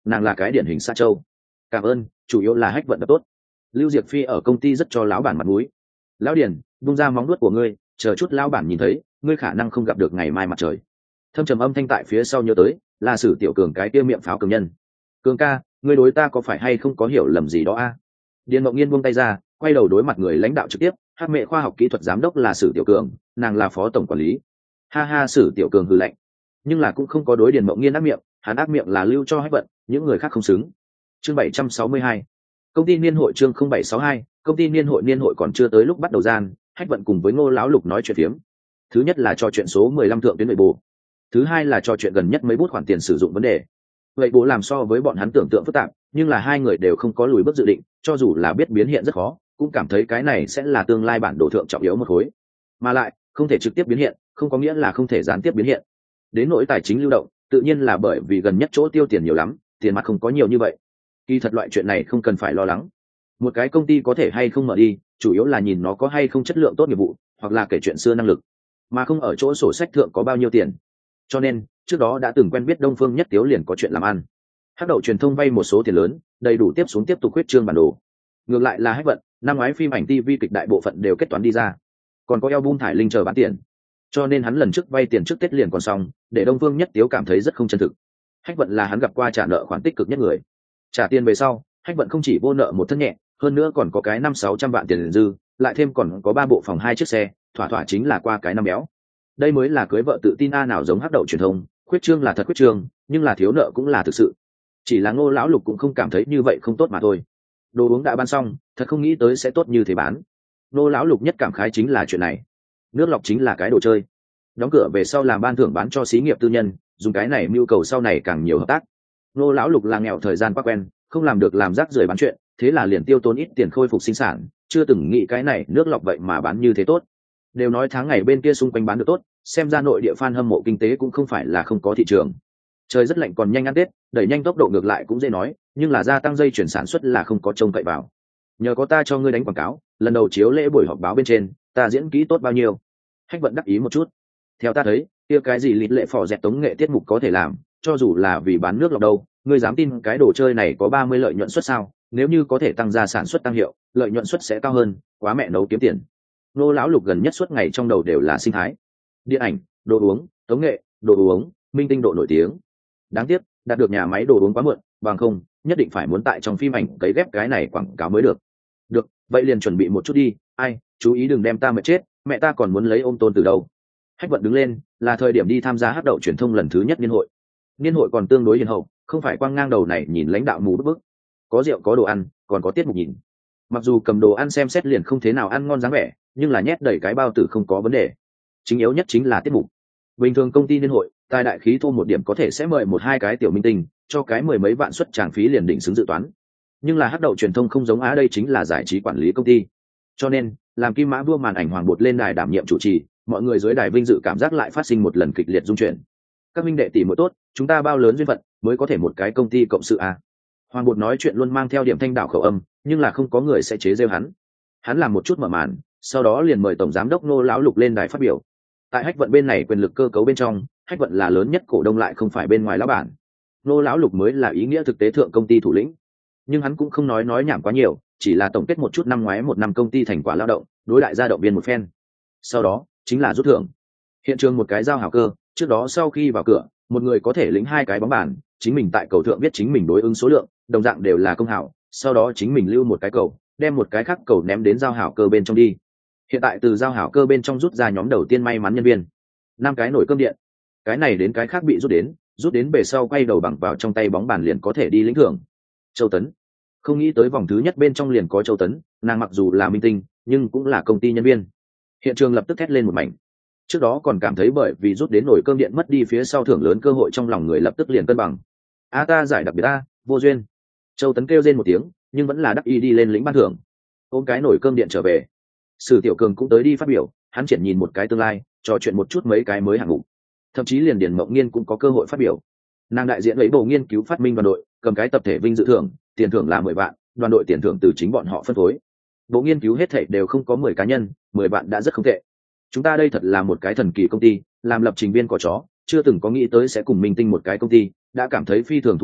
nàng là cái điển hình xa châu. Cảm ơn, chủ yếu là Hách Vận đập tốt. Lưu Diệp Phi ở công ty rất cho lão bản mặt mũi. Lão Điền, vung ra móng vuốt của ngươi, chờ chút lão bản nhìn thấy, ngươi khả năng không gặp được ngày mai mặt trời. Thâm trầm âm thanh tại phía sau nhớ tới, là Sử Tiểu Cường cái kia miệng pháo cường nhân. Cường ca, ngươi đối ta có phải hay không có hiểu lầm gì đó a? Điền Mộng Nghiên buông tay ra, quay đầu đối mặt người lãnh đạo trực tiếp, Hắc Mệ khoa học kỹ thuật giám đốc là Sử Tiểu Cường, nàng là phó tổng quản lý. Ha ha, Sử Tiểu Cường hừ lạnh, nhưng là cũng không có đối Điền Mộng Nghiên ác miệng, hắn ác miệng là lưu cho Hách Vận, những người khác không xứng. Chương 762, công ty niên hội. Chương 0762, công ty niên hội còn chưa tới lúc bắt đầu gian, Hách Vận cùng với Ngô lão Lục nói chuyện phiếm. Thứ nhất là trò chuyện số 15 thượng tuyến nội bộ, thứ hai là trò chuyện gần nhất mấy bút khoản tiền sử dụng vấn đề. Vậy bố làm so với bọn hắn tưởng tượng phức tạp, nhưng là hai người đều không có lùi bước dự định, cho dù là biết biến hiện rất khó, cũng cảm thấy cái này sẽ là tương lai bản đồ thượng trọng yếu một khối. Mà lại, không thể trực tiếp biến hiện, không có nghĩa là không thể gián tiếp biến hiện. Đến nỗi tài chính lưu động, tự nhiên là bởi vì gần nhất chỗ tiêu tiền nhiều lắm, tiền mặt không có nhiều như vậy. Kỳ thật loại chuyện này không cần phải lo lắng. Một cái công ty có thể hay không mở đi, chủ yếu là nhìn nó có hay không chất lượng tốt nghiệp vụ, hoặc là kể chuyện xưa năng lực, mà không ở chỗ sổ sách thượng có bao nhiêu tiền. Cho nên trước đó đã từng quen biết Đông Phương Nhất Tiếu liền có chuyện làm ăn. Hắc Đậu truyền thông vay một số tiền lớn, đầy đủ tiếp xuống tiếp tục huyết trương bản đồ. Ngược lại là Hách Vận, năm ngoái phim ảnh TV kịch đại bộ phận đều kết toán đi ra, còn có album thải linh chờ bán tiền, cho nên hắn lần trước vay tiền trước Tết liền còn xong, để Đông Phương Nhất Tiếu cảm thấy rất không chân thực. Hách Vận là hắn gặp qua trả nợ khoản tích cực nhất người. Trả tiền về sau, Hách Vận không chỉ vô nợ một thân nhẹ, hơn nữa còn có cái 500-600 vạn tiền dư, lại thêm còn có 3 bộ phòng 2 chiếc xe, thỏa thỏa chính là qua cái năm béo. Đây mới là cưới vợ tự tin a nào giống Hắc Đậu truyền thông, khuyết trương là thật khuyết trương, nhưng là thiếu nợ cũng là thực sự. Chỉ là Ngô lão Lục cũng không cảm thấy như vậy không tốt mà thôi. Đồ uống đã bán xong, thật không nghĩ tới sẽ tốt như thế bán. Ngô lão Lục nhất cảm khái chính là chuyện này. Nước lọc chính là cái đồ chơi. Đóng cửa về sau làm ban thưởng bán cho xí nghiệp tư nhân, dùng cái này mưu cầu sau này càng nhiều hợp tác. Ngô lão Lục là nghèo thời gian quá quen, không làm được làm rác rưởi bán chuyện, thế là liền tiêu tốn ít tiền khôi phục sinh sản, chưa từng nghĩ cái này nước lọc vậy mà bán như thế tốt. Đều nói tháng ngày bên kia xung quanh bán được tốt, xem ra nội địa fan hâm mộ kinh tế cũng không phải là không có thị trường. Trời rất lạnh còn nhanh ăn Tết, đẩy nhanh tốc độ ngược lại cũng dễ nói, nhưng là gia tăng dây chuyển sản xuất là không có trông cậy vào. Nhờ có ta cho ngươi đánh quảng cáo, lần đầu chiếu lễ buổi họp báo bên trên, ta diễn kỹ tốt bao nhiêu. Hách Vận đắc ý một chút. Theo ta thấy, kia cái gì lịt lệ phò dẹt tống nghệ tiết mục có thể làm, cho dù là vì bán nước lọc đâu, ngươi dám tin cái đồ chơi này có 30 lợi nhuận suất sao? Nếu như có thể tăng gia sản xuất tăng hiệu, lợi nhuận suất sẽ cao hơn, quá mẹ nấu kiếm tiền. Nô lão Lục gần nhất suốt ngày trong đầu đều là sinh thái, điện ảnh, đồ uống, tống nghệ, đồ uống, minh tinh độ nổi tiếng. Đáng tiếc đạt được nhà máy đồ uống quá muộn, bằng không nhất định phải muốn tại trong phim ảnh cấy ghép cái này quảng cáo mới được. Được, vậy liền chuẩn bị một chút đi. Ai, chú ý đừng đem ta mệt chết, mẹ ta còn muốn lấy ôm tôn từ đâu. Hách Vận đứng lên, là thời điểm đi tham gia Hắc Đậu truyền thông lần thứ nhất niên hội. Niên hội còn tương đối hiền hậu, không phải quang ngang đầu này nhìn lãnh đạo mù bức bức, có rượu có đồ ăn, còn có tiết mục nhìn. Mặc dù cầm đồ ăn xem xét liền không thế nào ăn ngon dáng vẻ, nhưng là nhét đầy cái bao tử không có vấn đề. Chính yếu nhất chính là tiết mục. Bình thường công ty niên hội, tài đại khí thô một điểm có thể sẽ mời 1-2 cái tiểu minh tinh, cho cái 10 mấy vạn suất tràng phí liền định xứng dự toán. Nhưng là Hắc Đậu truyền thông không giống Á, đây chính là giải trí quản lý công ty. Cho nên, làm kim mã vua màn ảnh Hoàng Bột lên đài đảm nhiệm chủ trì, mọi người dưới đài vinh dự cảm giác lại phát sinh một lần kịch liệt dung chuyển. Các minh đệ tỷ muội tốt, chúng ta bao lớn duyên phận mới có thể một cái công ty cộng sự à? Hoàng Bột nói chuyện luôn mang theo điểm thanh đảo khẩu âm, nhưng là không có người sẽ chế giễu hắn. Hắn làm một chút mở màn, sau đó liền mời tổng giám đốc Ngô lão Lục lên đài phát biểu. Tại Hách Vận bên này quyền lực cơ cấu bên trong, Hách Vận là lớn nhất cổ đông lại không phải bên ngoài lão bản. Ngô lão Lục mới là ý nghĩa thực tế thượng công ty thủ lĩnh. Nhưng hắn cũng không nói nhảm quá nhiều, chỉ là tổng kết một chút năm ngoái một năm công ty thành quả lao động, đối đại gia động viên một phen. Sau đó chính là rút thưởng. Hiện trường một cái giao hảo cơ, trước đó sau khi vào cửa, một người có thể lĩnh 2 cái bóng bàn, chính mình tại cầu thượng viết chính mình đối ứng số lượng, đồng dạng đều là công hảo, sau đó chính mình lưu một cái cầu, đem một cái khác cầu ném đến giao hảo cơ bên trong đi. Hiện tại từ giao hảo cơ bên trong rút ra nhóm đầu tiên may mắn nhân viên, 5 cái nồi cơm điện, cái này đến cái khác bị rút đến về sau quay đầu bằng vào trong tay bóng bàn liền có thể đi lĩnh thưởng. Châu Tấn, không nghĩ tới vòng thứ nhất bên trong liền có Châu Tấn, nàng mặc dù là minh tinh nhưng cũng là công ty nhân viên. Hiện trường lập tức thét lên một mảnh. Trước đó còn cảm thấy bởi vì rút đến nồi cơm điện mất đi phía sau thưởng lớn cơ hội, trong lòng người lập tức liền cân bằng. A ta giải đặc biệt ta, vô duyên. Châu Tấn kêu rên một tiếng, nhưng vẫn là đắc ý đi lên lĩnh ban thưởng. Ôm cái nồi cơm điện trở về. Sử Tiểu Cường cũng tới đi phát biểu, hắn triển nhìn một cái tương lai, trò chuyện một chút mấy cái mới hạng mục. Thậm chí liền Điền Mộng Nghiên cũng có cơ hội phát biểu. Nàng đại diện lấy bộ nghiên cứu phát minh đoàn đội, cầm cái tập thể vinh dự thưởng, tiền thưởng là 10 vạn, đoàn đội tiền thưởng từ chính bọn họ phân phối. Bộ nghiên cứu hết thảy đều không có 10 cá nhân, 10 vạn đã rất không tệ. Chúng ta đây thật là một cái thần kỳ công ty, làm lập trình viên cỏ chó, chưa từng có nghĩ tới sẽ cùng minh tinh một cái công ty, đã cảm thấy phi thường thú vị,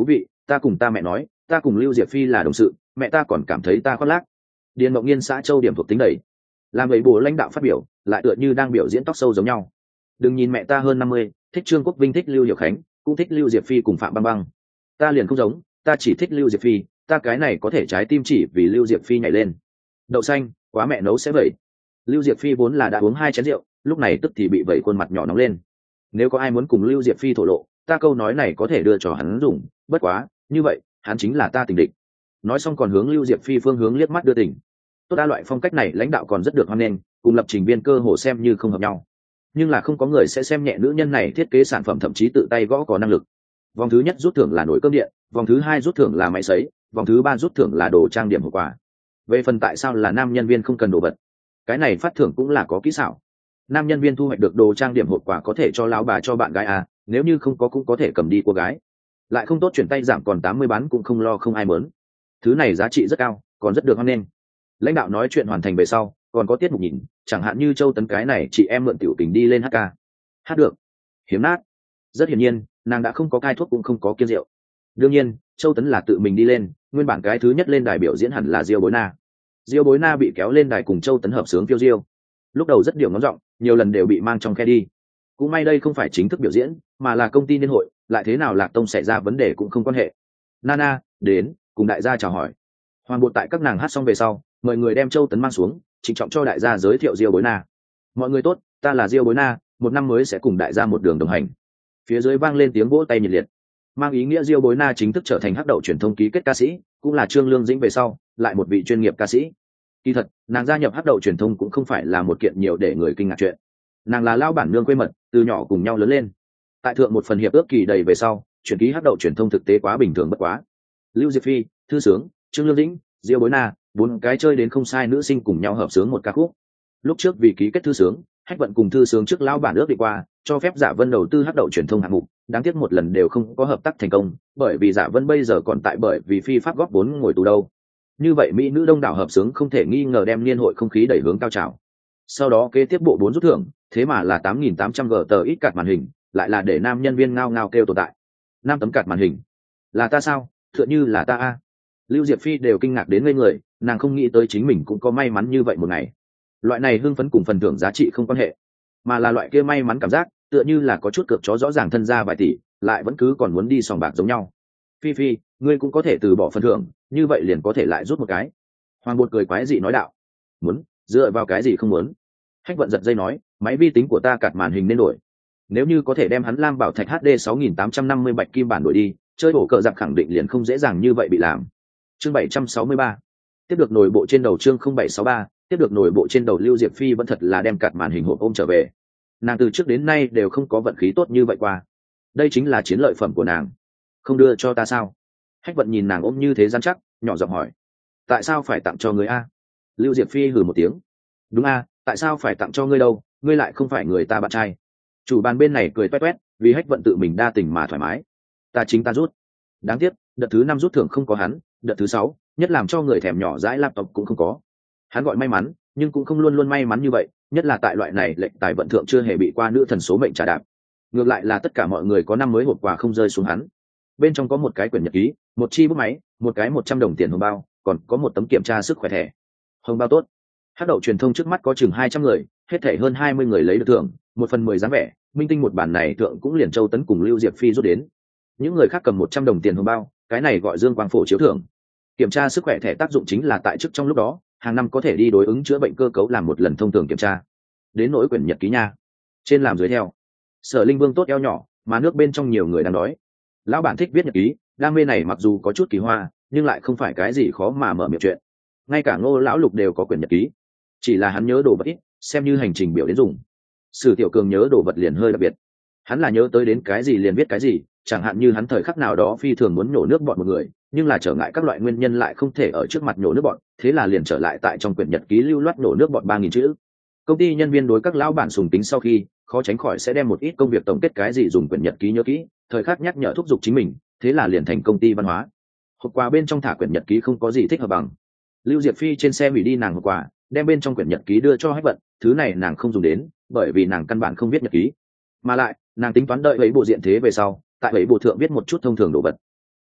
ta cùng ta mẹ nói ta cùng Lưu Diệp Phi là đồng sự, mẹ ta còn cảm thấy ta khoác lác. Điền Mộng Nghiên xã Châu điểm thuộc tính đầy, làm ấy bồ lãnh đạo phát biểu lại tựa như đang biểu diễn tóc sâu giống nhau. Đừng nhìn mẹ ta hơn 50, thích Trương Quốc Vinh, thích Lưu Hiểu Khánh, cũng thích Lưu Diệp Phi cùng Phạm Băng Băng. Ta liền không giống, ta chỉ thích Lưu Diệp Phi, ta cái này có thể trái tim chỉ vì Lưu Diệp Phi nhảy lên. Đậu xanh, quá mẹ nấu sẽ vậy. Lưu Diệp Phi vốn là đã uống 2 chén rượu, lúc này tức thì bị vẩy khuôn mặt nhỏ nóng lên. Nếu có ai muốn cùng Lưu Diệp Phi thổ lộ, ta câu nói này có thể đưa cho hắn dùng, bất quá, như vậy, hắn chính là ta tình địch. Nói xong còn hướng Lưu Diệp Phi phương hướng liếc mắt đưa tình. Tốt đa loại phong cách này lãnh đạo còn rất được hoan nghênh, cùng lập trình viên cơ hồ xem như không hợp nhau. Nhưng là không có người sẽ xem nhẹ nữ nhân này thiết kế sản phẩm thậm chí tự tay gõ có năng lực. Vòng thứ nhất rút thưởng là nồi cơm điện, vòng thứ 2 rút thưởng là máy sấy, vòng thứ 3 rút thưởng là đồ trang điểm hộp quà. Về phần tại sao là nam nhân viên không cần đồ vật, cái này phát thưởng cũng là có kỹ xảo. Nam nhân viên thu hoạch được đồ trang điểm hộp quà có thể cho lão bà cho bạn gái à, nếu như không có cũng có thể cầm đi cô gái. Lại không tốt chuyển tay giảm còn 80 bán cũng không lo không ai mớn. Thứ này giá trị rất cao, còn rất được hoan nghênh. Lãnh đạo nói chuyện hoàn thành về sau, còn có tiết mục nhìn, chẳng hạn như Châu Tấn cái này chị em mượn tiểu tình đi lên hát ca. Hát được. Hiếm nát. Rất hiển nhiên, nàng đã không có cai thuốc cũng không có kiêng rượu. Đương nhiên, Châu Tấn là tự mình đi lên, nguyên bản cái thứ nhất lên đài biểu diễn hẳn là Diêu Bối Na. Diêu Bối Na bị kéo lên đài cùng Châu Tấn hợp sướng phiêu diêu. Lúc đầu rất điều ngón giọng, nhiều lần đều bị mang trong khe đi. Cũng may đây không phải chính thức biểu diễn, mà là công ty niên hội, lại thế nào Lạc Tông xảy ra vấn đề cũng không quan hệ. Nana, đến, cùng đại gia chào hỏi. Hoàng bộ tại các nàng hát xong về sau, mời người đem Châu Tấn mang xuống, trịnh trọng cho đại gia giới thiệu Diêu Bối Na. Mọi người tốt, ta là Diêu Bối Na, một năm mới sẽ cùng đại gia một đường đồng hành. Phía dưới vang lên tiếng vỗ tay nhiệt liệt, mang ý nghĩa Diêu Bối Na chính thức trở thành hắc đậu truyền thông ký kết ca sĩ, cũng là Trương Lương Dĩnh về sau lại một vị chuyên nghiệp ca sĩ. Kỳ thật, nàng gia nhập hắc đậu truyền thông cũng không phải là một kiện nhiều để người kinh ngạc chuyện. Nàng là lao bản nương quê mật, từ nhỏ cùng nhau lớn lên. Tại thượng một phần hiệp ước kỳ đầy về sau, chuyển ký hắc đậu truyền thông thực tế quá bình thường bất quá. Lưu Diệp Phi, Thư Sướng, Trương Lương Dĩnh, Diêu Bối Na, 4 cái chơi đến không sai nữ sinh cùng nhau hợp sướng một ca khúc. Lúc trước vì ký kết Thư Sướng, Hách Vận cùng Thư Sướng trước lão bản ước đi qua, cho phép Dạ Vân đầu tư hắc đậu truyền thông hạng mục, đáng tiếc một lần đều không có hợp tác thành công, bởi vì Dạ Vân bây giờ còn tại bởi vì phi pháp góp vốn ngồi tù đâu. Như vậy mỹ nữ đông đảo hợp sướng không thể nghi ngờ đem niên hội không khí đẩy hướng cao trào. Sau đó kế tiếp bộ 4 rút thưởng, thế mà là 8.800 g tờ ít card màn hình, lại là để nam nhân viên ngao ngao kêu tồn tại. 5 tấm card màn hình, là ta sao? Tựa như là ta a. Lưu Diệp Phi đều kinh ngạc đến ngây người, nàng không nghĩ tới chính mình cũng có may mắn như vậy một ngày. Loại này hưng phấn cùng phần thưởng giá trị không quan hệ, mà là loại kia may mắn cảm giác, tựa như là có chút cược chó rõ ràng thân ra vài tỷ, lại vẫn cứ còn muốn đi sòng bạc giống nhau. Phi Phi, ngươi cũng có thể từ bỏ phần thưởng, như vậy liền có thể lại rút một cái. Hoàng Bột cười quái dị nói đạo. Muốn, dựa vào cái gì không muốn? Hách Vận giật dây nói, máy vi tính của ta cạt màn hình nên đổi. Nếu như có thể đem hắn Lam Bảo Thạch HD 6850 bạch kim bản đổi đi, chơi bổ cờ giặc khẳng định liền không dễ dàng như vậy bị làm. Chương 763. Tiếp được nổi bộ trên đầu chương 0763, tiếp được nổi bộ trên đầu Lưu Diệp Phi vẫn thật là đem cạt màn hình hộp ôm trở về. Nàng từ trước đến nay đều không có vận khí tốt như vậy qua. Đây chính là chiến lợi phẩm của nàng. Không đưa cho ta sao? Hách Vận nhìn nàng ôm như thế rắn chắc, nhỏ giọng hỏi. Tại sao phải tặng cho người a? Lưu Diệp Phi hừ một tiếng. Đúng a, tại sao phải tặng cho ngươi đâu, ngươi lại không phải người ta bạn trai. Chủ bàn bên này cười toét toét, vì Hách Vận tự mình đa tình mà thoải mái. Ta chính ta rút. Đáng tiếc, đợt thứ 5 rút thưởng không có hắn, đợt thứ 6, nhất làm cho người thèm nhỏ dãi laptop cũng không có. Hắn gọi may mắn, nhưng cũng không luôn luôn may mắn như vậy, nhất là tại loại này lệnh tài vận thượng chưa hề bị qua nữ thần số mệnh trả đạp. Ngược lại là tất cả mọi người có năm mới hộp quà không rơi xuống hắn. Bên trong có một cái quyển nhật ký, một chi bút máy, một cái 100 đồng tiền hồng bao, còn có một tấm kiểm tra sức khỏe thẻ. Hồng bao tốt. Hắc đậu truyền thông trước mắt có chừng 200 người, hết thảy hơn 20 người lấy được thưởng, 1/10 dáng vẻ, minh tinh một bản này thượng cũng liền Châu Tấn cùng Lưu Diệp Phi rút đến. Những người khác cầm 100 đồng tiền hồng bao, cái này gọi dương quang phổ chiếu thưởng. Kiểm tra sức khỏe thẻ tác dụng chính là tại chức trong lúc đó, hàng năm có thể đi đối ứng chữa bệnh cơ cấu làm một lần thông thường kiểm tra. Đến nỗi quyển nhật ký nha, trên làm dưới theo. Sở Linh Vương tốt eo nhỏ, mà nước bên trong nhiều người đang đói. Lão bản thích viết nhật ký, đam mê này mặc dù có chút kỳ hoa, nhưng lại không phải cái gì khó mà mở miệng chuyện. Ngay cả Ngô lão lục đều có quyển nhật ký, chỉ là hắn nhớ đồ vật ít, xem như hành trình biểu đến dùng. Sử Tiểu Cường nhớ đồ vật liền hơi đặc biệt, hắn là nhớ tới đến cái gì liền viết cái gì, chẳng hạn như hắn thời khắc nào đó phi thường muốn nhổ nước bọn một người, nhưng là trở ngại các loại nguyên nhân lại không thể ở trước mặt nhổ nước bọn, thế là liền trở lại tại trong quyển nhật ký lưu loát nhổ nước bọn 3000 chữ. Công ty nhân viên đối các lão bản sùng tính sau khi, khó tránh khỏi sẽ đem một ít công việc tổng kết cái gì dùng quyển nhật ký nhớ kỹ, thời khắc nhắc nhở thúc giục chính mình, thế là liền thành công ty văn hóa. Hộp quà bên trong thả quyển nhật ký không có gì thích hợp bằng. Lưu Diệp Phi trên xe hủy đi nàng hộp quà, đem bên trong quyển nhật ký đưa cho Hách Vận, thứ này nàng không dùng đến, bởi vì nàng căn bản không viết nhật ký, mà lại nàng tính toán đợi ấy bộ diện thế về sau, tại ấy bộ thượng viết một chút thông thường đồ vật.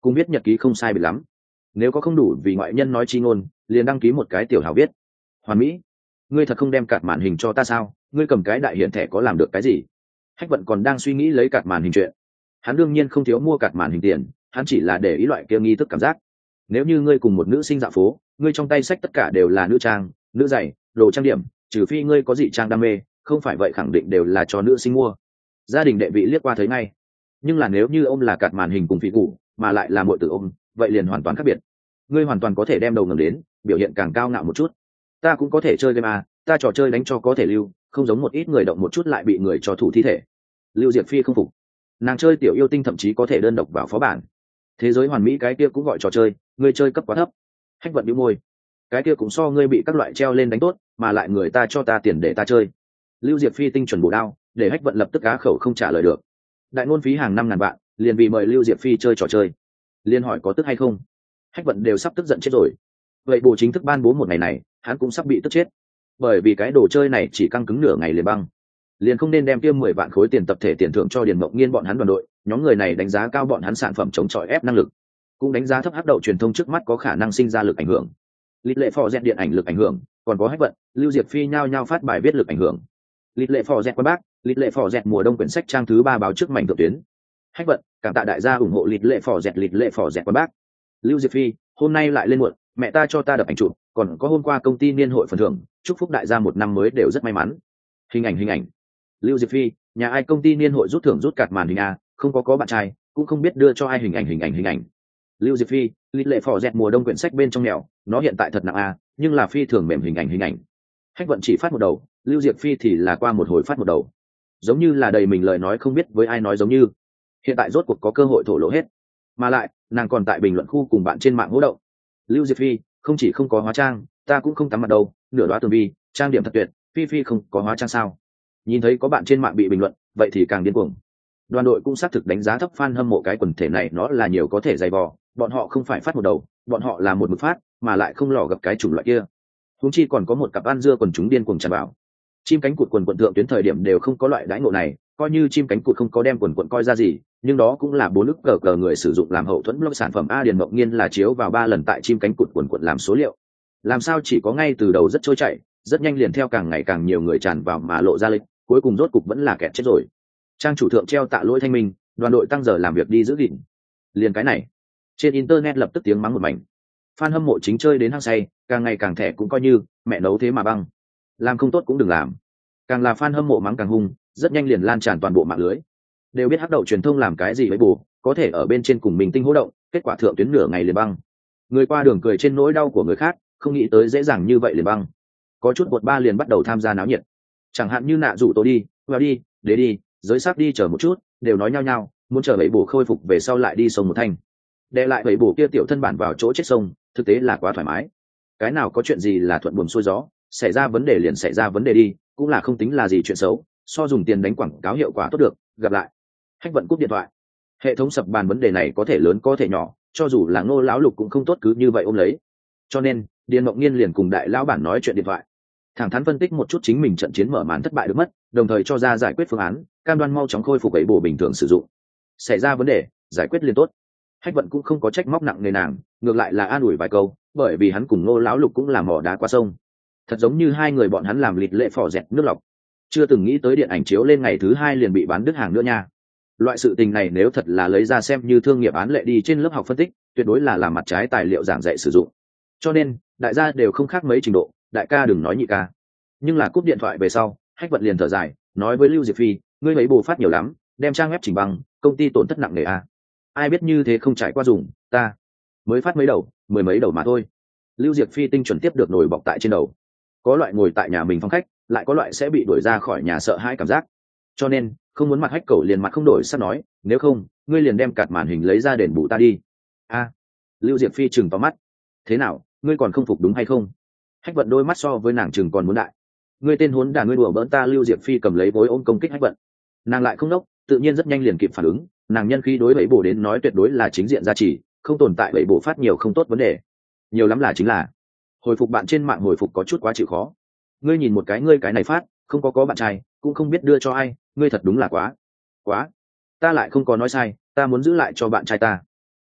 cùng viết nhật ký không sai biệt lắm. Nếu có không đủ vì ngoại nhân nói chi ngôn, liền đăng ký một cái tiểu hào viết. Hoàn mỹ. Ngươi thật không đem cạt màn hình cho ta sao? Ngươi cầm cái đại hiển thẻ có làm được cái gì? Hách Vận còn đang suy nghĩ lấy cạt màn hình chuyện. Hắn đương nhiên không thiếu mua cạt màn hình tiền, hắn chỉ là để ý loại kia nghi thức cảm giác. Nếu như ngươi cùng một nữ sinh dạo phố, ngươi trong tay sách tất cả đều là nữ trang, nữ giày, đồ trang điểm, trừ phi ngươi có dị trang đam mê, không phải vậy khẳng định đều là cho nữ sinh mua. Gia đình đệ vị liếc qua thấy ngay. Nhưng là nếu như ông là cạt màn hình cùng phỉ cụ, mà lại là muội tử ôm, vậy liền hoàn toàn khác biệt. Ngươi hoàn toàn có thể đem đầu ngẩng đến, biểu hiện càng cao ngạo một chút. Ta cũng có thể chơi game à, ta trò chơi đánh cho có thể lưu, không giống một ít người động một chút lại bị người cho thủ thi thể. Lưu Diệp Phi không phục. Nàng chơi tiểu yêu tinh thậm chí có thể đơn độc vào phó bản. Thế giới hoàn mỹ cái kia cũng gọi trò chơi, ngươi chơi cấp quá thấp. Hách Vận bĩu môi. Cái kia cũng so ngươi bị các loại treo lên đánh tốt, mà lại người ta cho ta tiền để ta chơi. Lưu Diệp Phi tinh chuẩn bổ đao, để Hách Vận lập tức cá khẩu không trả lời được. Đại ngôn phí hàng 5.000 vạn, liền vì mời Lưu Diệp Phi chơi trò chơi. Liên hỏi có tức hay không? Hách Vận đều sắp tức giận chết rồi. Vậy bộ chính thức ban bố một ngày này, hắn cũng sắp bị tức chết. Bởi vì cái đồ chơi này chỉ căng cứng nửa ngày liền băng. Liền không nên đem kia 10 vạn khối tiền tập thể tiền thưởng cho Điền Mộng Nghiên bọn hắn đoàn đội, nhóm người này đánh giá cao bọn hắn sản phẩm chống chọi ép năng lực, cũng đánh giá thấp hắc đậu truyền thông trước mắt có khả năng sinh ra lực ảnh hưởng. Lịch lệ phò dẹt điện ảnh lực ảnh hưởng, còn có Hách Vận, Lưu Diệp Phi nhao nhao phát bài viết lực ảnh hưởng. Lịch lệ phò dẹt quan bác, lịch lệ phò dẹt mùa đông quyển sách trang thứ 3 báo trước mảnh thượng tuyến. Hách Vận, cảm tạ đại gia ủng hộ lịch lệ phò dẹt quan bác. Lưu Diệp Phi, hôm nay lại lên muộn, mẹ ta cho ta đập ảnh chụp, còn có hôm qua công ty niên hội phần thưởng, chúc phúc đại gia một năm mới đều rất may mắn. Hình ảnh. Lưu Diệp Phi, nhà ai công ty niên hội rút thưởng rút cạt màn hình a, không có bạn trai, cũng không biết đưa cho ai hình ảnh. Lưu Diệp Phi, lịch lệ phò dẹt mùa đông quyển sách bên trong mèo, nó hiện tại thật nặng a, nhưng là phi thường mềm hình ảnh. Hách Vận chỉ phát một đầu, Lưu Diệp Phi thì là qua một hồi phát một đầu, giống như là đầy mình lời nói không biết với ai nói giống như. Hiện tại rốt cuộc có cơ hội thổ lộ hết, mà lại nàng còn tại bình luận khu cùng bạn trên mạng hỗ động. Lưu Diệp Phi, không chỉ không có hóa trang, ta cũng không tắm mặt đâu, nửa đoá tường vi, trang điểm thật tuyệt, Phi không có hóa trang sao? Nhìn thấy có bạn trên mạng bị bình luận, vậy thì càng điên cuồng. Đoàn đội cũng xác thực đánh giá thấp fan hâm mộ cái quần thể này, nó là nhiều có thể dày vò, bọn họ không phải phát một đầu, bọn họ là một mực phát, mà lại không lò gặp cái chủng loại kia. Huống chi còn có một cặp ăn dưa quần chúng điên cuồng tràn vào. Chim cánh cụt quần quận thượng tuyến thời điểm đều không có loại đãi ngộ này, coi như chim cánh cụt không có đem quần coi ra gì, nhưng đó cũng là 4 ức cờ người sử dụng làm hậu thuẫn blog sản phẩm a. Điền Mộng Nghiên là chiếu vào 3 lần tại chim cánh cụt quần làm số liệu, làm sao chỉ có ngay từ đầu rất trôi chảy, rất nhanh liền theo càng ngày càng nhiều người tràn vào mà lộ ra lịch, cuối cùng rốt cục vẫn là kẹt chết rồi. Trang chủ thượng treo tạ lỗi thanh minh, đoàn đội tăng giờ làm việc đi giữ gìn. Liền cái này, trên internet lập tức tiếng mắng một mảnh. Fan hâm mộ chính chơi đến hăng say, càng ngày càng thẻ cũng coi như mẹ nấu thế mà băng, làm không tốt cũng đừng làm. Càng là fan hâm mộ mắng càng hung, rất nhanh liền lan tràn toàn bộ mạng lưới. Đều biết hắc đậu truyền thông làm cái gì với bù, có thể ở bên trên cùng mình tinh hỗ động, kết quả thượng tuyến nửa ngày liền băng. Người qua đường cười trên nỗi đau của người khác, không nghĩ tới dễ dàng như vậy liền băng. Có chút bột ba liền bắt đầu tham gia náo nhiệt, chẳng hạn như nạ rủ tôi đi, vào đi, để đi, giới sắc đi chờ một chút, đều nói nhau nhau, muốn chờ bảy bổ khôi phục về sau lại đi sông một thanh. Để lại bảy bổ kia tiểu thân bản vào chỗ chết sông, thực tế là quá thoải mái. Cái nào có chuyện gì là thuận buồm xuôi gió, xảy ra vấn đề liền xảy ra vấn đề đi, cũng là không tính là gì chuyện xấu, so dùng tiền đánh quảng cáo hiệu quả tốt được. Gặp lại. Hách Vận cúp điện thoại. Hệ thống sập bàn vấn đề này có thể lớn có thể nhỏ, cho dù là Ngô lão lục cũng không tốt cứ như vậy ôm lấy. Cho nên Điền Mộng Nghiên liền cùng đại lão bản nói chuyện điện thoại, thẳng thắn phân tích một chút chính mình trận chiến mở màn thất bại được mất, đồng thời cho ra giải quyết phương án, cam đoan mau chóng khôi phục ấy bổ bình thường sử dụng. Xảy ra vấn đề, giải quyết liền tốt. Hách Vận cũng không có trách móc nặng nề nàng, ngược lại là an ủi vài câu, bởi vì hắn cùng Ngô lão lục cũng là mỏ đá qua sông, thật giống như hai người bọn hắn làm lịch lệ phò dẹt nước lọc, chưa từng nghĩ tới điện ảnh chiếu lên ngày thứ 2 liền bị bán đứt hàng nữa nha. Loại sự tình này nếu thật là lấy ra xem như thương nghiệp án lệ đi trên lớp học phân tích, tuyệt đối là làm mặt trái tài liệu giảng dạy sử dụng. Cho nên đại gia đều không khác mấy trình độ, đại ca đừng nói nhị ca. Nhưng là cúp điện thoại về sau, Hách Vận liền thở dài, nói với Lưu Diệp Phi, ngươi mấy bồ phát nhiều lắm, đem trang web chỉnh bằng, công ty tổn thất nặng nề a. Ai biết như thế không trải qua dùng, ta mới phát mấy đầu, 10 mấy đầu mà thôi. Lưu Diệp Phi tinh chuẩn tiếp được nổi bọc tại trên đầu. Có loại ngồi tại nhà mình phòng khách, lại có loại sẽ bị đuổi ra khỏi nhà sợ hãi cảm giác. Cho nên không muốn mặt Hách Cẩu liền mặt không đổi sắc nói, nếu không ngươi liền đem cạt màn hình lấy ra đền bù ta đi. A. Lưu Diệp Phi chừng vào mắt, thế nào, ngươi còn không phục đúng hay không? Hách Vận đôi mắt so với nàng chừng còn muốn đại. Ngươi tên huấn đả, ngươi đùa bỡn ta. Lưu Diệp Phi cầm lấy vối ôm công kích Hách Vận. Nàng lại không đốc, tự nhiên rất nhanh liền kịp phản ứng, nàng nhân khí đối bẫy bổ đến nói tuyệt đối là chính diện gia trì, không tồn tại bẫy bổ phát nhiều không tốt vấn đề. Nhiều lắm là chính là hồi phục bạn trên mạng hồi phục có chút quá chịu khó. Ngươi nhìn một cái, ngươi cái này phát không có bạn trai, cũng không biết đưa cho ai, ngươi thật đúng là quá. Ta lại không có nói sai, ta muốn giữ lại cho bạn trai ta.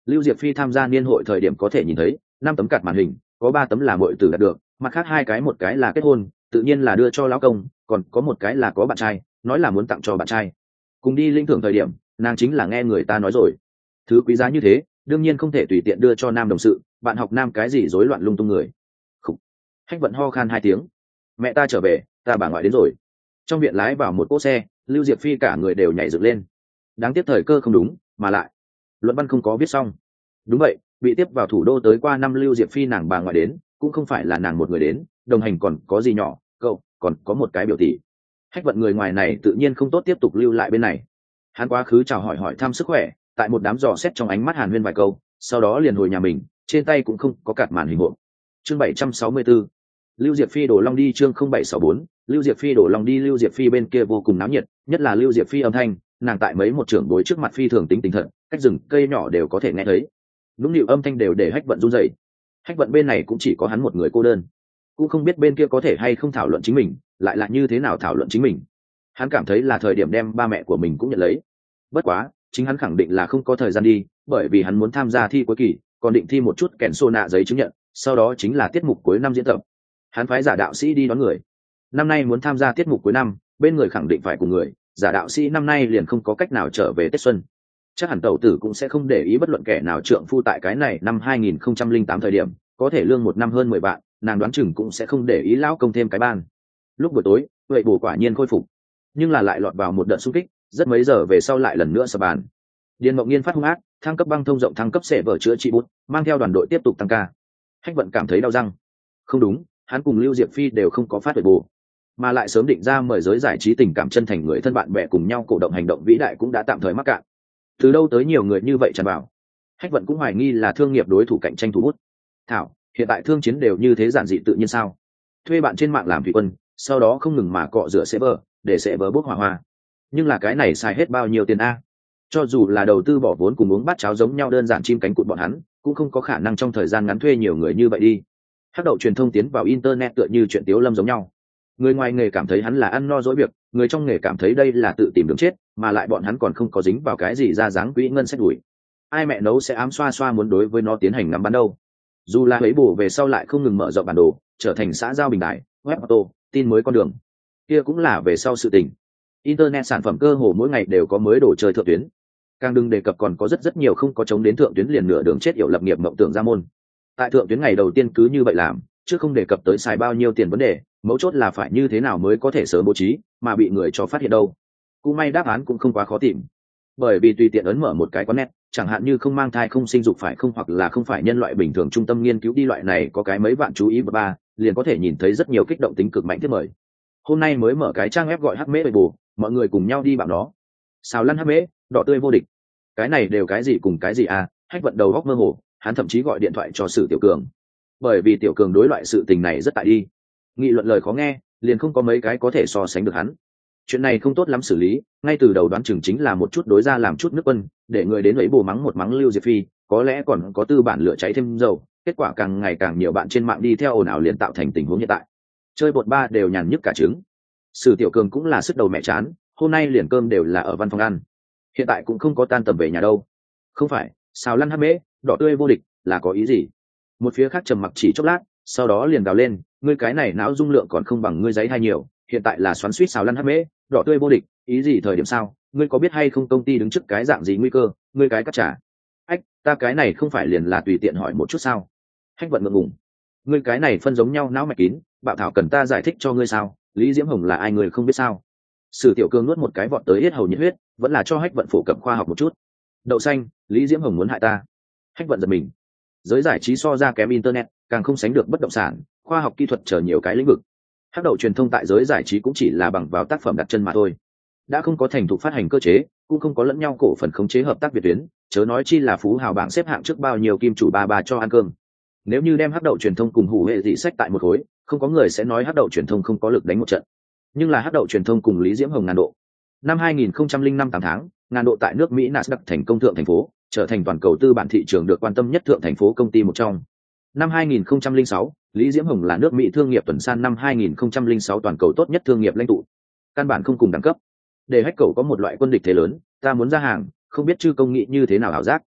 Lưu Diệp Phi tham gia niên hội thời điểm có thể nhìn thấy 5 tấm card màn hình, có 3 tấm là muội tử đạt được, mặt khác 2 cái, một cái là kết hôn, tự nhiên là đưa cho lão công, còn có một cái là có bạn trai, nói là muốn tặng cho bạn trai. Cùng đi linh thưởng thời điểm, nàng chính là nghe người ta nói rồi, thứ quý giá như thế đương nhiên không thể tùy tiện đưa cho nam đồng sự, bạn học nam cái gì rối loạn lung tung người. Khủ. Hách Vận ho khan 2 tiếng. Mẹ ta trở về, ta bà ngoại đến rồi. Trong viện lái vào một cỗ xe, Lưu Diệp Phi cả người đều nhảy dựng lên. Đáng tiếc thời cơ không đúng, mà lại luận văn không có viết xong. Đúng vậy, bị tiếp vào thủ đô tới qua năm Lưu Diệp Phi nàng bà ngoại đến, cũng không phải là nàng một người đến, đồng hành còn có gì nhỏ, cậu, còn có một cái biểu tỷ. Hách Vận người ngoài này tự nhiên không tốt tiếp tục lưu lại bên này. Hắn quá khứ chào hỏi thăm sức khỏe, tại một đám dò xét trong ánh mắt hàn huyên vài câu, sau đó liền hồi nhà mình, trên tay cũng không có card màn hình hộp. Chương 764. Lưu Diệp Phi đổ long đi. Chương 0764. Lưu Diệp Phi đổ long đi. Lưu Diệp Phi bên kia vô cùng náo nhiệt, nhất là Lưu Diệp Phi âm thanh, nàng tại mấy một trưởng bối trước mặt phi thường tính thật, cách rừng cây nhỏ đều có thể nghe thấy. Nũng nịu âm thanh đều để Hách Vận run rẩy. Hách Vận bên này cũng chỉ có hắn một người cô đơn, cũng không biết bên kia có thể hay không thảo luận chính mình, lại là như thế nào thảo luận chính mình. Hắn cảm thấy là thời điểm đem ba mẹ của mình cũng nhận lấy. Bất quá, chính hắn khẳng định là không có thời gian đi, bởi vì hắn muốn tham gia thi cuối kỳ, còn định thi một chút kèn xô nạ giấy chứng nhận, sau đó chính là tiết mục cuối năm diễn tập. Hắn phái giả đạo sĩ đi đón người. Năm nay muốn tham gia tiết mục cuối năm, bên người khẳng định phải cùng người, giả đạo sĩ năm nay liền không có cách nào trở về Tết xuân. Chắc hẳn tẩu tử cũng sẽ không để ý bất luận kẻ nào trượng phu tại cái này năm 2008 thời điểm, có thể lương một năm hơn 10 vạn, nàng đoán chừng cũng sẽ không để ý lão công thêm cái ban. Lúc buổi tối, vậy bổ quả nhiên khôi phục, nhưng là lại lọt vào một đợt xung kích, rất mấy giờ về sau lại lần nữa sập bàn. Điền Mộng Nghiên phát hung ác, thăng cấp băng thông rộng, thăng cấp sẽ vở chữa trị bút, mang theo đoàn đội tiếp tục tăng ca. Hách Vận cảm thấy đau răng. Không đúng, hắn cùng Lưu Diệp Phi đều không có phát huệ bù, mà lại sớm định ra mời giới giải trí tình cảm chân thành người thân bạn bè cùng nhau cổ động hành động vĩ đại cũng đã tạm thời mắc cạn. Từ đâu tới nhiều người như vậy tràn vào? Hách Vận cũng hoài nghi là thương nghiệp đối thủ cạnh tranh thủ bút. Thảo, hiện tại thương chiến đều như thế giản dị tự nhiên sao? Thuê bạn trên mạng làm thủy quân, sau đó không ngừng mà cọ rửa server, để server bốc hỏa hoa. Nhưng là cái này xài hết bao nhiêu tiền a? Cho dù là đầu tư bỏ vốn cùng uống bát cháo giống nhau đơn giản chim cánh cụt bọn hắn, cũng không có khả năng trong thời gian ngắn thuê nhiều người như vậy đi. Hắc đậu truyền thông tiến vào internet tựa như chuyện Tiếu Lâm giống nhau. Người ngoài nghề cảm thấy hắn là ăn no dỗi việc, người trong nghề cảm thấy đây là tự tìm đường chết, mà lại bọn hắn còn không có dính vào cái gì ra dáng quỹ ngân sách đuổi. Ai mẹ nấu sẽ ám xoa xoa muốn đối với nó tiến hành ngắm bắn đâu. Dù là ấy bổ về sau lại không ngừng mở rộng bản đồ, trở thành xã giao bình đại, web auto, tin mới con đường. Kia cũng là về sau sự tình. Internet sản phẩm cơ hồ mỗi ngày đều có mới đồ chơi thượng tuyến. Càng đừng đề cập còn có rất nhiều không có chống đến thượng tuyến liền nửa đường chết yểu lập nghiệp mộng tưởng ra môn. Tại thượng tuyến ngày đầu tiên cứ như vậy làm, chứ không đề cập tới xài bao nhiêu tiền vấn đề, mấu chốt là phải như thế nào mới có thể sớm bố trí, mà bị người cho phát hiện đâu. Cũng may đáp án cũng không quá khó tìm. Bởi vì tùy tiện ấn mở một cái quán net, chẳng hạn như không mang thai không sinh dục phải không, hoặc là không phải nhân loại bình thường trung tâm nghiên cứu đi loại này có cái mấy bạn chú ý ba, liền có thể nhìn thấy rất nhiều kích động tính cực mạnh thiết mời. Hôm nay mới mở cái trang web gọi hắc mễ bề bù, mọi người cùng nhau đi bảo nó. Xào lăn hắc mễ, đỏ tươi vô địch. Cái này đều cái gì cùng cái gì à? Hách Vận đầu góc mơ hồ, hắn thậm chí gọi điện thoại cho Sử Tiểu Cường. Bởi vì Tiểu Cường đối loại sự tình này rất tại đi, nghị luận lời khó nghe, liền không có mấy cái có thể so sánh được hắn. Chuyện này không tốt lắm xử lý, ngay từ đầu đoán chừng chính là một chút đối ra làm chút nước quân, để người đến lấy bồ mắng một mắng Lưu Diệp Phi, có lẽ còn có tư bản lửa cháy thêm dầu. Kết quả càng ngày càng nhiều bạn trên mạng đi theo ồn ào liền tạo thành tình huống hiện tại. Chơi bột ba đều nhàn nhức cả trứng. Sử Tiểu Cường cũng là sức đầu mẹ chán, hôm nay liền cơm đều là ở văn phòng ăn, hiện tại cũng không có tan tầm về nhà đâu. Không phải, xào lăn hắc mễ, đỏ tươi vô địch là có ý gì? Một phía khác trầm mặc chỉ chốc lát, sau đó liền gào lên, ngươi cái này não dung lượng còn không bằng ngươi giấy hay nhiều, hiện tại là xoắn suýt xào lăn hắc mễ, đỏ tươi vô địch, ý gì thời điểm sao? Ngươi có biết hay không công ty đứng trước cái dạng gì nguy cơ, ngươi cái cắt trả. Ách, ta cái này không phải liền là tùy tiện hỏi một chút sao? Hách Vận ngượng ngùng. Ngươi cái này phân giống nhau não mạch kín, Bạo Thảo cần ta giải thích cho ngươi sao? Lý Diễm Hồng là ai ngươi không biết sao? Sử Tiểu Cường nuốt một cái vọt tới hết hầu nhiệt huyết, vẫn là cho Hách Vận phổ cập khoa học một chút. Đậu xanh, Lý Diễm Hồng muốn hại ta. Hách Vận giật mình. Giới giải trí so ra kém internet, càng không sánh được bất động sản, khoa học kỹ thuật chờ nhiều cái lĩnh vực. Hắc đậu truyền thông tại giới giải trí cũng chỉ là bằng vào tác phẩm đặt chân mà thôi, đã không có thành thục phát hành cơ chế, cũng không có lẫn nhau cổ phần khống chế hợp tác biệt tuyến, chớ nói chi là phú hào bảng xếp hạng trước bao nhiêu kim chủ ba cho ăn cơm. Nếu như đem Hắc đậu truyền thông cùng hủ hệ dị sách tại một khối, không có người sẽ nói Hắc đậu truyền thông không có lực đánh một trận. Nhưng là Hắc đậu truyền thông cùng Lý Diễm Hồng ngàn độ. Năm 2005 8 tháng, ngàn độ tại nước Mỹ Nasdaq thành công thượng thành phố, trở thành toàn cầu tư bản thị trường được quan tâm nhất thượng thành phố công ty một trong. Năm 2006, Lý Diễm Hồng là nước Mỹ thương nghiệp tuần san năm 2006 toàn cầu tốt nhất thương nghiệp lãnh tụ. Căn bản không cùng đẳng cấp. Để Hách Cẩu có một loại quân địch thế lớn, ta muốn ra hàng, không biết chư công nghị như thế nào ảo giác.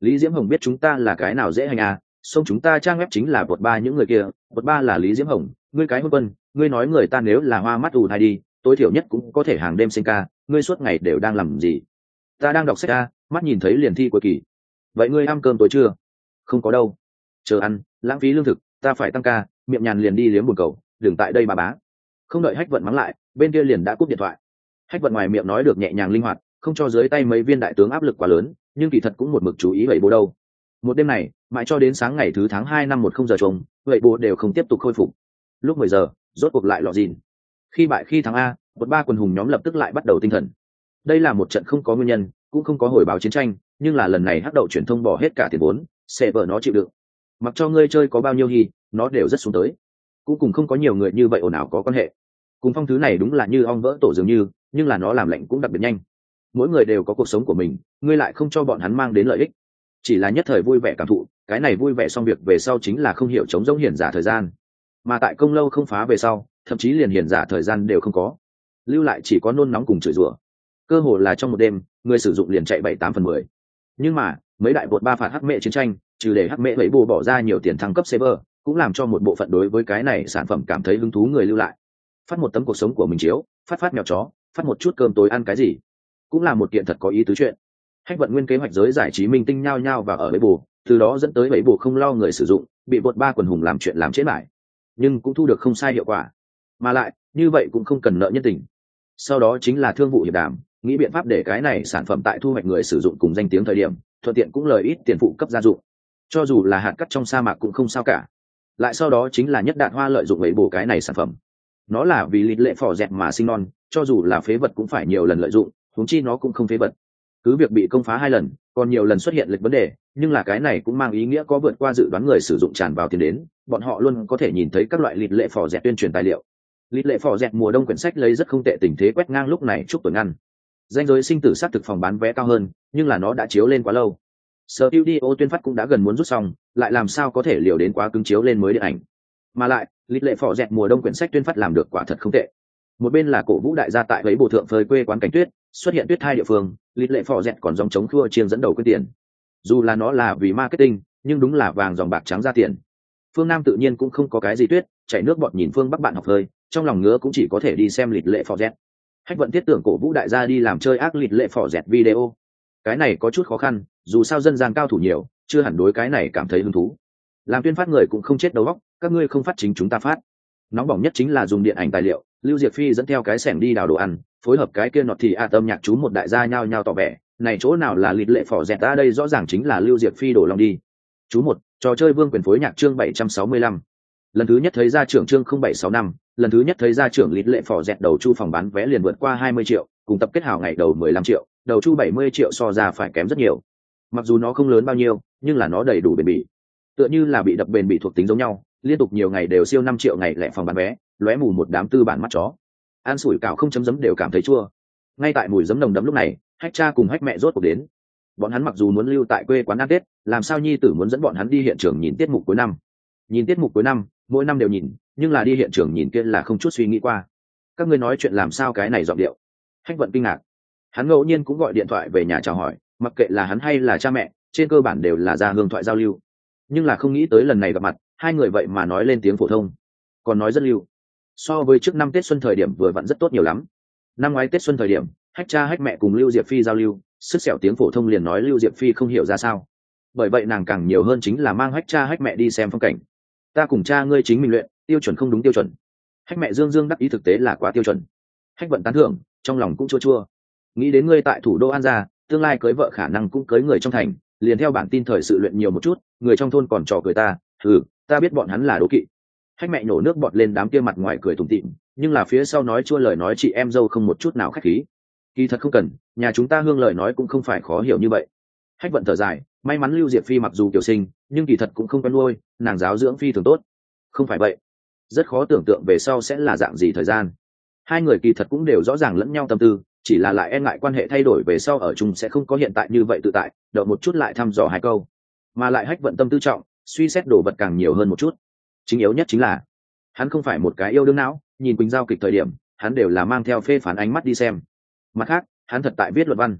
Lý Diễm Hồng biết chúng ta là cái nào dễ hành à, xong chúng ta trang web chính là bột ba những người kia, bột ba là Lý Diễm Hồng, ngươi cái hôn quân, ngươi nói người ta nếu là hoa mắt ù thai đi, tối thiểu nhất cũng có thể hàng đêm sinh ca, ngươi suốt ngày đều đang làm gì? Ta đang đọc sách a, mắt nhìn thấy liền thi cuối kỳ. Vậy ngươi ăn cơm tối chưa? Không có đâu. Chờ ăn, lãng phí lương thực, ta phải tăng ca, miệng nhàn liền đi liếm buồn cầu, đừng tại đây bà bá. Không đợi Hách Vận mắng lại, bên kia liền đã cúp điện thoại. Hách Vận ngoài miệng nói được nhẹ nhàng linh hoạt, không cho dưới tay mấy viên đại tướng áp lực quá lớn, nhưng kỳ thật cũng một mực chú ý vậy bố đâu. Một đêm này, mãi cho đến sáng ngày thứ tháng 2 năm 10 giờ trống, vậy bố đều không tiếp tục khôi phục. Lúc 10 giờ, rốt cuộc lại lọ gìn. Khi bại khi thắng a, một ba quần hùng nhóm lập tức lại bắt đầu tinh thần. Đây là một trận không có nguyên nhân, cũng không có hồi báo chiến tranh, nhưng là lần này hắc đậu truyền thông bỏ hết cả tiền vốn, sẽ vợ nó chịu đựng. Mặc cho ngươi chơi có bao nhiêu hy, nó đều rất xuống tới. Cũng cùng không có nhiều người như vậy ồn ào có quan hệ. Cùng phong thứ này đúng là như ong vỡ tổ dường như, nhưng là nó làm lạnh cũng đặc biệt nhanh. Mỗi người đều có cuộc sống của mình, ngươi lại không cho bọn hắn mang đến lợi ích, chỉ là nhất thời vui vẻ cảm thụ, cái này vui vẻ xong việc về sau chính là không hiểu chống giống hiển giả thời gian. Mà tại công lâu không phá về sau, thậm chí liền hiển giả thời gian đều không có, lưu lại chỉ có nôn nóng cùng chửi rủa. Cơ hồ là trong một đêm, người sử dụng liền chạy 7-8/10. Nhưng mà mấy đại bột ba phạt hắc mệ chiến tranh, trừ để hắc mệ bảy bù bỏ ra nhiều tiền thăng cấp server, cũng làm cho một bộ phận đối với cái này sản phẩm cảm thấy hứng thú người lưu lại. Phát một tấm cuộc sống của mình chiếu, phát mèo chó, phát một chút cơm tối ăn cái gì, cũng là một kiện thật có ý tứ chuyện. Hách Vận nguyên kế hoạch giới giải trí minh tinh nhao nhao và ở bẫy bù, từ đó dẫn tới bẫy bù không lo người sử dụng, bị bột ba quần hùng làm chuyện làm chết lại, nhưng cũng thu được không sai hiệu quả. Mà lại như vậy cũng không cần nợ nhân tình. Sau đó chính là thương vụ hiệp đàm, nghĩ biện pháp để cái này sản phẩm tại thu hoạch người sử dụng cùng danh tiếng thời điểm thuận tiện cũng lời ít tiền phụ cấp gia dụng, cho dù là hạt cắt trong sa mạc cũng không sao cả. Lại sau đó chính là nhất đạn hoa lợi dụng ấy bổ cái này sản phẩm, nó là vì lịch lệ phò dẹt mà sinh non, cho dù là phế vật cũng phải nhiều lần lợi dụng, huống chi nó cũng không phế vật. Cứ việc bị công phá 2 lần, còn nhiều lần xuất hiện lịch vấn đề, nhưng là cái này cũng mang ý nghĩa có vượt qua dự đoán người sử dụng tràn vào tiền đến, bọn họ luôn có thể nhìn thấy các loại lịch lệ phò dẹt tuyên truyền tài liệu. Lịch lệ phò dẹt mùa đông quyển sách lấy rất không tệ tình thế quét ngang lúc này chúc tuổi ngăn. Danh giới sinh tử sát thực phòng bán vé cao hơn, nhưng là nó đã chiếu lên quá lâu. Studio tuyên phát cũng đã gần muốn rút xong, lại làm sao có thể liều đến quá cứng chiếu lên mới điện ảnh. Mà lại, lịch lệ phò dẹt mùa đông quyển sách tuyên phát làm được quả thật không tệ. Một bên là cổ vũ đại gia tại ấy bộ thượng phơi quê quán cảnh tuyết, xuất hiện tuyết hai địa phương, lịch lệ phò dẹt còn dòng chống khua chiên dẫn đầu quyết tiền. Dù là nó là vì marketing, nhưng đúng là vàng dòng bạc trắng ra tiền. Phương Nam tự nhiên cũng không có cái gì tuyết, chảy nước bọt nhìn phương Bắc bạn học hơi, trong lòng ngứa cũng chỉ có thể đi xem lịch lệ phò dẹt. Hách Vận thiết tưởng cổ vũ đại gia đi làm chơi ác lịch lệ phò dẹt video. Cái này có chút khó khăn, dù sao dân gian cao thủ nhiều, chưa hẳn đối cái này cảm thấy hứng thú. Làm tuyên phát người cũng không chết đầu óc, các ngươi không phát chính chúng ta phát. Nóng bỏng nhất chính là dùng điện ảnh tài liệu, Lưu Diệp Phi dẫn theo cái xẻng đi đào đồ ăn, phối hợp cái kia nọt thì tâm nhạc chú một đại gia nhao nhao tỏ vẻ, này chỗ nào là lịch lệ phò dẹt ta, đây rõ ràng chính là Lưu Diệp Phi đổ lòng đi. Chú một, trò chơi vương quyền phối nhạc chương 765. Lần thứ nhất thấy ra trưởng chương 0765, lần thứ nhất thấy ra trưởng lịch lệ phò dẹt đầu chu phòng bán vé liền vượt qua 20 triệu, cùng tập kết hào ngày đầu 15 triệu, đầu chu 70 triệu so ra phải kém rất nhiều. Mặc dù nó không lớn bao nhiêu, nhưng là nó đầy đủ bền bỉ. Tựa như là bị đập bền bỉ thuộc tính giống nhau, liên tục nhiều ngày đều siêu 5 triệu ngày lẻ phòng bán vé, lóe mù một đám tư bản mắt chó. Ăn sủi cảo không chấm giấm đều cảm thấy chua. Ngay tại mùi giấm nồng đậm lúc này, Hách cha cùng Hách mẹ rốt cuộc đến. Bọn hắn mặc dù muốn lưu tại quê quán ăn Tết, làm sao nhi tử muốn dẫn bọn hắn đi hiện trường nhìn tiết mục cuối năm. Nhìn tiết mục cuối năm, mỗi năm đều nhìn, nhưng là đi hiện trường nhìn kia là không chút suy nghĩ qua. Các ngươi nói chuyện làm sao cái này giọng điệu? Hách Vận kinh ngạc. Hắn ngẫu nhiên cũng gọi điện thoại về nhà chào hỏi, mặc kệ là hắn hay là cha mẹ, trên cơ bản đều là ra hương thoại giao lưu. Nhưng là không nghĩ tới lần này gặp mặt, hai người vậy mà nói lên tiếng phổ thông, còn nói rất lưu. So với trước năm Tết xuân thời điểm vừa vặn rất tốt nhiều lắm. Năm ngoái Tết xuân thời điểm, Hách cha Hách mẹ cùng Lưu Diệp Phi giao lưu, sức sẹo tiếng phổ thông liền nói Lưu Diệp Phi không hiểu ra sao. Bởi vậy nàng càng nhiều hơn chính là mang Hách cha Hách mẹ đi xem phong cảnh. Ta cùng cha ngươi chính mình luyện, tiêu chuẩn không đúng tiêu chuẩn. Hách mẹ dương dương đắc ý thực tế là quá tiêu chuẩn. Hách Vận tán thưởng, trong lòng cũng chua chua. Nghĩ đến ngươi tại thủ đô An Gia, tương lai cưới vợ khả năng cũng cưới người trong thành, liền theo bản tin thời sự luyện nhiều một chút, người trong thôn còn trò cười ta, ta biết bọn hắn là đố kỵ. Hách mẹ nổ nước bọt lên đám kia mặt ngoài cười tủm tỉm, nhưng là phía sau nói chua lời nói chị em dâu không một chút nào khách khí. Kỳ thật không cần, nhà chúng ta hương lời nói cũng không phải khó hiểu như vậy. Hách Vận thở dài, may mắn Lưu Diệp Phi mặc dù tiểu sinh, nhưng kỳ thật cũng không quen nuôi, nàng giáo dưỡng phi thường tốt. Không phải vậy, rất khó tưởng tượng về sau sẽ là dạng gì thời gian. Hai người kỳ thật cũng đều rõ ràng lẫn nhau tâm tư, chỉ là lại e ngại quan hệ thay đổi về sau ở chung sẽ không có hiện tại như vậy tự tại, đợi một chút lại thăm dò hai câu. Mà lại Hách Vận tâm tư trọng, suy xét đồ vật càng nhiều hơn một chút. Chính yếu nhất chính là hắn không phải một cái yêu đương não, nhìn Quỳnh Giao kịch thời điểm, hắn đều là mang theo phê phán ánh mắt đi xem. Mặt khác, hắn thật tại viết luận văn.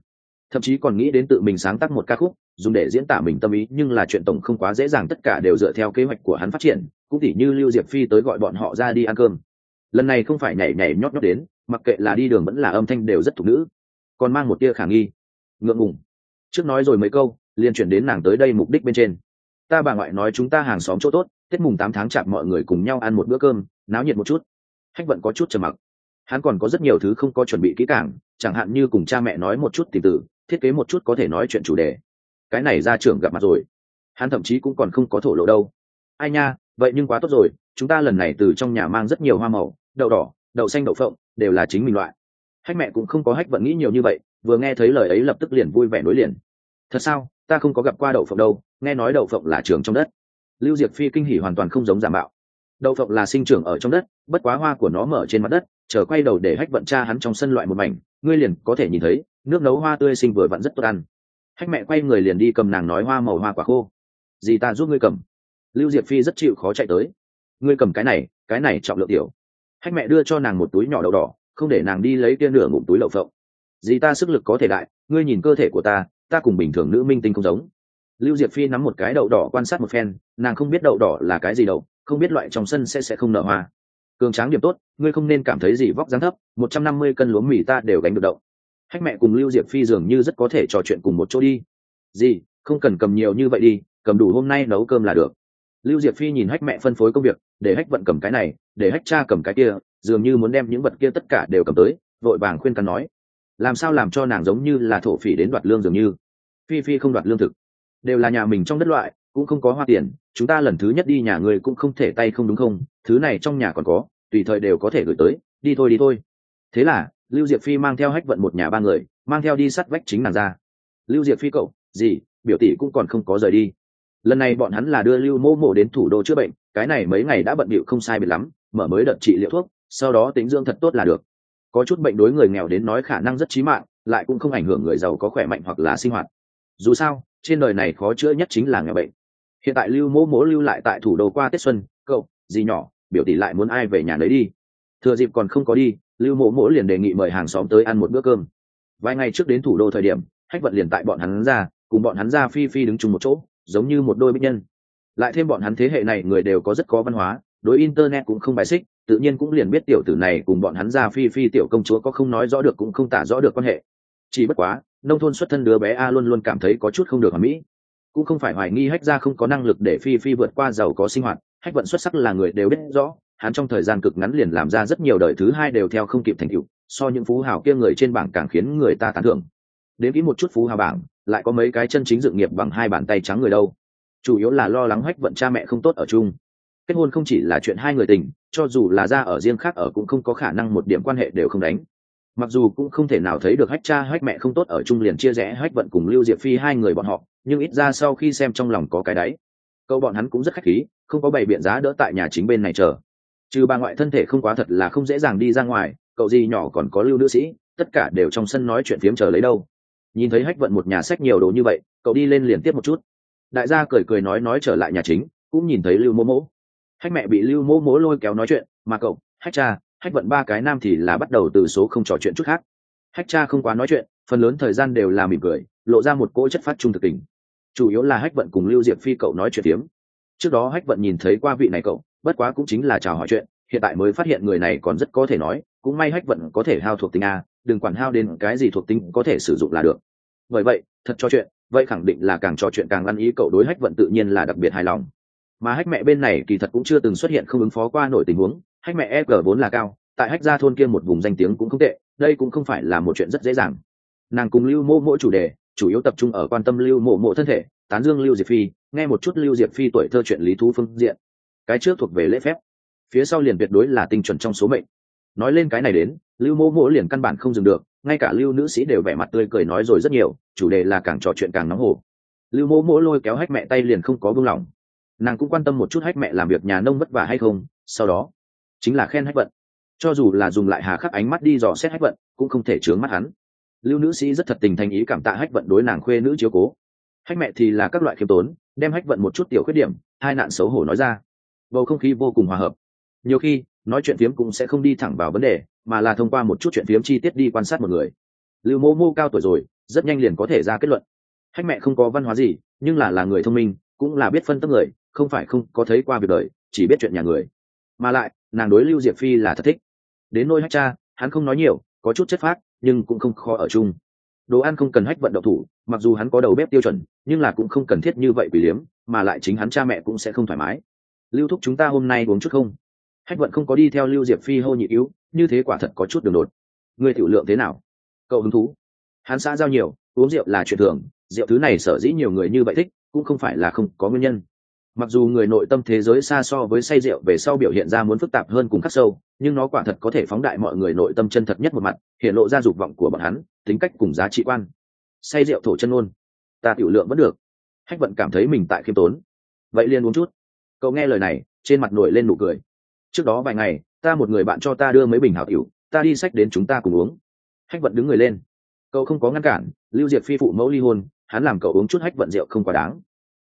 thậm chí còn nghĩ đến tự mình sáng tác một ca khúc dùng để diễn tả mình tâm ý, nhưng là chuyện tổng không quá dễ dàng, tất cả đều dựa theo kế hoạch của hắn phát triển. Cũng tỉ như Lưu Diệp Phi tới gọi bọn họ ra đi ăn cơm, lần này không phải nhảy nhảy nhót nhót đến, mặc kệ là đi đường vẫn là âm thanh đều rất thục nữ, còn mang một tia khả nghi ngượng ngùng. Trước nói rồi mấy câu liền chuyển đến nàng tới đây mục đích bên trên. Ta bà ngoại nói chúng ta hàng xóm chỗ tốt, Tết mùng 8 tháng chạp mọi người cùng nhau ăn một bữa cơm náo nhiệt một chút. Hách Vận có chút trầm mặc, hắn còn có rất nhiều thứ không có chuẩn bị kỹ càng, chẳng hạn như cùng cha mẹ nói một chút tìm từ thiết kế một chút có thể nói chuyện chủ đề. Cái này gia trưởng gặp mặt rồi, hắn thậm chí cũng còn không có thổ lộ đâu. Ai nha, vậy nhưng quá tốt rồi, chúng ta lần này từ trong nhà mang rất nhiều hoa màu, đậu đỏ, đậu xanh, đậu phộng, đều là chính mình loại. Hách mẹ cũng không có Hách Vận nghĩ nhiều như vậy, vừa nghe thấy lời ấy lập tức liền vui vẻ nối liền. Thật sao, ta không có gặp qua đậu phộng đâu, nghe nói đậu phộng là trường trong đất. Lưu Diệp Phi kinh hỉ hoàn toàn không giống giả mạo. Đậu phộng là sinh trưởng ở trong đất, bất quá hoa của nó mở trên mặt đất, chờ quay đầu để Hách Vận cha hắn trong sân loại một mảnh, ngươi liền có thể nhìn thấy, nước nấu hoa tươi sinh vừa vặn rất tốt ăn. Hách mẹ quay người liền đi cầm nàng nói hoa màu hoa quả khô. Dì ta giúp ngươi cầm. Lưu Diệp Phi rất chịu khó chạy tới. Ngươi cầm cái này trọng lượng tiểu. Hách mẹ đưa cho nàng một túi nhỏ đậu đỏ, không để nàng đi lấy kia nửa ngụm túi đậu phộng. Dì ta sức lực có thể đại, ngươi nhìn cơ thể của ta cùng bình thường nữ minh tinh không giống. Lưu Diệp Phi nắm một cái đậu đỏ quan sát một phen, nàng không biết đậu đỏ là cái gì đậu, không biết loại trong sân sẽ không nở hoa. Cường tráng điểm tốt, ngươi không nên cảm thấy gì vóc dáng thấp, 150 cân lúa mì ta đều gánh được đậu. Hách mẹ cùng Lưu Diệp Phi dường như rất có thể trò chuyện cùng một chỗ đi. Gì, không cần cầm nhiều như vậy đi, cầm đủ hôm nay nấu cơm là được. Lưu Diệp Phi nhìn Hách mẹ phân phối công việc, để Hách Vận cầm cái này, để Hách cha cầm cái kia, dường như muốn đem những vật kia tất cả đều cầm tới, vội vàng khuyên can nói, làm sao làm cho nàng giống như là thổ phỉ đến đoạt lương dường như. Phi Phi không đoạt lương thực, đều là nhà mình trong đất loại, cũng không có hoa tiền, chúng ta lần thứ nhất đi nhà người cũng không thể tay không đúng không, thứ này trong nhà còn có, tùy thời đều có thể gửi tới, đi thôi. Thế là Lưu Diệp Phi mang theo Hách Vận một nhà ba người, mang theo đi sát vách chính nàng ra. Lưu Diệp Phi cậu, gì, biểu tỷ cũng còn không có rời đi. Lần này bọn hắn là đưa Lưu Mô Mộ đến thủ đô chữa bệnh, cái này mấy ngày đã bận bịu không sai biệt lắm, mở mới đợt trị liệu thuốc, sau đó tính dưỡng thật tốt là được. Có chút bệnh đối người nghèo đến nói khả năng rất chí mạng, lại cũng không ảnh hưởng người giàu có khỏe mạnh hoặc là sinh hoạt. Dù sao, trên đời này khó chữa nhất chính là nghèo bệnh. Hiện tại Lưu Mô Mộ lưu lại tại thủ đô qua Tết xuân, cậu, gì nhỏ, biểu tỷ lại muốn ai về nhà đấy đi. Thừa dịp còn không có đi, Lưu Mộ Mộ liền đề nghị mời hàng xóm tới ăn một bữa cơm. Vài ngày trước đến thủ đô thời điểm, Hách Vận liền tại bọn hắn ra, cùng bọn hắn ra Phi Phi đứng chung một chỗ, giống như một đôi bích nhân. Lại thêm bọn hắn thế hệ này người đều có rất có văn hóa, đối internet cũng không bài xích, tự nhiên cũng liền biết tiểu tử này cùng bọn hắn ra Phi Phi tiểu công chúa có không nói rõ được cũng không tả rõ được quan hệ. Chỉ bất quá, nông thôn xuất thân đứa bé A luôn luôn cảm thấy có chút không được hoàn mỹ. Cũng không phải hoài nghi Hách gia không có năng lực để Phi Phi vượt qua giàu có sinh hoạt, Hách Vận xuất sắc là người đều biết rõ, hắn trong thời gian cực ngắn liền làm ra rất nhiều đời thứ hai đều theo không kịp thành tựu, so những phú hào kia người trên bảng càng khiến người ta tán thưởng. Đến kỹ một chút phú hào bảng, lại có mấy cái chân chính dự nghiệp bằng hai bàn tay trắng người đâu. Chủ yếu là lo lắng Hách Vận cha mẹ không tốt ở chung. Kết hôn không chỉ là chuyện hai người tình, cho dù là ra ở riêng khác ở cũng không có khả năng một điểm quan hệ đều không đánh. Mặc dù cũng không thể nào thấy được Hách cha Hách mẹ không tốt ở chung liền chia rẽ Hách Vận cùng Lưu Diệp Phi hai người bọn họ, nhưng ít ra sau khi xem trong lòng có cái đáy. Câu bọn hắn cũng rất khách khí, không có bày biện giá đỡ tại nhà chính bên này chờ. Trừ bà ngoại thân thể không quá thật là không dễ dàng đi ra ngoài, cậu gì nhỏ còn có Lưu nữ sĩ, tất cả đều trong sân nói chuyện phiếm chờ lấy đâu. Nhìn thấy Hách Vận một nhà xách nhiều đồ như vậy, cậu đi lên liền tiếp một chút. Đại gia cười nói trở lại nhà chính, cũng nhìn thấy Lưu Mỗ Mỗ. Hách mẹ bị Lưu Mỗ Mỗ lôi kéo nói chuyện, mà cậu, Hách cha, Hách Vận ba cái nam thì là bắt đầu từ số không trò chuyện chút khác. Hách cha không quá nói chuyện, phần lớn thời gian đều là mỉm cười, lộ ra một cỗ chất phát trung thực tình. Chủ yếu là Hách Vận cùng Lưu Diệp Phi cậu nói chuyện phiếm. Trước đó Hách Vận nhìn thấy qua vị này cậu, bất quá cũng chính là chào hỏi chuyện, hiện tại mới phát hiện người này còn rất có thể nói, cũng may Hách Vận có thể hao thuộc tính a, đừng quản hao đến cái gì thuộc tính có thể sử dụng là được. Bởi vậy, thật trò chuyện, vậy khẳng định là càng trò chuyện càng ăn ý, cậu đối Hách Vận tự nhiên là đặc biệt hài lòng. Mà Hách mẹ bên này kỳ thật cũng chưa từng xuất hiện không ứng phó qua nổi tình huống, Hách mẹ EG vốn là cao, tại Hách gia thôn kia một vùng danh tiếng cũng không tệ, đây cũng không phải là một chuyện rất dễ dàng. Nàng cùng Lưu Mỗ Mỗ chủ đề, chủ yếu tập trung ở quan tâm Lưu Mỗ Mỗ thân thể, tán dương Lưu Diệp Phi, nghe một chút Lưu Diệp Phi tuổi thơ chuyện lý thú phương diện. Cái trước thuộc về lễ phép, phía sau liền tuyệt đối là tinh chuẩn trong số mệnh. Nói lên cái này đến, Lưu Mỗ Mỗ liền căn bản không dừng được, ngay cả Lưu nữ sĩ đều vẻ mặt tươi cười nói rồi rất nhiều, chủ đề là càng trò chuyện càng nóng hổ. Lưu Mỗ Mỗ lôi kéo Hách mẹ tay liền không có buông lỏng. Nàng cũng quan tâm một chút Hách mẹ làm việc nhà nông vất vả hay không, sau đó chính là khen Hách Vận. Cho dù là dùng lại hà khắc ánh mắt đi dò xét Hách Vận, cũng không thể chướng mắt hắn. Lưu nữ sĩ rất thật tình thành ý cảm tạ Hách Vận đối nàng khuê nữ chiếu cố. Hách mẹ thì là các loại khiêm tốn, đem Hách Vận một chút tiểu khuyết điểm, hai nạn xấu hổ nói ra. Bầu không khí vô cùng hòa hợp. Nhiều khi nói chuyện phiếm cũng sẽ không đi thẳng vào vấn đề, mà là thông qua một chút chuyện phiếm chi tiết đi quan sát một người. Lưu Mô Mô cao tuổi rồi, rất nhanh liền có thể ra kết luận. Hách mẹ không có văn hóa gì, nhưng là người thông minh, cũng là biết phân tích người, không phải không có thấy qua việc đời, chỉ biết chuyện nhà người. Mà lại nàng đối Lưu Diệp Phi là thật thích. Đến nôi Hách cha, hắn không nói nhiều, có chút chất phác, nhưng cũng không khó ở chung. Đồ ăn không cần Hách vận động thủ, mặc dù hắn có đầu bếp tiêu chuẩn, nhưng là cũng không cần thiết như vậy quỷ liếm, mà lại chính hắn cha mẹ cũng sẽ không thoải mái. Lưu thúc, chúng ta hôm nay uống chút không? Hách vận không có đi theo Lưu Diệp Phi hô nhị yếu, như thế quả thật có chút đường đột. Người tiểu lượng thế nào? Cậu hứng thú? Hắn xã giao nhiều, uống rượu là chuyện thường, rượu thứ này sở dĩ nhiều người như vậy thích, cũng không phải là không có nguyên nhân. Mặc dù người nội tâm thế giới xa so với say rượu về sau biểu hiện ra muốn phức tạp hơn cùng khắc sâu, nhưng nó quả thật có thể phóng đại mọi người nội tâm chân thật nhất một mặt, hiện lộ ra dục vọng của bọn hắn, tính cách cùng giá trị quan. Say rượu thổ chân ôn, ta tiểu lượng vẫn được. Hách vận cảm thấy mình tại khiêm tốn. Vậy liền uống chút. Cậu nghe lời này, trên mặt nổi lên nụ cười. Trước đó vài ngày, ta một người bạn cho ta đưa mấy bình hảo tiểu, ta đi xách đến chúng ta cùng uống. Hách vận đứng người lên. Cậu không có ngăn cản, Lưu Diệp Phi phụ mẫu ly hôn, hắn làm cậu uống chút Hách vận rượu không quá đáng,